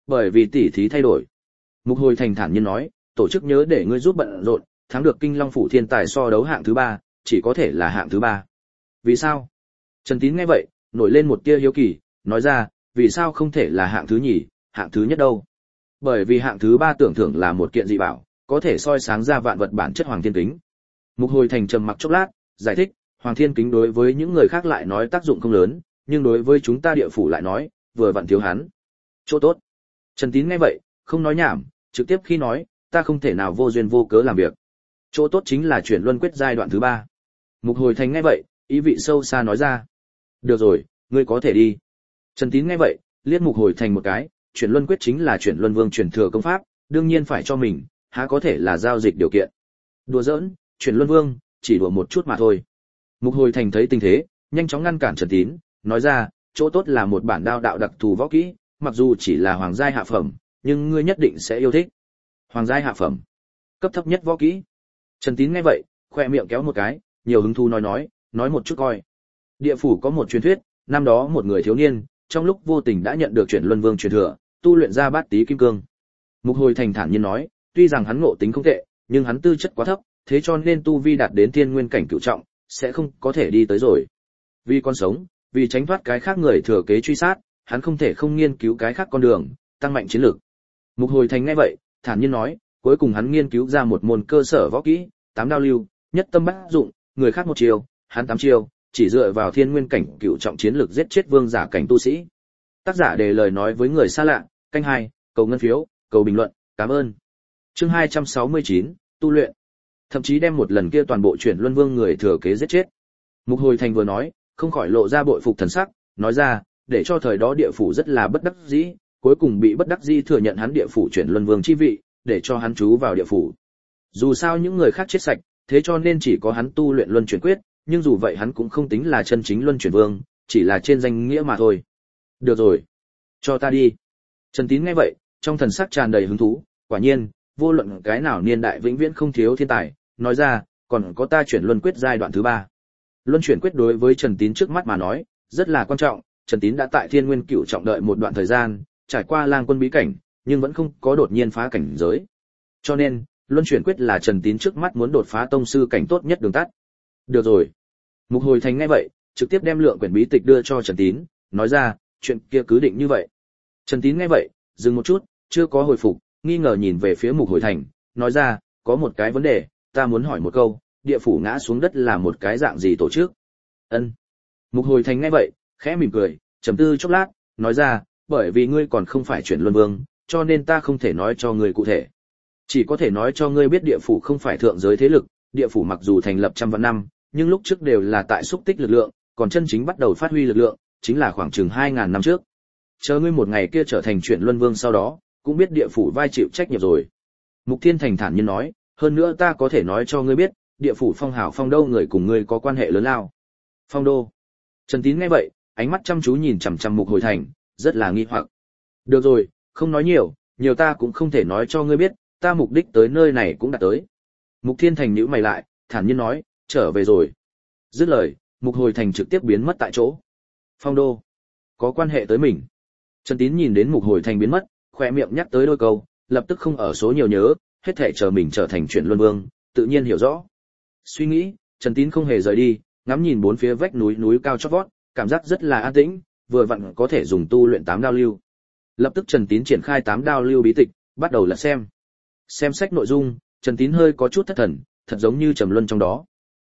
Bởi vì tỉ thí thay đổi. Mục Hồi Thành thản nhiên nói, tổ chức nhớ để ngươi giúp bận rộn, thắng được Kinh Long phủ thiên tài so đấu hạng thứ 3, chỉ có thể là hạng thứ 3. Vì sao? Trần Tín nghe vậy, nổi lên một tia hiếu kỳ, nói ra, vì sao không thể là hạng thứ nhì, hạng thứ nhất đâu? Bởi vì hạng thứ 3 tưởng thưởng là một kiện dị bảo, có thể soi sáng ra vạn vật bản chất Hoàng Thiên Kính. Mục Hồi Thành trầm mặc chốc lát, giải thích, Hoàng Thiên Kính đối với những người khác lại nói tác dụng không lớn, nhưng đối với chúng ta địa phủ lại nói, vừa vặn thiếu hắn. Chỗ tốt. Trần Tín nghe vậy, không nói nhảm, trực tiếp khi nói, ta không thể nào vô duyên vô cớ làm việc. Chỗ tốt chính là chuyển luân quyết giai đoạn thứ 3. Mục Hồi Thành nghe vậy, ý vị sâu xa nói ra. Được rồi, ngươi có thể đi. Trần Tín nghe vậy, liếc Mục Hồi Thành một cái, chuyển luân quyết chính là chuyển luân vương truyền thừa công pháp, đương nhiên phải cho mình, há có thể là giao dịch điều kiện. Đùa giỡn, chuyển luân vương, chỉ đùa một chút mà thôi. Mục Hồi Thành thấy tình thế, nhanh chóng ngăn cản Trần Tín, nói ra, chỗ tốt là một bản đao đạo đặc thù võ kỹ, mặc dù chỉ là hoàng giai hạ phẩm, nhưng ngươi nhất định sẽ yêu thích. Hoàng giai hạ phẩm, cấp thấp nhất võ kỹ. Trần Tín nghe vậy, khoe miệng kéo một cái, nhiều hứng thú nói một chút coi. Địa phủ có một truyền thuyết, năm đó một người thiếu niên, trong lúc vô tình đã nhận được chuyển luân vương truyền thừa, tu luyện ra bát tý kim cương. Mục Hồi Thành thản nhiên nói, tuy rằng hắn ngộ tính không tệ, nhưng hắn tư chất quá thấp, thế cho nên tu vi đạt đến thiên nguyên cảnh cửu trọng, sẽ không có thể đi tới rồi. Vì con sống, vì tránh thoát cái khác người thừa kế truy sát, hắn không thể không nghiên cứu cái khác con đường, tăng mạnh chiến lược. Mục Hồi Thành nghe vậy, thản nhiên nói, cuối cùng hắn nghiên cứu ra một môn cơ sở võ kỹ, 8 đao lưu, nhất tâm bát dụng, người khác một chiều, hắn 8 chiều, chỉ dựa vào thiên nguyên cảnh cửu trọng chiến lược giết chết vương giả cảnh tu sĩ. Tác giả để lời nói với người xa lạ, canh 2, cầu ngân phiếu, cầu bình luận, cảm ơn. Chương 269, tu luyện. Thậm chí đem một lần kia toàn bộ chuyển luân vương người thừa kế giết chết. Mục Hồi Thành vừa nói, không khỏi lộ ra bội phục thần sắc, nói ra, để cho thời đó địa phủ rất là bất đắc dĩ, cuối cùng bị bất đắc dĩ thừa nhận hắn địa phủ chuyển luân vương chi vị, để cho hắn trú vào địa phủ. Dù sao những người khác chết sạch, thế cho nên chỉ có hắn tu luyện luân chuyển quyết, nhưng dù vậy hắn cũng không tính là chân chính luân chuyển vương, chỉ là trên danh nghĩa mà thôi. Được rồi, cho ta đi. Trần Tín nghe vậy, trong thần sắc tràn đầy hứng thú, quả nhiên, vô luận cái nào niên đại vĩnh viễn không thiếu thiên tài, nói ra, còn có ta chuyển luân quyết giai đoạn thứ 3. Luân chuyển quyết đối với Trần Tín trước mắt mà nói, rất là quan trọng, Trần Tín đã tại Thiên Nguyên Cửu trọng đợi một đoạn thời gian, trải qua Lang Quân bí cảnh, nhưng vẫn không có đột nhiên phá cảnh giới. Cho nên, luân chuyển quyết là Trần Tín trước mắt muốn đột phá tông sư cảnh tốt nhất đường tắt. Được rồi. Mục Hồi Thành nghe vậy, trực tiếp đem lượng quyển bí tịch đưa cho Trần Tín, nói ra, chuyện kia cứ định như vậy. Trần Tín nghe vậy, dừng một chút, chưa có hồi phục, nghi ngờ nhìn về phía Mục Hồi Thành, nói ra, có một cái vấn đề, ta muốn hỏi một câu, địa phủ ngã xuống đất là một cái dạng gì tổ chức? Ân. Mục Hồi Thành nghe vậy, khẽ mỉm cười, trầm tư chốc lát, nói ra, bởi vì ngươi còn không phải chuyển luân vương, cho nên ta không thể nói cho ngươi cụ thể. Chỉ có thể nói cho ngươi biết địa phủ không phải thượng giới thế lực, địa phủ mặc dù thành lập trăm vạn năm, nhưng lúc trước đều là tại xúc tích lực lượng, còn chân chính bắt đầu phát huy lực lượng, chính là khoảng chừng 2000 năm trước. Chờ ngươi một ngày kia trở thành chuyển luân vương sau đó, cũng biết địa phủ vai chịu trách nhiệm rồi. Mục Thiên Thành thản nhiên nói, hơn nữa ta có thể nói cho ngươi biết, địa phủ Phong Hào Phong Đô người cùng ngươi có quan hệ lớn lao. Phong Đô. Trần Tín nghe vậy, ánh mắt chăm chú nhìn chằm chằm Mục Hồi Thành, rất là nghi hoặc. Được rồi, không nói nhiều ta cũng không thể nói cho ngươi biết, ta mục đích tới nơi này cũng đã tới. Mục Thiên Thành nhíu mày lại, thản nhiên nói, trở về rồi. Dứt lời, Mục Hồi Thành trực tiếp biến mất tại chỗ. Phong Đô, có quan hệ tới mình. Trần Tín nhìn đến Mục Hồi Thành biến mất, khóe miệng nhắc tới đôi câu, lập tức không ở số nhiều nhớ, hết thảy chờ mình trở thành chuyển luân vương, tự nhiên hiểu rõ. Suy nghĩ, Trần Tín không hề rời đi, ngắm nhìn bốn phía vách núi cao chót vót, cảm giác rất là an tĩnh, vừa vặn có thể dùng tu luyện 8 đao lưu. Lập tức Trần Tín triển khai 8 đao lưu bí tịch, bắt đầu lật xem. Xem sách nội dung, Trần Tín hơi có chút thất thần, thật giống như trầm luân trong đó.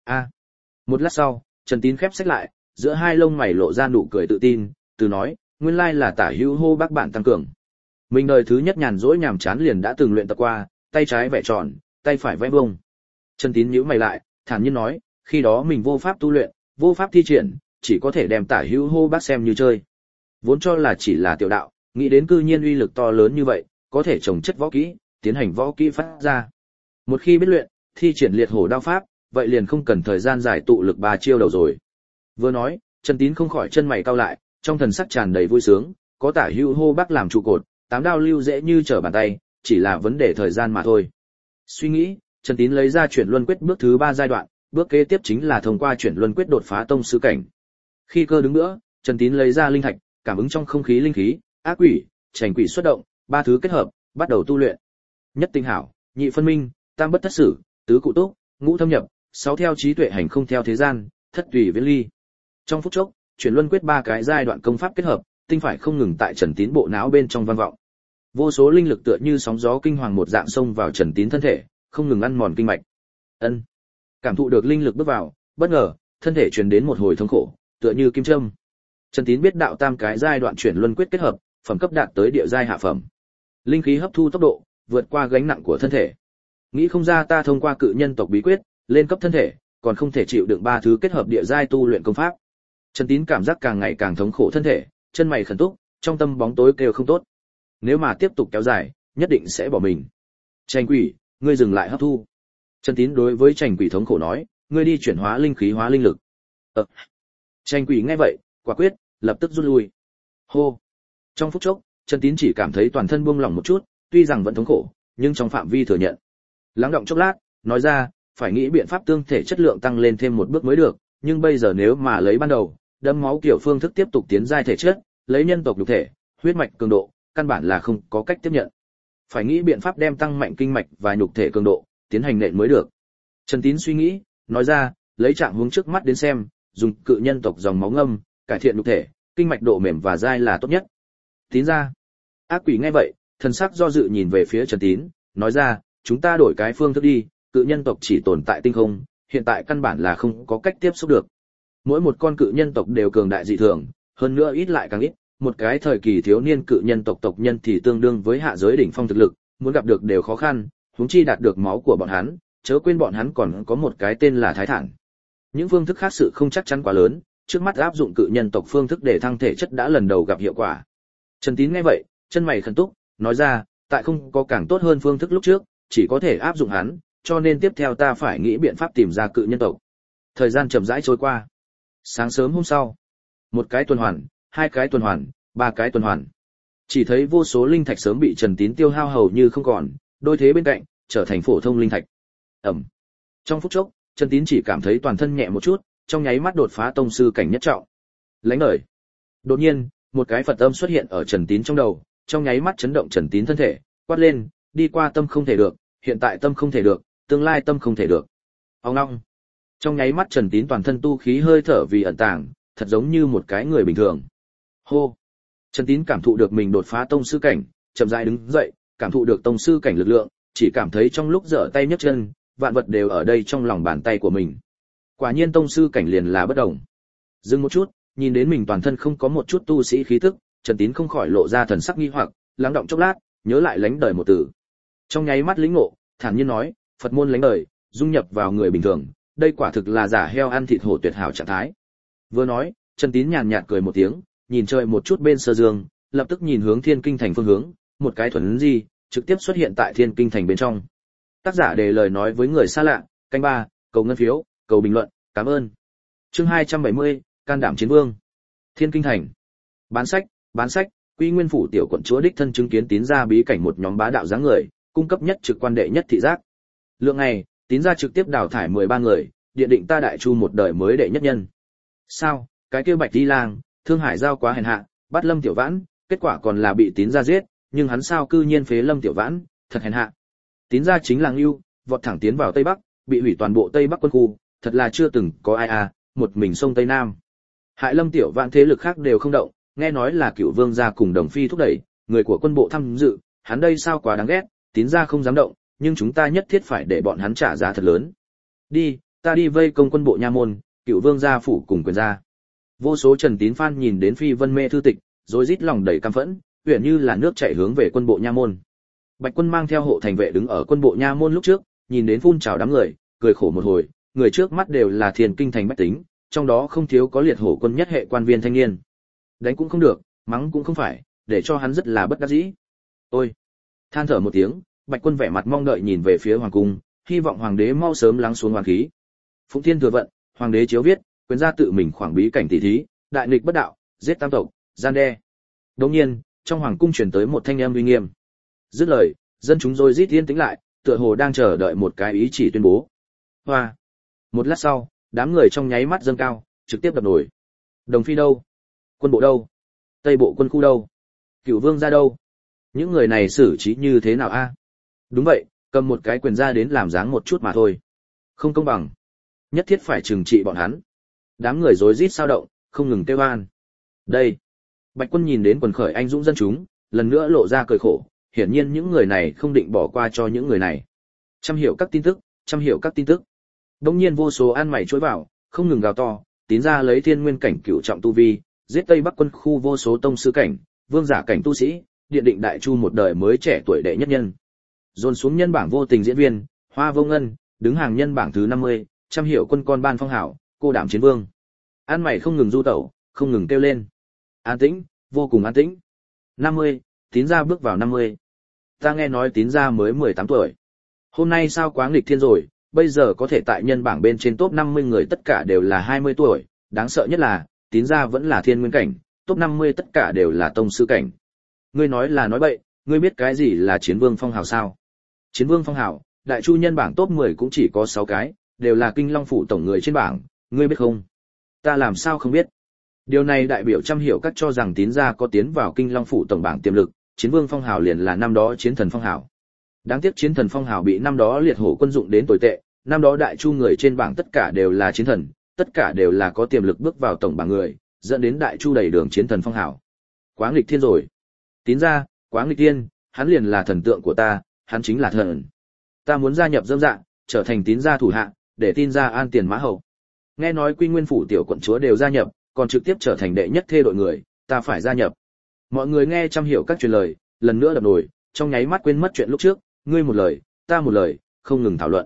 Một lát sau, Trần Tín khép sách lại, giữa hai lông mày lộ ra nụ cười tự tin, từ nói, nguyên lai là Tả Hữu hô bác bạn tăng cường. Mình đời thứ nhất nhàn rỗi nhàm chán liền đã từng luyện tập qua, tay trái vẽ tròn, tay phải vẽ vuông. Trần Tín nhíu mày lại, thản nhiên nói, khi đó mình vô pháp tu luyện, vô pháp thi triển, chỉ có thể đem Tả Hữu hô bác xem như chơi. Vốn cho là chỉ là tiểu đạo, nghĩ đến cư nhiên uy lực to lớn như vậy, có thể trồng chất võ kỹ, tiến hành võ kỹ phát ra. Một khi biết luyện, thi triển liệt hổ đao pháp, vậy liền không cần thời gian giải tụ lực 3 chiêu đầu rồi. Vừa nói, Trần Tín không khỏi chân mày cau lại, trong thần sắc tràn đầy vui sướng, có Tả Hữu hô bác làm trụ cột, 8 đao lưu dễ như trở bàn tay, chỉ là vấn đề thời gian mà thôi. Suy nghĩ, Trần Tín lấy ra chuyển luân quyết bước thứ 3 giai đoạn, bước kế tiếp chính là thông qua chuyển luân quyết đột phá tông sư cảnh. Khi cơ đứng nữa, Trần Tín lấy ra linh thạch, cảm ứng trong không khí linh khí, ác quỷ, trành quỷ xuất động, ba thứ kết hợp, bắt đầu tu luyện. Nhất tinh hảo, nhị phân minh, tam bất thất sử, tứ cụ túc, ngũ thâm nhập, sáu theo trí tuệ hành không theo thế gian, thất tùy viễn ly. Trong phút chốc, chuyển luân quyết ba cái giai đoạn công pháp kết hợp, tinh phải không ngừng tại Trần Tín bộ não bên trong vang vọng. Vô số linh lực tựa như sóng gió kinh hoàng một dạng xông vào Trần Tín thân thể, không ngừng ăn mòn kinh mạch. Ân. Cảm thụ được linh lực bước vào, bất ngờ, thân thể truyền đến một hồi thống khổ, tựa như kim châm. Trần Tín biết đạo tam cái giai đoạn chuyển luân quyết kết hợp, phẩm cấp đạt tới địa giai hạ phẩm. Linh khí hấp thu tốc độ vượt qua gánh nặng của thân thể. Nghĩ không ra ta thông qua cự nhân tộc bí quyết, lên cấp thân thể, còn không thể chịu đựng ba thứ kết hợp địa giai tu luyện công pháp. Trần Tín cảm giác càng ngày càng thống khổ thân thể, chân mày khẩn túc, trong tâm bóng tối kêu không tốt. Nếu mà tiếp tục kéo dài, nhất định sẽ bỏ mình. Tranh quỷ, ngươi dừng lại hấp thu. Trần Tín đối với Tranh quỷ thống khổ nói, ngươi đi chuyển hóa linh khí hóa linh lực. Tranh quỷ nghe vậy, quả quyết, lập tức rút lui. Hô. Trong phút chốc, Trần Tín chỉ cảm thấy toàn thân buông lỏng một chút, tuy rằng vẫn thống khổ, nhưng trong phạm vi thừa nhận. Lắng động chốc lát, nói ra, phải nghĩ biện pháp tương thể chất lượng tăng lên thêm một bước mới được, nhưng bây giờ nếu mà lấy ban đầu, đấm máu kiểu phương thức tiếp tục tiến giai thể chất, lấy nhân tộc nhục thể, huyết mạch cường độ, căn bản là không có cách tiếp nhận. Phải nghĩ biện pháp đem tăng mạnh kinh mạch và nhục thể cường độ, tiến hành nện mới được. Trần Tín suy nghĩ, nói ra, lấy trạng huống trước mắt đến xem, dùng cự nhân tộc dòng máu ngâm, cải thiện nhục thể, kinh mạch độ mềm và dai là tốt nhất. Tín ra. Ác quỷ nghe vậy, thần sắc do dự nhìn về phía Trần Tín, nói ra, chúng ta đổi cái phương thức đi, cự nhân tộc chỉ tồn tại tinh không, hiện tại căn bản là không có cách tiếp xúc được. Mỗi một con cự nhân tộc đều cường đại dị thường, hơn nữa ít lại càng ít, một cái thời kỳ thiếu niên cự nhân tộc tộc nhân thì tương đương với hạ giới đỉnh phong thực lực, muốn gặp được đều khó khăn, huống chi đạt được máu của bọn hắn, chớ quên bọn hắn còn có một cái tên là Thái Thản. Những phương thức khác sự không chắc chắn quá lớn, trước mắt áp dụng cự nhân tộc phương thức để thăng thể chất đã lần đầu gặp hiệu quả. Trần Tín nghe vậy, chân mày khẩn túc, nói ra, tại không có càng tốt hơn phương thức lúc trước, chỉ có thể áp dụng hắn, cho nên tiếp theo ta phải nghĩ biện pháp tìm ra cự nhân tộc. Thời gian chậm rãi trôi qua. Sáng sớm hôm sau, một cái tuần hoàn, hai cái tuần hoàn, ba cái tuần hoàn. Chỉ thấy vô số linh thạch sớm bị Trần Tín tiêu hao hầu như không còn, đôi thế bên cạnh, trở thành phổ thông linh thạch. Ẩm. Trong phút chốc, Trần Tín chỉ cảm thấy toàn thân nhẹ một chút, trong nháy mắt đột phá tông sư cảnh nhất trọng. Lánh đời. Đột nhiên, một cái Phật âm xuất hiện ở Trần Tín trong đầu, trong nháy mắt chấn động Trần Tín thân thể, quát lên, đi qua tâm không thể được, hiện tại tâm không thể được, tương lai tâm không thể được. Ông long. Trong nháy mắt Trần Tín toàn thân tu khí hơi thở vì ẩn tàng, thật giống như một cái người bình thường. Hô. Trần Tín cảm thụ được mình đột phá tông sư cảnh, chậm rãi đứng dậy, cảm thụ được tông sư cảnh lực lượng, chỉ cảm thấy trong lúc giở tay nhấc chân, vạn vật đều ở đây trong lòng bàn tay của mình. Quả nhiên tông sư cảnh liền là bất động. Dừng một chút, nhìn đến mình toàn thân không có một chút tu sĩ khí tức, Trần Tín không khỏi lộ ra thần sắc nghi hoặc, lắng động chốc lát, nhớ lại lánh đời một từ. Trong nháy mắt lĩnh ngộ, thản nhiên nói, Phật môn lánh đời, dung nhập vào người bình thường, đây quả thực là giả heo ăn thịt hổ tuyệt hảo trạng thái. Vừa nói, Trần Tín nhàn nhạt cười một tiếng, nhìn trời một chút bên sơ dương, lập tức nhìn hướng Thiên Kinh thành phương hướng, một cái thuần di, trực tiếp xuất hiện tại Thiên Kinh thành bên trong. Tác giả đề lời nói với người xa lạ, canh ba, cầu ngân phiếu, cầu bình luận, cảm ơn. Chương 270, can đảm chiến vương. Thiên Kinh thành. Bán sách, Quy Nguyên phủ tiểu quận chúa đích thân chứng kiến Tín gia bí cảnh một nhóm bá đạo dáng người, cung cấp nhất trực quan đệ nhất thị giác. Lượng này, Tín gia trực tiếp đào thải 13 người, điện định ta đại chu một đời mới đệ nhất nhân. Sao, cái kia Bạch Di Lang, Thương Hải giao quá hèn hạ, bắt Lâm Tiểu Vãn, kết quả còn là bị Tín gia giết, nhưng hắn sao cư nhiên phế Lâm Tiểu Vãn, thật hèn hạ. Tín gia chính là Ngưu, vọt thẳng tiến vào Tây Bắc, bị hủy toàn bộ Tây Bắc quân khu, thật là chưa từng có ai một mình xông Tây Nam. Hại Lâm Tiểu Vãn thế lực khác đều không động, nghe nói là Cửu Vương gia cùng Đồng Phi thúc đẩy, người của quân bộ tham dự, hắn đây sao quá đáng ghét, Tín gia không dám động, nhưng chúng ta nhất thiết phải để bọn hắn trả giá thật lớn. Đi, ta đi vây công quân bộ nha môn, Cửu Vương gia phủ cùng quyền gia. Vô số Trần Tín fan nhìn đến Phi Vân Mê thư tịch, rồi rít lòng đầy căm phẫn, huyền như là nước chảy hướng về quân bộ nha môn. Bạch Quân mang theo hộ thành vệ đứng ở quân bộ nha môn lúc trước, nhìn đến phun trào đám người, cười khổ một hồi, người trước mắt đều là Thiên Kinh thành bách tính, trong đó không thiếu có liệt hổ quân nhất hệ quan viên thanh niên. Đánh cũng không được, mắng cũng không phải, để cho hắn rất là bất đắc dĩ. Ôi, than thở một tiếng, Bạch Quân vẻ mặt mong đợi nhìn về phía hoàng cung, hy vọng hoàng đế mau sớm lắng xuống oán khí. Phụng Thiên thừa vận, hoàng đế chiếu viết, quyền gia tự mình khoảng bí cảnh tỷ thí, đại nghịch bất đạo, giết tam tộc, gian đe. Đột nhiên, trong hoàng cung truyền tới một thanh âm uy nghiêm. Dứt lời, dân chúng rồi rít yên tĩnh lại, tựa hồ đang chờ đợi một cái ý chỉ tuyên bố. Hoa. Một lát sau, đám người trong nháy mắt dâng cao, trực tiếp đập nổi. Đồng Phi đâu? Quân bộ đâu? Tây bộ quân khu đâu? Cửu Vương gia đâu? Những người này xử trí như thế nào a? Đúng vậy, cầm một cái quyền ra đến làm dáng một chút mà thôi. Không công bằng. Nhất thiết phải trừng trị bọn hắn. Đám người rối rít sao động, không ngừng kêu oan. Đây. Bạch Quân nhìn đến quần khởi anh dũng dân chúng, lần nữa lộ ra cười khổ, hiển nhiên những người này không định bỏ qua cho những người này. Trăm hiểu các tin tức, trăm hiểu các tin tức. Đống nhiên vô số an mày chối vào, không ngừng gào to, tín ra lấy thiên nguyên cảnh cửu trọng tu vi, giết Tây Bắc quân khu vô số tông sư cảnh, vương giả cảnh tu sĩ, điện định đại chu một đời mới trẻ tuổi đệ nhất nhân. Dồn xuống nhân bảng vô tình diễn viên, Hoa Vô Ngân, đứng hàng nhân bảng thứ 50, trăm hiểu quân con ban phong hảo, cô đảm chiến vương. An mày không ngừng du tẩu, không ngừng kêu lên. An tĩnh, vô cùng an tĩnh. 50, tín gia bước vào 50. Ta nghe nói tín gia mới 18 tuổi. Hôm nay sao quá nghịch thiên rồi, bây giờ có thể tại nhân bảng bên trên top 50 người tất cả đều là 20 tuổi, đáng sợ nhất là, tín gia vẫn là thiên nguyên cảnh, top 50 tất cả đều là tông sư cảnh. Ngươi nói là nói bậy, ngươi biết cái gì là chiến vương phong hào sao? Chiến vương phong hào, đại chu nhân bảng top 10 cũng chỉ có 6 cái, đều là kinh long phủ tổng người trên bảng, ngươi biết không? Ta làm sao không biết? Điều này đại biểu trăm hiểu các cho rằng tín gia có tiến vào kinh long phủ tổng bảng tiềm lực, chiến vương phong hào liền là năm đó chiến thần phong hào. Đáng tiếc chiến thần phong hào bị năm đó liệt hổ quân dụng đến tồi tệ, năm đó đại chu người trên bảng tất cả đều là chiến thần, tất cả đều là có tiềm lực bước vào tổng bảng người, dẫn đến đại chu đầy đường chiến thần phong hào. Quá nghịch thiên rồi. Tín gia, quá nghịch thiên, hắn liền là thần tượng của ta, hắn chính là thần. Ta muốn gia nhập dâm dạ, trở thành tín gia thủ hạ, để tin gia an tiền mã hậu. Nghe nói Quy Nguyên phủ tiểu quận chúa đều gia nhập, còn trực tiếp trở thành đệ nhất thê đội người, ta phải gia nhập. Mọi người nghe trăm hiểu các truyền lời, lần nữa đập nồi, trong nháy mắt quên mất chuyện lúc trước, ngươi một lời, ta một lời, không ngừng thảo luận.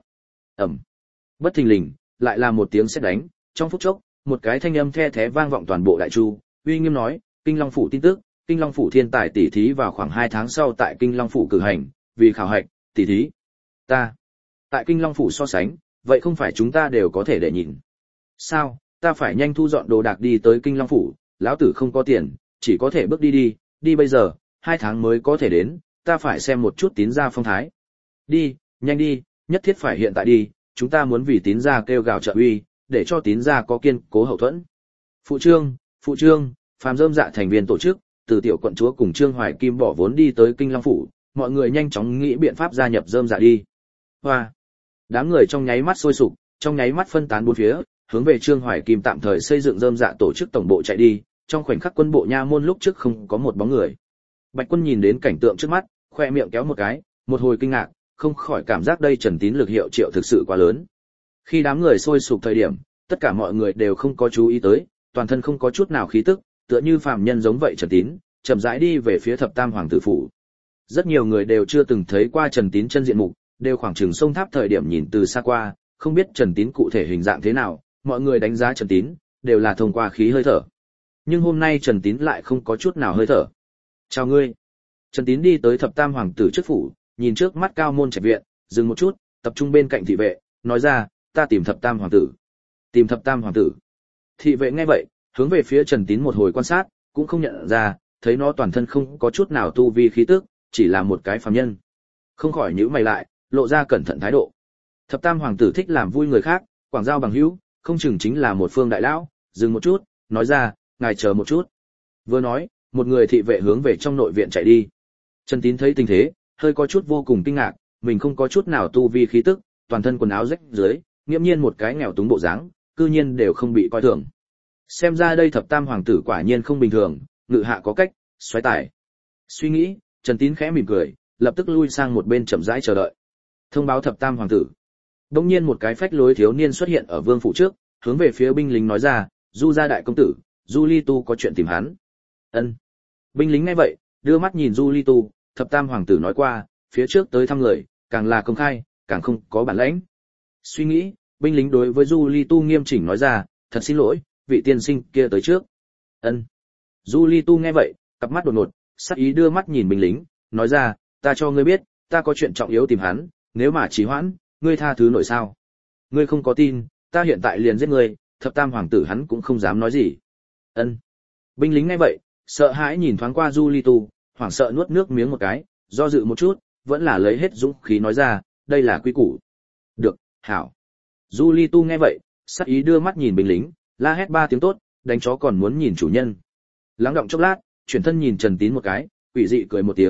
Bất thình lình, lại là một tiếng sét đánh, trong phút chốc, một cái thanh âm the thé vang vọng toàn bộ đại chu, uy nghiêm nói, Kinh Long phủ tin tức, Kinh Long phủ thiên tài tỷ thí vào khoảng 2 tháng sau tại Kinh Long phủ cử hành, vì khảo hạch, tỷ thí. Ta, tại Kinh Long phủ so sánh, vậy không phải chúng ta đều có thể để nhìn. Sao, ta phải nhanh thu dọn đồ đạc đi tới Kinh Long phủ, lão tử không có tiền, chỉ có thể bước đi bây giờ, 2 tháng mới có thể đến, ta phải xem một chút tín gia phong thái. Đi, nhanh đi, nhất thiết phải hiện tại đi, chúng ta muốn vì tín gia kêu gào trợ uy, để cho tín gia có kiên cố hậu thuẫn. Phụ trương, phàm dơm dạ thành viên tổ chức, từ tiểu quận chúa cùng Trương Hoài Kim bỏ vốn đi tới Kinh Long phủ, mọi người nhanh chóng nghĩ biện pháp gia nhập dơm dạ đi. Hoa. Đám người trong nháy mắt sôi sục, trong nháy mắt phân tán bốn phía, hướng về Trương Hoài Kim tạm thời xây dựng dơm dạ tổ chức tổng bộ chạy đi, trong khoảnh khắc quân bộ nha môn lúc trước không có một bóng người. Bạch Quân nhìn đến cảnh tượng trước mắt, khoe miệng kéo một cái, một hồi kinh ngạc, không khỏi cảm giác đây Trần Tín lực hiệu triệu thực sự quá lớn. Khi đám người sôi sục thời điểm, tất cả mọi người đều không có chú ý tới, toàn thân không có chút nào khí tức, tựa như phàm nhân giống vậy Trần Tín, chậm rãi đi về phía Thập Tam Hoàng tử phủ. Rất nhiều người đều chưa từng thấy qua Trần Tín chân diện mục, đều khoảng chừng sông tháp thời điểm nhìn từ xa qua, không biết Trần Tín cụ thể hình dạng thế nào, mọi người đánh giá Trần Tín đều là thông qua khí hơi thở. Nhưng hôm nay Trần Tín lại không có chút nào hơi thở. Chào ngươi. Trần Tín đi tới Thập Tam Hoàng tử trước phủ, nhìn trước mắt cao môn trạch viện, dừng một chút, tập trung bên cạnh thị vệ, nói ra, ta tìm Thập Tam Hoàng tử. Tìm Thập Tam Hoàng tử. Thị vệ nghe vậy, hướng về phía Trần Tín một hồi quan sát, cũng không nhận ra, thấy nó toàn thân không có chút nào tu vi khí tức, chỉ là một cái phàm nhân. Không khỏi nhíu mày lại, lộ ra cẩn thận thái độ. Thập Tam Hoàng tử thích làm vui người khác, quảng giao bằng hữu, không chừng chính là một phương đại lão. Dừng một chút, nói ra, ngài chờ một chút. Vừa nói, một người thị vệ hướng về trong nội viện chạy đi. Trần Tín thấy tình thế, hơi có chút vô cùng kinh ngạc, mình không có chút nào tu vi khí tức, toàn thân quần áo rách dưới, nghiễm nhiên một cái nghèo túng bộ dáng, cư nhiên đều không bị coi thường. Xem ra đây Thập Tam Hoàng tử quả nhiên không bình thường, ngự hạ có cách, xoáy tải. Suy nghĩ, Trần Tín khẽ mỉm cười, lập tức lui sang một bên chậm rãi chờ đợi. Thông báo Thập Tam Hoàng tử. Đống nhiên một cái phách lối thiếu niên xuất hiện ở vương phủ trước, hướng về phía binh lính nói ra, Du gia đại công tử, Du Ly Tu có chuyện tìm hắn. Ân. Binh lính nghe vậy, đưa mắt nhìn Du Ly Tu, Thập Tam Hoàng tử nói qua, phía trước tới thăm người, càng là công khai, càng không có bản lãnh. Suy nghĩ, binh lính đối với Du Ly Tu nghiêm chỉnh nói ra, thật xin lỗi, vị tiên sinh kia tới trước. Ân. Du Ly Tu nghe vậy, cặp mắt đột ngột, sắc ý đưa mắt nhìn binh lính, nói ra, ta cho ngươi biết, ta có chuyện trọng yếu tìm hắn, nếu mà trì hoãn, ngươi tha thứ nổi sao? Ngươi không có tin, ta hiện tại liền giết ngươi, Thập Tam Hoàng tử hắn cũng không dám nói gì. Ân. Binh lính nghe vậy, sợ hãi nhìn thoáng qua Du Ly Tu, hoảng sợ nuốt nước miếng một cái, do dự một chút, vẫn là lấy hết dũng khí nói ra, đây là quy củ. Được, hảo. Du Ly Tu nghe vậy, sắc ý đưa mắt nhìn binh lính, la hét 3 tiếng tốt, đánh chó còn muốn nhìn chủ nhân. Lắng động chốc lát, chuyển thân nhìn Trần Tín một cái, quỷ dị cười một tiếng,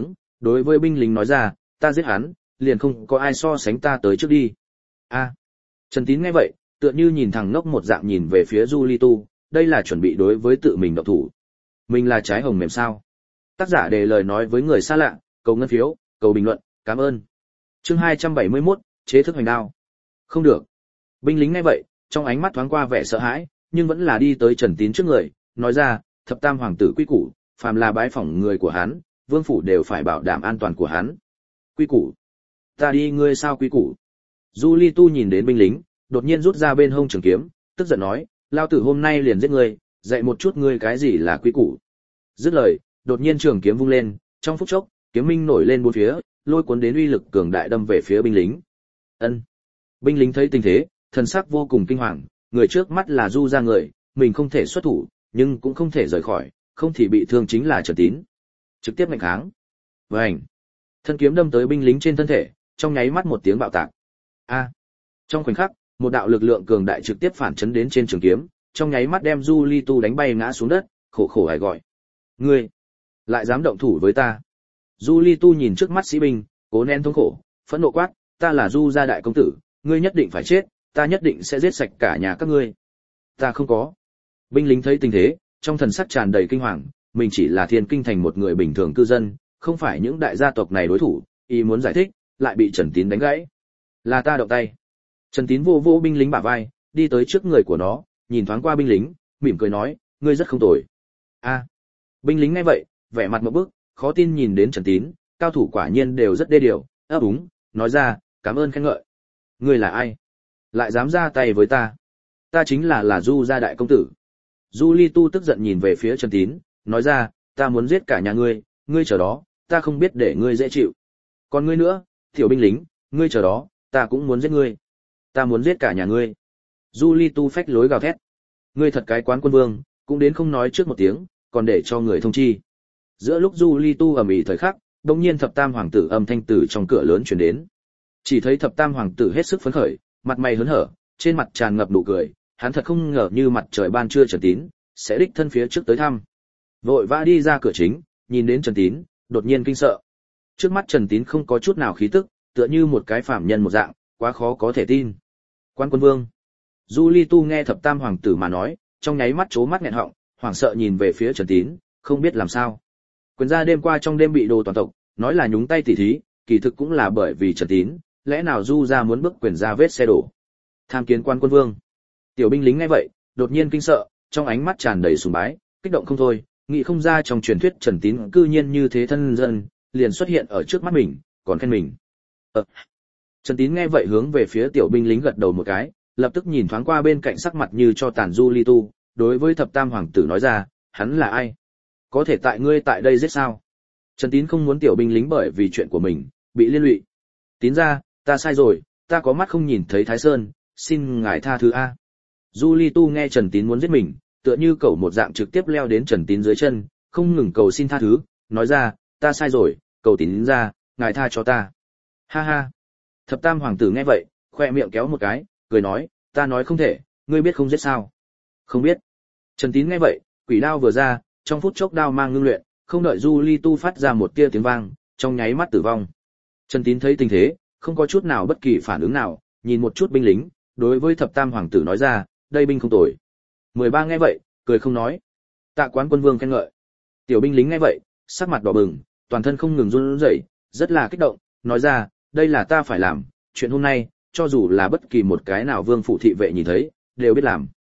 đối với binh lính nói ra, ta giết hắn, liền không có ai so sánh ta tới trước đi. A. Trần Tín nghe vậy, tựa như nhìn thằng ngốc một dạng nhìn về phía Du Ly Tu, đây là chuẩn bị đối với tự mình động thủ. Mình là trái hồng mềm sao? Tác giả đề lời nói với người xa lạ, cầu ngân phiếu, cầu bình luận, cảm ơn. Chương 271, chế thức hoành đao. Không được. Binh lính nghe vậy, trong ánh mắt thoáng qua vẻ sợ hãi, nhưng vẫn là đi tới Trần Tín trước người, nói ra, thập tam hoàng tử quy củ, phàm là bái phỏng người của hắn, vương phủ đều phải bảo đảm an toàn của hắn. Quy củ? Ta đi ngươi sao quy củ? Du Ly Tu nhìn đến binh lính, đột nhiên rút ra bên hông trường kiếm, tức giận nói, lao tử hôm nay liền giết ngươi, dạy một chút ngươi cái gì là quy củ. Dứt lời, đột nhiên trường kiếm vung lên, trong phút chốc, kiếm minh nổi lên bốn phía, lôi cuốn đến uy lực cường đại đâm về phía binh lính. Ân. Binh lính thấy tình thế, thần sắc vô cùng kinh hoàng, người trước mắt là Du gia người, mình không thể xuất thủ, nhưng cũng không thể rời khỏi, không thì bị thương chính là Trần Tín. Trực tiếp nghênh kháng. Vành. Thân kiếm đâm tới binh lính trên thân thể, trong nháy mắt một tiếng bạo tạc. A. Trong khoảnh khắc, một đạo lực lượng cường đại trực tiếp phản chấn đến trên trường kiếm, trong nháy mắt đem Du Ly Tu đánh bay ngã xuống đất, khổ khổ hài gọi. Ngươi lại dám động thủ với ta? Du Ly Tu nhìn trước mắt sĩ binh, cố nén thống khổ, phẫn nộ quát, ta là Du gia đại công tử, ngươi nhất định phải chết, ta nhất định sẽ giết sạch cả nhà các ngươi. Ta không có. Binh lính thấy tình thế, trong thần sắc tràn đầy kinh hoàng, mình chỉ là Thiên Kinh thành một người bình thường cư dân, không phải những đại gia tộc này đối thủ, ý muốn giải thích, lại bị Trần Tín đánh gãy. Là ta động tay. Trần Tín vô vô binh lính bả vai, đi tới trước người của nó, nhìn thoáng qua binh lính, mỉm cười nói, ngươi rất không tồi. A. Binh lính nghe vậy, vẻ mặt ngộp bức, khó tin nhìn đến Trần Tín, cao thủ quả nhiên đều rất đê điều, ấp úng, nói ra, cảm ơn khen ngợi. Ngươi là ai? Lại dám ra tay với ta? Ta chính là Du gia đại công tử. Du Ly Tu tức giận nhìn về phía Trần Tín, nói ra, ta muốn giết cả nhà ngươi, ngươi chờ đó, ta không biết để ngươi dễ chịu. Còn ngươi nữa, tiểu binh lính, ngươi chờ đó, ta cũng muốn giết ngươi. Ta muốn giết cả nhà ngươi. Du Ly Tu phách lối gào thét. Ngươi thật cái quán quân vương, cũng đến không nói trước một tiếng, còn để cho người thông chi. Giữa lúc Du Ly Tu ầm ĩ thời khắc, đột nhiên thập tam hoàng tử âm thanh từ trong cửa lớn truyền đến. Chỉ thấy thập tam hoàng tử hết sức phấn khởi, mặt mày hớn hở, trên mặt tràn ngập nụ cười, hắn thật không ngờ như mặt trời ban trưa Trần Tín sẽ đích thân phía trước tới thăm. Vội vã đi ra cửa chính, nhìn đến Trần Tín, đột nhiên kinh sợ. Trước mắt Trần Tín không có chút nào khí tức, tựa như một cái phàm nhân một dạng, quá khó có thể tin. Quan quân vương. Du Ly Tu nghe thập tam hoàng tử mà nói, trong nháy mắt trố mắt nghẹn họng, hoảng sợ nhìn về phía Trần Tín, không biết làm sao. Quyền gia đêm qua trong đêm bị đồ toàn tộc, nói là nhúng tay tỉ thí, kỳ thực cũng là bởi vì Trần Tín, lẽ nào Du gia muốn bức quyền gia vết xe đổ. Tham kiến quan quân vương. Tiểu binh lính nghe vậy, đột nhiên kinh sợ, trong ánh mắt tràn đầy sùng bái, kích động không thôi, nghĩ không ra trong truyền thuyết Trần Tín cư nhiên như thế thân dân, liền xuất hiện ở trước mắt mình, còn khen mình. Trần Tín nghe vậy hướng về phía tiểu binh lính gật đầu một cái, lập tức nhìn thoáng qua bên cạnh sắc mặt như cho tàn Du Ly Tu, đối với thập tam hoàng tử nói ra, hắn là ai? Có thể tại ngươi tại đây giết sao? Trần Tín không muốn tiểu binh lính bởi vì chuyện của mình bị liên lụy. Tín ra, ta sai rồi, ta có mắt không nhìn thấy Thái Sơn, xin ngài tha thứ a. Du Ly Tu nghe Trần Tín muốn giết mình, tựa như cẩu một dạng trực tiếp leo đến Trần Tín dưới chân, không ngừng cầu xin tha thứ, nói ra, ta sai rồi, cầu Tín ra, ngài tha cho ta. Ha ha. Thập tam hoàng tử nghe vậy, khoe miệng kéo một cái, cười nói, ta nói không thể, ngươi biết không giết sao? Không biết. Trần Tín nghe vậy, quỷ đao vừa ra, trong phút chốc đao mang ngưng luyện, không đợi Du Ly Tu phát ra một tia tiếng vang, trong nháy mắt tử vong. Trần Tín thấy tình thế, không có chút nào bất kỳ phản ứng nào, nhìn một chút binh lính, đối với thập tam hoàng tử nói ra, đây binh không tồi. 13 nghe vậy, cười không nói. Tạ quán quân vương khen ngợi. Tiểu binh lính nghe vậy, sắc mặt đỏ bừng, toàn thân không ngừng run rẩy, rất là kích động, nói ra, đây là ta phải làm, chuyện hôm nay, cho dù là bất kỳ một cái nào vương phủ thị vệ nhìn thấy, đều biết làm.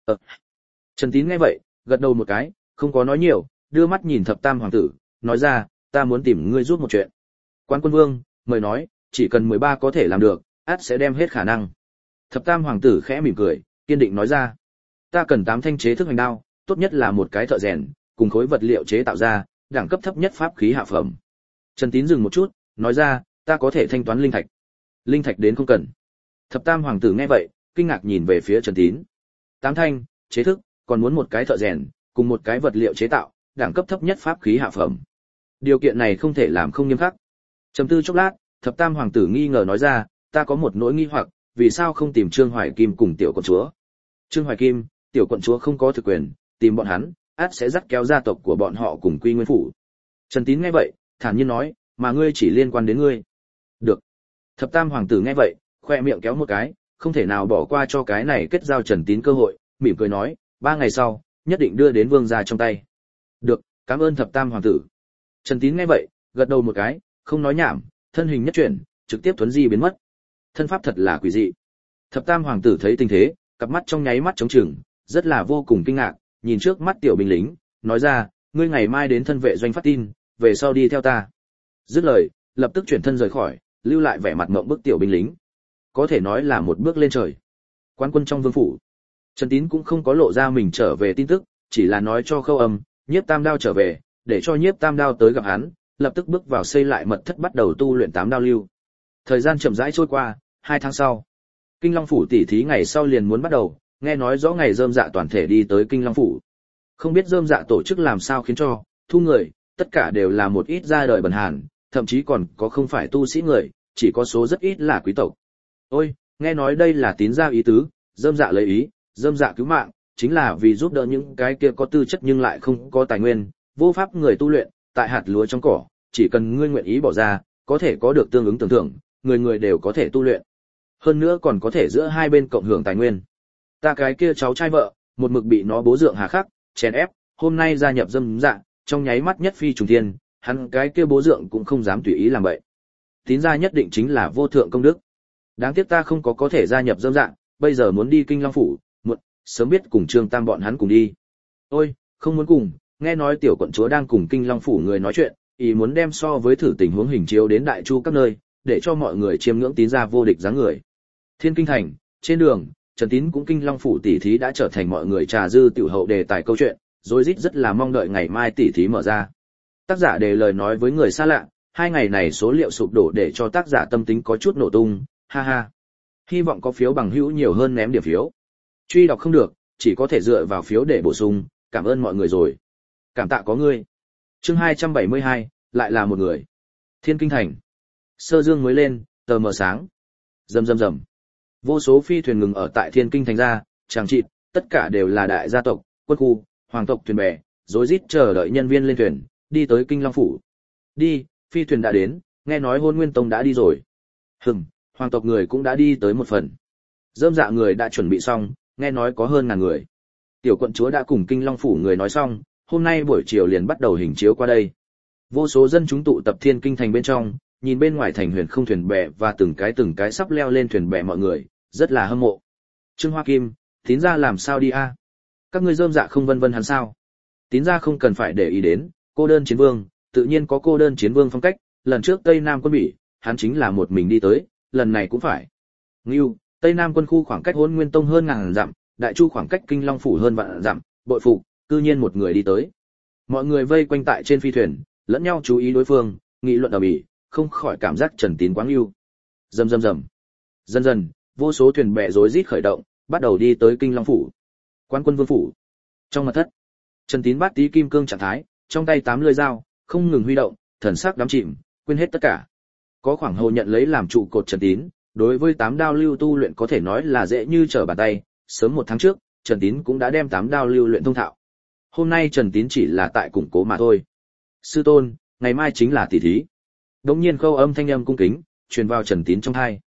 Trần Tín nghe vậy, gật đầu một cái, không có nói nhiều, đưa mắt nhìn thập tam hoàng tử, nói ra, ta muốn tìm ngươi giúp một chuyện. Quán quân vương, mời nói, chỉ cần 13 có thể làm được, ắt sẽ đem hết khả năng. Thập tam hoàng tử khẽ mỉm cười, kiên định nói ra, ta cần 8 thanh chế thức hoành đao, tốt nhất là một cái thợ rèn, cùng khối vật liệu chế tạo ra, đẳng cấp thấp nhất pháp khí hạ phẩm. Trần Tín dừng một chút, nói ra, ta có thể thanh toán linh thạch. Linh thạch đến không cần. Thập tam hoàng tử nghe vậy, kinh ngạc nhìn về phía Trần Tín. 8 thanh, chế thức, còn muốn một cái thợ rèn, cùng một cái vật liệu chế tạo, đẳng cấp thấp nhất pháp khí hạ phẩm. Điều kiện này không thể làm không nghiêm khắc. Trầm tư chốc lát, thập tam hoàng tử nghi ngờ nói ra, ta có một nỗi nghi hoặc, vì sao không tìm Trương Hoài Kim cùng tiểu quận chúa? Trương Hoài Kim, tiểu quận chúa không có thực quyền, tìm bọn hắn, ắt sẽ dắt kéo gia tộc của bọn họ cùng quy nguyên phủ. Trần Tín nghe vậy, thản nhiên nói, mà ngươi chỉ liên quan đến ngươi. Được. Thập Tam hoàng tử nghe vậy, khoe miệng kéo một cái, không thể nào bỏ qua cho cái này kết giao Trần Tín cơ hội, mỉm cười nói, 3 ngày sau, nhất định đưa đến vương gia trong tay. Được, cảm ơn Thập Tam hoàng tử. Trần Tín nghe vậy, gật đầu một cái, không nói nhảm, thân hình nhất chuyển, trực tiếp thuấn di biến mất. Thân pháp thật là quỷ dị. Thập Tam hoàng tử thấy tình thế, cặp mắt trong nháy mắt trống trừng, rất là vô cùng kinh ngạc, nhìn trước mắt tiểu binh lính, nói ra, ngươi ngày mai đến thân vệ doanh phát tin, về sau đi theo ta. Dứt lời, lập tức chuyển thân rời khỏi, lưu lại vẻ mặt ngậm bức tiểu binh lính. Có thể nói là một bước lên trời. Quán quân trong vương phủ, Trần Tín cũng không có lộ ra mình trở về tin tức, chỉ là nói cho Khâu Âm, Nhiếp Tam Đao trở về, để cho Nhiếp Tam Đao tới gặp hắn, lập tức bước vào xây lại mật thất bắt đầu tu luyện 8 đao lưu. Thời gian chậm rãi trôi qua, 2 tháng sau, Kinh Long phủ tỷ thí ngày sau liền muốn bắt đầu, nghe nói rõ ngày Rơm Dạ toàn thể đi tới Kinh Long phủ. Không biết Rơm Dạ tổ chức làm sao khiến cho thu người, tất cả đều là một ít ra đời bần hàn, thậm chí còn có không phải tu sĩ người, chỉ có số rất ít là quý tộc. Ôi, nghe nói đây là Tín gia ý tứ, Rơm Dạ lấy ý, Rơm Dạ cứu mạng, chính là vì giúp đỡ những cái kia có tư chất nhưng lại không có tài nguyên, vô pháp người tu luyện, tại hạt lúa trong cỏ, chỉ cần ngươi nguyện ý bỏ ra, có thể có được tương ứng tưởng thưởng, người người đều có thể tu luyện. Hơn nữa còn có thể giữa hai bên cộng hưởng tài nguyên. Ta cái kia cháu trai vợ, một mực bị nó bố dượng hà khắc, chèn ép, hôm nay gia nhập Rơm Dạ, trong nháy mắt nhất phi trùng thiên, hắn cái kia bố dượng cũng không dám tùy ý làm vậy. Tín gia nhất định chính là vô thượng công đức. Đáng tiếc ta không có thể gia nhập Rơm Dạ, bây giờ muốn đi Kinh Long phủ, muộn, sớm biết cùng Trương Tam bọn hắn cùng đi. Ôi, không muốn cùng, nghe nói tiểu quận chúa đang cùng Kinh Long phủ người nói chuyện, ý muốn đem so với thử tình huống hình chiếu đến đại chu các nơi, để cho mọi người chiêm ngưỡng Tín gia vô địch dáng người. Thiên Kinh thành, trên đường, Trần Tín cũng Kinh Long phủ tỷ thí đã trở thành mọi người trà dư tiểu hậu đề tài câu chuyện, rối rít rất là mong đợi ngày mai tỷ thí mở ra. Tác giả đề lời nói với người xa lạ, 2 ngày này số liệu sụp đổ để cho tác giả tâm tính có chút nổ tung, ha ha. Hy vọng có phiếu bằng hữu nhiều hơn ném điểm phiếu. Truy đọc không được, chỉ có thể dựa vào phiếu để bổ sung, cảm ơn mọi người rồi. Cảm tạ có ngươi. Chương 272, lại là một người. Thiên Kinh thành. Sơ dương mới lên, tờ mờ sáng. Rầm rầm rầm. Vô số phi thuyền ngừng ở tại Thiên Kinh thành ra, chàng chịt, tất cả đều là đại gia tộc, quân khu, hoàng tộc thuyền bè, rối rít chờ đợi nhân viên lên thuyền, đi tới Kinh Long phủ. Đi, phi thuyền đã đến, nghe nói Hôn Nguyên Tông đã đi rồi. Hoàng tộc người cũng đã đi tới một phần. Rơm Dạ người đã chuẩn bị xong, nghe nói có hơn 1000 người. Tiểu quận chúa đã cùng Kinh Long phủ người nói xong, hôm nay buổi chiều liền bắt đầu hình chiếu qua đây. Vô số dân chúng tụ tập Thiên Kinh thành bên trong, nhìn bên ngoài thành huyền không thuyền bè và từng cái sắp leo lên thuyền bè mọi người, rất là hâm mộ. Trương Hoa Kim, Tín gia làm sao đi a? Các ngươi Rơm Dạ không vân vân hắn sao? Tín gia không cần phải để ý đến, cô đơn chiến vương, tự nhiên có cô đơn chiến vương phong cách, lần trước Tây Nam quân Bỉ, hắn chính là một mình đi tới, lần này cũng phải. Ngưu, Tây Nam quân khu khoảng cách Hỗn Nguyên Tông hơn 1000 dặm, Đại Chu khoảng cách Kinh Long phủ hơn vạn dặm, bội phục, cư nhiên một người đi tới. Mọi người vây quanh tại trên phi thuyền, lẫn nhau chú ý đối phương, nghị luận ầm ĩ, không khỏi cảm giác Trần Tín quá ngưu. Rầm rầm rầm. Dần dần, vô số thuyền bè rối rít khởi động, bắt đầu đi tới Kinh Long phủ. Quan quân vương phủ. Trong mật thất, Trần Tín bát tí kim cương trạng thái, trong tay 8 lưỡi dao, không ngừng huy động, thần sắc đắm chìm, quên hết tất cả. Có khoảng hồ nhận lấy làm trụ cột Trần Tín, đối với 8 đao lưu tu luyện có thể nói là dễ như trở bàn tay, sớm 1 tháng trước, Trần Tín cũng đã đem 8 đao lưu luyện thông thạo. Hôm nay Trần Tín chỉ là tại củng cố mà thôi. Sư tôn, ngày mai chính là tỷ thí. Đống nhiên Khâu Âm thanh âm cung kính, truyền vào Trần Tín trong tai.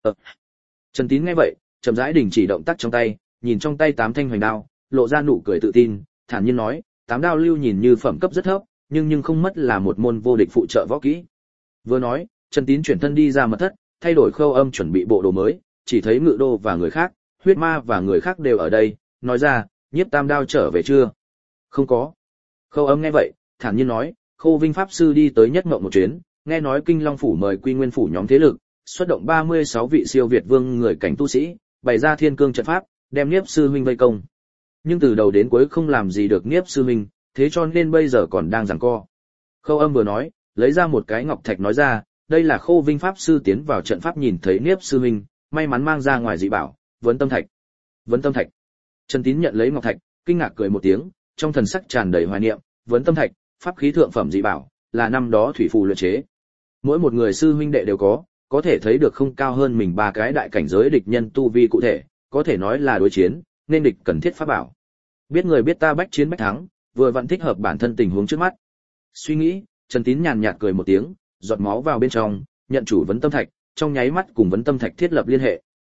Trần Tín nghe vậy, chậm rãi đình chỉ động tác trong tay, nhìn trong tay 8 thanh hoành đao, lộ ra nụ cười tự tin, thản nhiên nói, 8 đao lưu nhìn như phẩm cấp rất thấp, nhưng không mất là một môn vô địch phụ trợ võ kỹ. Vừa nói, Trần Tín chuyển thân đi ra mật thất, thay đổi Khâu Âm chuẩn bị bộ đồ mới, chỉ thấy Ngự Đô và người khác, Huyết Ma và người khác đều ở đây, nói ra, Nhiếp Tam Đao trở về chưa? Không có. Khâu Âm nghe vậy, thản nhiên nói, Khâu Vinh pháp sư đi tới Nhất Ngộng một chuyến, nghe nói Kinh Long phủ mời Quy Nguyên phủ nhóm thế lực, xuất động 36 vị siêu việt vương người cảnh tu sĩ, bày ra thiên cương trận pháp, đem Niếp sư huynh vây công. Nhưng từ đầu đến cuối không làm gì được Niếp sư huynh, thế cho nên bây giờ còn đang giằng co. Khâu Âm vừa nói, lấy ra một cái ngọc thạch nói ra, đây là Khâu Vinh pháp sư tiến vào trận pháp nhìn thấy Niếp sư huynh, may mắn mang ra ngoài dị bảo, Vấn Tâm thạch. Vấn Tâm thạch. Trần Tín nhận lấy ngọc thạch, kinh ngạc cười một tiếng, trong thần sắc tràn đầy hoài niệm, Vấn Tâm thạch, pháp khí thượng phẩm dị bảo, là năm đó thủy phù luyện chế. Mỗi một người sư huynh đệ đều có thể thấy được không cao hơn mình 3 cái đại cảnh giới địch nhân tu vi cụ thể, có thể nói là đối chiến, nên địch cần thiết pháp bảo. Biết người biết ta bách chiến bách thắng, vừa vặn thích hợp bản thân tình huống trước mắt. Suy nghĩ, Trần Tín nhàn nhạt cười một tiếng, giọt máu vào bên trong, nhận chủ vấn tâm thạch, trong nháy mắt cùng vấn tâm thạch thiết lập liên hệ.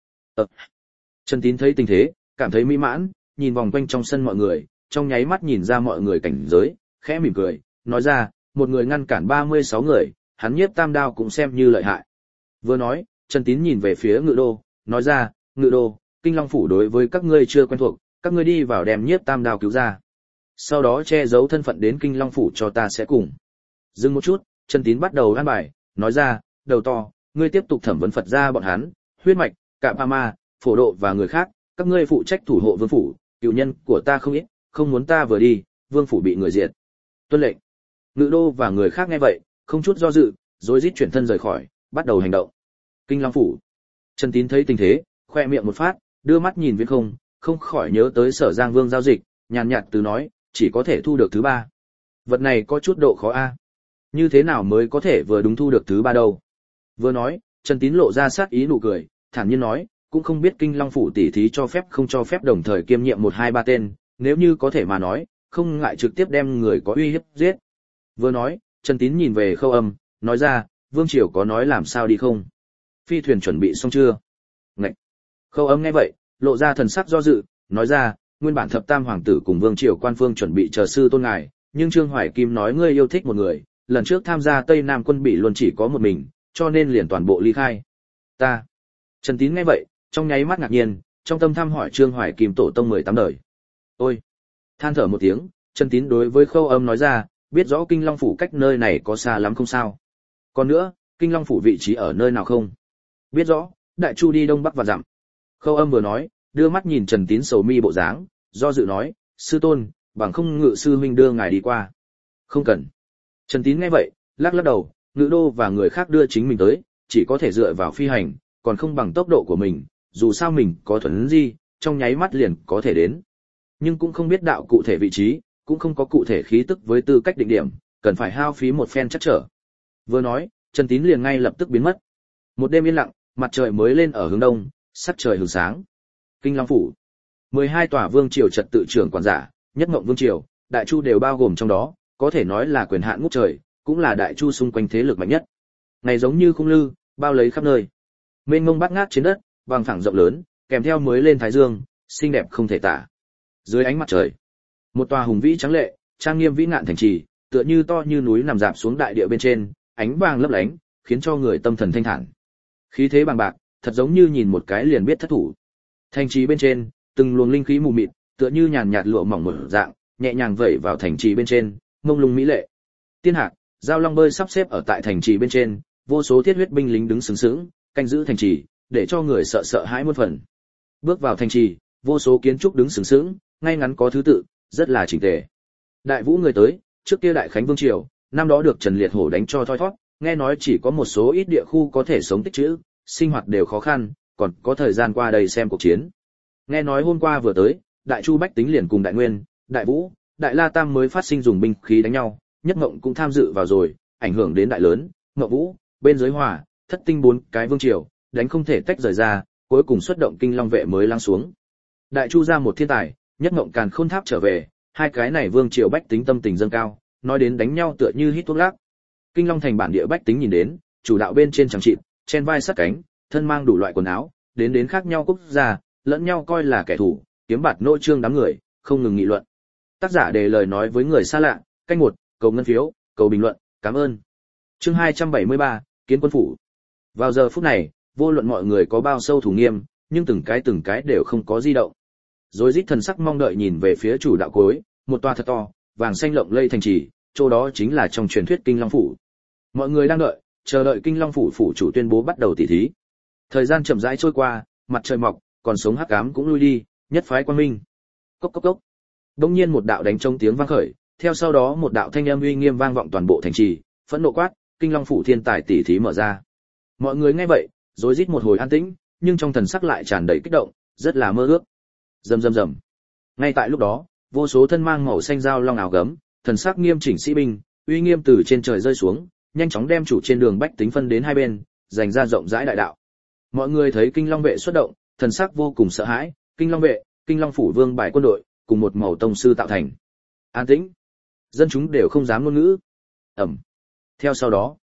Trần Tín thấy tình thế, cảm thấy mỹ mãn, nhìn vòng quanh trong sân mọi người, trong nháy mắt nhìn ra mọi người cảnh giới, khẽ mỉm cười, nói ra, một người ngăn cản 36 người, hắn nhiếp tam đao cũng xem như lợi hại. Vừa nói, Trần Tín nhìn về phía Ngự Đô, nói ra, Ngự Đô, Kinh Long phủ đối với các ngươi chưa quen thuộc, các ngươi đi vào đem nhiếp tam đao cứu ra. Sau đó che giấu thân phận đến Kinh Long phủ cho ta sẽ cùng. Dừng một chút, Trần Tín bắt đầu an bài, nói ra, đầu to, ngươi tiếp tục thẩm vấn Phật gia bọn hắn, huyết mạch, cạm pa ma, phổ độ và người khác, các ngươi phụ trách thủ hộ vương phủ, cựu nhân của ta không ít, không muốn ta vừa đi, vương phủ bị người diệt. Tuân lệnh. Ngự Đô và người khác nghe vậy, không chút do dự, rối rít chuyển thân rời khỏi, bắt đầu hành động. Kinh Long phủ. Trần Tín thấy tình thế, khoe miệng một phát, đưa mắt nhìn Viễn Không, không khỏi nhớ tới Sở Giang Vương giao dịch, nhàn nhạt từ nói, chỉ có thể thu được thứ 3. Vật này có chút độ khó a. Như thế nào mới có thể vừa đúng thu được thứ 3 đâu? Vừa nói, Trần Tín lộ ra sát ý nụ cười, thản nhiên nói, cũng không biết Kinh Long phủ tỉ thí cho phép không cho phép đồng thời kiêm nhiệm 1 2 3 tên, nếu như có thể mà nói, không ngại trực tiếp đem người có uy hiếp giết. Vừa nói, Trần Tín nhìn về Khâu Âm, nói ra, Vương Triều có nói làm sao đi không? Phi thuyền chuẩn bị xong chưa? Ngậy. Khâu Âm nghe vậy, lộ ra thần sắc do dự, nói ra, nguyên bản Thập Tam hoàng tử cùng Vương Triều quan phương chuẩn bị chờ sư tôn ngài, nhưng Trương Hoài Kim nói ngươi yêu thích một người, lần trước tham gia Tây Nam quân bị luôn chỉ có một mình, cho nên liền toàn bộ ly khai. Ta. Trần Tín nghe vậy, trong nháy mắt ngạc nhiên, trong tâm thăm hỏi Trương Hoài Kim tổ tông 18 đời. Ôi. Than thở một tiếng, Trần Tín đối với Khâu Âm nói ra, biết rõ Kinh Long phủ cách nơi này có xa lắm không sao? Còn nữa, Kinh Long phủ vị trí ở nơi nào không? Biết rõ, Đại Chu đi đông bắc và dặm. Khâu Âm vừa nói, đưa mắt nhìn Trần Tín sầu mi bộ dáng, do dự nói, sư tôn, bằng không Ngự sư huynh đưa ngài đi qua. Không cần. Trần Tín nghe vậy, lắc lắc đầu, Ngự Đô và người khác đưa chính mình tới, chỉ có thể dựa vào phi hành, còn không bằng tốc độ của mình, dù sao mình có thuần gì, trong nháy mắt liền có thể đến. Nhưng cũng không biết đạo cụ thể vị trí, cũng không có cụ thể khí tức với tư cách định điểm, cần phải hao phí một phen chắc trở. Vừa nói, Trần Tín liền ngay lập tức biến mất. Một đêm yên lặng, mặt trời mới lên ở hướng đông, sắc trời hừng sáng. Kinh Long phủ. 12 tòa vương triều trật tự trưởng quản giả, Nhất Mộng vương triều, Đại Chu đều bao gồm trong đó, có thể nói là quyền hạn ngút trời, cũng là Đại Chu xung quanh thế lực mạnh nhất. Ngày giống như khung lư, bao lấy khắp nơi. Mênh mông bát ngát trên đất, bằng phẳng rộng lớn, kèm theo mới lên thái dương, xinh đẹp không thể tả. Dưới ánh mặt trời, một tòa hùng vĩ trắng lệ, trang nghiêm vĩ ngạn thành trì, tựa như to như núi nằm rạp xuống đại địa bên trên, ánh vàng lấp lánh, khiến cho người tâm thần thanh thản. Khí thế bằng bạc, thật giống như nhìn một cái liền biết thất thủ. Thành trì bên trên, từng luồng linh khí mù mịt, tựa như nhàn nhạt lụa mỏng mở dạng, nhẹ nhàng vẩy vào thành trì bên trên, mông lung mỹ lệ. Tiên hạc, giao long bơi sắp xếp ở tại thành trì bên trên, vô số thiết huyết binh lính đứng sừng sững, canh giữ thành trì, để cho người sợ sợ hãi muôn phần. Bước vào thành trì, vô số kiến trúc đứng sừng sững, ngay ngắn có thứ tự, rất là chỉnh tề. Đại Vũ người tới, trước kia Đại Khánh vương triều, năm đó được Trần Liệt Hổ đánh cho thoi thoát, nghe nói chỉ có một số ít địa khu có thể sống tích trữ, sinh hoạt đều khó khăn, còn có thời gian qua đây xem cuộc chiến. Nghe nói hôm qua vừa tới, Đại Chu bách tính liền cùng Đại Nguyên, Đại Vũ, Đại La Tam mới phát sinh dùng binh khí đánh nhau, Nhất Mộng cũng tham dự vào rồi, ảnh hưởng đến Đại Lớn, Ngọc Vũ, bên dưới Hòa, Thất Tinh 4 cái vương triều, đánh không thể tách rời ra, cuối cùng xuất động Kinh Long vệ mới lắng xuống. Đại Chu ra một thiên tài, Nhất Mộng Càn Khôn Tháp trở về, hai cái này vương triều bách tính tâm tình dâng cao, nói đến đánh nhau tựa như hít thuốc lắc. Kinh Long thành bản địa bách tính nhìn đến, chủ đạo bên trên chẳng chịt, chen vai sát cánh, thân mang đủ loại quần áo, đến khác nhau quốc gia, lẫn nhau coi là kẻ thù, kiếm bạt nô trương đám người, không ngừng nghị luận. Tác giả đề lời nói với người xa lạ, canh một, cầu ngân phiếu, cầu bình luận, cảm ơn. Chương 273, Kiến quân phủ. Vào giờ phút này, vô luận mọi người có bao sâu thủ nghiêm, nhưng từng cái đều không có di động. Rồi rít thần sắc mong đợi nhìn về phía chủ đạo cuối, một tòa thật to, vàng xanh lộng lây thành trì, chỗ đó chính là trong truyền thuyết Kinh Long phủ. Mọi người đang đợi, chờ đợi Kinh Long phủ phủ chủ tuyên bố bắt đầu tỉ thí. Thời gian chậm rãi trôi qua, mặt trời mọc, còn sống hắc ám cũng lui đi, nhất phái quang minh. Cốc cốc cốc. Đột nhiên một đạo đánh trống tiếng vang khởi, theo sau đó một đạo thanh âm uy nghiêm vang vọng toàn bộ thành trì, phẫn nộ quát, Kinh Long phủ thiên tài tỉ thí mở ra. Mọi người nghe vậy, rối rít một hồi an tĩnh, nhưng trong thần sắc lại tràn đầy kích động, rất là mơ ước. Rầm rầm rầm. Ngay tại lúc đó, vô số thân mang màu xanh dao long áo gấm, thần sắc nghiêm chỉnh sĩ binh, uy nghiêm từ trên trời rơi xuống, nhanh chóng đem chủ trên đường bách tính phân đến hai bên, dành ra rộng rãi đại đạo. Mọi người thấy Kinh Long vệ xuất động, thần sắc vô cùng sợ hãi, Kinh Long vệ, Kinh Long phủ vương bài quân đội, cùng một màu tông sư tạo thành. An tĩnh. Dân chúng đều không dám ngôn ngữ. Ầm. Theo sau đó,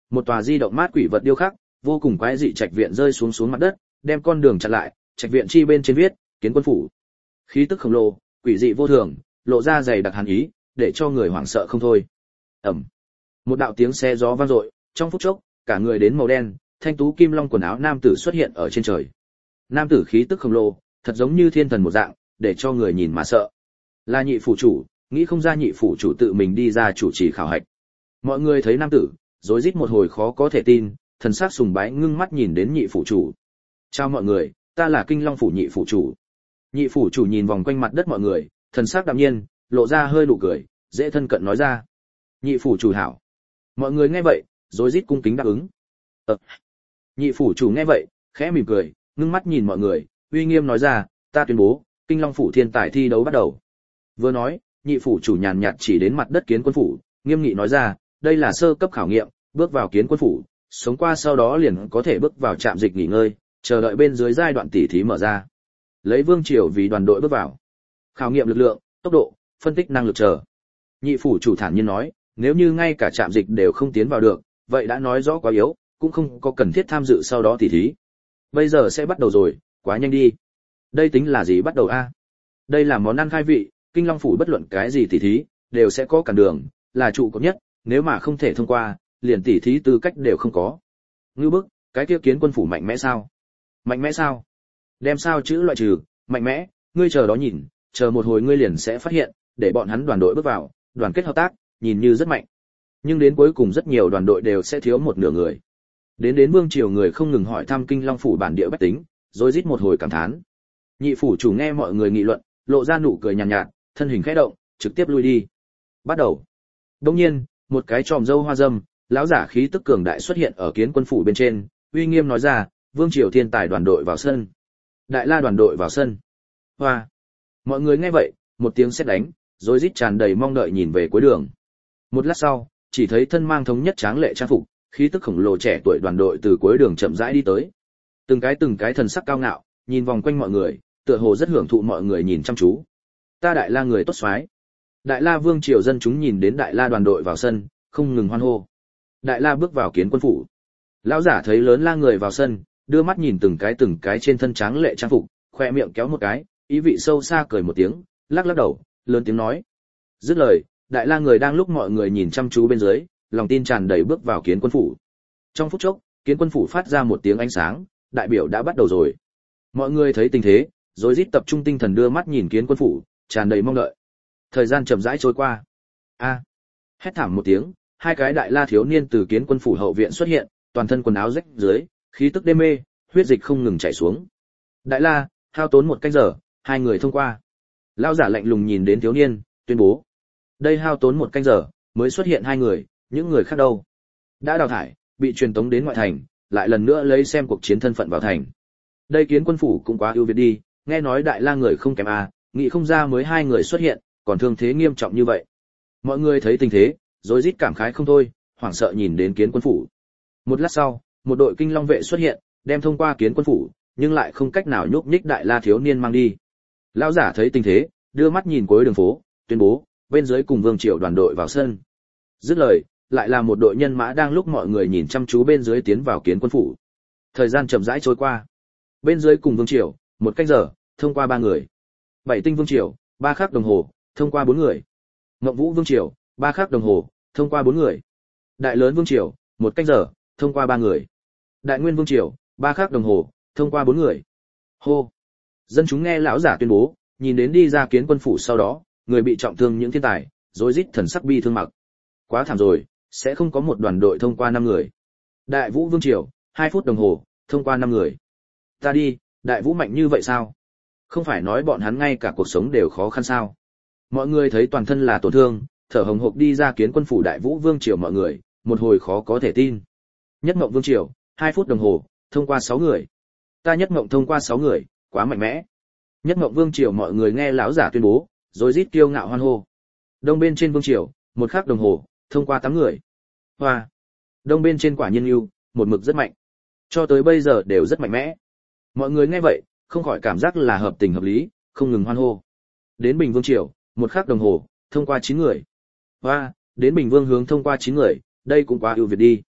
một tòa di động mát quỷ vật điêu khắc, vô cùng quái dị trạch viện rơi xuống mặt đất, đem con đường chặn lại, trạch viện chi bên trên viết, Kiến Quân phủ. Khí tức khổng lồ, quỷ dị vô thường, lộ ra dày đặc hàn ý, để cho người hoảng sợ không thôi. Ầm. Một đạo tiếng xe gió vang dội, trong phút chốc, cả người đến màu đen, thanh tú kim long quần áo nam tử xuất hiện ở trên trời. Nam tử khí tức khổng lồ, thật giống như thiên thần một dạng, để cho người nhìn mà sợ. Là nhị phủ chủ, nghĩ không ra nhị phủ chủ tự mình đi ra chủ trì khảo hạch. Mọi người thấy nam tử, rối rít một hồi khó có thể tin, thần sắc sùng bái ngưng mắt nhìn đến nhị phủ chủ. Chào mọi người, ta là Kinh Long phủ nhị phủ chủ. Nhị phủ chủ nhìn vòng quanh mặt đất mọi người, thần sắc đạm nhiên, lộ ra hơi nụ cười, dễ thân cận nói ra. Nhị phủ chủ hảo. Mọi người nghe vậy, rối rít cung kính đáp ứng. Nhị phủ chủ nghe vậy, khẽ mỉm cười, ngưng mắt nhìn mọi người, uy nghiêm nói ra, ta tuyên bố, Kinh Long phủ thiên tài thi đấu bắt đầu. Vừa nói, nhị phủ chủ nhàn nhạt chỉ đến mặt đất Kiến Quân phủ, nghiêm nghị nói ra, đây là sơ cấp khảo nghiệm, bước vào Kiến Quân phủ, sống qua sau đó liền có thể bước vào trạm dịch nghỉ ngơi, chờ đợi bên dưới giai đoạn tỉ thí mở ra. Lấy Vương Triều vì đoàn đội bước vào. Khảo nghiệm lực lượng, tốc độ, phân tích năng lực chờ. Nhị phủ chủ thản nhiên nói, nếu như ngay cả trạm dịch đều không tiến vào được, vậy đã nói rõ quá yếu, cũng không có cần thiết tham dự sau đó tỉ thí. Bây giờ sẽ bắt đầu rồi, quá nhanh đi. Đây tính là gì bắt đầu a? Đây là món ăn khai vị, Kinh Long phủ bất luận cái gì tỉ thí, đều sẽ có cản đường, là trụ cột nhất, nếu mà không thể thông qua, liền tỉ thí tư cách đều không có. Ngưu bức, cái kia Kiến Quân phủ mạnh mẽ sao? Mạnh mẽ sao? Đem sao chữ loại trừ, mạnh mẽ, ngươi chờ đó nhìn, chờ một hồi ngươi liền sẽ phát hiện, để bọn hắn đoàn đội bước vào, đoàn kết hợp tác, nhìn như rất mạnh. Nhưng đến cuối cùng rất nhiều đoàn đội đều sẽ thiếu một nửa người. Đến Vương Triều người không ngừng hỏi thăm Kinh Long phủ bản địa bách tính, rồi rít một hồi cảm thán. Nhị phủ chủ nghe mọi người nghị luận, lộ ra nụ cười nhàn nhạt, thân hình khẽ động, trực tiếp lui đi. Bắt đầu. Đương nhiên, một cái tròm dâu hoa dâm, lão giả khí tức cường đại xuất hiện ở Kiến Quân phủ bên trên, uy nghiêm nói ra, Vương Triều thiên tài đoàn đội vào sân. Đại La đoàn đội vào sân. Hoa. Mọi người nghe vậy, một tiếng sét đánh, rồi rít tràn đầy mong đợi nhìn về cuối đường. Một lát sau, chỉ thấy thân mang thống nhất tráng lệ trang phục, khí tức khổng lồ trẻ tuổi đoàn đội từ cuối đường chậm rãi đi tới. Từng cái thần sắc cao ngạo, nhìn vòng quanh mọi người, tựa hồ rất hưởng thụ mọi người nhìn chăm chú. Ta Đại La người tốt soái. Đại La Vương Triều dân chúng nhìn đến Đại La đoàn đội vào sân, không ngừng hoan hô. Đại La bước vào Kiến Quân phủ. Lão giả thấy lớn La người vào sân, đưa mắt nhìn từng cái trên thân tráng lệ trang phục, khoe miệng kéo một cái, ý vị sâu xa cười một tiếng, lắc lắc đầu, lớn tiếng nói. Dứt lời, Đại La người đang lúc mọi người nhìn chăm chú bên dưới, lòng tin tràn đầy bước vào Kiến Quân phủ. Trong phút chốc, Kiến Quân phủ phát ra một tiếng ánh sáng, đại biểu đã bắt đầu rồi. Mọi người thấy tình thế, rối rít tập trung tinh thần đưa mắt nhìn Kiến Quân phủ, tràn đầy mong đợi. Thời gian chậm rãi trôi qua. Hét thảm một tiếng, hai cái Đại La thiếu niên từ Kiến Quân phủ hậu viện xuất hiện, toàn thân quần áo rách dưới, khí tức đê mê, huyết dịch không ngừng chảy xuống. Đại La, hao tốn một canh giờ, hai người thông qua. Lão giả lạnh lùng nhìn đến thiếu niên, tuyên bố. Đây hao tốn một canh giờ, mới xuất hiện hai người, những người khác đâu? Đã đào thải, bị truyền tống đến ngoại thành, lại lần nữa lấy xem cuộc chiến thân phận vào thành. Đây Kiến Quân phủ cũng quá ưu việt đi, nghe nói Đại La người không kém nghĩ không ra mới hai người xuất hiện, còn thương thế nghiêm trọng như vậy. Mọi người thấy tình thế, rối rít cảm khái không thôi, hoảng sợ nhìn đến Kiến Quân phủ. Một lát sau, một đội Kinh Long vệ xuất hiện, đem thông qua Kiến Quân phủ, nhưng lại không cách nào nhúc nhích Đại La thiếu niên mang đi. Lão giả thấy tình thế, đưa mắt nhìn cuối đường phố, tuyên bố, bên dưới cùng Vương Triều đoàn đội vào sân. Dứt lời, lại là một đội nhân mã đang lúc mọi người nhìn chăm chú bên dưới tiến vào Kiến Quân phủ. Thời gian chậm rãi trôi qua. Bên dưới cùng Vương Triều, một canh giờ, thông qua 3 người. Bảy Tinh Vương Triều, 3 khắc đồng hồ, thông qua 4 người. Ngộng Vũ Vương Triều, 3 khắc đồng hồ, thông qua 4 người. Đại Lớn Vương Triều, 1 canh giờ, thông qua 3 người. Đại Nguyên Vương Triều, 3 khắc đồng hồ, thông qua 4 người. Hô. Dân chúng nghe lão giả tuyên bố, nhìn đến đi ra Kiến Quân phủ sau đó, người bị trọng thương những thiên tài, rối rít thần sắc bi thương mặc. Quá thảm rồi, sẽ không có một đoàn đội thông qua 5 người. Đại Vũ Vương Triều, 2 phút đồng hồ, thông qua 5 người. Ta đi, Đại Vũ mạnh như vậy sao? Không phải nói bọn hắn ngay cả cuộc sống đều khó khăn sao? Mọi người thấy toàn thân là tổn thương, thở hồng hộc đi ra Kiến Quân phủ Đại Vũ Vương Triều mọi người, một hồi khó có thể tin. Nhất Mộng Vương Triều, 2 phút đồng hồ, thông qua 6 người. Ta Nhất Mộng thông qua 6 người, quá mạnh mẽ. Nhất Mộng Vương Triều mọi người nghe lão giả tuyên bố, rồi rít kiêu ngạo hoan hô. Đông bên trên Vương Triều, 1 khắc đồng hồ, thông qua 8 người. Hoa. Đông bên trên quả nhiên ưu, một mực rất mạnh. Cho tới bây giờ đều rất mạnh mẽ. Mọi người nghe vậy, không khỏi cảm giác là hợp tình hợp lý, không ngừng hoan hô. Đến Bình Vương Triều, 1 khắc đồng hồ, thông qua 9 người. Hoa, đến Bình Vương hướng thông qua 9 người, đây cũng quá ưu việt đi.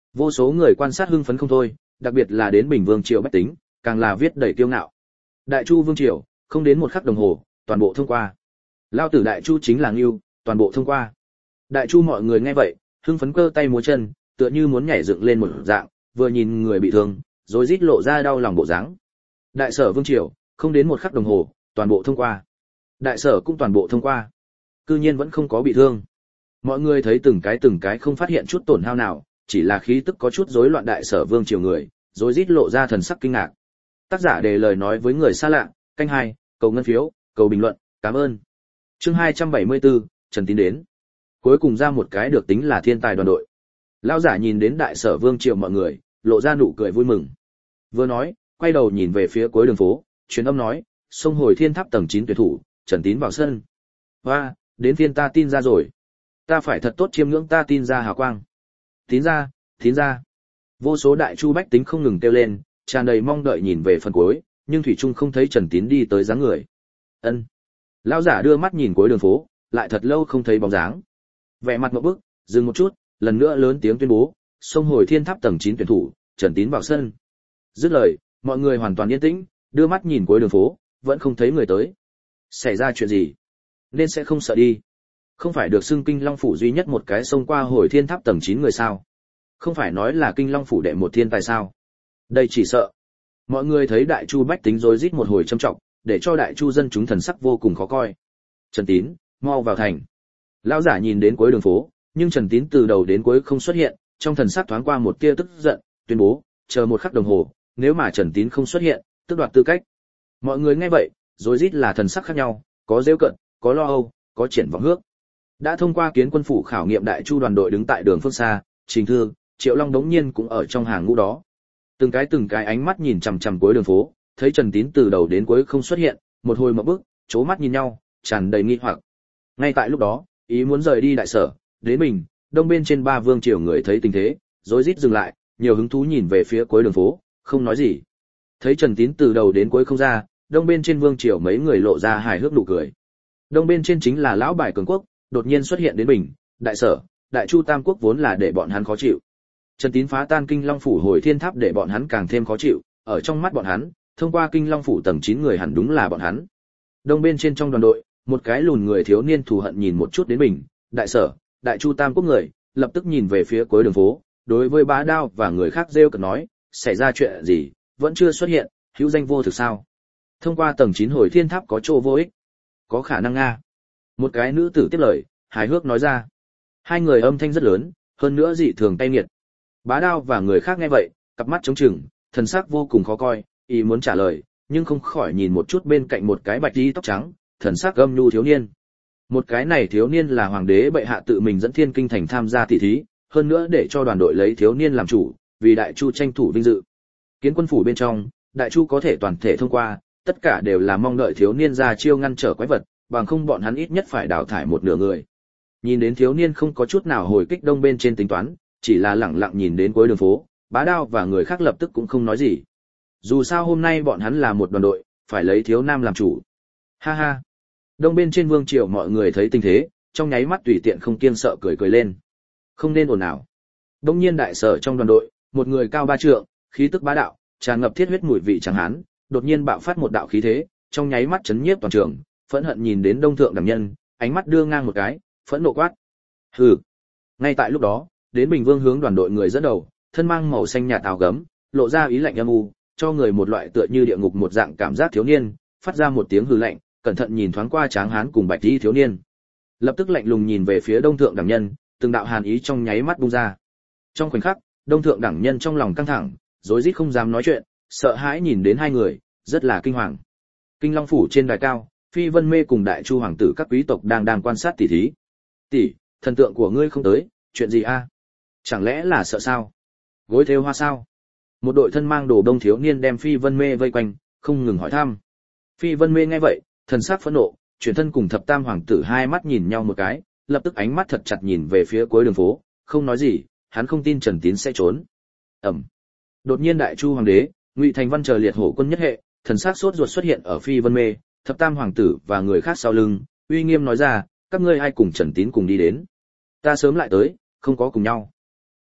Vô số người quan sát hưng phấn không thôi, đặc biệt là đến Bình Vương triều bách tính, càng là viết đầy kiêu ngạo. Đại Chu Vương triều, không đến một khắc đồng hồ, toàn bộ thông qua. Lao tử Đại Chu chính là Ngưu, toàn bộ thông qua. Đại Chu mọi người nghe vậy, hưng phấn cơ tay múa chân, tựa như muốn nhảy dựng lên một dạng, vừa nhìn người bị thương, rồi rít lộ ra đau lòng bộ dáng. Đại Sở Vương triều, không đến một khắc đồng hồ, toàn bộ thông qua. Đại Sở cũng toàn bộ thông qua. Cư nhiên vẫn không có bị thương. Mọi người thấy từng cái không phát hiện chút tổn hao nào, chỉ là khí tức có chút rối loạn. Đại Sở Vương triều người, rồi rít lộ ra thần sắc kinh ngạc. Tác giả đề lời nói với người xa lạ, canh 2, cầu ngân phiếu, cầu bình luận, cảm ơn. Chương 274, Trần Tín đến. Cuối cùng ra một cái được tính là thiên tài đoàn đội. Lão giả nhìn đến Đại Sở Vương triều mọi người, lộ ra nụ cười vui mừng. Vừa nói, quay đầu nhìn về phía cuối đường phố, truyền âm nói, sông hồi thiên tháp tầng 9 tuyển thủ, Trần Tín vào sân. Hoa, đến phiên ta tin ra rồi. Ta phải thật tốt chiêm ngưỡng ta tin ra hào quang. Tín ra, tín ra. Vô số đại chu bách tính không ngừng kêu lên, tràn đầy mong đợi nhìn về phần cuối, nhưng thủy trung không thấy Trần Tín đi tới dáng người. Ân. Lão giả đưa mắt nhìn cuối đường phố, lại thật lâu không thấy bóng dáng. Vẻ mặt ngộp bức, dừng một chút, lần nữa lớn tiếng tuyên bố, sông hồi thiên tháp tầng 9 tuyển thủ, Trần Tín vào sân. Dứt lời, mọi người hoàn toàn yên tĩnh, đưa mắt nhìn cuối đường phố, vẫn không thấy người tới. Xảy ra chuyện gì? Nên sẽ không sợ đi. Không phải được xưng Kinh Long phủ duy nhất một cái xông qua hồi thiên tháp tầng 9 người sao? Không phải nói là Kinh Long phủ đệ một thiên tài sao? Đây chỉ sợ. Mọi người thấy Đại Chu bách tính rối rít một hồi trầm trọng, để cho Đại Chu dân chúng thần sắc vô cùng khó coi. Trần Tín, mau vào thành. Lão giả nhìn đến cuối đường phố, nhưng Trần Tín từ đầu đến cuối không xuất hiện, trong thần sắc thoáng qua một tia tức giận, tuyên bố, chờ một khắc đồng hồ, nếu mà Trần Tín không xuất hiện, tức đoạt tư cách. Mọi người nghe vậy, rối rít là thần sắc khác nhau, có giễu cận, có lo âu, có triển vọng hước. Đã thông qua kiến quân phủ khảo nghiệm Đại Chu đoàn đội đứng tại đường phương xa, Trình Thư, Triệu Long đống nhiên cũng ở trong hàng ngũ đó. Từng cái ánh mắt nhìn chằm chằm cuối đường phố, thấy Trần Tín từ đầu đến cuối không xuất hiện, một hồi ngộp bức, chố mắt nhìn nhau, tràn đầy nghi hoặc. Ngay tại lúc đó, ý muốn rời đi Đại Sở, đến mình, đông bên trên ba vương triều người thấy tình thế, rối rít dừng lại, nhiều hứng thú nhìn về phía cuối đường phố, không nói gì. Thấy Trần Tín từ đầu đến cuối không ra, đông bên trên vương triều mấy người lộ ra hài hước nụ cười. Đông bên trên chính là lão bài cường quốc, đột nhiên xuất hiện đến mình, Đại Sở, Đại Chu tam quốc vốn là để bọn hắn khó chịu. Trần Tín phá tan Kinh Long phủ hồi thiên tháp để bọn hắn càng thêm khó chịu, ở trong mắt bọn hắn, thông qua Kinh Long phủ tầng 9 người hẳn đúng là bọn hắn. Đông bên trên trong đoàn đội, một cái lùn người thiếu niên thù hận nhìn một chút đến mình, Đại Sở, Đại Chu tam quốc người, lập tức nhìn về phía cuối đường phố, đối với Bá Đao và người khác rêu cợt nói, xảy ra chuyện gì, vẫn chưa xuất hiện, hữu danh vô thực sao? Thông qua tầng 9 hồi thiên tháp có chỗ vô ích. Có khả năng nga. Một cái nữ tử tiếp lời, hài hước nói ra. Hai người âm thanh rất lớn, hơn nữa dị thường tay nghiệt. Bá Đao và người khác nghe vậy, cặp mắt trống trừng, thần sắc vô cùng khó coi, ý muốn trả lời, nhưng không khỏi nhìn một chút bên cạnh một cái bạch y tóc trắng, thần sắc âm nhu thiếu niên. Một cái này thiếu niên là hoàng đế bệ hạ tự mình dẫn Thiên Kinh thành tham gia tỷ thí, hơn nữa để cho đoàn đội lấy thiếu niên làm chủ, vì Đại Chu tranh thủ vinh dự. Kiến quân phủ bên trong, Đại Chu có thể toàn thể thông qua, tất cả đều là mong đợi thiếu niên ra chiêu ngăn trở quái vật, bằng không bọn hắn ít nhất phải đào thải một nửa người. Nhìn đến thiếu niên không có chút nào hồi kích đông bên trên tính toán, chỉ là lẳng lặng nhìn đến cuối đường phố, Bá Đao và người khác lập tức cũng không nói gì. Dù sao hôm nay bọn hắn là một đoàn đội, phải lấy thiếu nam làm chủ. Ha ha. Đông bên trên vương triều mọi người thấy tình thế, trong nháy mắt tùy tiện không kiêng sợ cười cười lên. Không nên ồn ào. Đông nhiên Đại Sở trong đoàn đội, một người cao 3 trượng, khí tức bá đạo, tràn ngập thiết huyết mùi vị trắng hán, đột nhiên bạo phát một đạo khí thế, trong nháy mắt chấn nhiếp toàn trường, phẫn hận nhìn đến Đông thượng đảm nhân, ánh mắt đưa ngang một cái, phẫn nộ quát. Hừ. Ngay tại lúc đó, đến Bình Vương hướng đoàn đội người dẫn đầu, thân mang màu xanh nhạt áo gấm, lộ ra ý lạnh âm u, cho người một loại tựa như địa ngục một dạng cảm giác thiếu niên, phát ra một tiếng hừ lạnh, cẩn thận nhìn thoáng qua Tráng Hán cùng Bạch Y thiếu niên. Lập tức lạnh lùng nhìn về phía Đông thượng đẳng nhân, từng đạo hàn ý trong nháy mắt bung ra. Trong khoảnh khắc, Đông thượng đẳng nhân trong lòng căng thẳng, rối rít không dám nói chuyện, sợ hãi nhìn đến hai người, rất là kinh hoàng. Kinh Long phủ trên đài cao, Phi Vân Mê cùng Đại Chu hoàng tử các quý tộc đang quan sát tỷ thí. Tỷ, thần tượng của ngươi không tới, chuyện gì a? Chẳng lẽ là sợ sao? Gối thêu hoa sao? Một đội thân mang đồ đông thiếu niên đem Phi Vân Mê vây quanh, không ngừng hỏi thăm. Phi Vân Mê nghe vậy, thần sắc phẫn nộ, chuyển thân cùng Thập Tam hoàng tử hai mắt nhìn nhau một cái, lập tức ánh mắt thật chặt nhìn về phía cuối đường phố, không nói gì, hắn không tin Trần Tín sẽ trốn. Đột nhiên Đại Chu hoàng đế, Ngụy Thành Văn chờ liệt hổ quân nhất hệ, thần sắc sốt ruột xuất hiện ở Phi Vân Mê, Thập Tam hoàng tử và người khác sau lưng, uy nghiêm nói ra, các ngươi ai cùng Trần Tín cùng đi đến? Ta sớm lại tới, không có cùng nhau.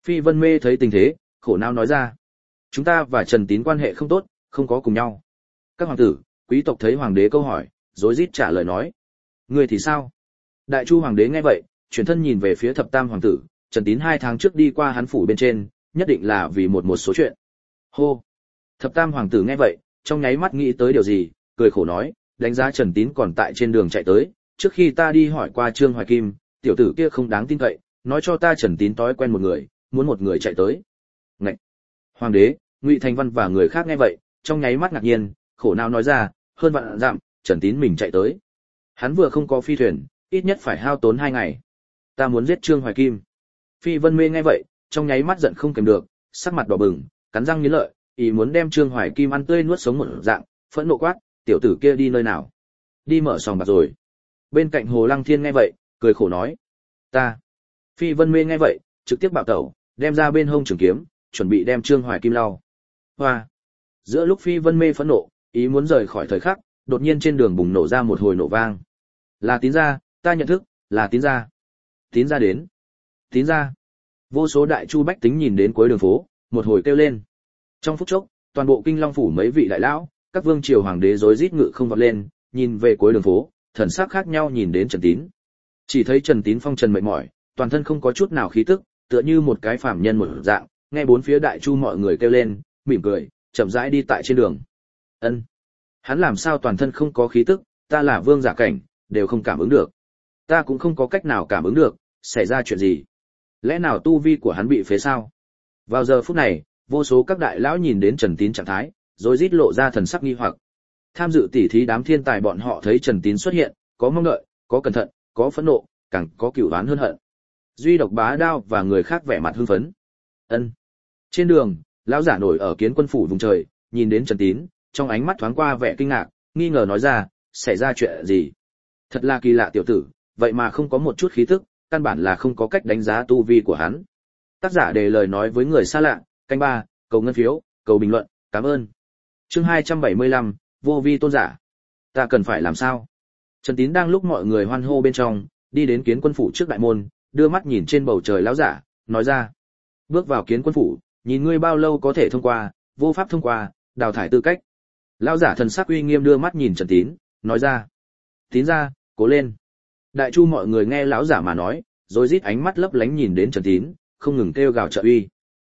Phi Vân Mê thấy tình thế, khổ não nói ra. Chúng ta và Trần Tín quan hệ không tốt, không có cùng nhau. Các hoàng tử, quý tộc thấy hoàng đế câu hỏi, rối rít trả lời nói. Người thì sao? Đại Chu hoàng đế nghe vậy, chuyển thân nhìn về phía thập tam hoàng tử, Trần Tín 2 tháng trước đi qua hắn phủ bên trên, nhất định là vì một số chuyện. Hô! Thập tam hoàng tử nghe vậy, trong nháy mắt nghĩ tới điều gì, cười khổ nói, đánh giá Trần Tín còn tại trên đường chạy tới, trước khi ta đi hỏi qua Trương Hoài Kim, tiểu tử kia không đáng tin cậy, nói cho ta Trần Tín tối quen một người, muốn một người chạy tới. Ngậy! Hoàng đế, Ngụy Thành Văn và người khác nghe vậy, trong nháy mắt ngạc nhiên, khổ não nói ra, hơn vạn dặm, Trần Tín mình chạy tới. Hắn vừa không có phi thuyền, ít nhất phải hao tốn 2 ngày. Ta muốn giết Trương Hoài Kim. Phi Vân Mê nghe vậy, trong nháy mắt giận không kềm được, sắc mặt đỏ bừng, cắn răng nghiến lợi, ý muốn đem Trương Hoài Kim ăn tươi nuốt sống một dạng, phẫn nộ quát, tiểu tử kia đi nơi nào? Đi mở sòng bạc rồi. Bên cạnh Hồ Lăng Thiên nghe vậy, cười khổ nói, ta. Phi Vân Mê nghe vậy, trực tiếp bạo tẩu, đem ra bên hông trường kiếm, chuẩn bị đem Trương Hoài Kim lau. Hoa. Giữa lúc Phi Vân Mê phẫn nộ, ý muốn rời khỏi thời khắc, đột nhiên trên đường bùng nổ ra một hồi nổ vang. Là Tín gia, ta nhận thức, là Tín gia. Tín gia đến. Tín gia. Vô số đại chu bách tính nhìn đến cuối đường phố, một hồi kêu lên. Trong phút chốc, toàn bộ Kinh Long phủ mấy vị đại lão, các vương triều hoàng đế rối rít ngự không vọt lên, nhìn về cuối đường phố, thần sắc khác nhau nhìn đến Trần Tín. Chỉ thấy Trần Tín phong trần mệt mỏi, toàn thân không có chút nào khí tức, tựa như một cái phàm nhân một dạng, nghe bốn phía đại chu mọi người kêu lên, mỉm cười, chậm rãi đi tại trên đường. Ân, hắn làm sao toàn thân không có khí tức, ta là vương giả cảnh, đều không cảm ứng được. Ta cũng không có cách nào cảm ứng được, xảy ra chuyện gì? Lẽ nào tu vi của hắn bị phế sao? Vào giờ phút này, vô số các đại lão nhìn đến Trần Tín trạng thái, rồi rít lộ ra thần sắc nghi hoặc. Tham dự tỉ thí đám thiên tài bọn họ thấy Trần Tín xuất hiện, có mong đợi, có cẩn thận, có phẫn nộ, càng có cừu oán hơn hận. Duy độc Bá Đao và người khác vẻ mặt hưng phấn. Ân. Trên đường, lão giả nổi ở Kiến Quân phủ vùng trời, nhìn đến Trần Tín, trong ánh mắt thoáng qua vẻ kinh ngạc, nghi ngờ nói ra, xảy ra chuyện gì? Thật là kỳ lạ tiểu tử, vậy mà không có một chút khí tức, căn bản là không có cách đánh giá tu vi của hắn. Tác giả đề lời nói với người xa lạ, canh ba, cầu ngân phiếu, cầu bình luận, cảm ơn. Chương 275, vô vi tôn giả. Ta cần phải làm sao? Trần Tín đang lúc mọi người hoan hô bên trong, đi đến Kiến Quân phủ trước đại môn, đưa mắt nhìn trên bầu trời lão giả, nói ra. Bước vào Kiến Quân phủ, nhìn ngươi bao lâu có thể thông qua, vô pháp thông qua, đào thải tư cách. Lão giả thần sắc uy nghiêm đưa mắt nhìn Trần Tín, nói ra. Tín ra, cố lên. Đại chu mọi người nghe lão giả mà nói, rồi rít ánh mắt lấp lánh nhìn đến Trần Tín, không ngừng kêu gào trợ uy.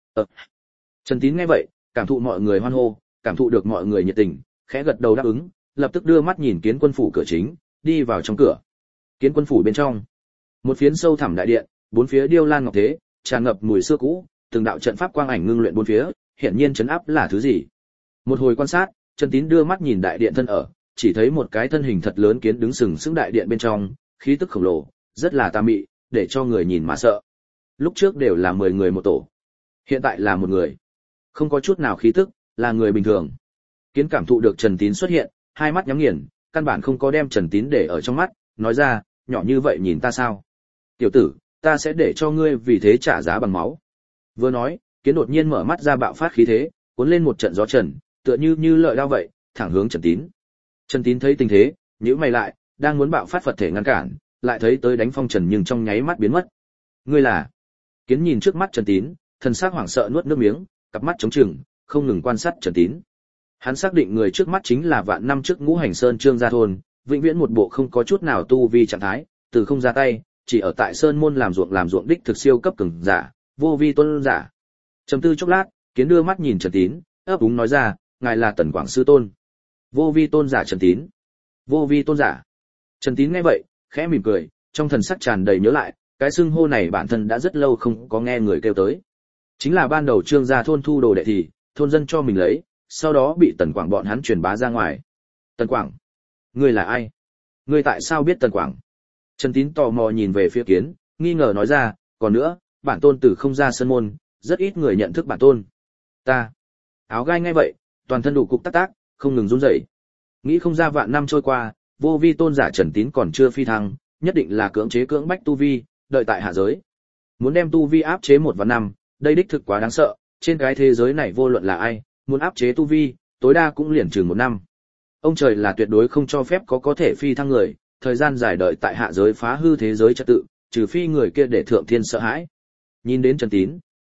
Trần Tín nghe vậy, cảm thụ mọi người hoan hô, cảm thụ được mọi người nhiệt tình, khẽ gật đầu đáp ứng, lập tức đưa mắt nhìn Kiến Quân phủ cửa chính, đi vào trong cửa. Kiến Quân phủ bên trong, một phiến sâu thẳm đại điện, bốn phía điêu lan ngọc thế, tràn ngập mùi xưa cũ, từng đạo trận pháp quang ảnh ngưng luyện bốn phía, hiển nhiên trấn áp là thứ gì. Một hồi quan sát, Trần Tín đưa mắt nhìn đại điện thân ở, chỉ thấy một cái thân hình thật lớn kiến đứng sừng sững đại điện bên trong, khí tức khổng lồ, rất là tà mị, để cho người nhìn mà sợ. Lúc trước đều là 10 người một tổ, hiện tại là một người, không có chút nào khí tức, là người bình thường. Kiến cảm thụ được Trần Tín xuất hiện, hai mắt nhắm nghiền, căn bản không có đem Trần Tín để ở trong mắt, nói ra, nhỏ như vậy nhìn ta sao? Tiểu tử, ta sẽ để cho ngươi vì thế trả giá bằng máu. Vừa nói, Kiến đột nhiên mở mắt ra bạo phát khí thế, cuốn lên một trận gió trần, tựa như lợi đao vậy, thẳng hướng Trần Tín. Trần Tín thấy tình thế, nhíu mày lại, đang muốn bạo phát Phật thể ngăn cản, lại thấy tới đánh phong trần nhưng trong nháy mắt biến mất. Ngươi là? Kiến nhìn trước mắt Trần Tín, thần sắc hoảng sợ nuốt nước miếng, cặp mắt trống trừng, không ngừng quan sát Trần Tín. Hắn xác định người trước mắt chính là vạn năm trước Ngũ Hành Sơn Trương gia thôn, vĩnh viễn một bộ không có chút nào tu vi trạng thái, từ không ra tay, chỉ ở tại sơn môn làm ruộng đích thực siêu cấp cường giả, vô vi tôn giả. Trầm tư chốc lát, Kiến đưa mắt nhìn Trần Tín, ấp úng nói ra, ngài là Tần Quảng sư tôn. Vô vi tôn giả Trần Tín. Vô vi tôn giả. Trần Tín nghe vậy, khẽ mỉm cười, trong thần sắc tràn đầy nhớ lại, cái xưng hô này bản thân đã rất lâu không có nghe người kêu tới. Chính là ban đầu Trương gia thôn thu đồ đệ thì, thôn dân cho mình lấy, sau đó bị Tần Quảng bọn hắn truyền bá ra ngoài. Tần Quảng? Ngươi là ai? Ngươi tại sao biết Tần Quảng? Trần Tín tò mò nhìn về phía Kiến, nghi ngờ nói ra, còn nữa, bản tôn từ không ra sân môn, rất ít người nhận thức bản tôn. Ta. Áo gai nghe vậy, toàn thân đủ cục tác, không ngừng run rẩy. Nghĩ không ra vạn năm trôi qua, vô vi tôn giả Trần Tín còn chưa phi thăng, nhất định là cưỡng bách tu vi, đợi tại hạ giới. Muốn đem tu vi áp chế 1 vạn năm, đây đích thực quá đáng sợ, trên cái thế giới này vô luận là ai, muốn áp chế tu vi, tối đa cũng liền chừng 1 năm. Ông trời là tuyệt đối không cho phép có thể phi thăng người, thời gian dài đợi tại hạ giới phá hư thế giới trật tự, trừ phi người kia để thượng thiên sợ hãi. Nhìn đến Trần Tín,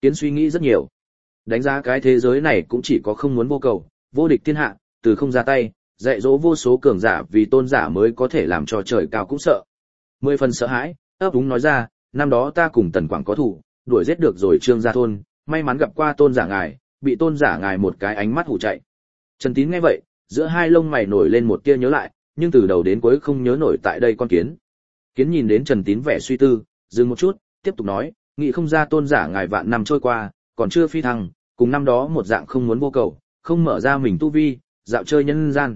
Kiến suy nghĩ rất nhiều. Đánh giá cái thế giới này cũng chỉ có không muốn vô cầu, vô địch thiên hạ, từ không ra tay, dạy dỗ vô số cường giả vì tôn giả mới có thể làm cho trời cao cũng sợ. 10 phần sợ hãi, ấp úng nói ra, năm đó ta cùng Tần Quảng có thủ, đuổi giết được rồi Trương gia thôn, may mắn gặp qua tôn giả ngài, bị tôn giả ngài một cái ánh mắt hù chạy. Trần Tín nghe vậy, giữa hai lông mày nổi lên một tia nhớ lại, nhưng từ đầu đến cuối không nhớ nổi tại đây con kiến. Kiến nhìn đến Trần Tín vẻ suy tư, dừng một chút, tiếp tục nói, nghĩ không ra tôn giả ngài vạn năm trôi qua, còn chưa phi thăng, cùng năm đó một dạng không muốn vô cầu, không mở ra mình tu vi, dạo chơi nhân gian.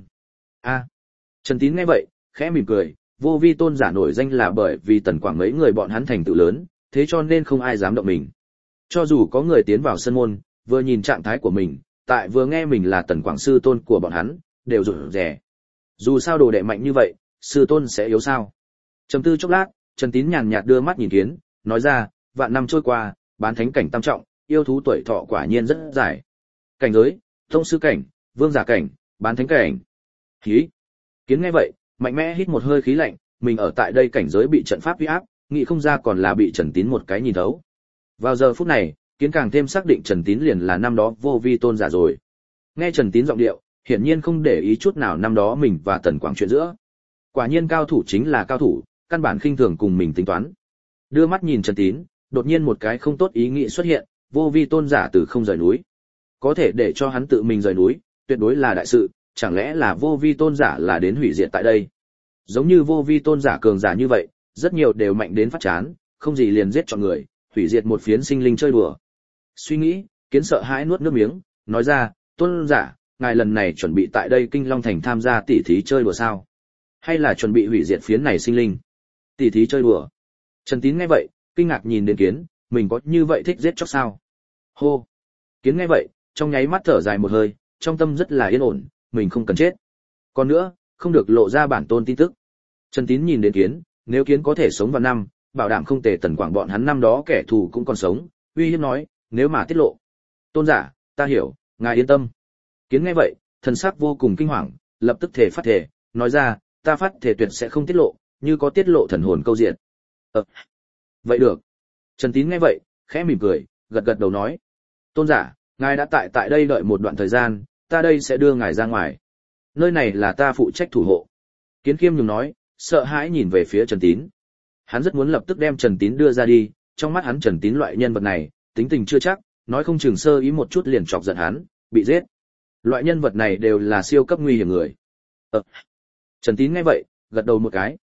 Trần Tín nghe vậy, khẽ mỉm cười, vô vi tôn giả nổi danh là bởi vì Tần Quảng mấy người bọn hắn thành tựu lớn, thế cho nên không ai dám động mình. Cho dù có người tiến vào sân môn, vừa nhìn trạng thái của mình, tại vừa nghe mình là Tần Quảng sư tôn của bọn hắn, đều rụt rè. Dù sao đồ đệ mạnh như vậy, sư tôn sẽ yếu sao? Trầm tư chốc lát, Trần Tín nhàn nhạt đưa mắt nhìn Kiến, nói ra, vạn năm trôi qua, bán thánh cảnh tam trọng, yêu thú tuổi thọ quả nhiên rất dài. Cảnh giới, tông sư cảnh, vương giả cảnh, bán thánh cảnh. Hí. Kiến nghe vậy, mạnh mẽ hít một hơi khí lạnh, mình ở tại đây cảnh giới bị trận pháp uy áp, nghĩ không ra còn là bị Trần Tín một cái nhìn thấu. Vào giờ phút này, Kiến càng thêm xác định Trần Tín liền là năm đó vô vi tôn giả rồi. Nghe Trần Tín giọng điệu, hiển nhiên không để ý chút nào năm đó mình và Tần Quảng chuyện giữa. Quả nhiên cao thủ chính là cao thủ, căn bản khinh thường cùng mình tính toán. Đưa mắt nhìn Trần Tín, đột nhiên một cái không tốt ý nghĩ xuất hiện, vô vi tôn giả từ không rời núi. Có thể để cho hắn tự mình rời núi, tuyệt đối là đại sự, chẳng lẽ là vô vi tôn giả là đến hủy diệt tại đây. Giống như vô vi tôn giả cường giả như vậy, rất nhiều đều mạnh đến phát chán, không gì liền giết chọn người, hủy diệt một phiến sinh linh chơi đùa. Suy nghĩ, Kiến sợ hãi nuốt nước miếng, nói ra, tôn giả, ngài lần này chuẩn bị tại đây Kinh Long Thành tham gia tỷ thí chơi đùa sao? Hay là chuẩn bị hủy diệt phiến này sinh linh? Tỷ thí chơi đùa. Trần Tín nghe vậy, kinh ngạc nhìn đến Kiến, mình có như vậy thích giết chóc sao? Hô. Kiến nghe vậy, trong nháy mắt thở dài một hơi, trong tâm rất là yên ổn, mình không cần chết. Còn nữa, không được lộ ra bản tôn tin tức. Trần Tín nhìn đến Kiến, nếu Kiến có thể sống vào năm, bảo đảm không tề Tần Quảng bọn hắn năm đó kẻ thù cũng còn sống, uy hiếp nói, nếu mà tiết lộ. Tôn giả, ta hiểu, ngài yên tâm. Kiến nghe vậy, thần sắc vô cùng kinh hoàng, lập tức thể phát thể, nói ra, ta phát thể tuyệt sẽ không tiết lộ, như có tiết lộ thần hồn câu diện. Vậy được. Trần Tín nghe vậy, khẽ mỉm cười, gật gật đầu nói. Tôn giả, ngài đã tại đây đợi một đoạn thời gian, ta đây sẽ đưa ngài ra ngoài. Nơi này là ta phụ trách thủ hộ. Kiến khiêm nhường nói, sợ hãi nhìn về phía Trần Tín. Hắn rất muốn lập tức đem Trần Tín đưa ra đi, trong mắt hắn Trần Tín loại nhân vật này, tính tình chưa chắc, nói không chừng sơ ý một chút liền chọc giận hắn, bị giết. Loại nhân vật này đều là siêu cấp nguy hiểm người. Trần Tín nghe vậy, gật đầu một cái.